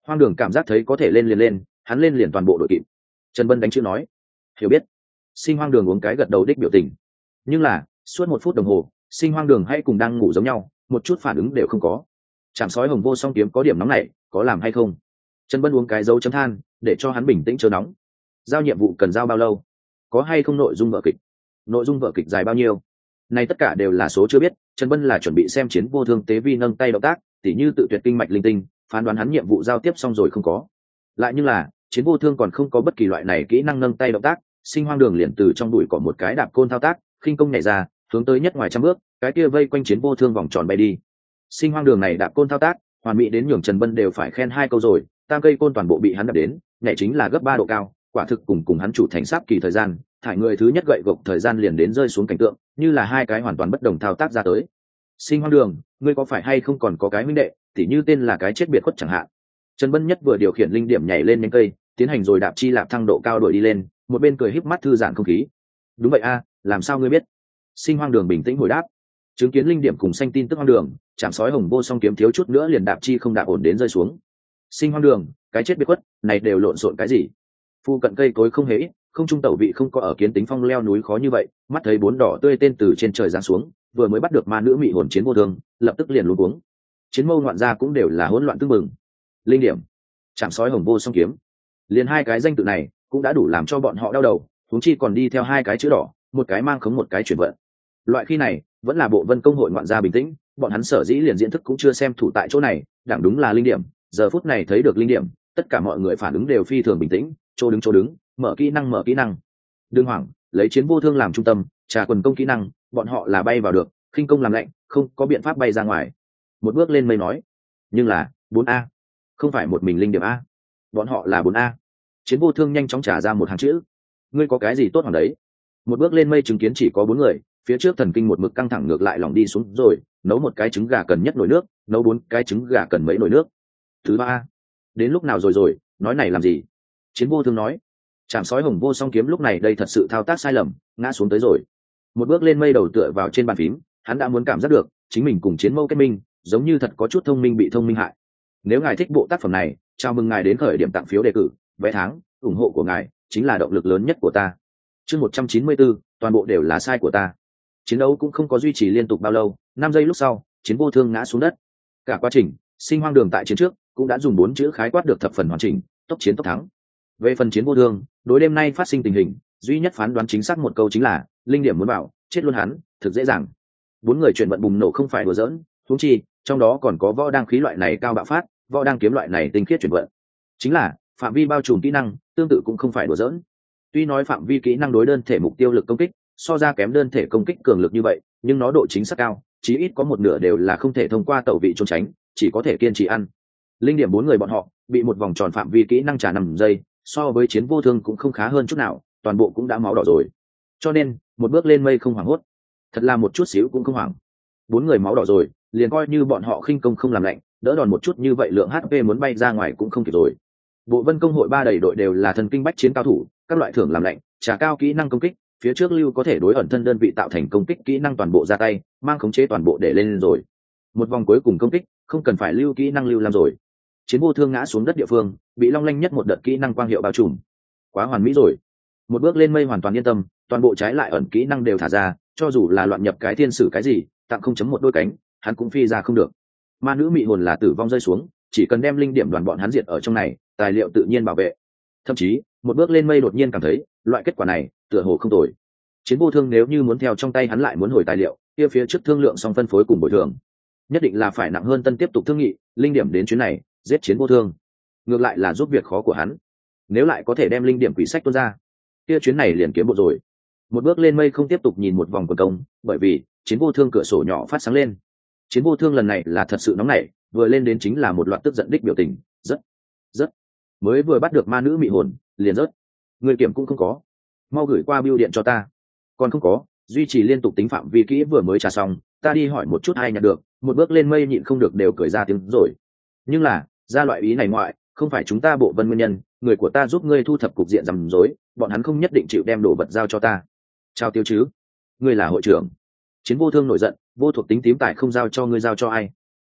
Hoang Đường cảm giác thấy có thể lên liền lên, hắn lên liền toàn bộ đội kịp. Trần Bân đánh chữ nói, hiểu biết. Sinh Hoang Đường uống cái gật đầu đích biểu tình. Nhưng là suốt một phút đồng hồ, Sinh Hoang Đường hay cùng đang ngủ giống nhau, một chút phản ứng đều không có. Chạm sói hồng vô song kiếm có điểm nóng này, có làm hay không? Trần Bân uống cái dấu chấm than, để cho hắn bình tĩnh chờ nóng. Giao nhiệm vụ cần giao bao lâu? Có hay không nội dung vở kịch? Nội dung vở kịch dài bao nhiêu? Này tất cả đều là số chưa biết. Trần Bân là chuẩn bị xem Chiến Vô Thương tế vi nâng tay động tác, tỉ như tự tuyệt kinh mạch linh tinh, phán đoán hắn nhiệm vụ giao tiếp xong rồi không có. Lại như là Chiến Vô Thương còn không có bất kỳ loại này kỹ năng nâng tay động tác, Sinh Hoang Đường liền từ trong đùi có một cái đạp côn thao tác, khinh công nhảy ra, hướng tới nhất ngoài trăm bước, cái kia vây quanh Chiến Vô Thương vòng tròn bay đi. Sinh Hoang Đường này đạp côn thao tác, hoàn mỹ đến nhường Trần Bân đều phải khen hai câu rồi, tam cây côn toàn bộ bị hắn đập đến, nhảy chính là gấp ba độ cao, quả thực cùng cùng hắn chủ thành sáp kỳ thời gian, thải người thứ nhất gậy gộc thời gian liền đến rơi xuống cảnh tượng, như là hai cái hoàn toàn bất đồng thao tác ra tới. Sinh Hoang Đường, ngươi có phải hay không còn có cái huynh đệ, tỉ như tên là cái chết biệt khuất chẳng hạn. Trần Bân nhất vừa điều khiển linh điểm nhảy lên nhánh cây, tiến hành rồi đạp chi lạp thăng độ cao đuổi đi lên, một bên cười híp mắt thư giãn không khí. Đúng vậy a, làm sao ngươi biết? Sinh Hoang Đường bình tĩnh hồi đáp. Chứng kiến linh điểm cùng xanh tin tức Hoang Đường, chạm sói hồng vô song kiếm thiếu chút nữa liền đạp chi không đạp ổn đến rơi xuống. Sinh Hoang Đường, cái chết biệt khuất, này đều lộn xộn cái gì? Phu cận cây cối không hề ít, không trung tẩu vị không có ở Kiến Tính Phong leo núi khó như vậy, mắt thấy bốn đỏ tươi tên từ trên trời giáng xuống, vừa mới bắt được ma nữ mị hồn Chiến Vô Thương, lập tức liền luống cuống. Chiến mâu ngoạn gia cũng đều là hỗn loạn tương mừng. Linh điểm, chạm sói hồng vô song kiếm, liền hai cái danh tự này cũng đã đủ làm cho bọn họ đau đầu, huống chi còn đi theo hai cái chữ đỏ, một cái mang khống một cái chuyển vận. Loại khi này vẫn là bộ vân công hội ngoạn gia bình tĩnh, bọn hắn sở dĩ liền diễn thức cũng chưa xem thủ tại chỗ này, đẳng đúng là linh điểm. Giờ phút này thấy được linh điểm, tất cả mọi người phản ứng đều phi thường bình tĩnh, chỗ đứng chỗ đứng, mở kỹ năng mở kỹ năng. Đương hoảng, lấy Chiến Vô Thương làm trung tâm, trà quần công kỹ năng, bọn họ là bay vào được, khinh công làm lạnh, không có biện pháp bay ra ngoài. Một bước lên mây nói, nhưng là bốn a, không phải một mình linh điểm a, bọn họ là bốn a. Chiến Vô Thương nhanh chóng trả ra một hàng chữ, ngươi có cái gì tốt hoàng đấy? Một bước lên mây chứng kiến chỉ có bốn người, phía trước thần kinh một mực căng thẳng ngược lại lòng đi xuống rồi, nấu một cái trứng gà cần nhất nồi nước, nấu bốn cái trứng gà cần mấy nồi nước. Thứ ba, đến lúc nào rồi rồi, nói này làm gì? Chiến Vô Thương nói. Chạm sói hồng vô song kiếm lúc này đây thật sự thao tác sai lầm, ngã xuống tới rồi. Một bước lên mây đầu tựa vào trên bàn phím, hắn đã muốn cảm giác được chính mình cùng chiến mâu kết minh, giống như thật có chút thông minh bị thông minh hại. Nếu ngài thích bộ tác phẩm này, chào mừng ngài đến khởi điểm tặng phiếu đề cử, vé tháng, ủng hộ của ngài chính là động lực lớn nhất của ta. Chương một trăm chín mươi bốn, toàn bộ đều là sai của ta. Chiến đấu cũng không có duy trì liên tục bao lâu, năm giây lúc sau, Chiến Vô Thương ngã xuống đất. Cả quá trình, Sinh Hoang Đường tại chiến trước cũng đã dùng bốn chữ khái quát được thập phần hoàn chỉnh, tốc chiến tốc thắng. Về phần Chiến Vô Thương, đối đêm nay phát sinh tình hình, duy nhất phán đoán chính xác một câu chính là linh điểm muốn bảo chết luôn hắn, thực dễ dàng. Bốn người chuyển vận bùng nổ không phải đùa giỡn, huống chi trong đó còn có võ đang khí loại này cao bạo phát, võ đang kiếm loại này tinh khiết chuyển vận. Chính là phạm vi bao trùm kỹ năng, tương tự cũng không phải đùa giỡn. Tuy nói phạm vi kỹ năng đối đơn thể mục tiêu lực công kích so ra kém đơn thể công kích cường lực như vậy, nhưng nó độ chính xác cao, chí ít có một nửa đều là không thể thông qua tẩu vị trốn tránh, chỉ có thể kiên trì ăn. Linh điểm bốn người bọn họ bị một vòng tròn phạm vi kỹ năng trả năm giây, so với Chiến Vô Thương cũng không khá hơn chút nào, toàn bộ cũng đã máu đỏ rồi. Cho nên một bước lên mây không hoảng hốt, thật là một chút xíu cũng không hoảng. Bốn người máu đỏ rồi, liền coi như bọn họ khinh công không làm lạnh, đỡ đòn một chút như vậy lượng hát pê muốn bay ra ngoài cũng không kịp rồi. Bộ vân công hội ba đầy đội đều là thần kinh bách chiến cao thủ, các loại thưởng làm lạnh, trả cao kỹ năng công kích, phía trước lưu có thể đối ẩn thân đơn vị tạo thành công kích kỹ năng toàn bộ ra tay, mang khống chế toàn bộ để lên rồi. Một vòng cuối cùng công kích, không cần phải lưu kỹ năng lưu làm rồi. Chiến Vô Thương ngã xuống đất địa phương, bị long lanh nhất một đợt kỹ năng quang hiệu bao trùm. Quá hoàn mỹ rồi. Một bước lên mây hoàn toàn yên tâm, toàn bộ trái lại ẩn kỹ năng đều thả ra, cho dù là loạn nhập cái thiên sử cái gì, tặng không chấm một đôi cánh, hắn cũng phi ra không được. Ma nữ mị hồn là tử vong rơi xuống, chỉ cần đem linh điểm đoàn bọn hắn diệt ở trong này, tài liệu tự nhiên bảo vệ. Thậm chí, một bước lên mây đột nhiên cảm thấy, loại kết quả này, tựa hồ không tồi. Chiến Vô Thương nếu như muốn theo trong tay hắn lại muốn hồi tài liệu, kia phía trước thương lượng xong phân phối cùng bồi thường, nhất định là phải nặng hơn tân tiếp tục thương nghị, linh điểm đến chuyến này, giết Chiến Vô Thương, ngược lại là giúp việc khó của hắn. Nếu lại có thể đem linh điểm quỷ sách tuôn ra, kia chuyến này liền kiếm bộ rồi. Một bước lên mây không tiếp tục nhìn một vòng quần công, bởi vì Chiến Vô Thương cửa sổ nhỏ phát sáng lên. Chiến Vô Thương lần này là thật sự nóng nảy, vừa lên đến chính là một loạt tức giận đích biểu tình, rất rất mới vừa bắt được ma nữ mị hồn, liền rớt. Người kiểm cũng không có, mau gửi qua bưu điện cho ta. Còn không có, duy trì liên tục tính phạm vi kỹ vừa mới trả xong, ta đi hỏi một chút ai nhận được. Một bước lên mây nhịn không được đều cười ra tiếng rồi. Nhưng là ra loại ý này ngoại, không phải chúng ta bộ vân nguyên nhân, người của ta giúp ngươi thu thập cục diện rằm rối, bọn hắn không nhất định chịu đem đồ vật giao cho ta. Chào Tiêu chứ, ngươi là hội trưởng. Chiến Vô Thương nổi giận, vô thuộc tính tím tài không giao cho ngươi giao cho ai?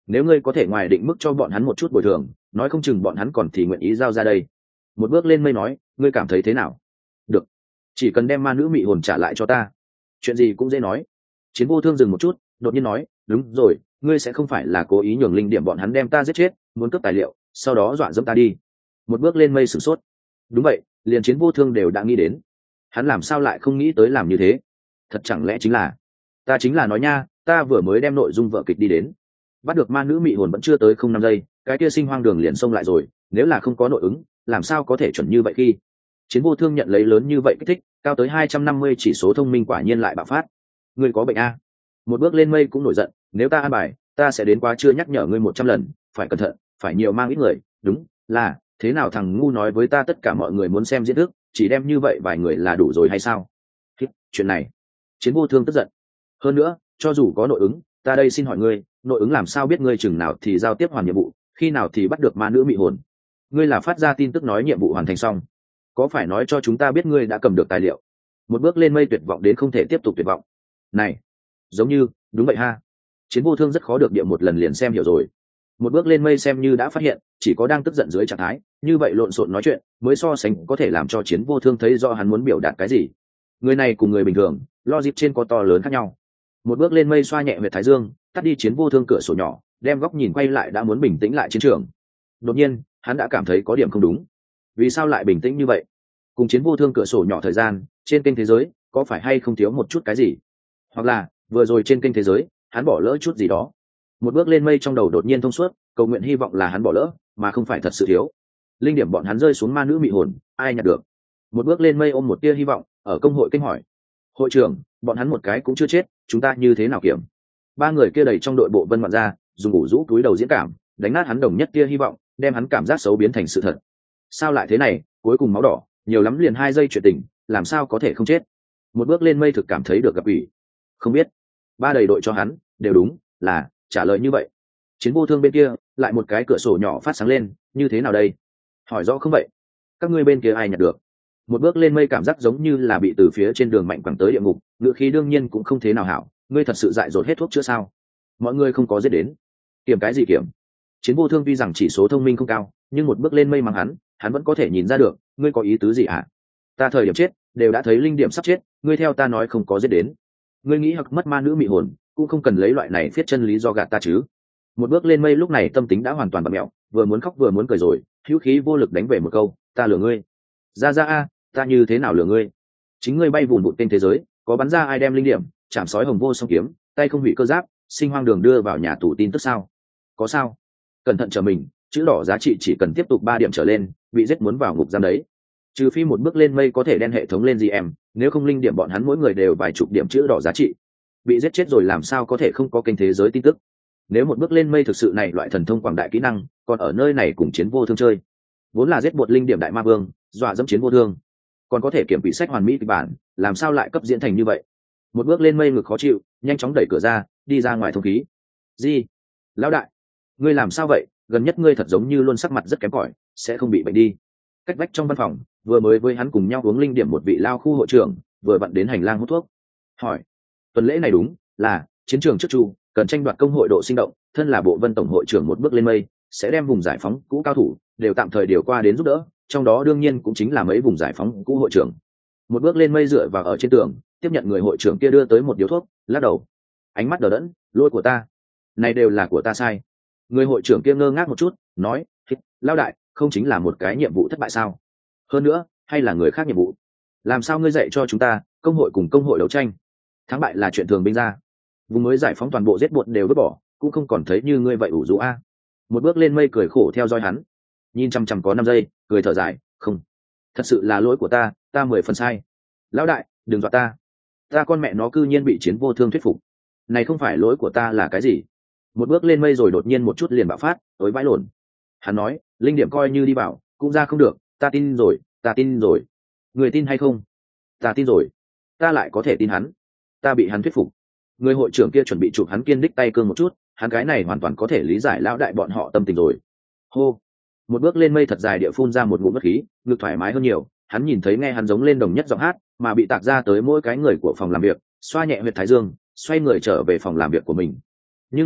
nếu ngươi có thể ngoài định mức cho bọn hắn một chút bồi thường, nói không chừng bọn hắn còn thì nguyện ý giao ra đây. Một bước lên mây nói, ngươi cảm thấy thế nào? Được, chỉ cần đem ma nữ mị hồn trả lại cho ta, chuyện gì cũng dễ nói. Chiến Vô Thương dừng một chút, đột nhiên nói, đúng rồi, ngươi sẽ không phải là cố ý nhường linh điểm bọn hắn đem ta giết chết, muốn cướp tài liệu, sau đó dọa dẫm ta đi? Một bước lên mây sửng sốt. Đúng vậy, liền Chiến Vô Thương đều đã nghĩ đến, hắn làm sao lại không nghĩ tới làm như thế? Thật chẳng lẽ chính là, ta chính là nói nha, ta vừa mới đem nội dung vở kịch đi đến, bắt được ma nữ mị hồn vẫn chưa tới không năm giây, cái kia sinh hoang đường liền xông lại rồi, nếu là không có nội ứng, làm sao có thể chuẩn như vậy? Khi Chiến Vô Thương nhận lấy lớn như vậy kích thích, cao tới hai trăm năm mươi chỉ số thông minh quả nhiên lại bạo phát. Ngươi có bệnh a? Một bước lên mây cũng nổi giận, nếu ta an bài, ta sẽ đến quá chưa nhắc nhở ngươi một trăm lần, phải cẩn thận, phải nhiều mang ít người. Đúng là, thế nào thằng ngu nói với ta tất cả mọi người muốn xem diễn thức, chỉ đem như vậy vài người là đủ rồi hay sao? Chuyện này, Chiến Vô Thương tức giận. Hơn nữa, cho dù có nội ứng, ta đây xin hỏi ngươi, nội ứng làm sao biết ngươi chừng nào thì giao tiếp hoàn nhiệm vụ, khi nào thì bắt được ma nữ mị hồn? Ngươi là phát ra tin tức nói nhiệm vụ hoàn thành xong, có phải nói cho chúng ta biết ngươi đã cầm được tài liệu? Một bước lên mây tuyệt vọng đến không thể tiếp tục tuyệt vọng. Này, giống như, đúng vậy ha. Chiến Vô Thương rất khó được địa một lần liền xem hiểu rồi. Một bước lên mây xem như đã phát hiện, chỉ có đang tức giận dưới trạng thái, như vậy lộn xộn nói chuyện, mới so sánh có thể làm cho Chiến Vô Thương thấy rõ hắn muốn biểu đạt cái gì. Người này cùng người bình thường, logic trên có to lớn khác nhau. Một bước lên mây xoa nhẹ huyệt thái dương, tắt đi Chiến Vô Thương cửa sổ nhỏ, đem góc nhìn quay lại đã muốn bình tĩnh lại chiến trường. Đột nhiên, hắn đã cảm thấy có điểm không đúng. Vì sao lại bình tĩnh như vậy? Cùng Chiến Vô Thương cửa sổ nhỏ thời gian, trên kênh thế giới, có phải hay không thiếu một chút cái gì? Hoặc là, vừa rồi trên kênh thế giới, hắn bỏ lỡ chút gì đó. Một bước lên mây trong đầu đột nhiên thông suốt, cầu nguyện hy vọng là hắn bỏ lỡ, mà không phải thật sự thiếu. Linh điểm bọn hắn rơi xuống ma nữ mị hồn, ai nhặt được? Một bước lên mây ôm một tia hy vọng, ở công hội kênh hỏi. Hội trưởng, bọn hắn một cái cũng chưa chết, chúng ta như thế nào kiểm? Ba người kia đầy trong đội bộ vân ngoạn ra, dùng ủ rũ túi đầu diễn cảm, đánh nát hắn đồng nhất tia hy vọng, đem hắn cảm giác xấu biến thành sự thật. Sao lại thế này, cuối cùng máu đỏ, nhiều lắm liền hai giây chuyện tình, làm sao có thể không chết? Một bước lên mây thực cảm thấy được gặp ủy. Không biết. Ba đầy đội cho hắn, đều đúng, là, trả lời như vậy. Chiến Vô Thương bên kia, lại một cái cửa sổ nhỏ phát sáng lên, như thế nào đây? Hỏi rõ không vậy? Các ngươi bên kia ai nhặt được? Một bước lên mây cảm giác giống như là bị từ phía trên đường mạnh quẳng tới địa ngục, ngựa khí đương nhiên cũng không thế nào hảo, ngươi thật sự dại dột hết thuốc chữa sao? Mọi người không có giết đến. Kiểm cái gì kiểm? Chiến Vô Thương tuy rằng chỉ số thông minh không cao, nhưng một bước lên mây mắng hắn, hắn vẫn có thể nhìn ra được, ngươi có ý tứ gì hả? Ta thời điểm chết, đều đã thấy linh điểm sắp chết, ngươi theo ta nói không có giết đến. Ngươi nghĩ hoặc mất ma nữ mị hồn, cũng không cần lấy loại này viết chân lý do gạt ta chứ? Một bước lên mây lúc này tâm tính đã hoàn toàn bặm mẹo, vừa muốn khóc vừa muốn cười rồi, hữu khí vô lực đánh về một câu, ta lừa ngươi. Ra ra a, ta như thế nào lừa ngươi? Chính ngươi bay vụn vụn tên thế giới, có bắn ra ai đem linh điểm, chạm sói hồng vô song kiếm, tay không hủy cơ giáp, sinh hoang đường đưa vào nhà tù tin tức sao? Có sao? Cẩn thận chờ mình, chữ đỏ giá trị chỉ cần tiếp tục ba điểm trở lên, bị giết muốn vào ngục giam đấy. Trừ phi một bước lên mây có thể đen hệ thống lên giê em, nếu không linh điểm bọn hắn mỗi người đều vài chục điểm chữ đỏ giá trị. Bị giết chết rồi làm sao có thể không có kênh thế giới tin tức? Nếu một bước lên mây thực sự này loại thần thông quảng đại kỹ năng, còn ở nơi này cùng Chiến Vô Thương chơi, vốn là giết bột linh điểm đại ma vương, dọa dẫm Chiến Vô Thương, còn có thể kiểm bị sách hoàn mỹ kịch bản, làm sao lại cấp diễn thành như vậy? Một bước lên mây ngực khó chịu, nhanh chóng đẩy cửa ra, đi ra ngoài thông khí. Gì? Lão đại, ngươi làm sao vậy? Gần nhất ngươi thật giống như luôn sắc mặt rất kém cỏi, sẽ không bị bệnh đi? Cách vách trong văn phòng, vừa mới với hắn cùng nhau uống linh điểm một vị lao khu hội trưởng, vừa vặn đến hành lang hút thuốc. Hỏi, tuần lễ này đúng là chiến trường trước chu, cần tranh đoạt công hội độ sinh động, thân là bộ vân tổng hội trưởng một bước lên mây, sẽ đem vùng giải phóng cũ cao thủ đều tạm thời điều qua đến giúp đỡ, trong đó đương nhiên cũng chính là mấy vùng giải phóng cũ hội trưởng. Một bước lên mây dựa vào ở trên tường, tiếp nhận người hội trưởng kia đưa tới một điếu thuốc, lắc đầu, ánh mắt đờ đẫn, lỗi của ta, này đều là của ta sai. Người hội trưởng kia ngơ ngác một chút, nói, lão đại, không chính là một cái nhiệm vụ thất bại sao? Hơn nữa, hay là người khác nhiệm vụ? Làm sao ngươi dạy cho chúng ta, công hội cùng công hội đấu tranh, thắng bại là chuyện thường binh ra, vùng mới giải phóng toàn bộ giết buộc đều vứt bỏ, cũng không còn thấy như ngươi vậy ủ rũ a. Một bước lên mây cười khổ theo dõi hắn, nhìn chăm chăm có năm giây, cười thở dài, không, thật sự là lỗi của ta, ta mười phần sai. Lão đại, đừng dọa ta, ta con mẹ nó cư nhiên bị Chiến Vô Thương thuyết phục, này không phải lỗi của ta là cái gì? Một bước lên mây rồi đột nhiên một chút liền bạo phát, tối vãi lồn. Hắn nói, linh điểm coi như đi bảo, cũng ra không được, ta tin rồi, ta tin rồi. Người tin hay không? Ta tin rồi. Ta lại có thể tin hắn. Ta bị hắn thuyết phục. Người hội trưởng kia chuẩn bị chụp hắn kiên đích tay cương một chút, hắn cái này hoàn toàn có thể lý giải lão đại bọn họ tâm tình rồi. Hô. Một bước lên mây thật dài địa phun ra một ngụm bất khí, ngực thoải mái hơn nhiều, hắn nhìn thấy nghe hắn giống lên đồng nhất giọng hát, mà bị tạc ra tới mỗi cái người của phòng làm việc, xoa nhẹ huyệt thái dương, xoay người trở về phòng làm việc của mình. Nhưng là,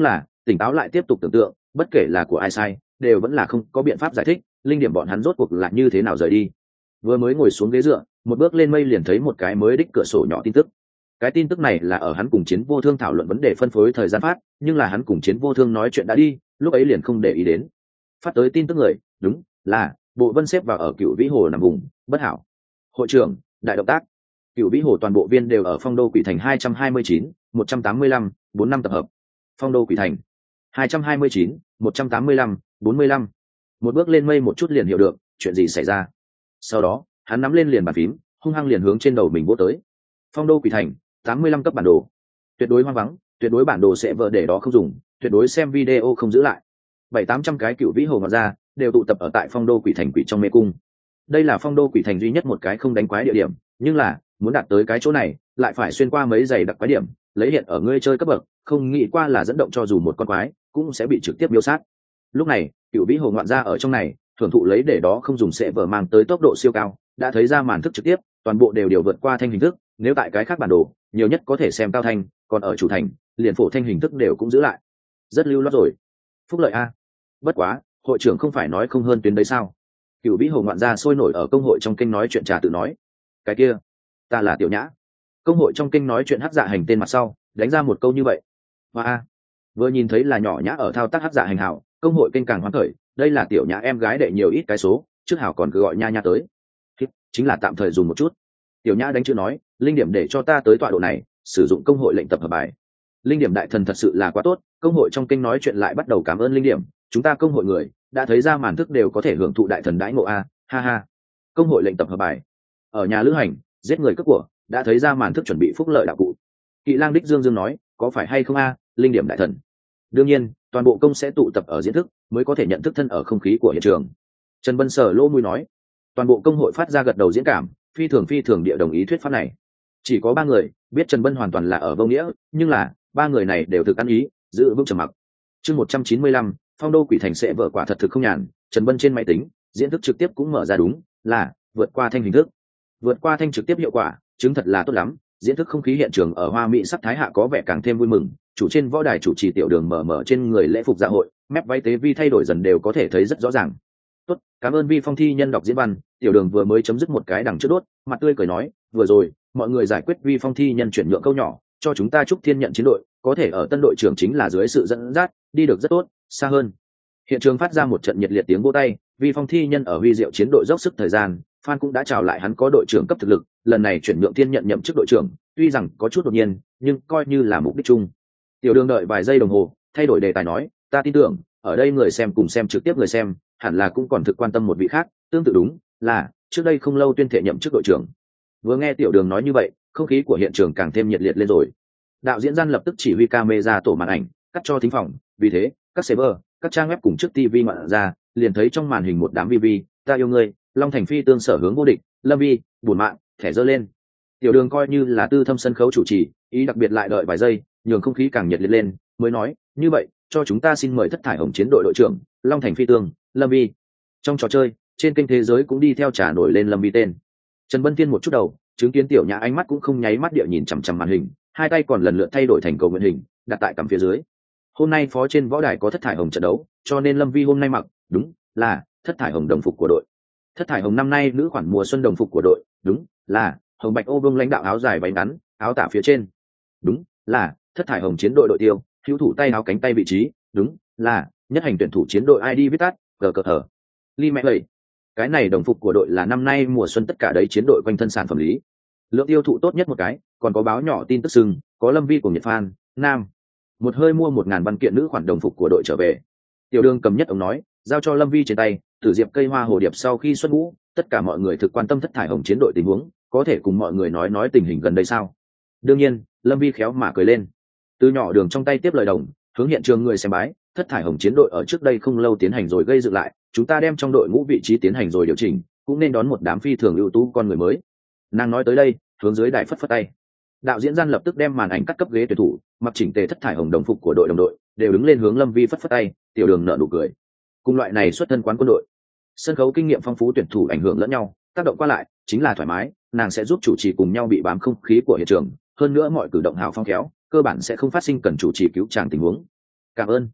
tỉnh táo lại tiếp tục tưởng tượng, bất kể là của ai sai đều vẫn là không có biện pháp giải thích linh điểm bọn hắn rốt cuộc là như thế nào rời đi. Vừa mới ngồi xuống ghế dựa, một bước lên mây liền thấy một cái mới đích cửa sổ nhỏ tin tức. Cái tin tức này là ở hắn cùng Chiến Vô Thương thảo luận vấn đề phân phối thời gian phát, nhưng là hắn cùng Chiến Vô Thương nói chuyện đã đi, lúc ấy liền không để ý đến. Phát tới tin tức người, đúng là Bộ Vân xếp vào ở Cựu Vĩ Hồ nằm vùng bất hảo. Hội trưởng, đại động tác. Cựu Vĩ Hồ toàn bộ viên đều ở Phong Đô Quỷ Thành hai trăm hai mươi chín, một trăm tám mươi lăm, bốn năm tập hợp. Phong Đô Quỷ Thành hai trăm hai mươi chín, một trăm tám mươi lăm, bốn mươi lăm. Một bước lên mây một chút liền hiểu được chuyện gì xảy ra. Sau đó, hắn nắm lên liền bàn phím, hung hăng liền hướng trên đầu mình vỗ tới. Phong Đô Quỷ Thành tám mươi lăm cấp bản đồ, tuyệt đối hoang vắng, tuyệt đối bản đồ sẽ vợ để đó không dùng, tuyệt đối xem video không giữ lại. Bảy tám trăm cái Cựu Vĩ Hồ ngọt ra đều tụ tập ở tại Phong Đô Quỷ Thành quỷ trong mê cung. Đây là Phong Đô Quỷ Thành duy nhất một cái không đánh quái địa điểm, nhưng là muốn đạt tới cái chỗ này lại phải xuyên qua mấy giày đặc quái điểm, lấy hiện ở ngươi chơi cấp bậc không nghĩ qua là dẫn động cho dù một con quái cũng sẽ bị trực tiếp miêu sát. Lúc này Cựu Vĩ Hồ ngoạn ra ở trong này thưởng thụ lấy để đó không dùng sẽ vở mang tới tốc độ siêu cao, đã thấy ra màn thức trực tiếp toàn bộ đều điều vượt qua thanh hình thức, nếu tại cái khác bản đồ nhiều nhất có thể xem cao thanh, còn ở chủ thành liền phổ thanh hình thức đều cũng giữ lại, rất lưu loát rồi. Phúc lợi a. Bất quá hội trưởng không phải nói không hơn tuyến đấy sao? Cựu Vĩ Hồ ngoạn ra sôi nổi ở công hội trong kênh nói chuyện trà tự nói, cái kia ta là Tiểu Nhã. Công hội trong kênh nói chuyện hắc dạ hành tên mặt sau đánh ra một câu như vậy. Và a, vừa nhìn thấy là nhỏ Nhã ở thao tác hắc dạ hành hảo, công hội kênh càng hoán khởi, đây là Tiểu Nhã em gái đệ nhiều ít cái số, trước hảo còn cứ gọi nha nha tới, chính là tạm thời dùng một chút. Tiểu Nhã đánh chữ nói, linh điểm để cho ta tới tọa độ này sử dụng công hội lệnh tập hợp bài. Linh điểm đại thần thật sự là quá tốt, công hội trong kênh nói chuyện lại bắt đầu cảm ơn linh điểm, chúng ta công hội người đã thấy ra màn thức đều có thể hưởng thụ đại thần đãi ngộ a, ha ha. Công hội lệnh tập hợp bài, ở nhà lữ hành giết người cướp của đã thấy ra màn thức chuẩn bị phúc lợi đạo cụ. Kỵ lang đích dương dương nói, có phải hay không a, linh điểm đại thần? Đương nhiên, toàn bộ công sẽ tụ tập ở diễn thức mới có thể nhận thức thân ở không khí của hiện trường. Trần Vân Sở lỗ mũi nói, toàn bộ công hội phát ra gật đầu diễn cảm, phi thường phi thường địa đồng ý thuyết pháp này. Chỉ có ba người biết Trần Vân hoàn toàn là ở vô nghĩa, nhưng là ba người này đều thực ăn ý, giữ vững trầm mặc. Chương một trăm chín mươi lăm, Phong Đô Quỷ Thành sẽ vợ quả thật thực không nhàn. Trần Vân trên máy tính diễn thức trực tiếp cũng mở ra, đúng là vượt qua thanh hình thức. Vượt qua thanh trực tiếp hiệu quả chứng thật là tốt lắm, diễn thức không khí hiện trường ở hoa mỹ sắc thái hạ có vẻ càng thêm vui mừng. Chủ trên võ đài chủ trì Tiểu Đường mở mở trên người lễ phục dạ hội, mép váy tế vi thay đổi dần đều có thể thấy rất rõ ràng. Tốt, cảm ơn Vi Phong thi nhân đọc diễn văn. Tiểu Đường vừa mới chấm dứt một cái đằng trước đốt, mặt tươi cười nói, vừa rồi mọi người giải quyết Vi Phong thi nhân chuyển nhượng câu nhỏ cho chúng ta chúc thiên nhận chiến đội có thể ở tân đội trưởng chính là dưới sự dẫn dắt đi được rất tốt, xa hơn. Hiện trường phát ra một trận nhiệt liệt tiếng vỗ tay. Vi Phong thi nhân ở huy diệu chiến đội dốc sức thời gian, fan cũng đã chào lại hắn có đội trưởng cấp thực lực, lần này chuyển nhượng thiên nhận nhậm chức đội trưởng tuy rằng có chút đột nhiên nhưng coi như là mục đích chung. Tiểu Đường đợi vài giây đồng hồ thay đổi đề tài nói, ta tin tưởng ở đây người xem cùng xem trực tiếp người xem hẳn là cũng còn thực quan tâm một vị khác, tương tự đúng là trước đây không lâu tuyên thệ nhậm chức đội trưởng. Vừa nghe Tiểu Đường nói như vậy, không khí của hiện trường càng thêm nhiệt liệt lên rồi. Đạo diễn gian lập tức chỉ huy camera tổ màn ảnh cắt cho thính phòng, vì thế các server các trang web cùng trước tivi ngoạn ra liền thấy trong màn hình một đám vi vi, ta yêu ngươi, Long Thành Phi tương sở hướng vô địch, Lâm Vi buồn mạng thẻ dơ lên. Tiểu Đường coi như là tư thâm sân khấu chủ trì, ý đặc biệt lại đợi vài giây nhường không khí càng nhiệt liệt lên, mới nói, như vậy cho chúng ta xin mời thất thải hồng chiến đội đội trưởng Long Thành Phi tương Lâm Vi. Trong trò chơi trên kênh thế giới cũng đi theo trả nổi lên Lâm Vi tên. Trần Bân Thiên một chút đầu chứng kiến Tiểu Nhã ánh mắt cũng không nháy mắt địa nhìn chằm chằm màn hình, hai tay còn lần lượt thay đổi thành cầu nguyện hình đặt tại cằm phía dưới. Hôm nay phó trên võ đài có thất thải hồng trận đấu, cho nên Lâm Vi hôm nay mặc đúng là thất thải hồng đồng phục của đội. Thất thải hồng năm nay nữ khoản mùa xuân đồng phục của đội, đúng là hồng bạch ô vương lãnh đạo áo dài váy ngắn, áo tả phía trên, đúng là thất thải hồng chiến đội đội tiêu, hữu thủ tay áo cánh tay vị trí, đúng là nhất hành tuyển thủ chiến đội i đê viết tắt cờ cờ thở li mẹ lầy. Cái này đồng phục của đội là năm nay mùa xuân tất cả đấy chiến đội quanh thân sản phẩm lý lượng tiêu thụ tốt nhất một cái, còn có báo nhỏ tin tức sừng có Lâm Vi của Nhật Phan nam một hơi mua một ngàn văn kiện nữ khoản đồng phục của đội trở về. Tiểu Đường cầm nhất ông nói, giao cho Lâm Vi trên tay, tử diệp cây hoa hồ điệp sau khi xuất ngũ, tất cả mọi người thực quan tâm thất thải hồng chiến đội tình huống, có thể cùng mọi người nói nói tình hình gần đây sao? Đương nhiên, Lâm Vi khéo mà cười lên. Từ nhỏ Đường trong tay tiếp lời đồng, hướng hiện trường người xem bái, thất thải hồng chiến đội ở trước đây không lâu tiến hành rồi gây dựng lại, chúng ta đem trong đội ngũ vị trí tiến hành rồi điều chỉnh, cũng nên đón một đám phi thường ưu tú con người mới. Nàng nói tới đây, hướng dưới đài phất phất tay. Đạo diễn gian lập tức đem màn ảnh cắt cấp ghế tuyển thủ, mặc chỉnh tề thất thải hồng đồng phục của đội đồng đội, đều đứng lên hướng Lâm Vi phất phất tay. Tiểu Đường nở nụ cười. Cùng loại này xuất thân quán quân đội, sân khấu kinh nghiệm phong phú tuyển thủ ảnh hưởng lẫn nhau, tác động qua lại chính là thoải mái, nàng sẽ giúp chủ trì cùng nhau bị bám không khí của hiện trường, hơn nữa mọi cử động hào phong khéo, cơ bản sẽ không phát sinh cần chủ trì cứu tràng tình huống. Cảm ơn,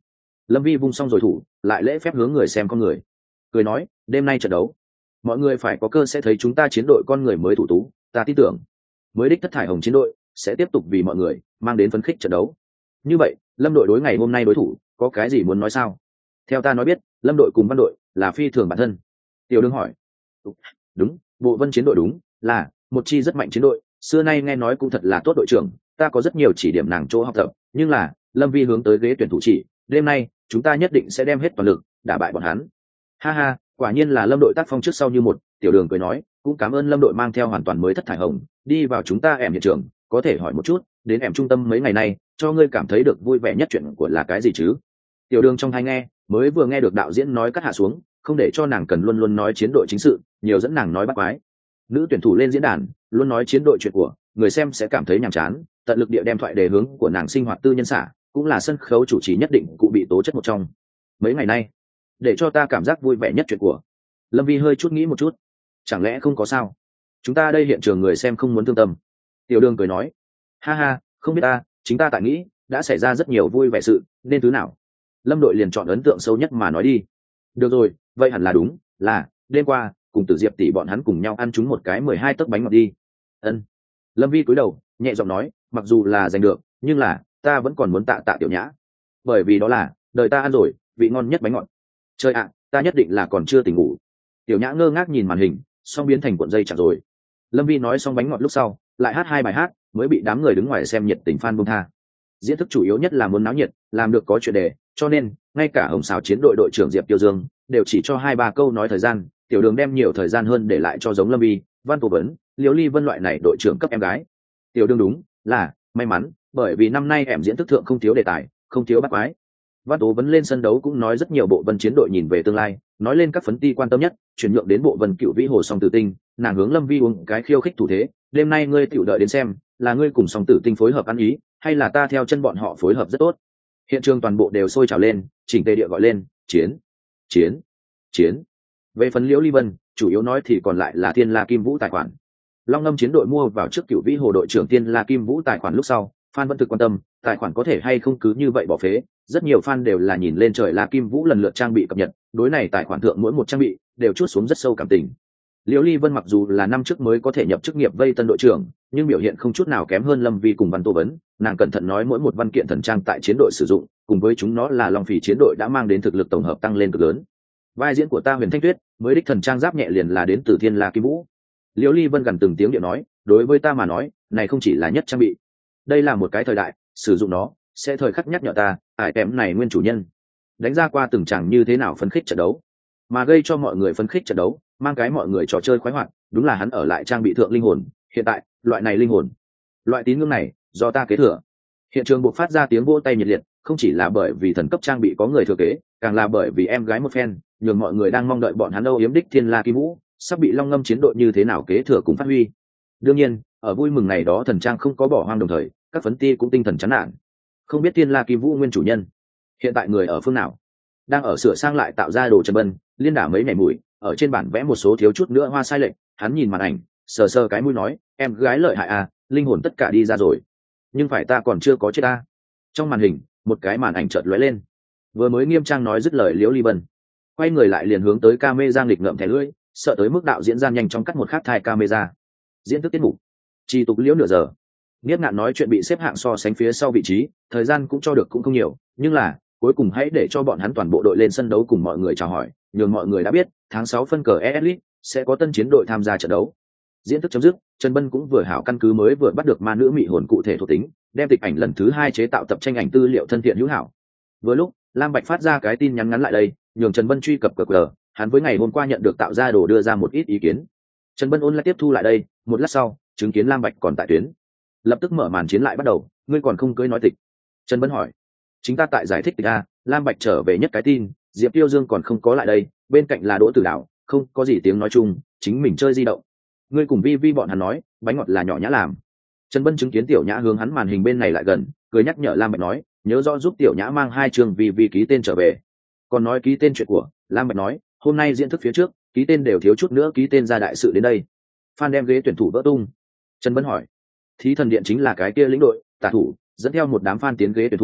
Lâm Vi vung xong rồi thủ, lại lễ phép hướng người xem con người, cười nói, đêm nay trận đấu, mọi người phải có cơ sẽ thấy chúng ta chiến đội con người mới thủ tú, ta tin tưởng mới đích thất thải hồng chiến đội sẽ tiếp tục vì mọi người mang đến phấn khích trận đấu. Như vậy, Lâm đội đối ngày hôm nay đối thủ có cái gì muốn nói sao? Theo ta nói biết, Lâm đội cùng Văn đội là phi thường bản thân. Tiểu Đường hỏi. Đúng, Bộ Vân chiến đội đúng là một chi rất mạnh chiến đội, xưa nay nghe nói cũng thật là tốt đội trưởng, ta có rất nhiều chỉ điểm nàng chỗ học tập, nhưng là Lâm Vi hướng tới ghế tuyển thủ chỉ, đêm nay chúng ta nhất định sẽ đem hết toàn lực đả bại bọn hắn. Ha ha, quả nhiên là Lâm đội tác phong trước sau như một. Tiểu Đường cười nói, cũng cảm ơn Lâm đội mang theo hoàn toàn mới thất thải hồng đi vào chúng ta ẻm hiện trường, có thể hỏi một chút, đến ẻm trung tâm mấy ngày nay cho ngươi cảm thấy được vui vẻ nhất chuyện của là cái gì chứ? Tiểu Đường trong tai nghe, mới vừa nghe được đạo diễn nói cắt hạ xuống, không để cho nàng cần luôn luôn nói chiến đội chính sự, nhiều dẫn nàng nói bắt quái. Nữ tuyển thủ lên diễn đàn luôn nói chiến đội chuyện của, người xem sẽ cảm thấy nhàm chán, tận lực địa đem thoại đề hướng của nàng sinh hoạt tư nhân xả, cũng là sân khấu chủ trì nhất định cụ bị tố chất một trong. Mấy ngày nay, để cho ta cảm giác vui vẻ nhất chuyện của. Lâm Vi hơi chút nghĩ một chút, chẳng lẽ không có sao? Chúng ta đây hiện trường người xem không muốn thương tâm. Tiểu Đường cười nói, ha ha, không biết ta, chính ta tại nghĩ, đã xảy ra rất nhiều vui vẻ sự, nên thứ nào? Lâm đội liền chọn ấn tượng sâu nhất mà nói đi. Được rồi, vậy hẳn là đúng, là đêm qua cùng Tử Diệp tỷ bọn hắn cùng nhau ăn chúng một cái mười hai tấc bánh ngọt đi. Ân. Lâm Vi cúi đầu, nhẹ giọng nói, mặc dù là giành được, nhưng là ta vẫn còn muốn tạ tạ Tiểu Nhã, bởi vì đó là đời ta ăn rồi vị ngon nhất bánh ngọt. Trời ạ, ta nhất định là còn chưa tỉnh ngủ. Tiểu Nhã ngơ ngác nhìn màn hình, xong biến thành cuộn dây chặt rồi. Lâm Vi nói xong bánh ngọt lúc sau, lại hát hai bài hát, mới bị đám người đứng ngoài xem nhiệt tình fan buông tha. Diễn thức chủ yếu nhất là muốn náo nhiệt, làm được có chuyện đề, cho nên ngay cả Hồng Sào chiến đội đội trưởng Diệp Tiêu Dương đều chỉ cho hai ba câu nói thời gian. Tiểu Đường đem nhiều thời gian hơn để lại cho giống Lâm Vi, Văn Tô Vấn, Liễu Ly Vân loại này đội trưởng cấp em gái. Tiểu Đường đúng là may mắn, bởi vì năm nay em diễn thức thượng không thiếu đề tài, không thiếu bắt quái. Văn Tố Vấn lên sân đấu cũng nói rất nhiều bộ Vân chiến đội nhìn về tương lai, nói lên các phấn ti quan tâm nhất, chuyển nhượng đến bộ Vân cựu vĩ hồ song tử tinh, nàng hướng Lâm Vi uống cái khiêu khích thủ thế, đêm nay ngươi tiểu đợi đến xem, là ngươi cùng song tử tinh phối hợp ăn ý, hay là ta theo chân bọn họ phối hợp rất tốt. Hiện trường toàn bộ đều sôi trào lên, chỉnh tề địa gọi lên, chiến, chiến, chiến. Về phần Liễu Ly Vân, chủ yếu nói thì còn lại là Thiên La Kim Vũ tài khoản. Long Ngâm chiến đội mua vào trước cựu vĩ hồ đội trưởng Thiên La Kim Vũ tài khoản lúc sau, fan vẫn thực quan tâm, tài khoản có thể hay không cứ như vậy bỏ phế, rất nhiều fan đều là nhìn lên trời La Kim Vũ lần lượt trang bị cập nhật, đối này tài khoản thượng mỗi một trang bị đều chút xuống rất sâu cảm tình. Liễu Ly Vân mặc dù là năm trước mới có thể nhập chức nghiệp vây tân đội trưởng, nhưng biểu hiện không chút nào kém hơn Lâm Vi cùng Văn Tô Vấn, nàng cẩn thận nói mỗi một văn kiện thần trang tại chiến đội sử dụng, cùng với chúng nó là Long Phỉ chiến đội đã mang đến thực lực tổng hợp tăng lên cực lớn. Vai diễn của ta Huyền Thanh Tuyết, mới đích thần trang giáp nhẹ liền là đến từ Thiên La Kim Vũ. Liễu Ly Vân gần từng tiếng điện nói, đối với ta mà nói, này không chỉ là nhất trang bị, đây là một cái thời đại, sử dụng nó sẽ thời khắc nhắc nhở ta, ải kém này nguyên chủ nhân đánh ra qua từng chàng như thế nào phấn khích trận đấu, mà gây cho mọi người phấn khích trận đấu, mang cái mọi người trò chơi khoái hoạt, đúng là hắn ở lại trang bị thượng linh hồn. Hiện tại loại này linh hồn, loại tín ngưỡng này do ta kế thừa. Hiện trường buộc phát ra tiếng vỗ tay nhiệt liệt, không chỉ là bởi vì thần cấp trang bị có người thừa kế, càng là bởi vì em gái một phen nhường mọi người đang mong đợi bọn hắn âu yếm đích Thiên La Kim Vũ sắp bị Long Ngâm chiến đội như thế nào kế thừa cùng phát huy. Đương nhiên, ở vui mừng này đó thần trang không có bỏ hoang, đồng thời các phấn ti cũng tinh thần chán nản, không biết Thiên La Kim Vũ nguyên chủ nhân hiện tại người ở phương nào. Đang ở sửa sang lại tạo ra đồ Trần Bân liên đả mấy nhảy mũi, ở trên bản vẽ một số thiếu chút nữa hoa sai lệch, hắn nhìn màn ảnh sờ sờ cái mũi nói, em gái lợi hại à, linh hồn tất cả đi ra rồi, nhưng phải ta còn chưa có chết ta. Trong màn hình một cái màn ảnh chợt lóe lên, vừa mới nghiêm trang nói dứt lời, Liễu Ly Vân quay người lại liền hướng tới camera nghịch ngợm thẻ lưỡi, sợ tới mức đạo diễn gian nhanh chóng cắt một khắc thai camera. Diễn thức tiết mục chỉ tục liễu nửa giờ, Niết Ngạn nói chuyện bị xếp hạng so sánh phía sau vị trí, thời gian cũng cho được cũng không nhiều, nhưng là cuối cùng hãy để cho bọn hắn toàn bộ đội lên sân đấu cùng mọi người chào hỏi, nhường mọi người đã biết tháng sáu phân cờ e ét League sẽ có tân chiến đội tham gia trận đấu. Diễn thức chấm dứt, Trần Bân cũng vừa hảo căn cứ mới vừa bắt được ma nữ mị hồn cụ thể thuộc tính, đem tịch ảnh lần thứ hai chế tạo tập tranh ảnh tư liệu thân thiện hữu hảo. Vừa lúc Lam Bạch phát ra cái tin nhắn ngắn lại đây, nhường Trần Bân truy cập cờ cờ, hắn với ngày hôm qua nhận được tạo ra đồ đưa ra một ít ý kiến. Trần Bân ôn lại tiếp thu lại đây, một lát sau chứng kiến Lam Bạch còn tại tuyến, lập tức mở màn chiến lại bắt đầu. Ngươi còn không cưới nói tịch? Trần Bân hỏi. Chính ta tại giải thích tịch a. Lam Bạch trở về nhất cái tin, Diệp Tiêu Dương còn không có lại đây, bên cạnh là Đỗ Tử Đạo, không có gì tiếng nói chung, chính mình chơi di động. Ngươi cùng Vi Vi bọn hắn nói, bánh ngọt là nhỏ nhã làm. Trần Bân chứng kiến Tiểu Nhã hướng hắn màn hình bên này lại gần, cười nhắc nhở Lam Bạch nói, nhớ rõ giúp Tiểu Nhã mang hai chương Vi Vi ký tên trở về. Còn nói ký tên chuyện của, Lam Bạch nói, hôm nay diễn thức phía trước, ký tên đều thiếu chút nữa ký tên ra đại sự đến đây. Phan đem ghế tuyển thủ vỡ tung. Trần Bân hỏi, Thí Thần Điện chính là cái kia lĩnh đội, tả thủ, dẫn theo một đám fan tiến ghế tuyển thủ,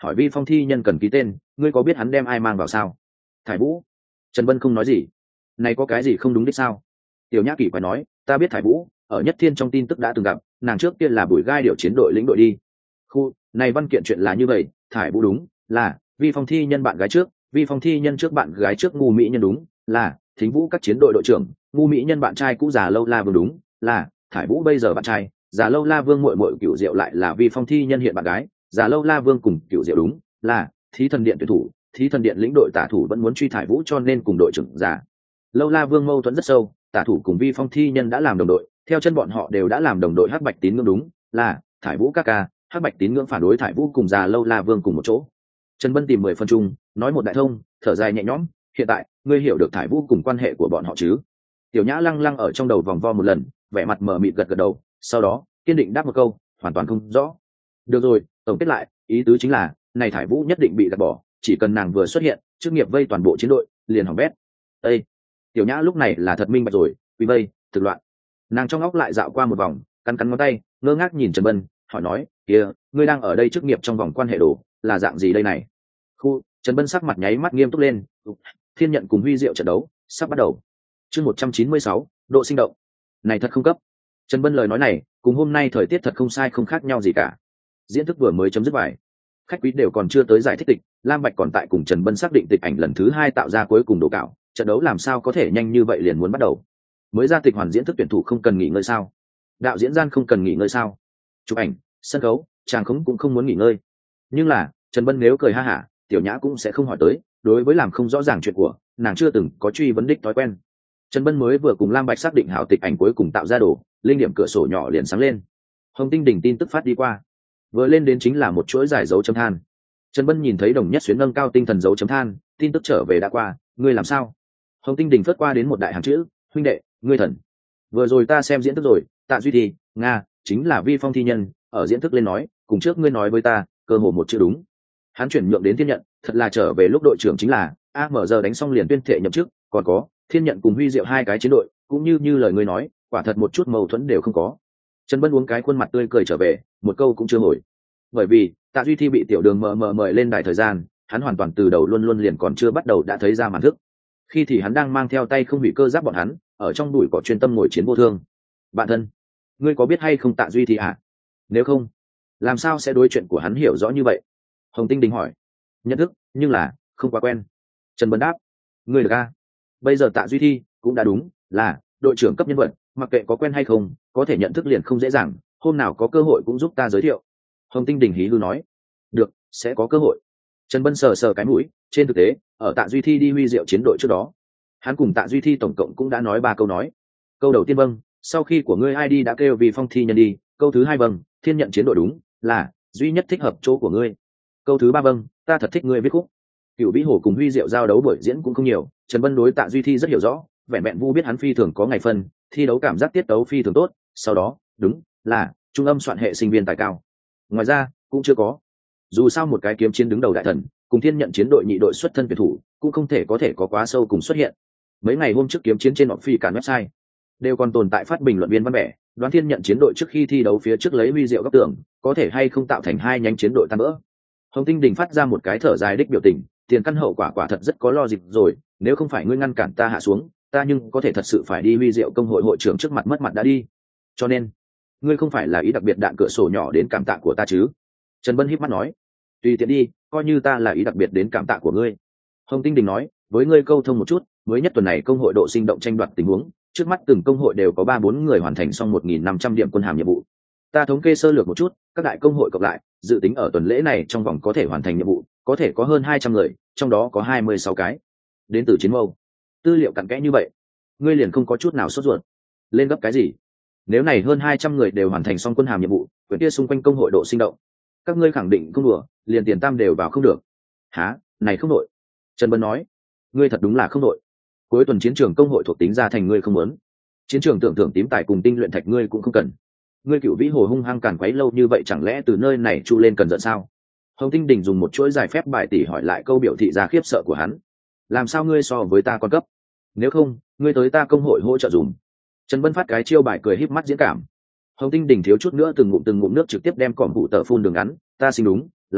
hỏi vi phong thi nhân cần ký tên, ngươi có biết hắn đem ai mang vào sao? Thải Vũ. Trần Bân không nói gì. Này có cái gì không đúng đích sao? Tiểu Nhã kỳ quái nói, ta biết Thải Vũ, ở Nhất Thiên trong tin tức đã từng gặp, nàng trước kia là Bùi Gai điều chiến đội lĩnh đội đi. Khu, này văn kiện chuyện là như vậy, Thải Vũ đúng, là vi phong thi nhân bạn gái trước, vi phong thi nhân trước bạn gái trước ngu mỹ nhân đúng, là Thính Vũ các chiến đội đội trưởng, ngu mỹ nhân bạn trai cũ già lâu la vương đúng, là Thải Vũ bây giờ bạn trai, già lâu la vương muội muội Cửu Diệu lại là vi phong thi nhân hiện bạn gái, già lâu la vương cùng Cửu Diệu đúng, là Thí Thần Điện tuyển thủ, Thí Thần Điện lĩnh đội tả thủ vẫn muốn truy Thải Vũ cho nên cùng đội trưởng già lâu la vương mâu thuẫn rất sâu, tả thủ cùng vi phong thi nhân đã làm đồng đội, theo chân bọn họ đều đã làm đồng đội hắc bạch tín ngưỡng đúng, là Thải Vũ các ca, hắc bạch tín ngưỡng phản đối Thải Vũ cùng già lâu la vương cùng một chỗ. Trần Bân tìm mười phân chung, nói một đại thông, thở dài nhẹ nhõm, hiện tại ngươi hiểu được Thải Vũ cùng quan hệ của bọn họ chứ? Tiểu Nhã lăng lăng ở trong đầu vòng vo một lần, vẻ mặt mờ mịt gật gật đầu, sau đó kiên định đáp một câu, hoàn toàn không rõ. Được rồi, tổng kết lại, ý tứ chính là này Thải Vũ nhất định bị gạt bỏ, chỉ cần nàng vừa xuất hiện, chức nghiệp vây toàn bộ chiến đội liền hỏng bét. Ê! Tiểu Nhã lúc này là thật minh bạch rồi, vì vây thực loạn. Nàng trong óc lại dạo qua một vòng, cắn cắn ngón tay, ngơ ngác nhìn Trần Bân, hỏi nói, kia, ngươi đang ở đây chức nghiệp trong vòng quan hệ đồ là dạng gì đây này? Khu, Trần Bân sắc mặt nháy mắt nghiêm túc lên, Thiên Nhận cùng Huy Diệu trận đấu sắp bắt đầu. Chương một trăm chín mươi sáu, độ sinh động. Này thật không cấp. Trần Bân lời nói này, cùng hôm nay thời tiết thật không sai không khác nhau gì cả. Diễn thức vừa mới chấm dứt bài, khách quý đều còn chưa tới giải thích tịch, Lam Bạch còn tại cùng Trần Bân xác định tịch ảnh lần thứ hai tạo ra cuối cùng độ cạo, trận đấu làm sao có thể nhanh như vậy liền muốn bắt đầu? Mới ra tịch hoàn diễn thức tuyển thủ không cần nghỉ ngơi sao? Đạo diễn gian không cần nghỉ ngơi sao? Chụp ảnh, sân khấu, chàng khống cũng không muốn nghỉ ngơi. Nhưng là, Trần Bân nếu cười ha hả, Tiểu Nhã cũng sẽ không hỏi tới, đối với làm không rõ ràng chuyện của, nàng chưa từng có truy vấn đích thói quen. Trần Bân mới vừa cùng Lam Bạch xác định hảo tịch ảnh cuối cùng tạo ra đồ, linh điểm cửa sổ nhỏ liền sáng lên. Hồng Tinh Đỉnh tin tức phát đi qua, vừa lên đến chính là một chuỗi giải dấu chấm than. Trần Bân nhìn thấy Đồng Nhất Xuyến nâng cao tinh thần dấu chấm than, tin tức trở về đã qua, ngươi làm sao? Hồng Tinh Đỉnh phất qua đến một đại hàng chữ, huynh đệ, ngươi thần. Vừa rồi ta xem diễn thức rồi, Tạ Duy Thi, nga, chính là vi phong thi nhân, ở diễn thức lên nói, cùng trước ngươi nói với ta, cơ hồ một chữ đúng. Hắn chuyển nhượng đến Thiên Nhận, thật là trở về lúc đội trưởng chính là a em giờ đánh xong liền tuyên thệ nhậm chức, còn có Thiên Nhận cùng Huy Diệu hai cái chiến đội, cũng như như lời ngươi nói, quả thật một chút mâu thuẫn đều không có. Trần Bân uống cái khuôn mặt tươi cười trở về, một câu cũng chưa hồi. Bởi vì Tạ Duy Thi bị Tiểu Đường mờ mờ mời lên đài thời gian, hắn hoàn toàn từ đầu luôn luôn liền còn chưa bắt đầu đã thấy ra màn thức. Khi thì hắn đang mang theo tay không hủy cơ giáp bọn hắn, ở trong bụi cỏ chuyên tâm ngồi chiến vô thương. Bạn thân, ngươi có biết hay không Tạ Duy Thi à? Nếu không, làm sao sẽ đối chuyện của hắn hiểu rõ như vậy? Hồng Tinh Đình hỏi. Nhận thức, nhưng là không quá quen. Trần Bân đáp. Ngươi được a? Bây giờ Tạ Duy Thi cũng đã đúng là đội trưởng cấp nhân vật, mặc kệ có quen hay không, có thể nhận thức liền không dễ dàng, hôm nào có cơ hội cũng giúp ta giới thiệu. Hồng Tinh Đình hí hư nói. Được, sẽ có cơ hội. Trần Bân sờ sờ cái mũi, trên thực tế, ở Tạ Duy Thi đi Huy Diệu chiến đội trước đó, hắn cùng Tạ Duy Thi tổng cộng cũng đã nói ba câu nói. Câu đầu tiên vâng, sau khi của ngươi ai đi đã kêu vì phong thi nhân đi, câu thứ hai vâng, Thiên Nhận chiến đội đúng là duy nhất thích hợp chỗ của ngươi. Câu thứ ba vâng, ta thật thích ngươi viết khúc. Cựu Vĩ Hồ cùng Huy Diệu giao đấu buổi diễn cũng không nhiều, Trần Bân đối Tạ Duy Thi rất hiểu rõ, vẹn vẹn vu biết hắn phi thường có ngày phân, thi đấu cảm giác tiết tấu phi thường tốt, sau đó, đúng là trung âm soạn hệ sinh viên tài cao. Ngoài ra, cũng chưa có. Dù sao một cái kiếm chiến đứng đầu đại thần, cùng Thiên Nhận chiến đội nhị đội xuất thân tuyển thủ, cũng không thể có thể có quá sâu cùng xuất hiện. Mấy ngày hôm trước kiếm chiến trên họp phi cả website đều còn tồn tại phát bình luận viên văn bẻ, đoán Thiên Nhận chiến đội trước khi thi đấu phía trước lấy Huy Diệu góc tưởng, có thể hay không tạo thành hai nhánh chiến đội tan vỡ. Hồng Tinh Đình phát ra một cái thở dài đích biểu tình, tiền căn hậu quả quả thật rất có logic rồi, nếu không phải ngươi ngăn cản ta hạ xuống, ta nhưng có thể thật sự phải đi Huy Diệu công hội hội trưởng trước mặt mất mặt đã đi. Cho nên, ngươi không phải là ý đặc biệt đạn cửa sổ nhỏ đến cảm tạ của ta chứ? Trần Bân híp mắt nói. Tùy tiện đi, coi như ta là ý đặc biệt đến cảm tạ của ngươi. Hồng Tinh Đình nói, với ngươi câu thông một chút, mới nhất tuần này công hội độ sinh động tranh đoạt tình huống, trước mắt từng công hội đều có ba bốn người hoàn thành xong một nghìn năm trăm điểm quân hàm nhiệm vụ. Ta thống kê sơ lược một chút, các đại công hội cộng lại, dự tính ở tuần lễ này trong vòng có thể hoàn thành nhiệm vụ, có thể có hơn hai trăm người, trong đó có hai mươi sáu cái đến từ chiến mâu. Tư liệu cặn kẽ như vậy, ngươi liền không có chút nào sốt ruột. Lên gấp cái gì? Nếu này hơn hai trăm người đều hoàn thành xong quân hàm nhiệm vụ, quyển kia xung quanh công hội độ sinh động, các ngươi khẳng định không đùa, liền tiền tam đều vào không được. Hả? Này không đội. Trần Bân nói, ngươi thật đúng là không đội. Cuối tuần chiến trường công hội thuộc tính ra thành ngươi không muốn. Chiến trường tưởng thưởng tím tài cùng tinh luyện thạch ngươi cũng không cần. Ngươi Cựu Vĩ Hồ hung hăng càn quấy lâu như vậy, chẳng lẽ từ nơi này chu lên cần giận sao? Hồng Tinh Đình dùng một chuỗi giải phép bài tỉ hỏi lại câu biểu thị ra khiếp sợ của hắn. Làm sao ngươi so với ta còn cấp? Nếu không, ngươi tới ta công hội hỗ trợ dùng. Trần Bân phát cái chiêu bài cười híp mắt diễn cảm. Hồng Tinh Đình thiếu chút nữa từng ngụm từng ngụm nước trực tiếp đem cỏm vụ tờ phun đường ngắn, ta xin đúng là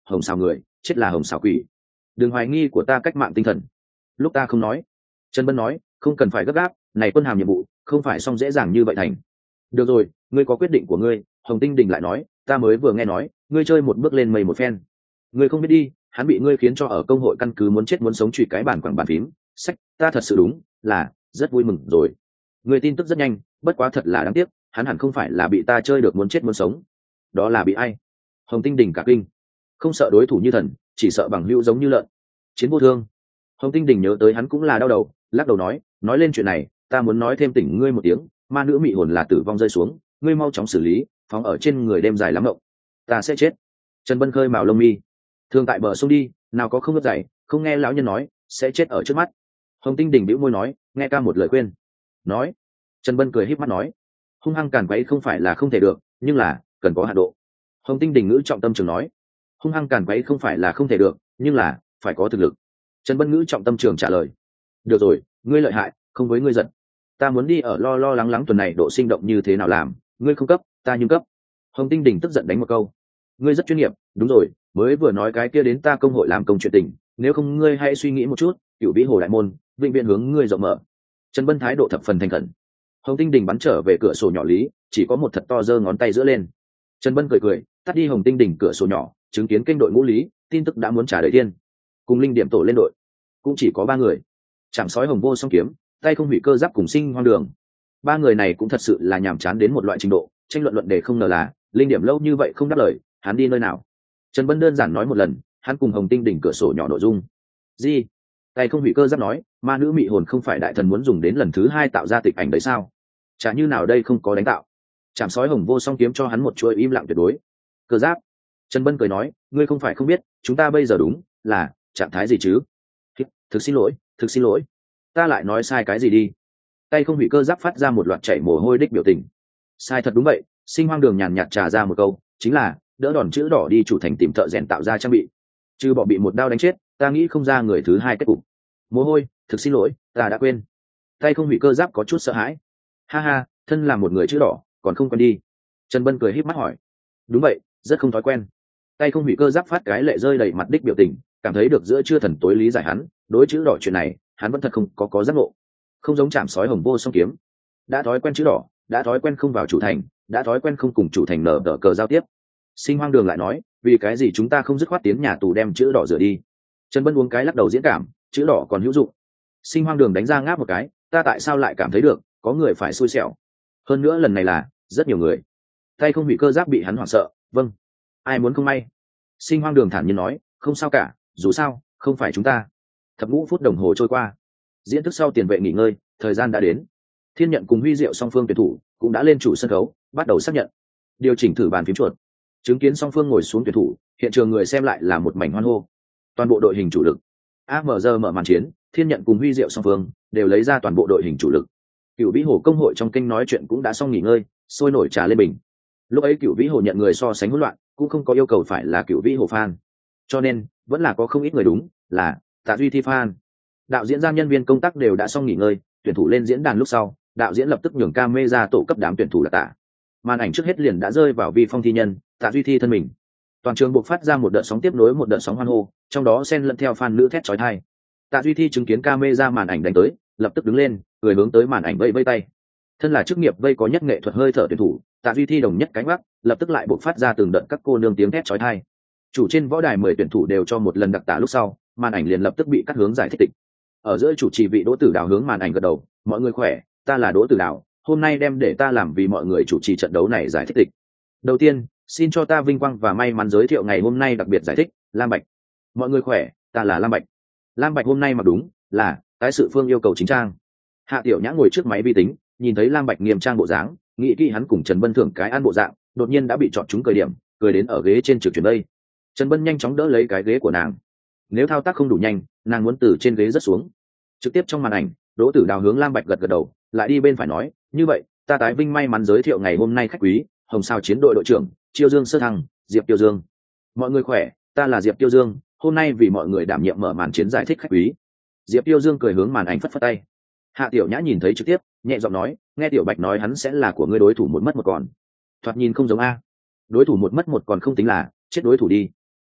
hồng xào người chết là hồng xào quỷ, đừng hoài nghi của ta cách mạng tinh thần. Lúc ta không nói, Trần Bân nói, không cần phải gấp gáp, này quân hàm nhiệm vụ không phải xong dễ dàng như vậy thành. Được rồi, ngươi có quyết định của ngươi. Hồng Tinh Đình lại nói, ta mới vừa nghe nói ngươi chơi một bước lên mây một phen. Ngươi không biết đi, hắn bị ngươi khiến cho ở công hội căn cứ muốn chết muốn sống chửi cái bàn quảng bàn phím sách, ta thật sự đúng là rất vui mừng rồi. Ngươi tin tức rất nhanh, bất quá thật là đáng tiếc, hắn hẳn không phải là bị ta chơi được muốn chết muốn sống. Đó là bị ai? Hồng Tinh Đình cả kinh, không sợ đối thủ như thần, chỉ sợ bằng hữu giống như lợn, chiến vô thương. Hồng Tinh Đình nhớ tới hắn cũng là đau đầu, lắc đầu nói, nói lên chuyện này ta muốn nói thêm tỉnh ngươi một tiếng, ma nữ mị hồn là tử vong rơi xuống, ngươi mau chóng xử lý, phóng ở trên người đêm dài lắm động, ta sẽ chết. Trần Bân khơi mào lông mi, thường tại bờ sông đi, nào có không ngớt dày, không nghe lão nhân nói sẽ chết ở trước mắt. Hồng Tinh Đình bĩu môi nói, nghe ca một lời khuyên. Nói. Trần Bân cười híp mắt nói, hung hăng càn quấy không phải là không thể được, nhưng là cần có hạn độ. Hồng Tinh Đình ngữ trọng tâm trường nói, hung hăng càn quấy không phải là không thể được, nhưng là phải có thực lực. Trần Bân ngữ trọng tâm trường trả lời, được rồi, ngươi lợi hại, không với ngươi giận, ta muốn đi ở lo lo lắng lắng tuần này độ sinh động như thế nào làm, ngươi không cấp ta nhưng cấp. Hồng Tinh Đình tức giận đánh một câu, ngươi rất chuyên nghiệp, đúng rồi, mới vừa nói cái kia đến ta công hội làm công chuyện tình, nếu không ngươi hãy suy nghĩ một chút, Cửu Vĩ Hồ đại môn vĩnh viễn hướng ngươi rộng mở. Trần Bân thái độ thập phần thành khẩn. Hồng Tinh Đình bắn trở về cửa sổ nhỏ lý, chỉ có một thật to giơ ngón tay giữa lên. Trần Bân cười cười, tắt đi Hồng Tinh Đình cửa sổ nhỏ, chứng kiến kênh đội ngũ lý, tin tức đã muốn trả đời thiên. Cùng linh điểm tổ lên đội, cũng chỉ có ba người. Chạm sói hồng vô song kiếm, tay không hủy cơ giáp cùng sinh hoang đường. Ba người này cũng thật sự là nhàm chán đến một loại trình độ, tranh luận luận đề không ngờ là linh điểm lâu như vậy không đáp lời, hắn đi nơi nào? Trần Bân đơn giản nói một lần, hắn cùng Hồng Tinh Đỉnh cửa sổ nhỏ nội dung. Gì? Tay không hủy cơ giáp nói, ma nữ mị hồn không phải đại thần muốn dùng đến lần thứ hai tạo ra tịch ảnh đấy sao? Chả như nào đây không có đánh tạo. Chạm sói hồng vô song kiếm cho hắn một chuỗi im lặng tuyệt đối. Cơ giáp. Trần Bân cười nói, ngươi không phải không biết, chúng ta bây giờ đúng là trạng thái gì chứ? Thực xin lỗi, thực xin lỗi, ta lại nói sai cái gì đi? Tay không hủy cơ giáp phát ra một loạt chảy mồ hôi đích biểu tình. Sai thật đúng vậy. Sinh hoang đường nhàn nhạt trà ra một câu, chính là đỡ đòn chữ đỏ đi chủ thành tìm thợ rèn tạo ra trang bị, chứ bỏ bị một đao đánh chết, ta nghĩ không ra người thứ hai kết cục. Mồ hôi, thực xin lỗi, ta đã quên. Tay không hủy cơ giáp có chút sợ hãi. Ha ha, thân là một người chữ đỏ, còn không quen đi. Trần Bân cười híp mắt hỏi. Đúng vậy, rất không thói quen. Tay không hủy cơ giáp phát cái lệ rơi đầy mặt đích biểu tình, cảm thấy được giữa chưa thần tối lý giải hắn, đối chữ đỏ chuyện này, hắn vẫn thật không có có giác ngộ. Không giống chạm sói hồng vô song kiếm, đã thói quen chữ đỏ, đã thói quen không vào chủ thành, đã thói quen không cùng chủ thành nở đỡ cờ giao tiếp. Sinh hoang đường lại nói, vì cái gì chúng ta không dứt khoát tiến nhà tù đem chữ đỏ rửa đi? Trần Bân uống cái lắc đầu diễn cảm, chữ đỏ còn hữu dụng. Sinh hoang đường đánh ra ngáp một cái, ta tại sao lại cảm thấy được có người phải xui xẻo, hơn nữa lần này là rất nhiều người. Tay không bị cơ giáp bị hắn hoảng sợ. Vâng, ai muốn không may? Sinh hoang đường thản nhiên nói, không sao cả, dù sao không phải chúng ta. Thập ngũ phút đồng hồ trôi qua, diễn thức sau tiền vệ nghỉ ngơi, thời gian đã đến. Thiên Nhận cùng Huy Diệu song phương tuyển thủ cũng đã lên chủ sân khấu, bắt đầu xác nhận, điều chỉnh thử bàn phím chuột. Chứng kiến song phương ngồi xuống tuyển thủ, hiện trường người xem lại là một mảnh hoan hô. Toàn bộ đội hình chủ lực a em giê mở màn chiến, Thiên Nhận cùng Huy Diệu song phương đều lấy ra toàn bộ đội hình chủ lực. Cửu Vĩ Hồ công hội trong kênh nói chuyện cũng đã xong nghỉ ngơi, sôi nổi trà lên bình. Lúc ấy Cửu Vĩ Hồ nhận người so sánh hỗn loạn, cũng không có yêu cầu phải là Cửu Vĩ Hồ fan, cho nên vẫn là có không ít người đúng là Tạ Duy Thi fan. Đạo diễn gian nhân viên công tác đều đã xong nghỉ ngơi, tuyển thủ lên diễn đàn lúc sau, đạo diễn lập tức nhường camera tổ cấp đám tuyển thủ là Tạ. Màn ảnh trước hết liền đã rơi vào vi phong thi nhân Tạ Duy Thi thân mình. Toàn trường buộc phát ra một đợt sóng tiếp nối một đợt sóng hoan hô, trong đó xen lẫn theo fan nữ thét chói tai. Tạ Duy Thi chứng kiến camera màn ảnh đánh tới, lập tức đứng lên, người hướng tới màn ảnh vẫy vẫy tay. Thân là chức nghiệp vây có nhất nghệ thuật hơi thở tuyển thủ, Tạ Duy Thi đồng nhất cánh bắc, lập tức lại buộc phát ra từng đợt các cô nương tiếng thét chói tai. Chủ trên võ đài mười tuyển thủ đều cho một lần đặc tả lúc sau, màn ảnh liền lập tức bị cắt hướng giải thích tịch. Ở giữa chủ trì vị Đỗ Tử Đào hướng màn ảnh gật đầu, mọi người khỏe, ta là Đỗ Tử Đào, hôm nay đem để ta làm vì mọi người chủ trì trận đấu này giải thích tịch. Đầu tiên, xin cho ta vinh quang và may mắn giới thiệu ngày hôm nay đặc biệt giải thích, Lam Bạch. Mọi người khỏe, ta là Lam Bạch. Lam Bạch hôm nay mặc đúng là tái sự phương yêu cầu chính trang. Hạ Tiểu Nhã ngồi trước máy vi tính, nhìn thấy Lam Bạch nghiêm trang bộ dáng, nghĩ kỹ hắn cùng Trần Bân thưởng cái ăn bộ dạng, đột nhiên đã bị chọn trúng cười điểm, cười đến ở ghế trên trực chuyển đây. Trần Bân nhanh chóng đỡ lấy cái ghế của nàng. Nếu thao tác không đủ nhanh, nàng muốn từ trên ghế rớt xuống. Trực tiếp trong màn ảnh, Đỗ Tử Đào hướng Lam Bạch gật gật đầu, lại đi bên phải nói, như vậy, ta tái vinh may mắn giới thiệu ngày hôm nay khách quý, Hồng Sao chiến đội đội trưởng, Chiêu Dương Sơ Thăng, Diệp Tiêu Dương. Mọi người khỏe, ta là Diệp Tiêu Dương, hôm nay vì mọi người đảm nhiệm mở màn chiến giải thích khách quý. Diệp Tiêu Dương cười hướng màn ảnh phất phất tay. Hạ Tiểu Nhã nhìn thấy trực tiếp, nhẹ giọng nói, nghe Tiểu Bạch nói hắn sẽ là của ngươi đối thủ một mất một còn. Thoạt nhìn không giống a. Đối thủ một mất một còn không tính là chết đối thủ đi.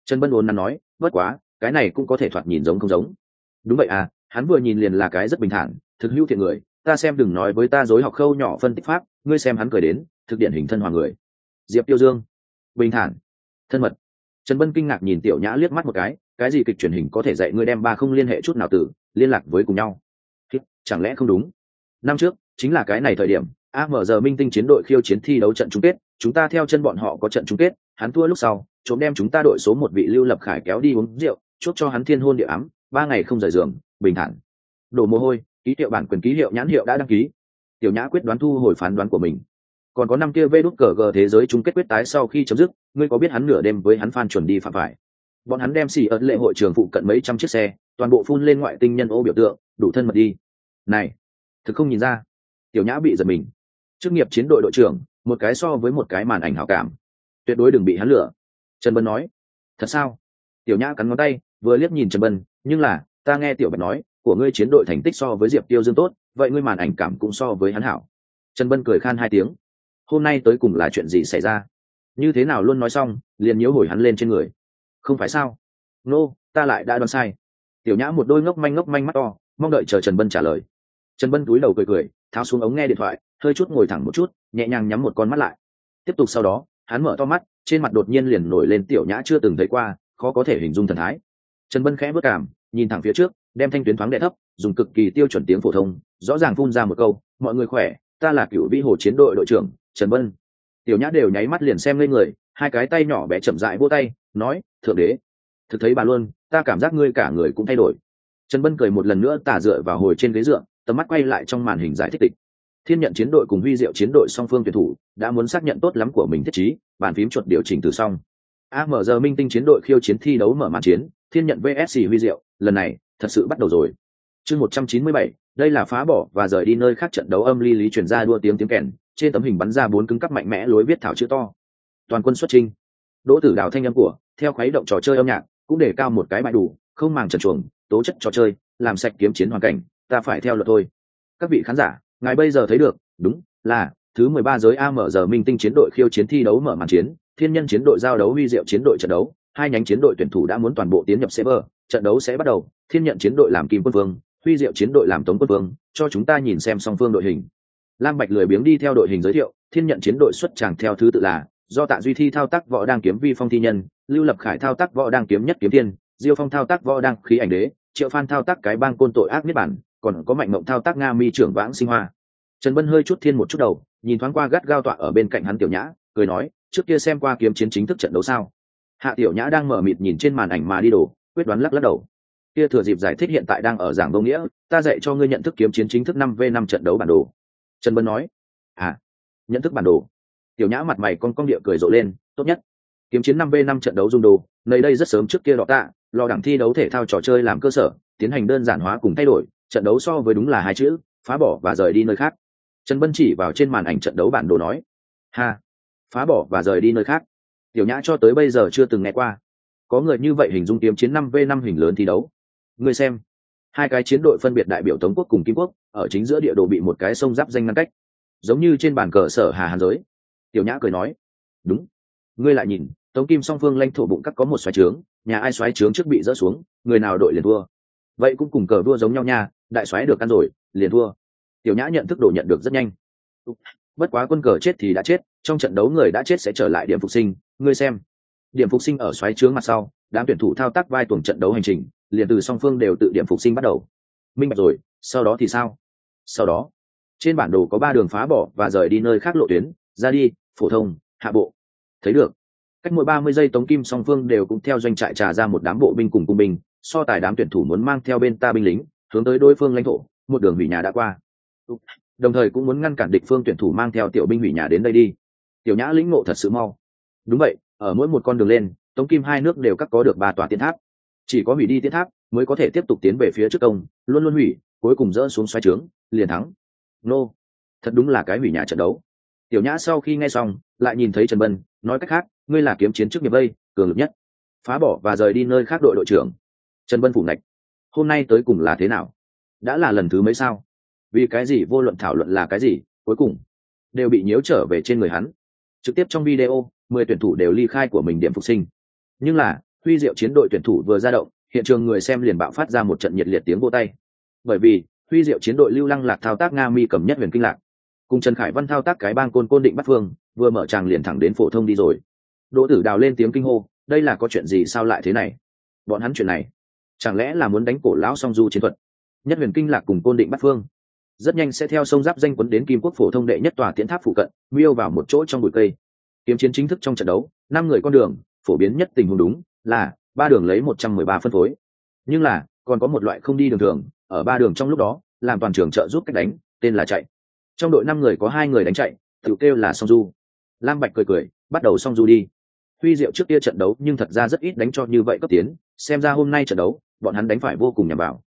Trần Bân ồn nắn nói, bất quá cái này cũng có thể thoạt nhìn giống không giống. Đúng vậy à, hắn vừa nhìn liền là cái rất bình thản thực hữu thiện người, ta xem đừng nói với ta dối học khâu nhỏ phân tích pháp, ngươi xem hắn cười đến thực điển hình thân hòa người. Diệp Tiêu Dương, bình thản thân mật. Trần Bân kinh ngạc nhìn Tiểu Nhã liếc mắt một cái, cái gì kịch truyền hình có thể dạy ngươi đem ba không liên hệ chút nào từ liên lạc với cùng nhau? Chẳng lẽ không đúng? Năm trước chính là cái này thời điểm a em giê minh tinh chiến đội khiêu chiến thi đấu trận chung kết, chúng ta theo chân bọn họ có trận chung kết, hắn thua lúc sau trốn đem chúng ta đội số một vị Lưu Lập Khải kéo đi uống rượu, chúc cho hắn thiên hôn địa ám, ba ngày không rời giường, bình thản. Đổ mồ hôi, ký hiệu bản quyền ký hiệu nhãn hiệu đã đăng ký. Tiểu Nhã quyết đoán thu hồi phán đoán của mình. Còn có năm kia vê đút cờ gờ thế giới chung kết quyết tái sau khi chấm dứt, ngươi có biết hắn nửa đêm với hắn fan chuẩn đi phạm phải? Bọn hắn đem xì ớt lễ hội trường phụ cận mấy trăm chiếc xe, toàn bộ phun lên ngoại tinh nhân ô biểu tượng, đủ thân mật đi. Này, thực không nhìn ra. Tiểu Nhã bị giật mình. Chức nghiệp chiến đội đội trưởng, một cái so với một cái màn ảnh hảo cảm, tuyệt đối đừng bị hắn lừa. Trần Bân nói. Thật sao? Tiểu Nhã cắn ngón tay, vừa liếc nhìn Trần Bân, nhưng là ta nghe Tiểu Bạch nói, của ngươi chiến đội thành tích so với Diệp Tiêu Dương tốt, vậy ngươi màn ảnh cảm cũng so với hắn hảo. Trần Bân cười khan hai tiếng. Hôm nay tới cùng là chuyện gì xảy ra? Như thế nào luôn nói xong, liền nhiễu hồi hắn lên trên người. Không phải sao? Nô, ta lại đã đoán sai. Tiểu Nhã một đôi ngốc manh ngốc manh mắt to, mong đợi chờ Trần Bân trả lời. Trần Bân cúi đầu cười cười, tháo xuống ống nghe điện thoại, hơi chút ngồi thẳng một chút, nhẹ nhàng nhắm một con mắt lại. Tiếp tục sau đó, hắn mở to mắt, trên mặt đột nhiên liền nổi lên Tiểu Nhã chưa từng thấy qua, khó có thể hình dung thần thái. Trần Bân khẽ bước cảm, nhìn thẳng phía trước, đem thanh tuyến thoáng đệ thấp, dùng cực kỳ tiêu chuẩn tiếng phổ thông, rõ ràng phun ra một câu, mọi người khỏe, ta là Cửu Vĩ Hồ chiến đội đội trưởng Trần Bân. Tiểu Nhã đều nháy mắt liền xem lên người, hai cái tay nhỏ bé chậm rãi vỗ tay, nói, thượng đế, thực thấy bà luôn, ta cảm giác ngươi cả người cũng thay đổi. Trần Bân cười một lần nữa tả dựa vào hồi trên ghế dựa, tầm mắt quay lại trong màn hình giải thích tịch. Thiên nhận chiến đội cùng Huy Diệu chiến đội song phương tuyển thủ đã muốn xác nhận tốt lắm của mình thiết trí, bàn phím chuột điều chỉnh từ xong. a em giê minh tinh chiến đội khiêu chiến thi đấu mở màn chiến, Thiên nhận vs Huy Diệu, lần này thật sự bắt đầu rồi. Chương một trăm chín mươi bảy, đây là phá bỏ và rời đi nơi khác trận đấu âm ly lý truyền ra đua tiếng tiếng kèn, trên tấm hình bắn ra bốn cứng cắp mạnh mẽ lối viết thảo chữ to. Toàn quân xuất chinh. Đỗ Tử Đào thanh âm của, theo khuấy động trò chơi âm nhạc, cũng để cao một cái bại đủ, không màng trần truồng, tố chất trò chơi, làm sạch kiếm chiến hoàn cảnh, ta phải theo luật thôi. Các vị khán giả, ngài bây giờ thấy được, đúng là thứ mười ba giới a em giê minh tinh chiến đội khiêu chiến thi đấu mở màn chiến, Thiên nhân chiến đội giao đấu Huy Diệu chiến đội trận đấu, hai nhánh chiến đội tuyển thủ đã muốn toàn bộ tiến nhập server, trận đấu sẽ bắt đầu, Thiên nhận chiến đội làm Kim Quân Vương, Huy Diệu chiến đội làm Tống Quân Vương, cho chúng ta nhìn xem song phương đội hình. Lam Bạch lười biếng đi theo đội hình giới thiệu, Thiên nhận chiến đội xuất tràng theo thứ tự là do Tạ Duy Thi thao tác võ đang kiếm vi phong thi nhân, Lưu Lập Khải thao tác võ đang kiếm nhất kiếm thiên, Diêu Phong thao tác võ đang khí ảnh đế, Triệu Phan thao tác cái bang côn tội ác niết bản, còn có Mạnh Mộng thao tác Nga Mi trưởng vãng sinh hoa. Trần Bân hơi chút thiên một chút đầu, nhìn thoáng qua gắt gao tọa ở bên cạnh hắn Tiểu Nhã, cười nói, trước kia xem qua kiếm chiến chính thức trận đấu sao? Hạ Tiểu Nhã đang mở mịt nhìn trên màn ảnh mà đi đổ, quyết đoán lắc lắc đầu. Kia thừa dịp giải thích hiện tại đang ở giảng vô nghĩa, ta dạy cho ngươi nhận thức kiếm chiến chính thức năm v năm trận đấu bản đồ. Trần Bân nói. À, nhận thức bản đồ. Tiểu Nhã mặt mày con cong địa cười rộ lên, tốt nhất. Kiếm chiến năm v năm trận đấu dùng đồ, nơi đây rất sớm trước kia đọ tạ, lo đẳng thi đấu thể thao trò chơi làm cơ sở, tiến hành đơn giản hóa cùng thay đổi, trận đấu so với đúng là hai chữ, phá bỏ và rời đi nơi khác. Trần Bân chỉ vào trên màn ảnh trận đấu bản đồ nói. Ha, phá bỏ và rời đi nơi khác. Tiểu Nhã cho tới bây giờ chưa từng nghe qua. Có người như vậy hình dung kiếm chiến năm v năm hình lớn thi đấu. Ngươi xem, hai cái chiến đội phân biệt đại biểu Tống quốc cùng Kim quốc, ở chính giữa địa đồ bị một cái sông giáp danh ngăn cách, giống như trên bàn cờ sở Hà Hàn giới. Tiểu Nhã cười nói, đúng. Ngươi lại nhìn, Tống Kim song phương lãnh thổ bụng các có một xoáy trướng, nhà ai xoáy trướng trước bị dỡ xuống, người nào đội liền thua. Vậy cũng cùng cờ vua giống nhau nha, đại xoáy được ăn rồi, liền thua. Tiểu Nhã nhận thức đồ nhận được rất nhanh. Bất quá quân cờ chết thì đã chết, trong trận đấu người đã chết sẽ trở lại điểm phục sinh, ngươi xem. Điểm phục sinh ở xoáy trướng mặt sau, đám tuyển thủ thao tác vai tuồng trận đấu hành trình, liền từ song phương đều tự điểm phục sinh bắt đầu. Minh bạch rồi, sau đó thì sao? Sau đó, trên bản đồ có ba đường phá bỏ và rời đi nơi khác lộ tuyến, ra đi, phổ thông, hạ bộ. Thấy được. Cách mỗi ba mươi giây Tống Kim song phương đều cũng theo doanh trại trà ra một đám bộ binh cùng cung binh, so tài đám tuyển thủ muốn mang theo bên ta binh lính, hướng tới đối phương lãnh thổ, một đường hủy nhà đã qua. Đồng thời cũng muốn ngăn cản địch phương tuyển thủ mang theo tiểu binh hủy nhà đến đây đi. Tiểu Nhã lĩnh ngộ thật sự mau. Đúng vậy, ở mỗi một con đường lên, Tống Kim hai nước đều các có được ba tòa tiến tháp. Chỉ có hủy đi tiến tháp mới có thể tiếp tục tiến về phía trước công, luôn luôn hủy, cuối cùng dỡ xuống xoáy trướng, liền thắng. Nô, thật đúng là cái hủy nhà trận đấu. Tiểu Nhã sau khi nghe xong, lại nhìn thấy Trần Bân, nói cách khác, ngươi là kiếm chiến trước nghiệp vây, cường lực nhất, phá bỏ và rời đi nơi khác đội đội trưởng. Trần Bân phủ ngạch, hôm nay tới cùng là thế nào? Đã là lần thứ mấy sao? Vì cái gì vô luận thảo luận là cái gì, cuối cùng đều bị nhiễu trở về trên người hắn. Trực tiếp trong video, mười tuyển thủ đều ly khai của mình điểm phục sinh. Nhưng là, Huy Diệu chiến đội tuyển thủ vừa ra động, hiện trường người xem liền bạo phát ra một trận nhiệt liệt tiếng vỗ tay. Bởi vì Huy Diệu chiến đội Lưu Lăng Lạc thao tác Nga Mi cầm nhất huyền kinh lạc, cùng Trần Khải Văn thao tác cái bang côn côn định bắt phương, vừa mở tràng liền thẳng đến phổ thông đi rồi. Đỗ Tử Đào lên tiếng kinh hô, đây là có chuyện gì sao lại thế này? Bọn hắn chuyện này, chẳng lẽ là muốn đánh cổ lão song du chiến thuật? Nhất huyền kinh lạc cùng côn định bắt phương, rất nhanh sẽ theo sông giáp danh quấn đến Kim Quốc phổ thông đệ nhất tòa tiễn tháp phụ cận, miêu vào một chỗ trong bụi cây. Kiếm chiến chính thức trong trận đấu, năm người con đường, phổ biến nhất tình huống đúng là ba đường lấy một trăm mười ba phân phối. Nhưng là, còn có một loại không đi đường thường, ở ba đường trong lúc đó, làm toàn trường trợ giúp cách đánh, tên là chạy. Trong đội năm người có hai người đánh chạy, tự kêu là song du. Lam Bạch cười cười, bắt đầu song du đi. Huy Diệu trước kia trận đấu nhưng thật ra rất ít đánh cho như vậy cấp tiến, xem ra hôm nay trận đấu, bọn hắn đánh phải vô cùng nhằm vào.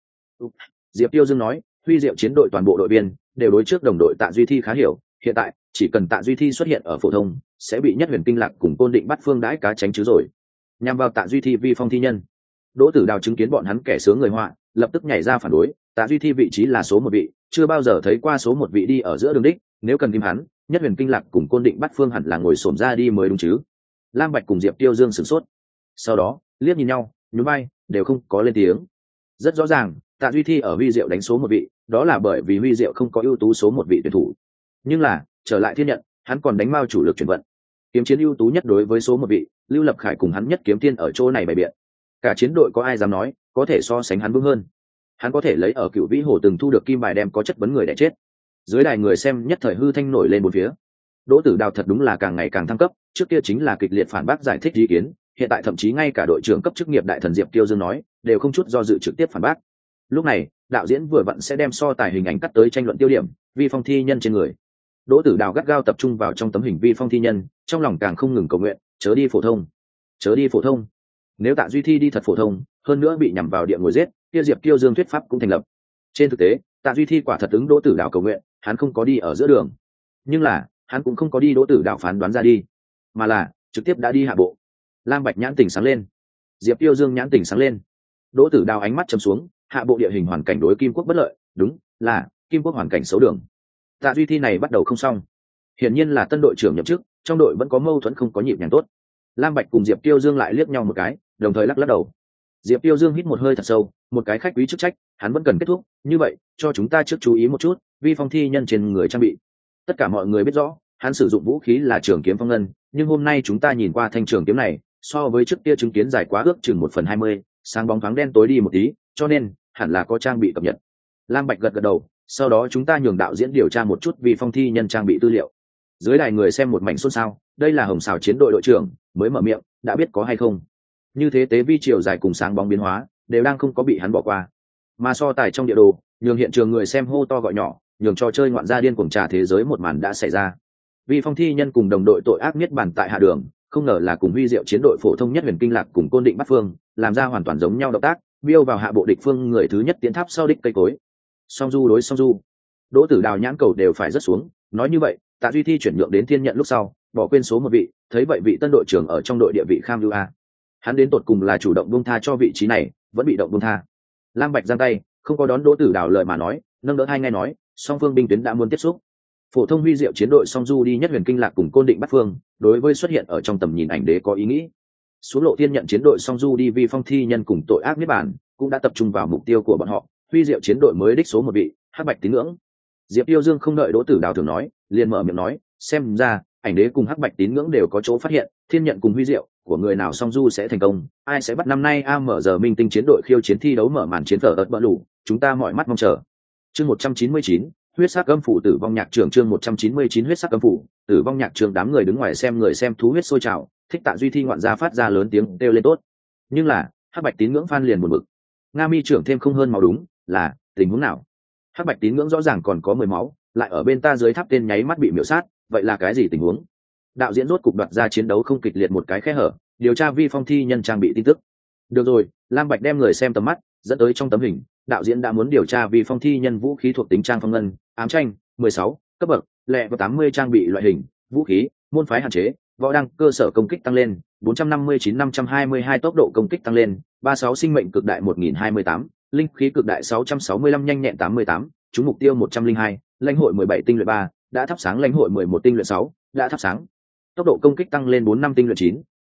Diệp Tiêu Dương nói, Huy Diệu chiến đội toàn bộ đội viên đều đối trước đồng đội Tạ Duy Thi khá hiểu, hiện tại chỉ cần Tạ Duy Thi xuất hiện ở phổ thông, sẽ bị nhất huyền kinh lạc cùng côn định bắt phương đãi cá tránh chứ rồi. Nhằm vào Tạ Duy Thi vi phong thi nhân. Đỗ Tử Đào chứng kiến bọn hắn kẻ sướng người họa, lập tức nhảy ra phản đối, Tạ Duy Thi vị trí là số một vị, chưa bao giờ thấy qua số một vị đi ở giữa đường đích, nếu cần tìm hắn, nhất huyền kinh lạc cùng côn định bắt phương hẳn là ngồi xổm ra đi mới đúng chứ. Lam Bạch cùng Diệp Tiêu Dương sửng sốt, sau đó liếc nhìn nhau, nhún vai, đều không có lên tiếng. Rất rõ ràng, Tạ Duy Thi ở Huy Diệu đánh số một vị, đó là bởi vì Huy Diệu không có ưu tú số một vị tuyển thủ. Nhưng là, trở lại thiên nhận, hắn còn đánh mao chủ lực chuyển vận. Kiếm chiến ưu tú nhất đối với số một vị, Lưu Lập Khải cùng hắn nhất kiếm tiên ở chỗ này bày biện. Cả chiến đội có ai dám nói, có thể so sánh hắn vững hơn. Hắn có thể lấy ở Cựu Vĩ Hồ từng thu được kim bài đem có chất vấn người đẻ chết. Dưới đài người xem nhất thời hư thanh nổi lên bốn phía. Đỗ Tử Đào thật đúng là càng ngày càng thăng cấp, trước kia chính là kịch liệt phản bác giải thích ý kiến, hiện tại thậm chí ngay cả đội trưởng cấp chức nghiệp đại thần Diệp Tiêu Dương nói, đều không chút do dự trực tiếp phản bác. Lúc này, đạo diễn vừa vặn sẽ đem so tài hình ảnh cắt tới tranh luận tiêu điểm, vi phong thi nhân trên người. Đỗ Tử Đào gắt gao tập trung vào trong tấm hình vi phong thi nhân, trong lòng càng không ngừng cầu nguyện, chớ đi phổ thông, chớ đi phổ thông. Nếu Tạ Duy Thi đi thật phổ thông, hơn nữa bị nhằm vào địa ngồi giết, kia Diệp Tiêu Dương thuyết pháp cũng thành lập. Trên thực tế, Tạ Duy Thi quả thật ứng Đỗ Tử Đào cầu nguyện, hắn không có đi ở giữa đường. Nhưng là, hắn cũng không có đi Đỗ Tử Đào phán đoán ra đi, mà là trực tiếp đã đi hạ bộ. Lam Bạch nhãn tỉnh sáng lên, Diệp Tiêu Dương nhãn tỉnh sáng lên. Đỗ Tử Đào ánh mắt trầm xuống, hạ bộ địa hình hoàn cảnh đối Kim Quốc bất lợi, đúng là Kim Quốc hoàn cảnh xấu đường. Tạ Duy Thi này bắt đầu không xong. Hiển nhiên là tân đội trưởng nhậm chức, trong đội vẫn có mâu thuẫn không có nhịp nhàng tốt. Lam Bạch cùng Diệp Tiêu Dương lại liếc nhau một cái, đồng thời lắc lắc đầu. Diệp Tiêu Dương hít một hơi thật sâu, một cái khách quý chức trách, hắn vẫn cần kết thúc, như vậy, cho chúng ta trước chú ý một chút, vi phong thi nhân trên người trang bị. Tất cả mọi người biết rõ, hắn sử dụng vũ khí là trường kiếm phong ngân, nhưng hôm nay chúng ta nhìn qua thanh trường kiếm này, so với trước kia chứng kiến dài quá ước chừng một phần hai mươi, sáng bóng thoáng đen tối đi một tí, cho nên hẳn là có trang bị cập nhật. Lam Bạch gật gật đầu, sau đó chúng ta nhường đạo diễn điều tra một chút vì phong thi nhân trang bị tư liệu. Dưới đài người xem một mảnh xôn xao, đây là Hồng Sào chiến đội đội trưởng mới mở miệng, đã biết có hay không. Như thế tế vi chiều dài cùng sáng bóng biến hóa đều đang không có bị hắn bỏ qua, mà so tài trong địa đồ nhường hiện trường người xem hô to gọi nhỏ, nhường trò chơi ngoạn gia điên cuồng trà thế giới một màn đã xảy ra. Vì phong thi nhân cùng đồng đội tội ác miết bàn tại hạ đường, không ngờ là cùng Huy Diệu chiến đội phổ thông nhất huyền kinh lạc cùng côn định bắt phương làm ra hoàn toàn giống nhau động tác, biêu vào hạ bộ địch phương người thứ nhất tiến tháp sau đích cây cối. Song du đối song du, Đỗ Tử Đào nhãn cầu đều phải rất xuống. Nói như vậy, Tạ Duy Thi chuyển nhượng đến thiên nhận lúc sau, bỏ quên số một vị, thấy vậy vị tân đội trưởng ở trong đội địa vị kham ưu a. Hắn đến tột cùng là chủ động buông tha cho vị trí này, vẫn bị động buông tha. Lam Bạch giang tay, không có đón Đỗ Tử Đào lời mà nói, nâng đỡ hai ngay nói, song phương binh tuyến đã muốn tiếp xúc. Phổ thông Huy Diệu chiến đội song du đi nhất huyền kinh lạc cùng côn định bắt phương, đối với xuất hiện ở trong tầm nhìn ảnh đế có ý nghĩ. Xuống lộ thiên nhận chiến đội song du đi vi phong thi nhân cùng tội ác niết bàn, cũng đã tập trung vào mục tiêu của bọn họ, Huy Diệu chiến đội mới đích số một vị, Hắc Bạch tín ngưỡng. Diệp Tiêu Dương không đợi Đỗ Tử Đào thường nói, liền mở miệng nói, xem ra ảnh đế cùng Hắc Bạch tín ngưỡng đều có chỗ phát hiện, thiên nhận cùng Huy Diệu của người nào song du sẽ thành công, ai sẽ bắt năm nay a mở giờ minh tinh chiến đội khiêu chiến thi đấu mở màn chiến phở ớt bỡ lũ, chúng ta mọi mắt mong chờ. Chương một trăm chín mươi chín, huyết sắc âm phủ tử vong nhạc trường. Chương một trăm chín mươi chín huyết sắc âm phủ tử vong nhạc trường. Đám người đứng ngoài xem người xem thú huyết sôi trào, thích Tạ Duy Thi ngoạn gia phát ra lớn tiếng kêu lên tốt. Nhưng là Hắc Bạch tín ngưỡng fan liền buồn bực. Nga Mi trưởng thêm không hơn máu, đúng là tình huống nào? Hắc Bạch tín ngưỡng rõ ràng còn có mười máu, lại ở bên ta dưới tháp tên nháy mắt bị miểu sát, vậy là cái gì tình huống? Đạo diễn rốt cục đoạt ra chiến đấu không kịch liệt một cái khe hở, điều tra vi phong thi nhân trang bị tin tức. Được rồi, Lam Bạch đem người xem tầm mắt dẫn tới trong tấm hình, đạo diễn đã muốn điều tra vi phong thi nhân vũ khí thuộc tính trang phong ngân, ám tranh, mười sáu cấp bậc, lẹ và tám mươi trang bị loại hình, vũ khí, môn phái hạn chế, võ đăng, cơ sở công kích tăng lên, bốn trăm năm mươi chín năm trăm hai mươi hai tốc độ công kích tăng lên, ba mươi sáu sinh mệnh cực đại một nghìn hai mươi tám, linh khí cực đại sáu trăm sáu mươi lăm, nhanh nhẹn tám mươi tám, trúng mục tiêu một trăm linh hai, lãnh hội mười bảy tinh luyện ba, đã thắp sáng lãnh hội mười một tinh luyện sáu, đã thắp sáng. Tốc độ công kích tăng lên bốn năm tinh luyện chín,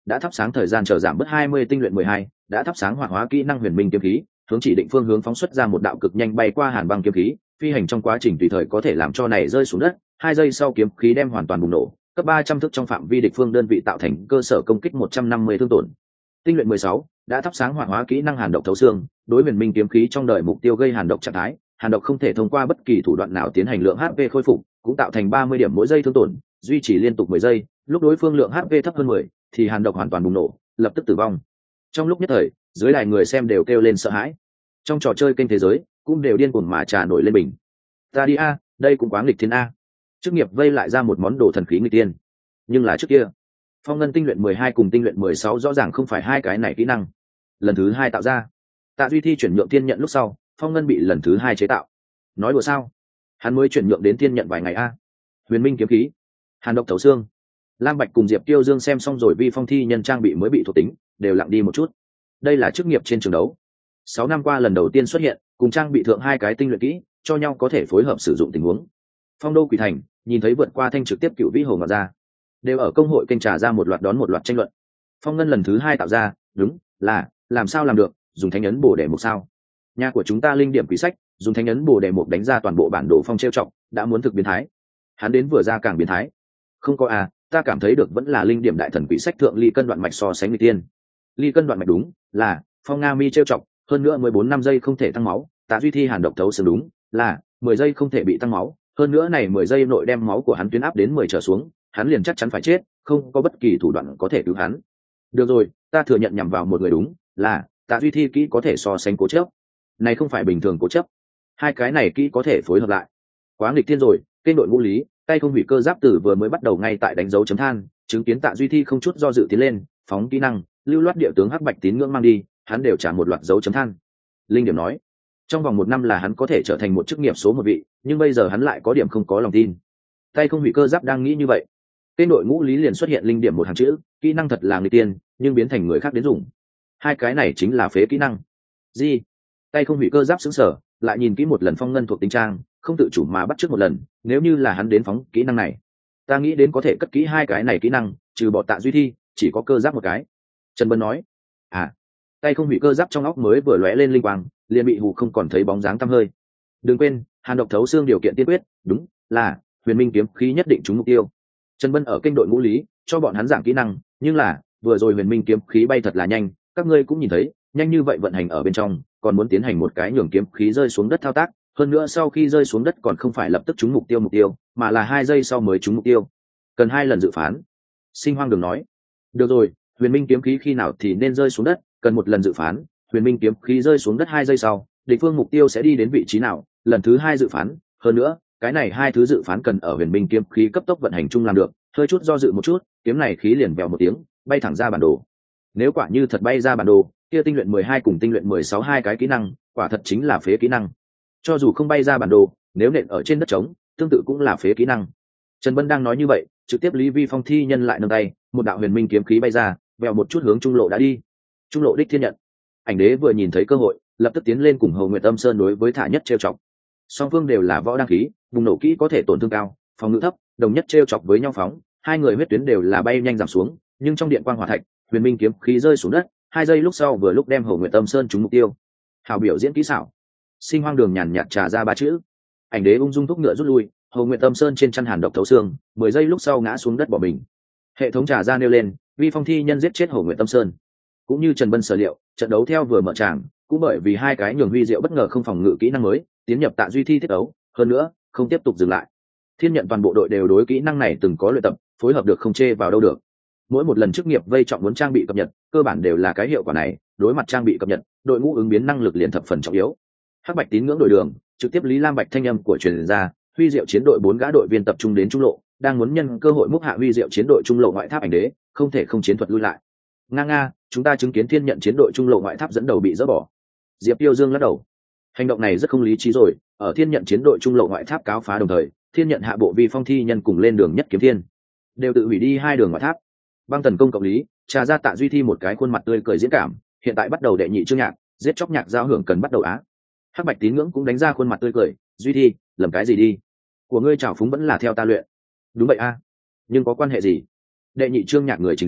đã thắp sáng thời gian chờ giảm bớt hai mươi tinh luyện mười hai đã thắp sáng hoạt hóa kỹ năng huyền minh kiếm khí, hướng chỉ định phương hướng phóng xuất ra một đạo cực nhanh bay qua hàn băng kiếm khí, phi hành trong quá trình tùy thời có thể làm cho này rơi xuống đất, hai giây sau kiếm khí đem hoàn toàn bùng nổ, cấp ba trăm thước trong phạm vi địch phương đơn vị tạo thành cơ sở công kích một trăm năm mươi thương tổn. Tinh luyện mười sáu đã thắp sáng hoạt hóa kỹ năng hàn độc thấu xương, đối huyền minh kiếm khí trong đời mục tiêu gây hàn độc trạng thái, hàn độc không thể thông qua bất kỳ thủ đoạn nào tiến hành lượng hát pê khôi phục, cũng tạo thành ba mươi điểm mỗi giây thương tổn, duy trì liên tục mười giây, lúc đối phương lượng hát pê thấp hơn mười thì hàn độc hoàn toàn bùng nổ, lập tức tử vong. Trong lúc nhất thời, dưới đài người xem đều kêu lên sợ hãi. Trong trò chơi kênh thế giới cũng đều điên cuồng mà trà nổi lên bình. Ta đi a, đây cũng quá nghịch thiên a. Chức nghiệp vây lại ra một món đồ thần khí nghịch tiên. Nhưng là trước kia, Phong Ngân tinh luyện mười hai cùng tinh luyện mười sáu rõ ràng không phải hai cái này kỹ năng. Lần thứ hai tạo ra, Tạ Duy Thi chuyển nhượng tiên nhận lúc sau, Phong Ngân bị lần thứ hai chế tạo. Nói đùa sao? Hắn mới chuyển nhượng đến tiên nhận vài ngày a. Huyền Minh kiếm khí, Hàn độc thấu xương. Lam Bạch cùng Diệp Tiêu Dương xem xong rồi vi phong thi nhân trang bị mới bị thuộc tính, đều lặng đi một chút. Đây là chức nghiệp trên trường đấu. Sáu năm qua lần đầu tiên xuất hiện, cùng trang bị thượng hai cái tinh luyện kỹ, cho nhau có thể phối hợp sử dụng tình huống. Phong Đô Quỷ Thành, nhìn thấy vượt qua thanh trực tiếp cựu vĩ hồ ngọt ra, đều ở công hội kênh trà ra một loạt đón một loạt tranh luận. Phong Ngân lần thứ hai tạo ra, đúng là làm sao làm được, dùng thánh ấn bổ để một sao. Nhà của chúng ta linh điểm quý sách, dùng thánh ấn bổ để một đánh ra toàn bộ bản đồ phong trêu trọng, đã muốn thực biến thái. Hắn đến vừa ra càng biến thái. Không có à, ta cảm thấy được vẫn là linh điểm đại thần quý sách thượng ly cân đoạn mạch so sánh người tiên. Ly cân đoạn mạch đúng là Phong Nga Mi trêu trọng, hơn nữa mười bốn năm giây không thể tăng máu, Tạ Duy Thi hàn độc thấu xương đúng là mười giây không thể bị tăng máu, hơn nữa này mười giây nội đem máu của hắn tuyến áp đến mười trở xuống, hắn liền chắc chắn phải chết, không có bất kỳ thủ đoạn có thể cứu hắn. Được rồi, ta thừa nhận nhằm vào một người đúng là Tạ Duy Thi kỹ có thể so sánh cố chấp. Này không phải bình thường cố chấp. Hai cái này kỹ có thể phối hợp lại. Quá nghịch thiên rồi, kênh đội ngũ lý, tay không hủy cơ giáp tử vừa mới bắt đầu ngay tại đánh dấu chấm than, chứng kiến Tạ Duy Thi không chút do dự tiến lên, phóng kỹ năng, lưu loát địa tướng hắc bạch tín ngưỡng mang đi, hắn đều trả một loạt dấu chấm than. Linh điểm nói, trong vòng một năm là hắn có thể trở thành một chức nghiệp số một vị, nhưng bây giờ hắn lại có điểm không có lòng tin. Tay không hủy cơ giáp đang nghĩ như vậy, tên đội ngũ lý liền xuất hiện linh điểm một hàng chữ, kỹ năng thật là người tiên, nhưng biến thành người khác đến dùng. Hai cái này chính là phế kỹ năng. Gì? Tay không hủy cơ giáp sững sờ, lại nhìn kỹ một lần Phong Ngân thuộc tính trang, không tự chủ mà bắt trước một lần, nếu như là hắn đến phóng kỹ năng này, ta nghĩ đến có thể cất kỹ hai cái này kỹ năng, trừ bỏ Tạ Duy Thi, chỉ có cơ giáp một cái. Trần Bân nói, à, tay không hủy cơ giáp trong óc mới vừa lóe lên linh quang, liền bị hù không còn thấy bóng dáng tăm hơi. Đừng quên, hàn độc thấu xương điều kiện tiên quyết, đúng là huyền minh kiếm khí nhất định trúng mục tiêu. Trần Bân ở kênh đội ngũ lý cho bọn hắn giảng kỹ năng, nhưng là vừa rồi huyền minh kiếm khí bay thật là nhanh, các ngươi cũng nhìn thấy, nhanh như vậy vận hành ở bên trong, còn muốn tiến hành một cái nhường kiếm khí rơi xuống đất thao tác, hơn nữa sau khi rơi xuống đất còn không phải lập tức trúng mục tiêu mục tiêu, mà là hai giây sau mới trúng mục tiêu, cần hai lần dự phán. Sinh Hoang Đường nói, được rồi, huyền minh kiếm khí khi nào thì nên rơi xuống đất, cần một lần dự phán, huyền minh kiếm khí rơi xuống đất hai giây sau, địch phương mục tiêu sẽ đi đến vị trí nào, lần thứ hai dự phán, hơn nữa cái này hai thứ dự phán cần ở huyền minh kiếm khí cấp tốc vận hành chung làm được, hơi chút do dự một chút, kiếm này khí liền vèo một tiếng bay thẳng ra bản đồ. Nếu quả như thật bay ra bản đồ, kia tinh luyện mười hai cùng tinh luyện mười sáu hai cái kỹ năng quả thật chính là phế kỹ năng. Cho dù không bay ra bản đồ, nếu nện ở trên đất trống, tương tự cũng là phế kỹ năng. Trần Bân đang nói như vậy, trực tiếp Lý Vi Phong thi nhân lại nâng tay, một đạo huyền minh kiếm khí bay ra, vèo một chút hướng trung lộ đã đi. Trung lộ đích thiên nhận. Ảnh đế vừa nhìn thấy cơ hội, lập tức tiến lên cùng Hồ Nguyệt Âm Sơn đối với thả nhất trêu chọc. Song phương đều là võ đăng khí, bùng nổ kỹ có thể tổn thương cao, phòng ngự thấp, đồng nhất trêu chọc với nhau phóng, hai người huyết tuyến đều là bay nhanh giảm xuống, nhưng trong điện quang hỏa thạch, huyền minh kiếm khí rơi xuống đất, hai giây lúc sau vừa lúc đem Hồ Nguyệt Âm Sơn trúng mục tiêu. Hào biểu diễn kỹ xảo. Sinh Hoang Đường nhàn nhạt trà ra ba chữ. Ảnh đế ung dung thúc ngựa rút lui, Hồ Nguyệt Âm Sơn trên chăn hàn độc thấu xương, mười giây lúc sau ngã xuống đất bỏ mình. Hệ thống trà ra nêu lên, Vi Phong thi nhân giết chết Hồ Nguyệt Âm Sơn. Cũng như Trần Bân sở liệu, trận đấu theo vừa mở tràng, cũng bởi vì hai cái nhường Huy Diệu bất ngờ không phòng ngự kỹ năng mới, tiến nhập Tạ Duy Thi thiết đấu, hơn nữa, không tiếp tục dừng lại. Thiên nhận toàn bộ đội đều đối kỹ năng này từng có luyện tập, phối hợp được không chê vào đâu được. Mỗi một lần chức nghiệp vây trọng muốn trang bị cập nhật, cơ bản đều là cái hiệu quả này, đối mặt trang bị cập nhật, đội ngũ ứng biến năng lực liền thập phần trọng yếu. Hắc Bạch tín ngưỡng đội đường, trực tiếp Lý Lam Bạch thanh âm của truyền ra, Huy Diệu chiến đội bốn gã đội viên tập trung đến trung lộ, đang muốn nhân cơ hội múc hạ Huy Diệu chiến đội trung lộ ngoại tháp ảnh đế, không thể không chiến thuật lui lại. Nga nga, chúng ta chứng kiến thiên nhận chiến đội trung lộ ngoại tháp dẫn đầu bị dỡ bỏ. Diệp Tiêu Dương lắc đầu. Hành động này rất không lý trí rồi, ở thiên nhận chiến đội trung lộ ngoại tháp cáo phá đồng thời, thiên nhận hạ bộ Vi Phong thi nhân cùng lên đường nhất kiếm thiên, đều tự hủy đi hai đường ngoại tháp. Băng tần công cộng lý, trà ra Tạ Duy Thi một cái khuôn mặt tươi cười diễn cảm, hiện tại bắt đầu đệ nhị chương nhạc, giết chóc nhạc giao hưởng cần bắt đầu á. Hắc Bạch tín ngưỡng cũng đánh ra khuôn mặt tươi cười, Duy Thi, lầm cái gì đi? Của ngươi trào phúng vẫn là theo ta luyện. Đúng vậy a, nhưng có quan hệ gì? Đệ nhị chương nhạc người trình diễn,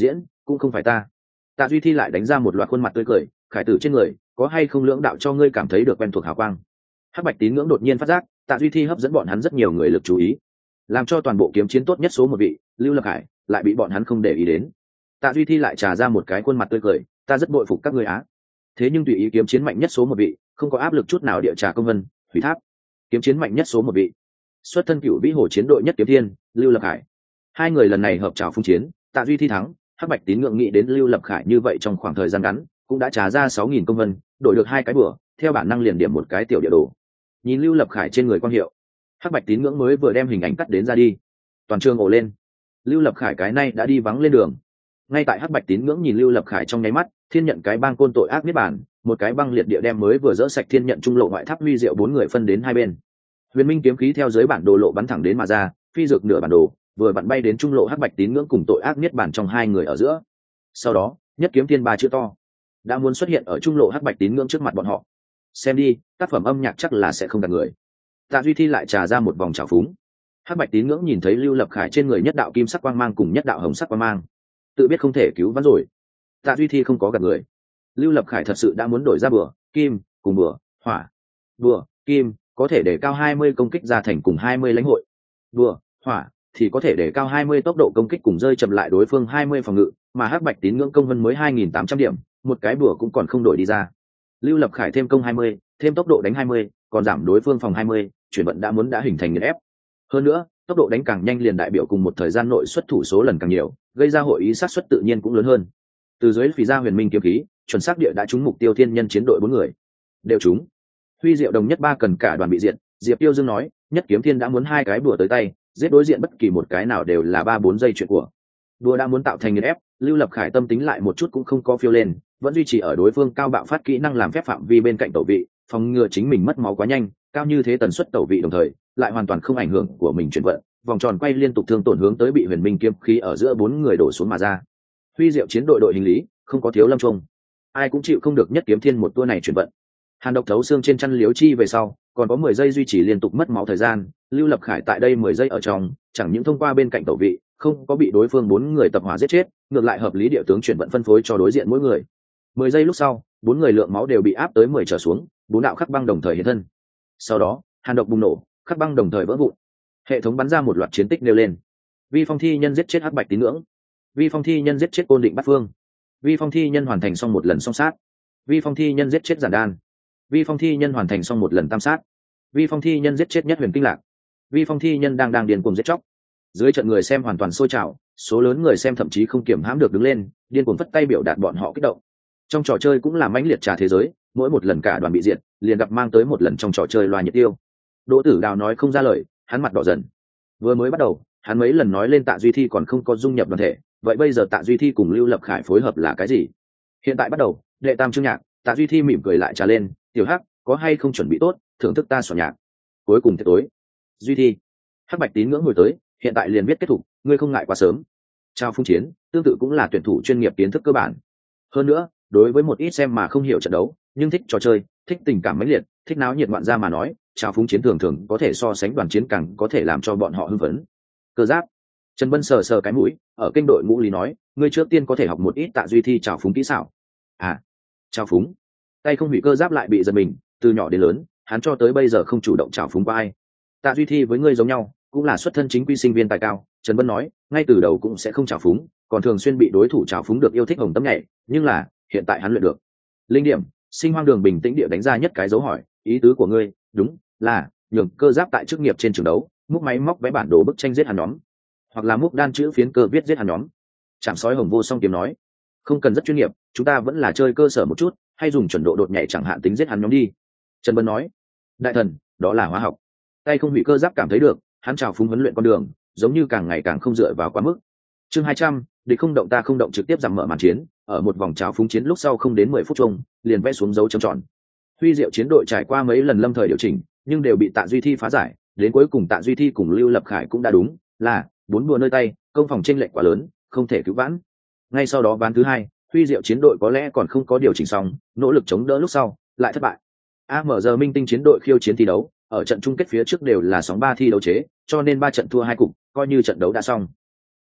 cũng không phải ta. Tạ Duy Thi lại đánh ra một loạt khuôn mặt tươi cười, khải tử trên người có hay không lưỡng đạo cho ngươi cảm thấy được quen thuộc hào quang. Hắc Bạch Tín Ngưỡng đột nhiên phát giác, Tạ Duy Thi hấp dẫn bọn hắn rất nhiều người lực chú ý, làm cho toàn bộ kiếm chiến tốt nhất số một vị Lưu Lập Hải lại bị bọn hắn không để ý đến. Tạ Duy Thi lại trà ra một cái khuôn mặt tươi cười, ta rất bội phục các ngươi á. Thế nhưng tùy ý kiếm chiến mạnh nhất số một vị, không có áp lực chút nào địa trà công vân, hủy tháp. Kiếm chiến mạnh nhất số một vị, xuất thân cựu vĩ hồ chiến đội nhất kiếm thiên, Lưu Lập Hải. Hai người lần này hợp trào phung chiến, Tạ Duy Thi thắng, Hắc Bạch Tín Ngưỡng nghĩ đến Lưu Lập Khải như vậy trong khoảng thời gian ngắn cũng đã trả ra sáu nghìn công vân, đổi được hai cái bữa, theo bản năng liền điểm một cái tiểu địa đồ. Nhìn Lưu Lập Khải trên người quang hiệu, Hắc Bạch Tín Ngưỡng mới vừa đem hình ảnh cắt đến ra đi, toàn trường ồ lên. Lưu Lập Khải cái này đã đi vắng lên đường. Ngay tại Hắc Bạch Tín Ngưỡng nhìn Lưu Lập Khải trong nháy mắt, thiên nhận cái bang côn tội ác niết bàn, một cái băng liệt địa đem mới vừa dỡ sạch thiên nhận trung lộ ngoại tháp huy diệu bốn người phân đến hai bên. Huyền Minh kiếm khí theo dưới bản đồ lộ bắn thẳng đến mà ra, phi dược nửa bản đồ, vừa bắn bay đến trung lộ Hắc Bạch Tín Ngưỡng cùng tội ác niết bàn trong hai người ở giữa. Sau đó, nhất kiếm thiên ba chữ to đã muốn xuất hiện ở trung lộ Hắc Bạch Tín Ngưỡng trước mặt bọn họ. Xem đi, tác phẩm âm nhạc chắc là sẽ không gạt người. Tạ Duy Thi lại trà ra một vòng trào phúng. Hắc Bạch Tín Ngưỡng nhìn thấy Lưu Lập Khải trên người nhất đạo kim sắc quang mang cùng nhất đạo hồng sắc quang mang, tự biết không thể cứu vãn rồi. Tạ Duy Thi không có gạt người. Lưu Lập Khải thật sự đã muốn đổi ra bừa kim cùng bừa hỏa. Bừa kim có thể để cao hai mươi công kích ra thành cùng hai mươi lãnh hội. Bừa hỏa thì có thể để cao hai mươi tốc độ công kích cùng rơi chậm lại đối phương hai mươi phòng ngự, mà Hắc Bạch Tín Ngưỡng công vân mới hai nghìn tám trăm điểm, một cái bừa cũng còn không đổi đi ra. Lưu Lập Khải thêm công hai mươi, thêm tốc độ đánh hai mươi, còn giảm đối phương phòng hai mươi, chuyển vận đã muốn đã hình thành nghiền ép. Hơn nữa, tốc độ đánh càng nhanh liền đại biểu cùng một thời gian nội xuất thủ số lần càng nhiều, gây ra hội ý sát suất tự nhiên cũng lớn hơn. Từ dưới phì ra Huyền Minh kiếm khí, chuẩn xác địa đã trúng mục tiêu thiên nhân chiến đội bốn người. Đều trúng. Huy diệu đồng nhất ba cần cả đoàn bị diệt, Diệp Tiêu Dương nói, nhất kiếm thiên đã muốn hai cái bùa tới tay, giết đối diện bất kỳ một cái nào đều là ba bốn giây chuyện của. Đùa đã muốn tạo thành nghiền ép, Lưu Lập Khải tâm tính lại một chút cũng không có phiêu lên, vẫn duy trì ở đối phương cao bạo phát kỹ năng làm phép phạm vi bên cạnh tẩu vị, phòng ngừa chính mình mất máu quá nhanh, cao như thế tần suất tẩu vị đồng thời lại hoàn toàn không ảnh hưởng của mình chuyển vận, vòng tròn quay liên tục thương tổn hướng tới bị Huyền Minh kiếm khí ở giữa bốn người đổ xuống mà ra. Huy diệu chiến đội đội hình lý, không có thiếu lâm trung, ai cũng chịu không được nhất kiếm thiên một tour này chuyển vận. Hàn độc thấu xương trên chăn liếu chi về sau, còn có mười giây duy trì liên tục mất máu thời gian, Lưu Lập Khải tại đây mười giây ở trong, chẳng những thông qua bên cạnh tẩu vị, không có bị đối phương bốn người tập hỏa giết chết, ngược lại hợp lý địa tướng chuyển vận phân phối cho đối diện mỗi người. mười giây lúc sau, bốn người lượng máu đều bị áp tới mười trở xuống, bốn đạo khắc băng đồng thời hiện thân. Sau đó, hàn độc bùng nổ, khắc băng đồng thời vỡ vụn. Hệ thống bắn ra một loạt chiến tích nêu lên. Vi Phong thi nhân giết chết Hắc Bạch Tín Ngưỡng. Vi Phong thi nhân giết chết Côn Định Bát Phương. Vi Phong thi nhân hoàn thành xong một lần song sát. Vi Phong thi nhân giết chết Giản Đan. Vi Phong thi nhân hoàn thành xong một lần tam sát. Vi Phong thi nhân giết chết Nhất Huyền Kinh Lạc. Vi Phong thi nhân đang đang điên cuồng giết chóc. Dưới trận người xem hoàn toàn sôi trào, số lớn người xem thậm chí không kiểm hãm được đứng lên, điên cuồng phất tay biểu đạt bọn họ kích động. Trong trò chơi cũng là mãnh liệt trà thế giới, mỗi một lần cả đoàn bị diệt, liền gặp mang tới một lần trong trò chơi loa nhiệt tiêu. Đỗ Tử Đào nói không ra lời, hắn mặt đỏ dần. Vừa mới bắt đầu, hắn mấy lần nói lên Tạ Duy Thi còn không có dung nhập đoàn thể, vậy bây giờ Tạ Duy Thi cùng Lưu Lập Khải phối hợp là cái gì? Hiện tại bắt đầu, đệ tam chương nhạc, Tạ Duy Thi mỉm cười lại trà lên, "Tiểu Hắc, có hay không chuẩn bị tốt, thưởng thức ta soạn nhạc." Cuối cùng thế tối. Duy Thi, Hắc Bạch Tín Ngưỡng hồi tới, hiện tại liền biết kết thúc, ngươi không ngại quá sớm. Trao phung chiến, tương tự cũng là tuyển thủ chuyên nghiệp kiến thức cơ bản. Hơn nữa, đối với một ít xem mà không hiểu trận đấu, nhưng thích trò chơi, thích tình cảm mãnh liệt, thích náo nhiệt ngoạn ra mà nói, trao phúng chiến thường thường có thể so sánh đoàn chiến càng có thể làm cho bọn họ hưng phấn. Cơ giáp. Trần Bân sờ sờ cái mũi, ở kênh đội ngũ lý nói, ngươi trước tiên có thể học một ít Tạ Duy Thi trào phúng kỹ xảo. À, trào phúng. Tay không hủy cơ giáp lại bị giật mình, từ nhỏ đến lớn, hắn cho tới bây giờ không chủ động trào phúng qua ai. Tạ Duy Thi với ngươi giống nhau, cũng là xuất thân chính quy sinh viên tài cao, Trần Bân nói, ngay từ đầu cũng sẽ không trào phúng, còn thường xuyên bị đối thủ trào phúng được yêu thích hồng tấm nhảy, nhưng là, hiện tại hắn luyện được. Linh điểm, Sinh Hoang Đường bình tĩnh địa đánh ra nhất cái dấu hỏi, ý tứ của ngươi, đúng, là nhường cơ giáp tại chức nghiệp trên trường đấu, múc máy móc vẽ bản đồ bức tranh giết hắn nhóm, hoặc là múc đan chữ phiến cơ viết giết hắn nhóm. Trạm Sói Hồng Vô Song kiếm nói, không cần rất chuyên nghiệp, chúng ta vẫn là chơi cơ sở một chút, hay dùng chuẩn độ đột nhảy chẳng hạn tính giết hắn nhóm đi. Trần Bân nói, đại thần, đó là hóa học. Tay không hủy cơ giáp cảm thấy được, hắn trào phúng huấn luyện con đường, giống như càng ngày càng không dựa vào quá mức. Chương hai trăm, địch không động ta không động trực tiếp giảm mở màn chiến, ở một vòng trào phúng chiến lúc sau không đến mười phút chung, liền vẽ xuống dấu chấm tròn. Huy diệu chiến đội trải qua mấy lần lâm thời điều chỉnh, nhưng đều bị Tạ Duy Thi phá giải, đến cuối cùng Tạ Duy Thi cùng Lưu Lập Khải cũng đã đúng, là bốn đùa nơi tay, công phòng chênh lệch quá lớn, không thể cứu vãn. Ngay sau đó ván thứ hai, Huy diệu chiến đội có lẽ còn không có điều chỉnh xong, nỗ lực chống đỡ lúc sau, lại thất bại. a em giê Minh Tinh chiến đội khiêu chiến thi đấu, ở trận chung kết phía trước đều là sóng ba thi đấu chế, cho nên ba trận thua hai cục, coi như trận đấu đã xong.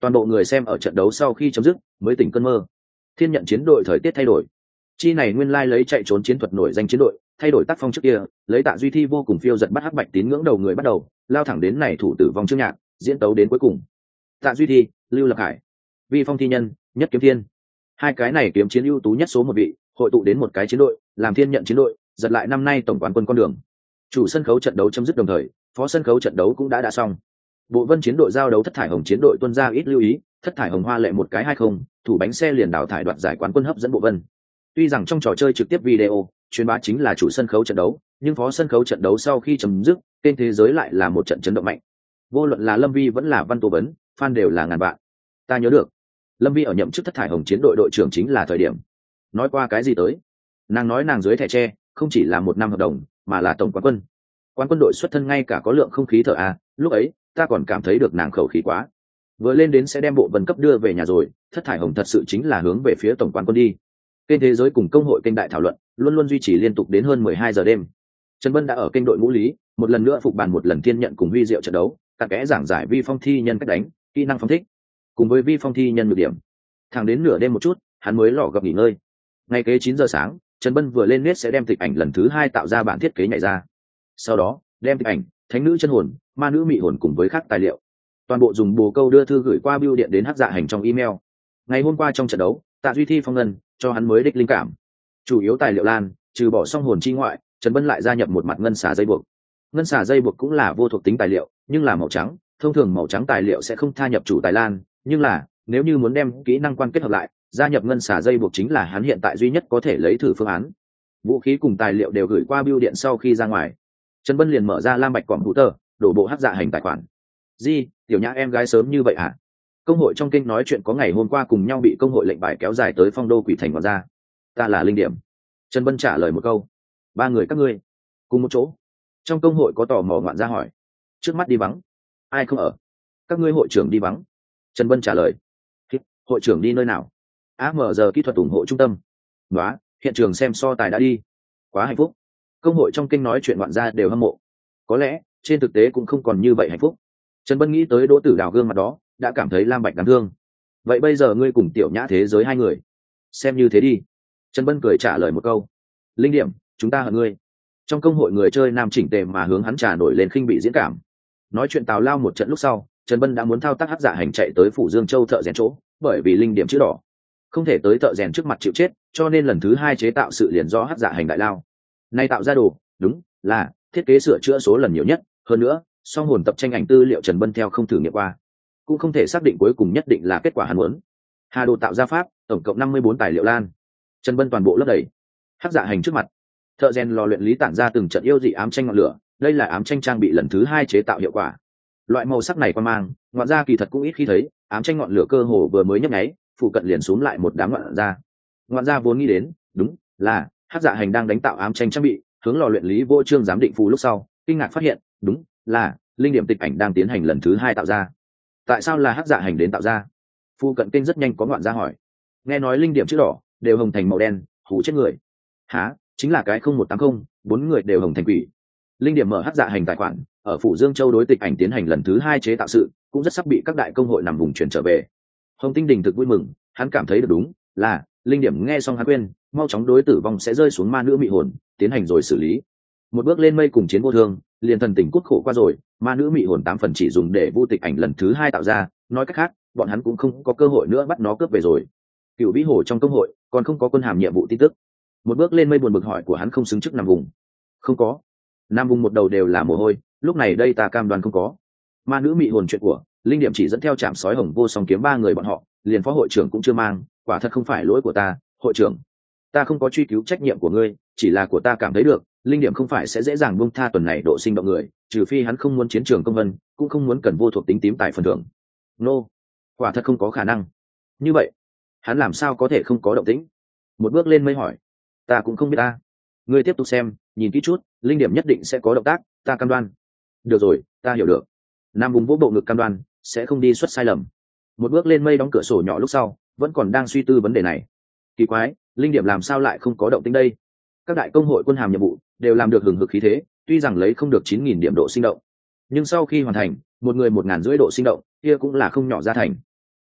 Toàn bộ người xem ở trận đấu sau khi chấm dứt mới tỉnh cơn mơ. Thiên nhận chiến đội thời tiết thay đổi. Chi này nguyên lai lấy chạy trốn chiến thuật nổi danh chiến đội, thay đổi tác phong trước kia, lấy Tạ Duy Thi vô cùng phiêu giật bắt hắc bạch tín ngưỡng đầu người bắt đầu, lao thẳng đến này thủ tử vong trước nhạc, diễn tấu đến cuối cùng. Tạ Duy Thi, Lưu Lập Hải, Vi Phong Thi Nhân, Nhất Kiếm Thiên, hai cái này kiếm chiến ưu tú nhất số một vị, hội tụ đến một cái chiến đội, làm thiên nhận chiến đội, giật lại năm nay tổng quán quân con đường. Chủ sân khấu trận đấu chấm dứt đồng thời, phó sân khấu trận đấu cũng đã đã xong. Bộ Vân chiến đội giao đấu Thất Thải Hồng chiến đội tuân ra ít lưu ý, Thất Thải Hồng hoa lệ một cái hai không, thủ bánh xe liền đào thải đoạt giải quán quân hấp dẫn Bộ Vân. Tuy rằng trong trò chơi trực tiếp video, truyền bá chính là chủ sân khấu trận đấu, nhưng phó sân khấu trận đấu sau khi chấm dứt, kênh thế giới lại là một trận chấn động mạnh. Vô luận là Lâm Vi vẫn là Văn Tô Vấn, fan đều là ngàn vạn. Ta nhớ được, Lâm Vi ở nhậm chức Thất Thải Hồng chiến đội đội trưởng chính là thời điểm. Nói qua cái gì tới? Nàng nói nàng dưới thẻ tre, không chỉ là một năm hợp đồng, mà là tổng quán quân. Quán quân đội xuất thân ngay cả có lượng không khí thở a, lúc ấy, ta còn cảm thấy được nàng khẩu khí quá. Vừa lên đến sẽ đem Bộ Vân cấp đưa về nhà rồi, Thất Thải Hồng thật sự chính là hướng về phía tổng quán quân đi. Kênh thế giới cùng công hội kênh đại thảo luận luôn luôn duy trì liên tục đến hơn mười hai giờ đêm. Trần Bân đã ở kênh đội ngũ lý, một lần nữa phục bàn một lần thiên nhận cùng huy diệu trận đấu, cặn kẽ giảng giải Vi Phong Thi Nhân cách đánh, kỹ năng phóng thích, cùng với Vi Phong Thi Nhân nhược điểm. Thẳng đến nửa đêm một chút, hắn mới lò gặp nghỉ ngơi. Ngay kế chín giờ sáng, Trần Bân vừa lên nét sẽ đem tịch ảnh lần thứ hai tạo ra bản thiết kế nhảy ra. Sau đó, đem tịch ảnh, thánh nữ chân hồn, ma nữ mị hồn cùng với các tài liệu, toàn bộ dùng bồ câu đưa thư gửi qua bưu điện đến Hắc Dạ Hành trong email. Ngày hôm qua trong trận đấu, Tạ Duy Thi phong ngân cho hắn mới đích linh cảm. Chủ yếu tài liệu lan, trừ bỏ song hồn chi ngoại, Trần Bân lại gia nhập một mặt ngân xà dây buộc. Ngân xà dây buộc cũng là vô thuộc tính tài liệu, nhưng là màu trắng, thông thường màu trắng tài liệu sẽ không tha nhập chủ tài lan, nhưng là nếu như muốn đem kỹ năng quan kết hợp lại, gia nhập ngân xà dây buộc chính là hắn hiện tại duy nhất có thể lấy thử phương án. Vũ khí cùng tài liệu đều gửi qua bưu điện sau khi ra ngoài, Trần Bân liền mở ra lam bạch cọm hữu tờ, đổ bộ Hắc Dạ Hành tài khoản. Di, tiểu nhã em gái sớm như vậy hả? Công hội trong kênh nói chuyện có ngày hôm qua cùng nhau bị công hội lệnh bài kéo dài tới phong đô quỷ thành ngoạn ra. Ta là Linh Điểm. Trần Bân trả lời một câu. Ba người các ngươi cùng một chỗ. Trong công hội có tò mò ngoạn ra hỏi. Trước mắt đi vắng. Ai không ở? Các ngươi hội trưởng đi vắng. Trần Bân trả lời. Hội trưởng đi nơi nào? a em giờ kỹ thuật ủng hộ trung tâm. Nóa, hiện trường xem so tài đã đi. Quá hạnh phúc. Công hội trong kênh nói chuyện ngoạn ra đều hâm mộ. Có lẽ trên thực tế cũng không còn như vậy hạnh phúc. Trần Bân nghĩ tới Đỗ Tử Đào gương mặt đó, đã cảm thấy lam bạch đáng thương. Vậy bây giờ ngươi cùng tiểu nhã thế giới hai người, xem như thế đi. Trần Bân cười trả lời một câu. Linh Điểm, chúng ta hận ngươi. Trong công hội người chơi nam chỉnh tề mà hướng hắn trà nổi lên khinh bị diễn cảm. Nói chuyện tào lao một trận lúc sau, Trần Bân đã muốn thao tác Hắc Dạ Hành chạy tới phủ Dương Châu thợ rèn chỗ, bởi vì Linh Điểm chữ đỏ không thể tới thợ rèn trước mặt chịu chết, cho nên lần thứ hai chế tạo sự liền do Hắc Dạ Hành đại lao. Nay tạo ra đồ, đúng là thiết kế sửa chữa số lần nhiều nhất, hơn nữa, song hồn tập tranh ảnh tư liệu Trần Bân theo không thử nghiệm qua, cũng không thể xác định cuối cùng nhất định là kết quả hắn muốn. Hà đồ tạo ra pháp, tổng cộng năm mươi bốn tài liệu lan. Trần Bân toàn bộ lấp đầy. Hắc Dạ Hành trước mặt, thợ rèn lò luyện lý tản ra từng trận yêu dị ám tranh ngọn lửa, đây là ám tranh trang bị lần thứ hai chế tạo hiệu quả. Loại màu sắc này qua mang, ngoạn ra kỳ thật cũng ít khi thấy, ám tranh ngọn lửa cơ hồ vừa mới nhấp nháy, phụ cận liền xuống lại một đám ngoạn ra. Ngoạn ra vốn nghĩ đến, đúng là Hắc Dạ Hành đang đánh tạo ám tranh trang bị, hướng lò luyện lý vô trương giám định phù lúc sau, kinh ngạc phát hiện, đúng là Linh Điểm tịch ảnh đang tiến hành lần thứ hai tạo ra. Tại sao là Hắc Dạ Hành đến tạo ra? Phu cận kênh rất nhanh có ngoạn ra hỏi. Nghe nói Linh Điểm chữ đỏ đều hồng thành màu đen, hủ chết người. Hả? Chính là cái không một tám không, bốn người đều hồng thành quỷ. Linh Điểm mở Hắc Dạ Hành tài khoản, ở phủ Dương Châu đối tịch ảnh tiến hành lần thứ hai chế tạo sự, cũng rất sắp bị các đại công hội nằm vùng chuyển trở về. Hồng Tinh Đình thực vui mừng, hắn cảm thấy được đúng là Linh Điểm nghe xong hắn quên, mau chóng đối tử vong sẽ rơi xuống ma nữ mị hồn, tiến hành rồi xử lý. Một bước lên mây cùng chiến vô thương, liền thần tình cút khổ qua rồi, ma nữ mị hồn tám phần chỉ dùng để vu tịch ảnh lần thứ hai tạo ra, nói cách khác, bọn hắn cũng không có cơ hội nữa bắt nó cướp về rồi. Cựu Vĩ Hồ trong công hội còn không có quân hàm nhiệm vụ tin tức. Một bước lên mây buồn bực hỏi của hắn không xứng chức Nam Vùng. Không có. Nam Vùng một đầu đều là mồ hôi, lúc này đây ta cam đoan không có. Ma nữ mị hồn chuyện của Linh Điểm chỉ dẫn theo Trảm Sói Hồng Vô Song kiếm ba người bọn họ, liền phó hội trưởng cũng chưa mang, quả thật không phải lỗi của ta, hội trưởng. Ta không có truy cứu trách nhiệm của ngươi, chỉ là của ta cảm thấy được, Linh Điểm không phải sẽ dễ dàng buông tha tuần này độ sinh động người, trừ phi hắn không muốn chiến trường công vân, cũng không muốn cần vô thuộc tính tím tài phần thưởng. Nô, quả thật không có khả năng. Như vậy, hắn làm sao có thể không có động tĩnh? Một bước lên mây hỏi. Ta cũng không biết ta. Ngươi tiếp tục xem, nhìn kỹ chút, Linh Điểm nhất định sẽ có động tác, ta cam đoan. Được rồi, ta hiểu được. Nam Vùng vỗ bộ ngực cam đoan, sẽ không đi xuất sai lầm. Một bước lên mây đóng cửa sổ nhỏ lúc sau, vẫn còn đang suy tư vấn đề này. Kỳ quái, Linh Điểm làm sao lại không có động tĩnh đây? Các đại công hội quân hàm nhiệm vụ đều làm được hừng hực khí thế, tuy rằng lấy không được chín nghìn điểm độ sinh động, nhưng sau khi hoàn thành, một người một ngàn rưỡi độ sinh động, kia cũng là không nhỏ ra thành.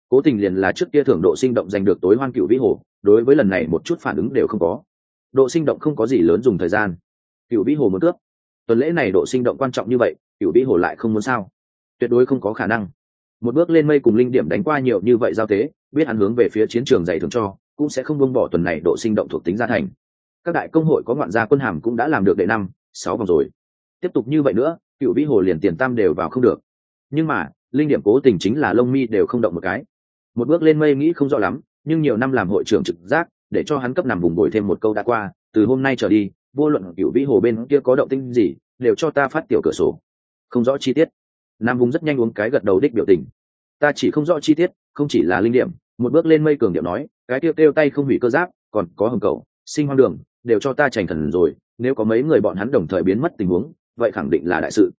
Cố Tình liền là trước kia thưởng độ sinh động giành được tối hoan Cửu Vĩ Hồ, đối với lần này một chút phản ứng đều không có. Độ sinh động không có gì lớn dùng thời gian. Cửu Vĩ Hồ muốn cướp. Tuần lễ này độ sinh động quan trọng như vậy, Cửu Vĩ Hồ lại không muốn sao? Tuyệt đối không có khả năng. Một bước lên mây cùng linh điểm đánh qua nhiều như vậy giao tế, biết hắn hướng về phía chiến trường dạy thường cho, cũng sẽ không buông bỏ tuần này độ sinh động thuộc tính gia thành. Các đại công hội có ngoạn gia quân hàm cũng đã làm được đệ năm, sáu vòng rồi. Tiếp tục như vậy nữa, Cửu Vĩ Hồ liền tiền tam đều vào không được. Nhưng mà, linh điểm Cố Tình chính là lông mi đều không động một cái. Một bước lên mây nghĩ không rõ lắm, nhưng nhiều năm làm hội trưởng trực giác, để cho hắn cấp nằm vùng bồi thêm một câu đã qua, từ hôm nay trở đi, vô luận Cửu Vĩ Hồ bên kia có động tĩnh gì, đều cho ta phát tiểu cửa sổ. Không rõ chi tiết. Nam vùng rất nhanh uống cái gật đầu đích biểu tình. Ta chỉ không rõ chi tiết, không chỉ là linh điểm, một bước lên mây cường điệu nói, cái tiêu kêu tay không hủy cơ giáp, còn có hồng cầu, sinh hoang đường, đều cho ta chành thần rồi, nếu có mấy người bọn hắn đồng thời biến mất tình huống, vậy khẳng định là đại sự.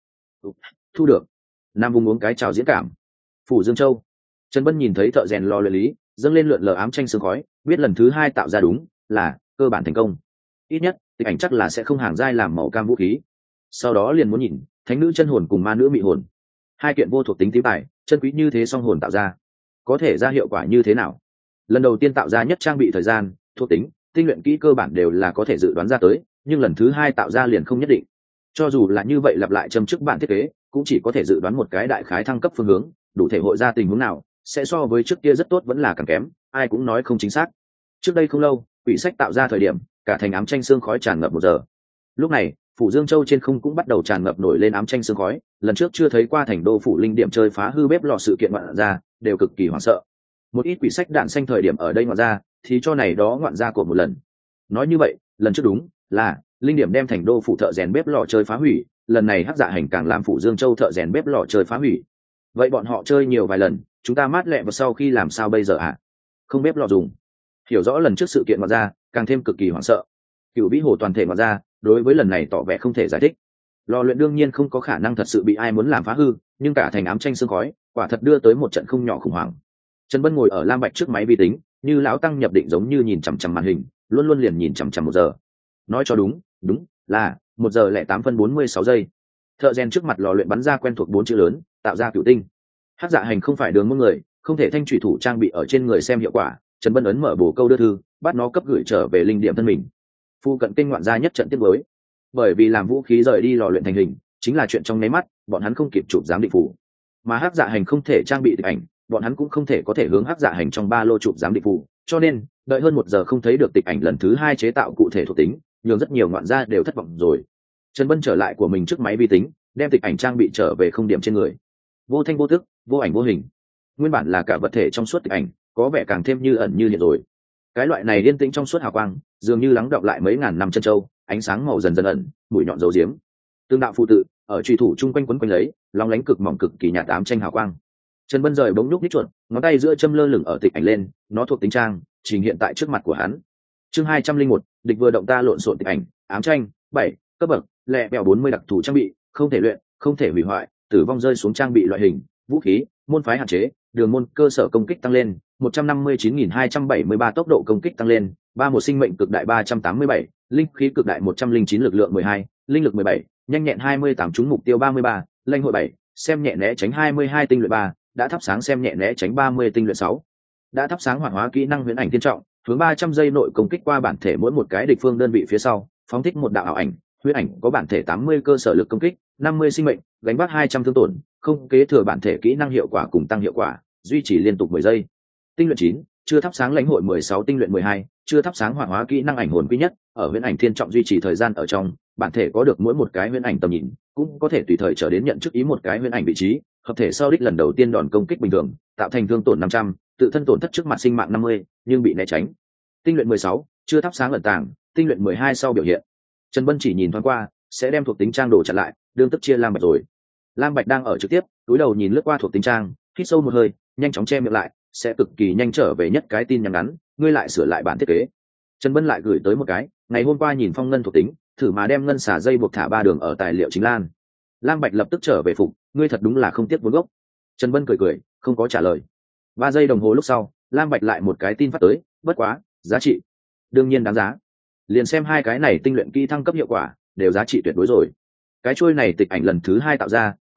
Thu được. Nam vùng uống cái chào diễn cảm. Phủ Dương Châu. Trần Bân nhìn thấy thợ rèn lò luyện lý, dâng lên lượn lờ ám tranh sương khói, biết lần thứ hai tạo ra đúng là cơ bản thành công. Ít nhất, tịch ảnh chắc là sẽ không hàng giai làm màu cam vũ khí. Sau đó liền muốn nhìn thánh nữ chân hồn cùng ma nữ mị hồn, hai kiện vô thuộc tính tím tài, chân quý như thế song hồn tạo ra, có thể ra hiệu quả như thế nào? Lần đầu tiên tạo ra nhất trang bị thời gian, thuộc tính, tinh luyện kỹ cơ bản đều là có thể dự đoán ra tới, nhưng lần thứ hai tạo ra liền không nhất định. Cho dù là như vậy lặp lại châm trước bản thiết kế, cũng chỉ có thể dự đoán một cái đại khái thăng cấp phương hướng, đủ thể hội ra tình huống nào sẽ so với trước kia rất tốt vẫn là càng kém, ai cũng nói không chính xác. Trước đây không lâu, quỷ sách tạo ra thời điểm, cả thành ám tranh sương khói tràn ngập một giờ. Lúc này, phủ Dương Châu trên không cũng bắt đầu tràn ngập nổi lên ám tranh sương khói, lần trước chưa thấy qua thành đô phủ linh điểm chơi phá hư bếp lò sự kiện ngoạn ra, đều cực kỳ hoảng sợ. Một ít quỷ sách đạn xanh thời điểm ở đây ngoạn ra, thì cho này đó ngoạn ra của một lần. Nói như vậy, lần trước đúng là linh điểm đem thành đô phủ thợ rèn bếp lò chơi phá hủy, lần này Hắc Dạ Hành càng làm phủ Dương Châu thợ rèn bếp lò chơi phá hủy. Vậy bọn họ chơi nhiều vài lần, chúng ta mát lẹ và sau khi làm sao bây giờ ạ? À? Không bếp lò dùng. Hiểu rõ lần trước sự kiện ngoạn ra, càng thêm cực kỳ hoảng sợ. Cửu Vĩ Hồ toàn thể ngoạn ra, đối với lần này tỏ vẻ không thể giải thích. Lò luyện đương nhiên không có khả năng thật sự bị ai muốn làm phá hư, nhưng cả thành ám tranh sương khói, quả thật đưa tới một trận không nhỏ khủng hoảng. Trần Bân ngồi ở lam bạch trước máy vi tính, như lão tăng nhập định giống như nhìn chằm chằm màn hình, luôn luôn liền nhìn chằm chằm một giờ. Nói cho đúng, đúng là một giờ lẻ tám phân bốn mươi sáu giây. Thợ rèn trước mặt lò luyện bắn ra quen thuộc bốn chữ lớn, tạo ra cửu tinh. Hắc Dạ Hành không phải đường môn người, không thể thanh thủy thủ trang bị ở trên người xem hiệu quả. Trần Bân ấn mở bổ câu đưa thư, bắt nó cấp gửi trở về linh điểm thân mình. Phu cận kinh ngoạn ra nhất trận tiếp với, bởi vì làm vũ khí rời đi lò luyện thành hình, chính là chuyện trong nháy mắt, bọn hắn không kịp chụp giám định phủ. Mà Hắc Dạ Hành không thể trang bị tịch ảnh, bọn hắn cũng không thể có thể hướng Hắc Dạ Hành trong ba lô chụp giám định phủ, cho nên đợi hơn một giờ không thấy được tịch ảnh lần thứ hai chế tạo cụ thể thuộc tính, nhường rất nhiều ngoạn gia đều thất vọng rồi. Trần Bân trở lại của mình trước máy vi tính, đem tịch ảnh trang bị trở về không điểm trên người, vô thanh vô tức, vô ảnh vô hình. Nguyên bản là cả vật thể trong suốt tịch ảnh, có vẻ càng thêm như ẩn như hiện rồi. Cái loại này yên tĩnh trong suốt hào quang, dường như lắng đọng lại mấy ngàn năm chân châu, ánh sáng màu dần dần ẩn, mũi nhọn dấu diếm. Tương đạo phụ tự ở truy thủ chung quanh quấn quanh lấy, lóng lánh cực mỏng cực kỳ nhạt ám tranh hào quang. Trần Bân rời bỗng nhúc nhích chuột, ngón tay giữa châm lơ lửng ở tịch ảnh lên, nó thuộc tính trang, trình hiện tại trước mặt của hắn. Chương hai trăm linh một, địch vừa động ta lộn xộn tịch ảnh, ám tranh, bảy, cấp bậc, lẹ bèo bốn mươi đặc thù trang bị, không thể luyện, không thể hủy hoại, tử vong rơi xuống trang bị loại hình, vũ khí, môn phái hạn chế, đường môn cơ sở công kích tăng lên, một trăm năm mươi chín nghìn hai trăm bảy mươi ba tốc độ công kích tăng lên, ba một sinh mệnh cực đại ba trăm tám mươi bảy, linh khí cực đại một trăm linh chín lực lượng mười hai, linh lực mười bảy, nhanh nhẹn hai mươi tám trúng mục tiêu ba mươi ba, lãnh hội bảy, xem nhẹ né tránh hai mươi hai tinh luyện ba, đã thắp sáng xem nhẹ né tránh ba mươi tinh luyện sáu. Đã thắp sáng hoạt hóa kỹ năng huyễn ảnh tiên trọng, hướng ba trăm giây nội công kích qua bản thể mỗi một cái địch phương đơn vị phía sau, phóng thích một đạo ảo ảnh, huyễn ảnh có bản thể tám mươi cơ sở lực công kích, năm mươi sinh mệnh, gánh vác hai trăm thương tổn, không kế thừa bản thể kỹ năng hiệu quả cùng tăng hiệu quả, duy trì liên tục mười giây. Tinh luyện chín, chưa thắp sáng lãnh hội mười sáu tinh luyện mười hai, chưa thắp sáng hoạt hóa kỹ năng ảnh hồn quý nhất, ở huyễn ảnh thiên trọng duy trì thời gian ở trong, bản thể có được mỗi một cái huyễn ảnh tầm nhìn, cũng có thể tùy thời trở đến nhận chức ý một cái huyễn ảnh vị trí, hợp thể sau đích lần đầu tiên đòn công kích bình thường, tạo thành thương tổn năm trăm, tự thân tổn thất trước mặt sinh mạng năm mươi, nhưng bị né tránh. Tinh luyện mười sáu, chưa thắp sáng ẩn tàng, tinh luyện mười hai sau biểu hiện. Trần Bân chỉ nhìn thoáng qua, sẽ đem thuộc tính trang đồ chặn lại, đương tức chia lam bạch rồi. Lam bạch đang ở trực tiếp, túi đầu nhìn lướt qua thuộc tính trang, hít sâu một hơi, nhanh chóng che miệng lại, sẽ cực kỳ nhanh trở về nhất cái tin nhắn ngắn, ngươi lại sửa lại bản thiết kế. Trần Bân lại gửi tới một cái, ngày hôm qua nhìn phong ngân thuộc tính, thử mà đem ngân xả dây buộc thả ba đường ở tài liệu chính lan. Lam bạch lập tức trở về phục, ngươi thật đúng là không tiếc vốn gốc. Trần Bân cười cười, không có trả lời. Ba giây đồng hồ lúc sau, Lam bạch lại một cái tin phát tới, bất quá, giá trị, đương nhiên đáng giá. Liền xem hai cái này tinh luyện kỹ thăng cấp hiệu quả, đều giá trị tuyệt đối rồi. Cái chuôi này tịch ảnh lần thứ hai tạo ra,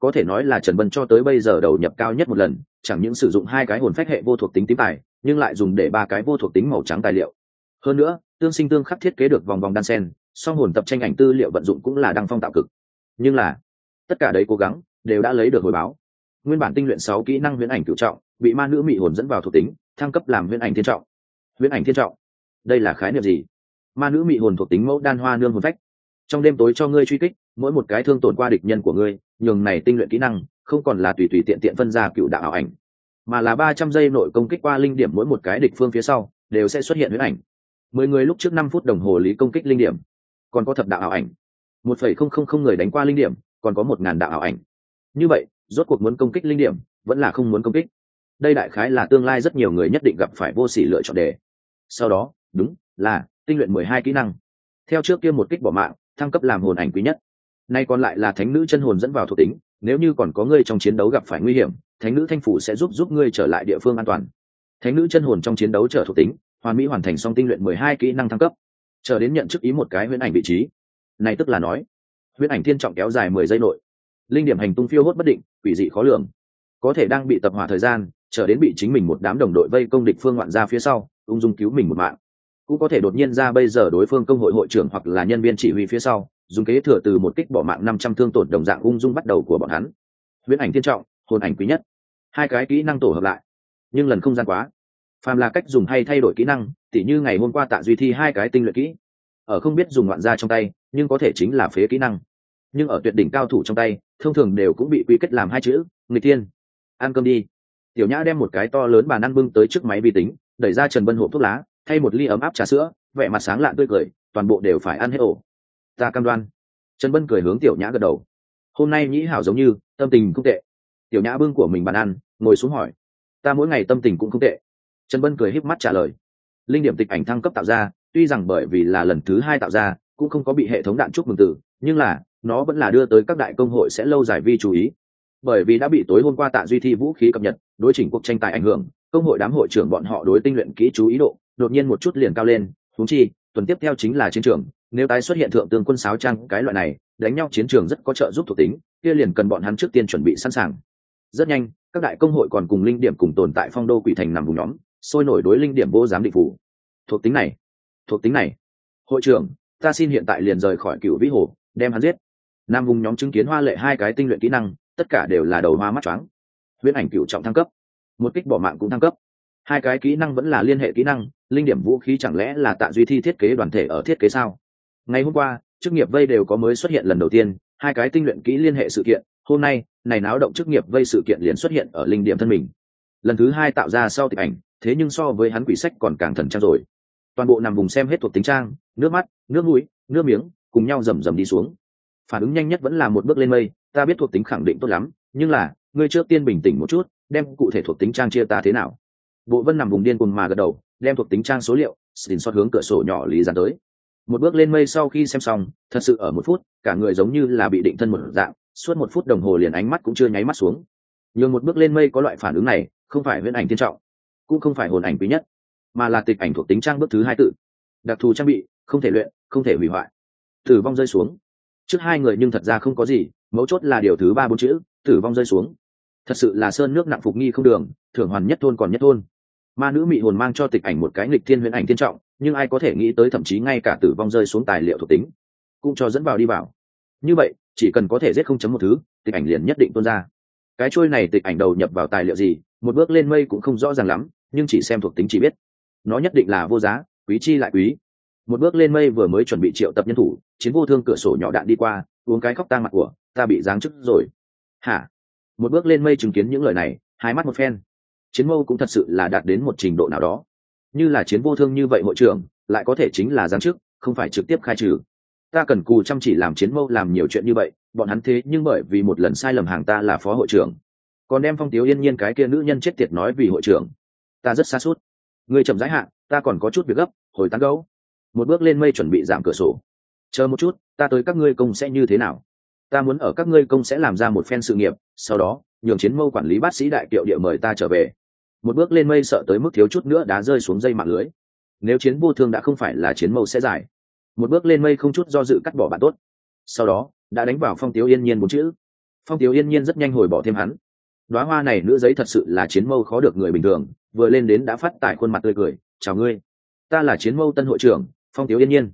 có thể nói là Trần Vân cho tới bây giờ đầu nhập cao nhất một lần, chẳng những sử dụng hai cái hồn phách hệ vô thuộc tính tím tài, nhưng lại dùng để ba cái vô thuộc tính màu trắng tài liệu. Hơn nữa, tương sinh tương khắc thiết kế được vòng vòng đan sen, song hồn tập tranh ảnh tư liệu vận dụng cũng là đăng phong tạo cực. Nhưng là, tất cả đấy cố gắng đều đã lấy được hồi báo. Nguyên bản tinh luyện sáu kỹ năng huyễn ảnh cửu trọng, bị ma nữ mị hồn dẫn vào thuộc tính, thăng cấp làm huyễn ảnh thiên trọng. Huyễn ảnh thiên trọng, đây là khái niệm gì? Ma nữ mị hồn thuộc tính mẫu đan hoa nương hồn phách, trong đêm tối cho ngươi truy kích, mỗi một cái thương tổn qua địch nhân của ngươi, nhường này tinh luyện kỹ năng không còn là tùy tùy tiện tiện phân ra cựu đạo ảo ảnh, mà là ba trăm giây nội công kích qua linh điểm, mỗi một cái địch phương phía sau đều sẽ xuất hiện huyễn ảnh. Mười người lúc trước năm phút đồng hồ lý công kích linh điểm, còn có thập đạo ảo ảnh. Một phẩy không không không người đánh qua linh điểm, còn có một ngàn đạo ảo ảnh. Như vậy, rốt cuộc muốn công kích linh điểm, vẫn là không muốn công kích. Đây đại khái là tương lai rất nhiều người nhất định gặp phải vô sỉ lựa chọn đề. Sau đó, đúng là tinh luyện mười hai kỹ năng. Theo trước kia một kích bỏ mạng, thăng cấp làm hồn ảnh quý nhất. Nay còn lại là thánh nữ chân hồn dẫn vào thuộc tính, nếu như còn có ngươi trong chiến đấu gặp phải nguy hiểm, thánh nữ thanh phủ sẽ giúp giúp ngươi trở lại địa phương an toàn. Thánh nữ chân hồn trong chiến đấu trở thuộc tính, hoàn mỹ hoàn thành xong tinh luyện mười hai kỹ năng thăng cấp, chờ đến nhận chức ý một cái huyễn ảnh vị trí. Này tức là nói, huyễn ảnh thiên trọng kéo dài mười giây nội, linh điểm hành tung phiêu hốt bất định, quỷ dị khó lường, có thể đang bị tập hỏa thời gian, chờ đến bị chính mình một đám đồng đội vây công địch phương ngoạn ra phía sau, ung dung cứu mình một mạng. Cũng có thể đột nhiên ra bây giờ đối phương công hội hội trưởng hoặc là nhân viên chỉ huy phía sau, dùng kế thừa từ một kích bỏ mạng năm trăm thương tổn đồng dạng ung dung bắt đầu của bọn hắn. Huyễn ảnh thiên trọng, hồn ảnh quý nhất, hai cái kỹ năng tổ hợp lại, nhưng lần không gian quá. Phàm là cách dùng hay thay đổi kỹ năng, tỉ như ngày hôm qua Tạ Duy thi hai cái tinh luyện kỹ, ở không biết dùng ngoạn ra trong tay, nhưng có thể chính là phế kỹ năng. Nhưng ở tuyệt đỉnh cao thủ trong tay, thông thường đều cũng bị quy kết làm hai chữ, nghịch thiên. Ăn cơm đi. Tiểu Nhã đem một cái to lớn bàn ăn bưng tới trước máy vi tính, đẩy ra Trần Vân hộp thuốc lá, thay một ly ấm áp trà sữa, vẻ mặt sáng lạn tươi cười, toàn bộ đều phải ăn hết ổ. Ta cam đoan. Trần Vân cười hướng Tiểu Nhã gật đầu. Hôm nay Nhĩ hảo giống như tâm tình không tệ. Tiểu Nhã bưng của mình bàn ăn, ngồi xuống hỏi. Ta mỗi ngày tâm tình cũng không tệ. Trần Vân cười híp mắt trả lời. Linh điểm tịch ảnh thăng cấp tạo ra, tuy rằng bởi vì là lần thứ hai tạo ra, cũng không có bị hệ thống đạn chúc mừng từ, nhưng là nó vẫn là đưa tới các đại công hội sẽ lâu dài vi chú ý. Bởi vì đã bị tối hôm qua Tạ Duy thi vũ khí cập nhật, đối chỉnh cuộc tranh tài ảnh hưởng, công hội đám hội trưởng bọn họ đối tinh luyện kỹ chú ý độ đột nhiên một chút liền cao lên. Huống chi, tuần tiếp theo chính là chiến trường, nếu tái xuất hiện thượng tướng quân sáo trang cái loại này, đánh nhau chiến trường rất có trợ giúp thuộc tính, kia liền cần bọn hắn trước tiên chuẩn bị sẵn sàng. Rất nhanh, các đại công hội còn cùng linh điểm cùng tồn tại phong đô quỷ thành nằm vùng nhóm, sôi nổi đối linh điểm vô giám định phủ. Thuộc tính này, thuộc tính này. Hội trưởng, ta xin hiện tại liền rời khỏi Cửu Vĩ Hồ, đem hắn giết. Nam vùng nhóm chứng kiến hoa lệ hai cái tinh luyện kỹ năng, tất cả đều là đầu hoa mắt choáng. Huyễn ảnh cửu trọng thăng cấp, một kích bỏ mạng cũng thăng cấp. Hai cái kỹ năng vẫn là liên hệ kỹ năng, linh điểm vũ khí chẳng lẽ là Tạ Duy thi thiết kế đoàn thể ở thiết kế sao? Ngày hôm qua, chức nghiệp vây đều có mới xuất hiện lần đầu tiên, hai cái tinh luyện kỹ liên hệ sự kiện, hôm nay, này náo động chức nghiệp vây sự kiện liền xuất hiện ở linh điểm thân mình. Lần thứ hai tạo ra sau tịch ảnh, thế nhưng so với hắn quỷ sách còn càng thần trang rồi. Toàn bộ nằm vùng xem hết thuộc tính trang, nước mắt, nước mũi, nước miếng, cùng nhau rầm rầm đi xuống. Phản ứng nhanh nhất vẫn là một bước lên mây, ta biết thuộc tính khẳng định tốt lắm, nhưng là, ngươi trước tiên bình tĩnh một chút, đem cụ thể thuộc tính trang chia ta thế nào. Bộ Vân nằm vùng điên cuồng mà gật đầu, đem thuộc tính trang số liệu, xin xót hướng cửa sổ nhỏ lý dán tới. Một bước lên mây sau khi xem xong, thật sự ở một phút, cả người giống như là bị định thân một dạng, suốt một phút đồng hồ liền ánh mắt cũng chưa nháy mắt xuống. Nhưng một bước lên mây có loại phản ứng này, không phải huyễn ảnh thiên trọng, cũng không phải hồn ảnh quý nhất, mà là tịch ảnh thuộc tính trang bước thứ hai tự. Đặc thù trang bị, không thể luyện, không thể hủy hoại. Tử vong rơi xuống. Trước hai người nhưng thật ra không có gì, mấu chốt là điều thứ ba bốn chữ, tử vong rơi xuống. Thật sự là sơn nước nặng phục nghi không đường, thưởng hoàn nhất thôn còn nhất thôn. Ma nữ mị hồn mang cho tịch ảnh một cái nghịch thiên huyễn ảnh thiên trọng, nhưng ai có thể nghĩ tới thậm chí ngay cả tử vong rơi xuống tài liệu thuộc tính cũng cho dẫn vào đi vào. Như vậy, chỉ cần có thể giết không chấm một thứ, tịch ảnh liền nhất định tuôn ra. Cái trôi này tịch ảnh đầu nhập vào tài liệu gì, một bước lên mây cũng không rõ ràng lắm, nhưng chỉ xem thuộc tính chỉ biết, nó nhất định là vô giá, quý chi lại quý. Một bước lên mây vừa mới chuẩn bị triệu tập nhân thủ, chiến vô thương cửa sổ nhỏ đạn đi qua, uống cái khóc tang mặt của, ta bị giáng chức rồi. Hả? Một bước lên mây chứng kiến những lời này, hai mắt một phen. Chiến mâu cũng thật sự là đạt đến một trình độ nào đó. Như là chiến vô thương như vậy hội trưởng, lại có thể chính là giáng chức, không phải trực tiếp khai trừ. Ta cần cù chăm chỉ làm chiến mâu làm nhiều chuyện như vậy, bọn hắn thế nhưng bởi vì một lần sai lầm hàng ta là phó hội trưởng, còn đem Phong Tiếu Yên Nhiên cái kia nữ nhân chết tiệt nói vì hội trưởng, ta rất xa suốt. Ngươi chậm rãi hạ, ta còn có chút việc gấp, hồi tán gấu. Một bước lên mây chuẩn bị giảm cửa sổ. Chờ một chút, ta tới các ngươi công sẽ như thế nào? Ta muốn ở các ngươi công sẽ làm ra một phen sự nghiệp, sau đó nhường chiến mâu quản lý bác sĩ đại kiệu địa mời ta trở về. Một bước lên mây sợ tới mức thiếu chút nữa đá rơi xuống dây mạng lưới. Nếu chiến vô thương đã không phải là chiến mâu sẽ giải. Một bước lên mây không chút do dự cắt bỏ bạn tốt. Sau đó đã đánh vào Phong Tiếu Yên Nhiên bốn chữ. Phong Tiếu Yên Nhiên rất nhanh hồi bỏ thêm hắn. Đóa hoa này nữ giấy thật sự là chiến mâu khó được người bình thường, vừa lên đến đã phát tại khuôn mặt tươi cười, chào ngươi, ta là chiến mâu tân hội trưởng Phong Tiếu Yên Nhiên.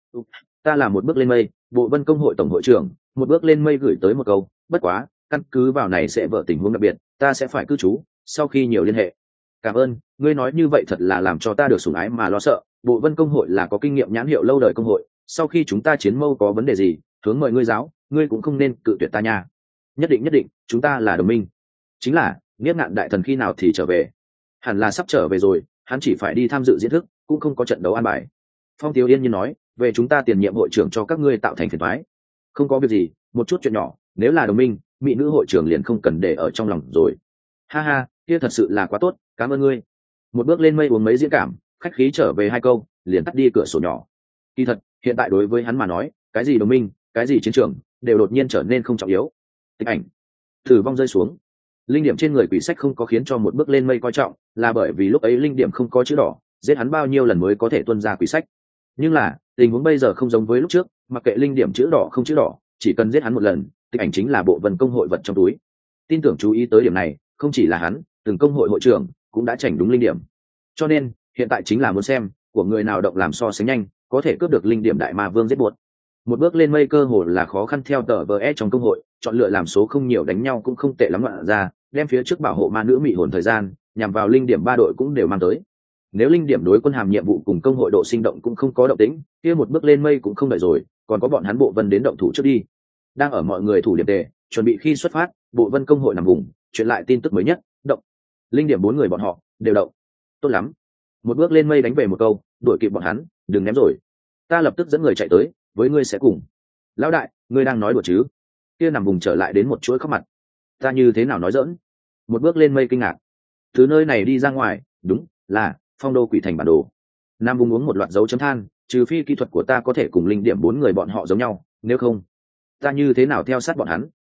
Ta là một bước lên mây bộ vân công hội tổng hội trưởng, một bước lên mây gửi tới một câu, bất quá căn cứ vào này sẽ vợ tình huống đặc biệt, ta sẽ phải cư trú sau khi nhiều liên hệ. Cảm ơn, ngươi nói như vậy thật là làm cho ta được sủng ái mà lo sợ. Bộ vân công hội là có kinh nghiệm nhãn hiệu lâu đời công hội, sau khi chúng ta chiến mâu có vấn đề gì hướng mời ngươi giáo, ngươi cũng không nên cự tuyệt ta nha. Nhất định nhất định, chúng ta là đồng minh. Chính là Niết Ngạn đại thần khi nào thì trở về? Hẳn là sắp trở về rồi, hắn chỉ phải đi tham dự diễn thức, cũng không có trận đấu an bài. Phong Tiếu Yên Nhiên nói, về chúng ta tiền nhiệm hội trưởng cho các ngươi tạo thành phiền toái. Không có việc gì, một chút chuyện nhỏ, nếu là đồng minh, mỹ nữ hội trưởng liền không cần để ở trong lòng rồi. Ha ha, kia thật sự là quá tốt, cảm ơn ngươi. Một bước lên mây uống mấy diễn cảm, khách khí trở về hai câu, liền tắt đi cửa sổ nhỏ. Kỳ thật, hiện tại đối với hắn mà nói, cái gì đồng minh, cái gì chiến trường, đều đột nhiên trở nên không trọng yếu. Tịch ảnh, thử vong rơi xuống. Linh điểm trên người quỷ sách không có khiến cho một bước lên mây coi trọng, là bởi vì lúc ấy linh điểm không có chữ đỏ, giết hắn bao nhiêu lần mới có thể tuân ra quỷ sách. Nhưng là tình huống bây giờ không giống với lúc trước, mặc kệ linh điểm chữ đỏ không chữ đỏ, chỉ cần giết hắn một lần, tịch ảnh chính là bộ vân công hội vật trong túi. Tin tưởng chú ý tới điểm này, không chỉ là hắn, từng công hội hội trưởng cũng đã chảnh đúng linh điểm. Cho nên hiện tại chính là muốn xem của người nào động làm so sánh nhanh, có thể cướp được linh điểm đại ma vương giết buột. Một bước lên mây cơ hồ là khó khăn theo tờ vê trong công hội, chọn lựa làm số không nhiều đánh nhau cũng không tệ lắm loạn ra, đem phía trước bảo hộ ma nữ mị hồn thời gian nhằm vào linh điểm ba đội cũng đều mang tới. Nếu linh điểm đối quân hàm nhiệm vụ cùng công hội độ sinh động cũng không có động tĩnh, kia một bước lên mây cũng không đợi rồi, còn có bọn hắn bộ vân đến động thủ trước đi. Đang ở mọi người thủ điểm đề, chuẩn bị khi xuất phát, bộ vân công hội nằm vùng, truyền lại tin tức mới nhất, động. Linh điểm bốn người bọn họ đều động. Tốt lắm. Một bước lên mây đánh về một câu, đuổi kịp bọn hắn, đừng ném rồi. Ta lập tức dẫn người chạy tới, với ngươi sẽ cùng. Lão đại, ngươi đang nói đùa chứ? Kia nằm vùng trở lại đến một chuỗi khóc mặt. Ta như thế nào nói giỡn? Một bước lên mây kinh ngạc. Từ nơi này đi ra ngoài, đúng là phong đô quỷ thành bản đồ. Nam vùng uống một loạt dấu chấm than, trừ phi kỹ thuật của ta có thể cùng linh điểm bốn người bọn họ giống nhau, nếu không ta như thế nào theo sát bọn hắn.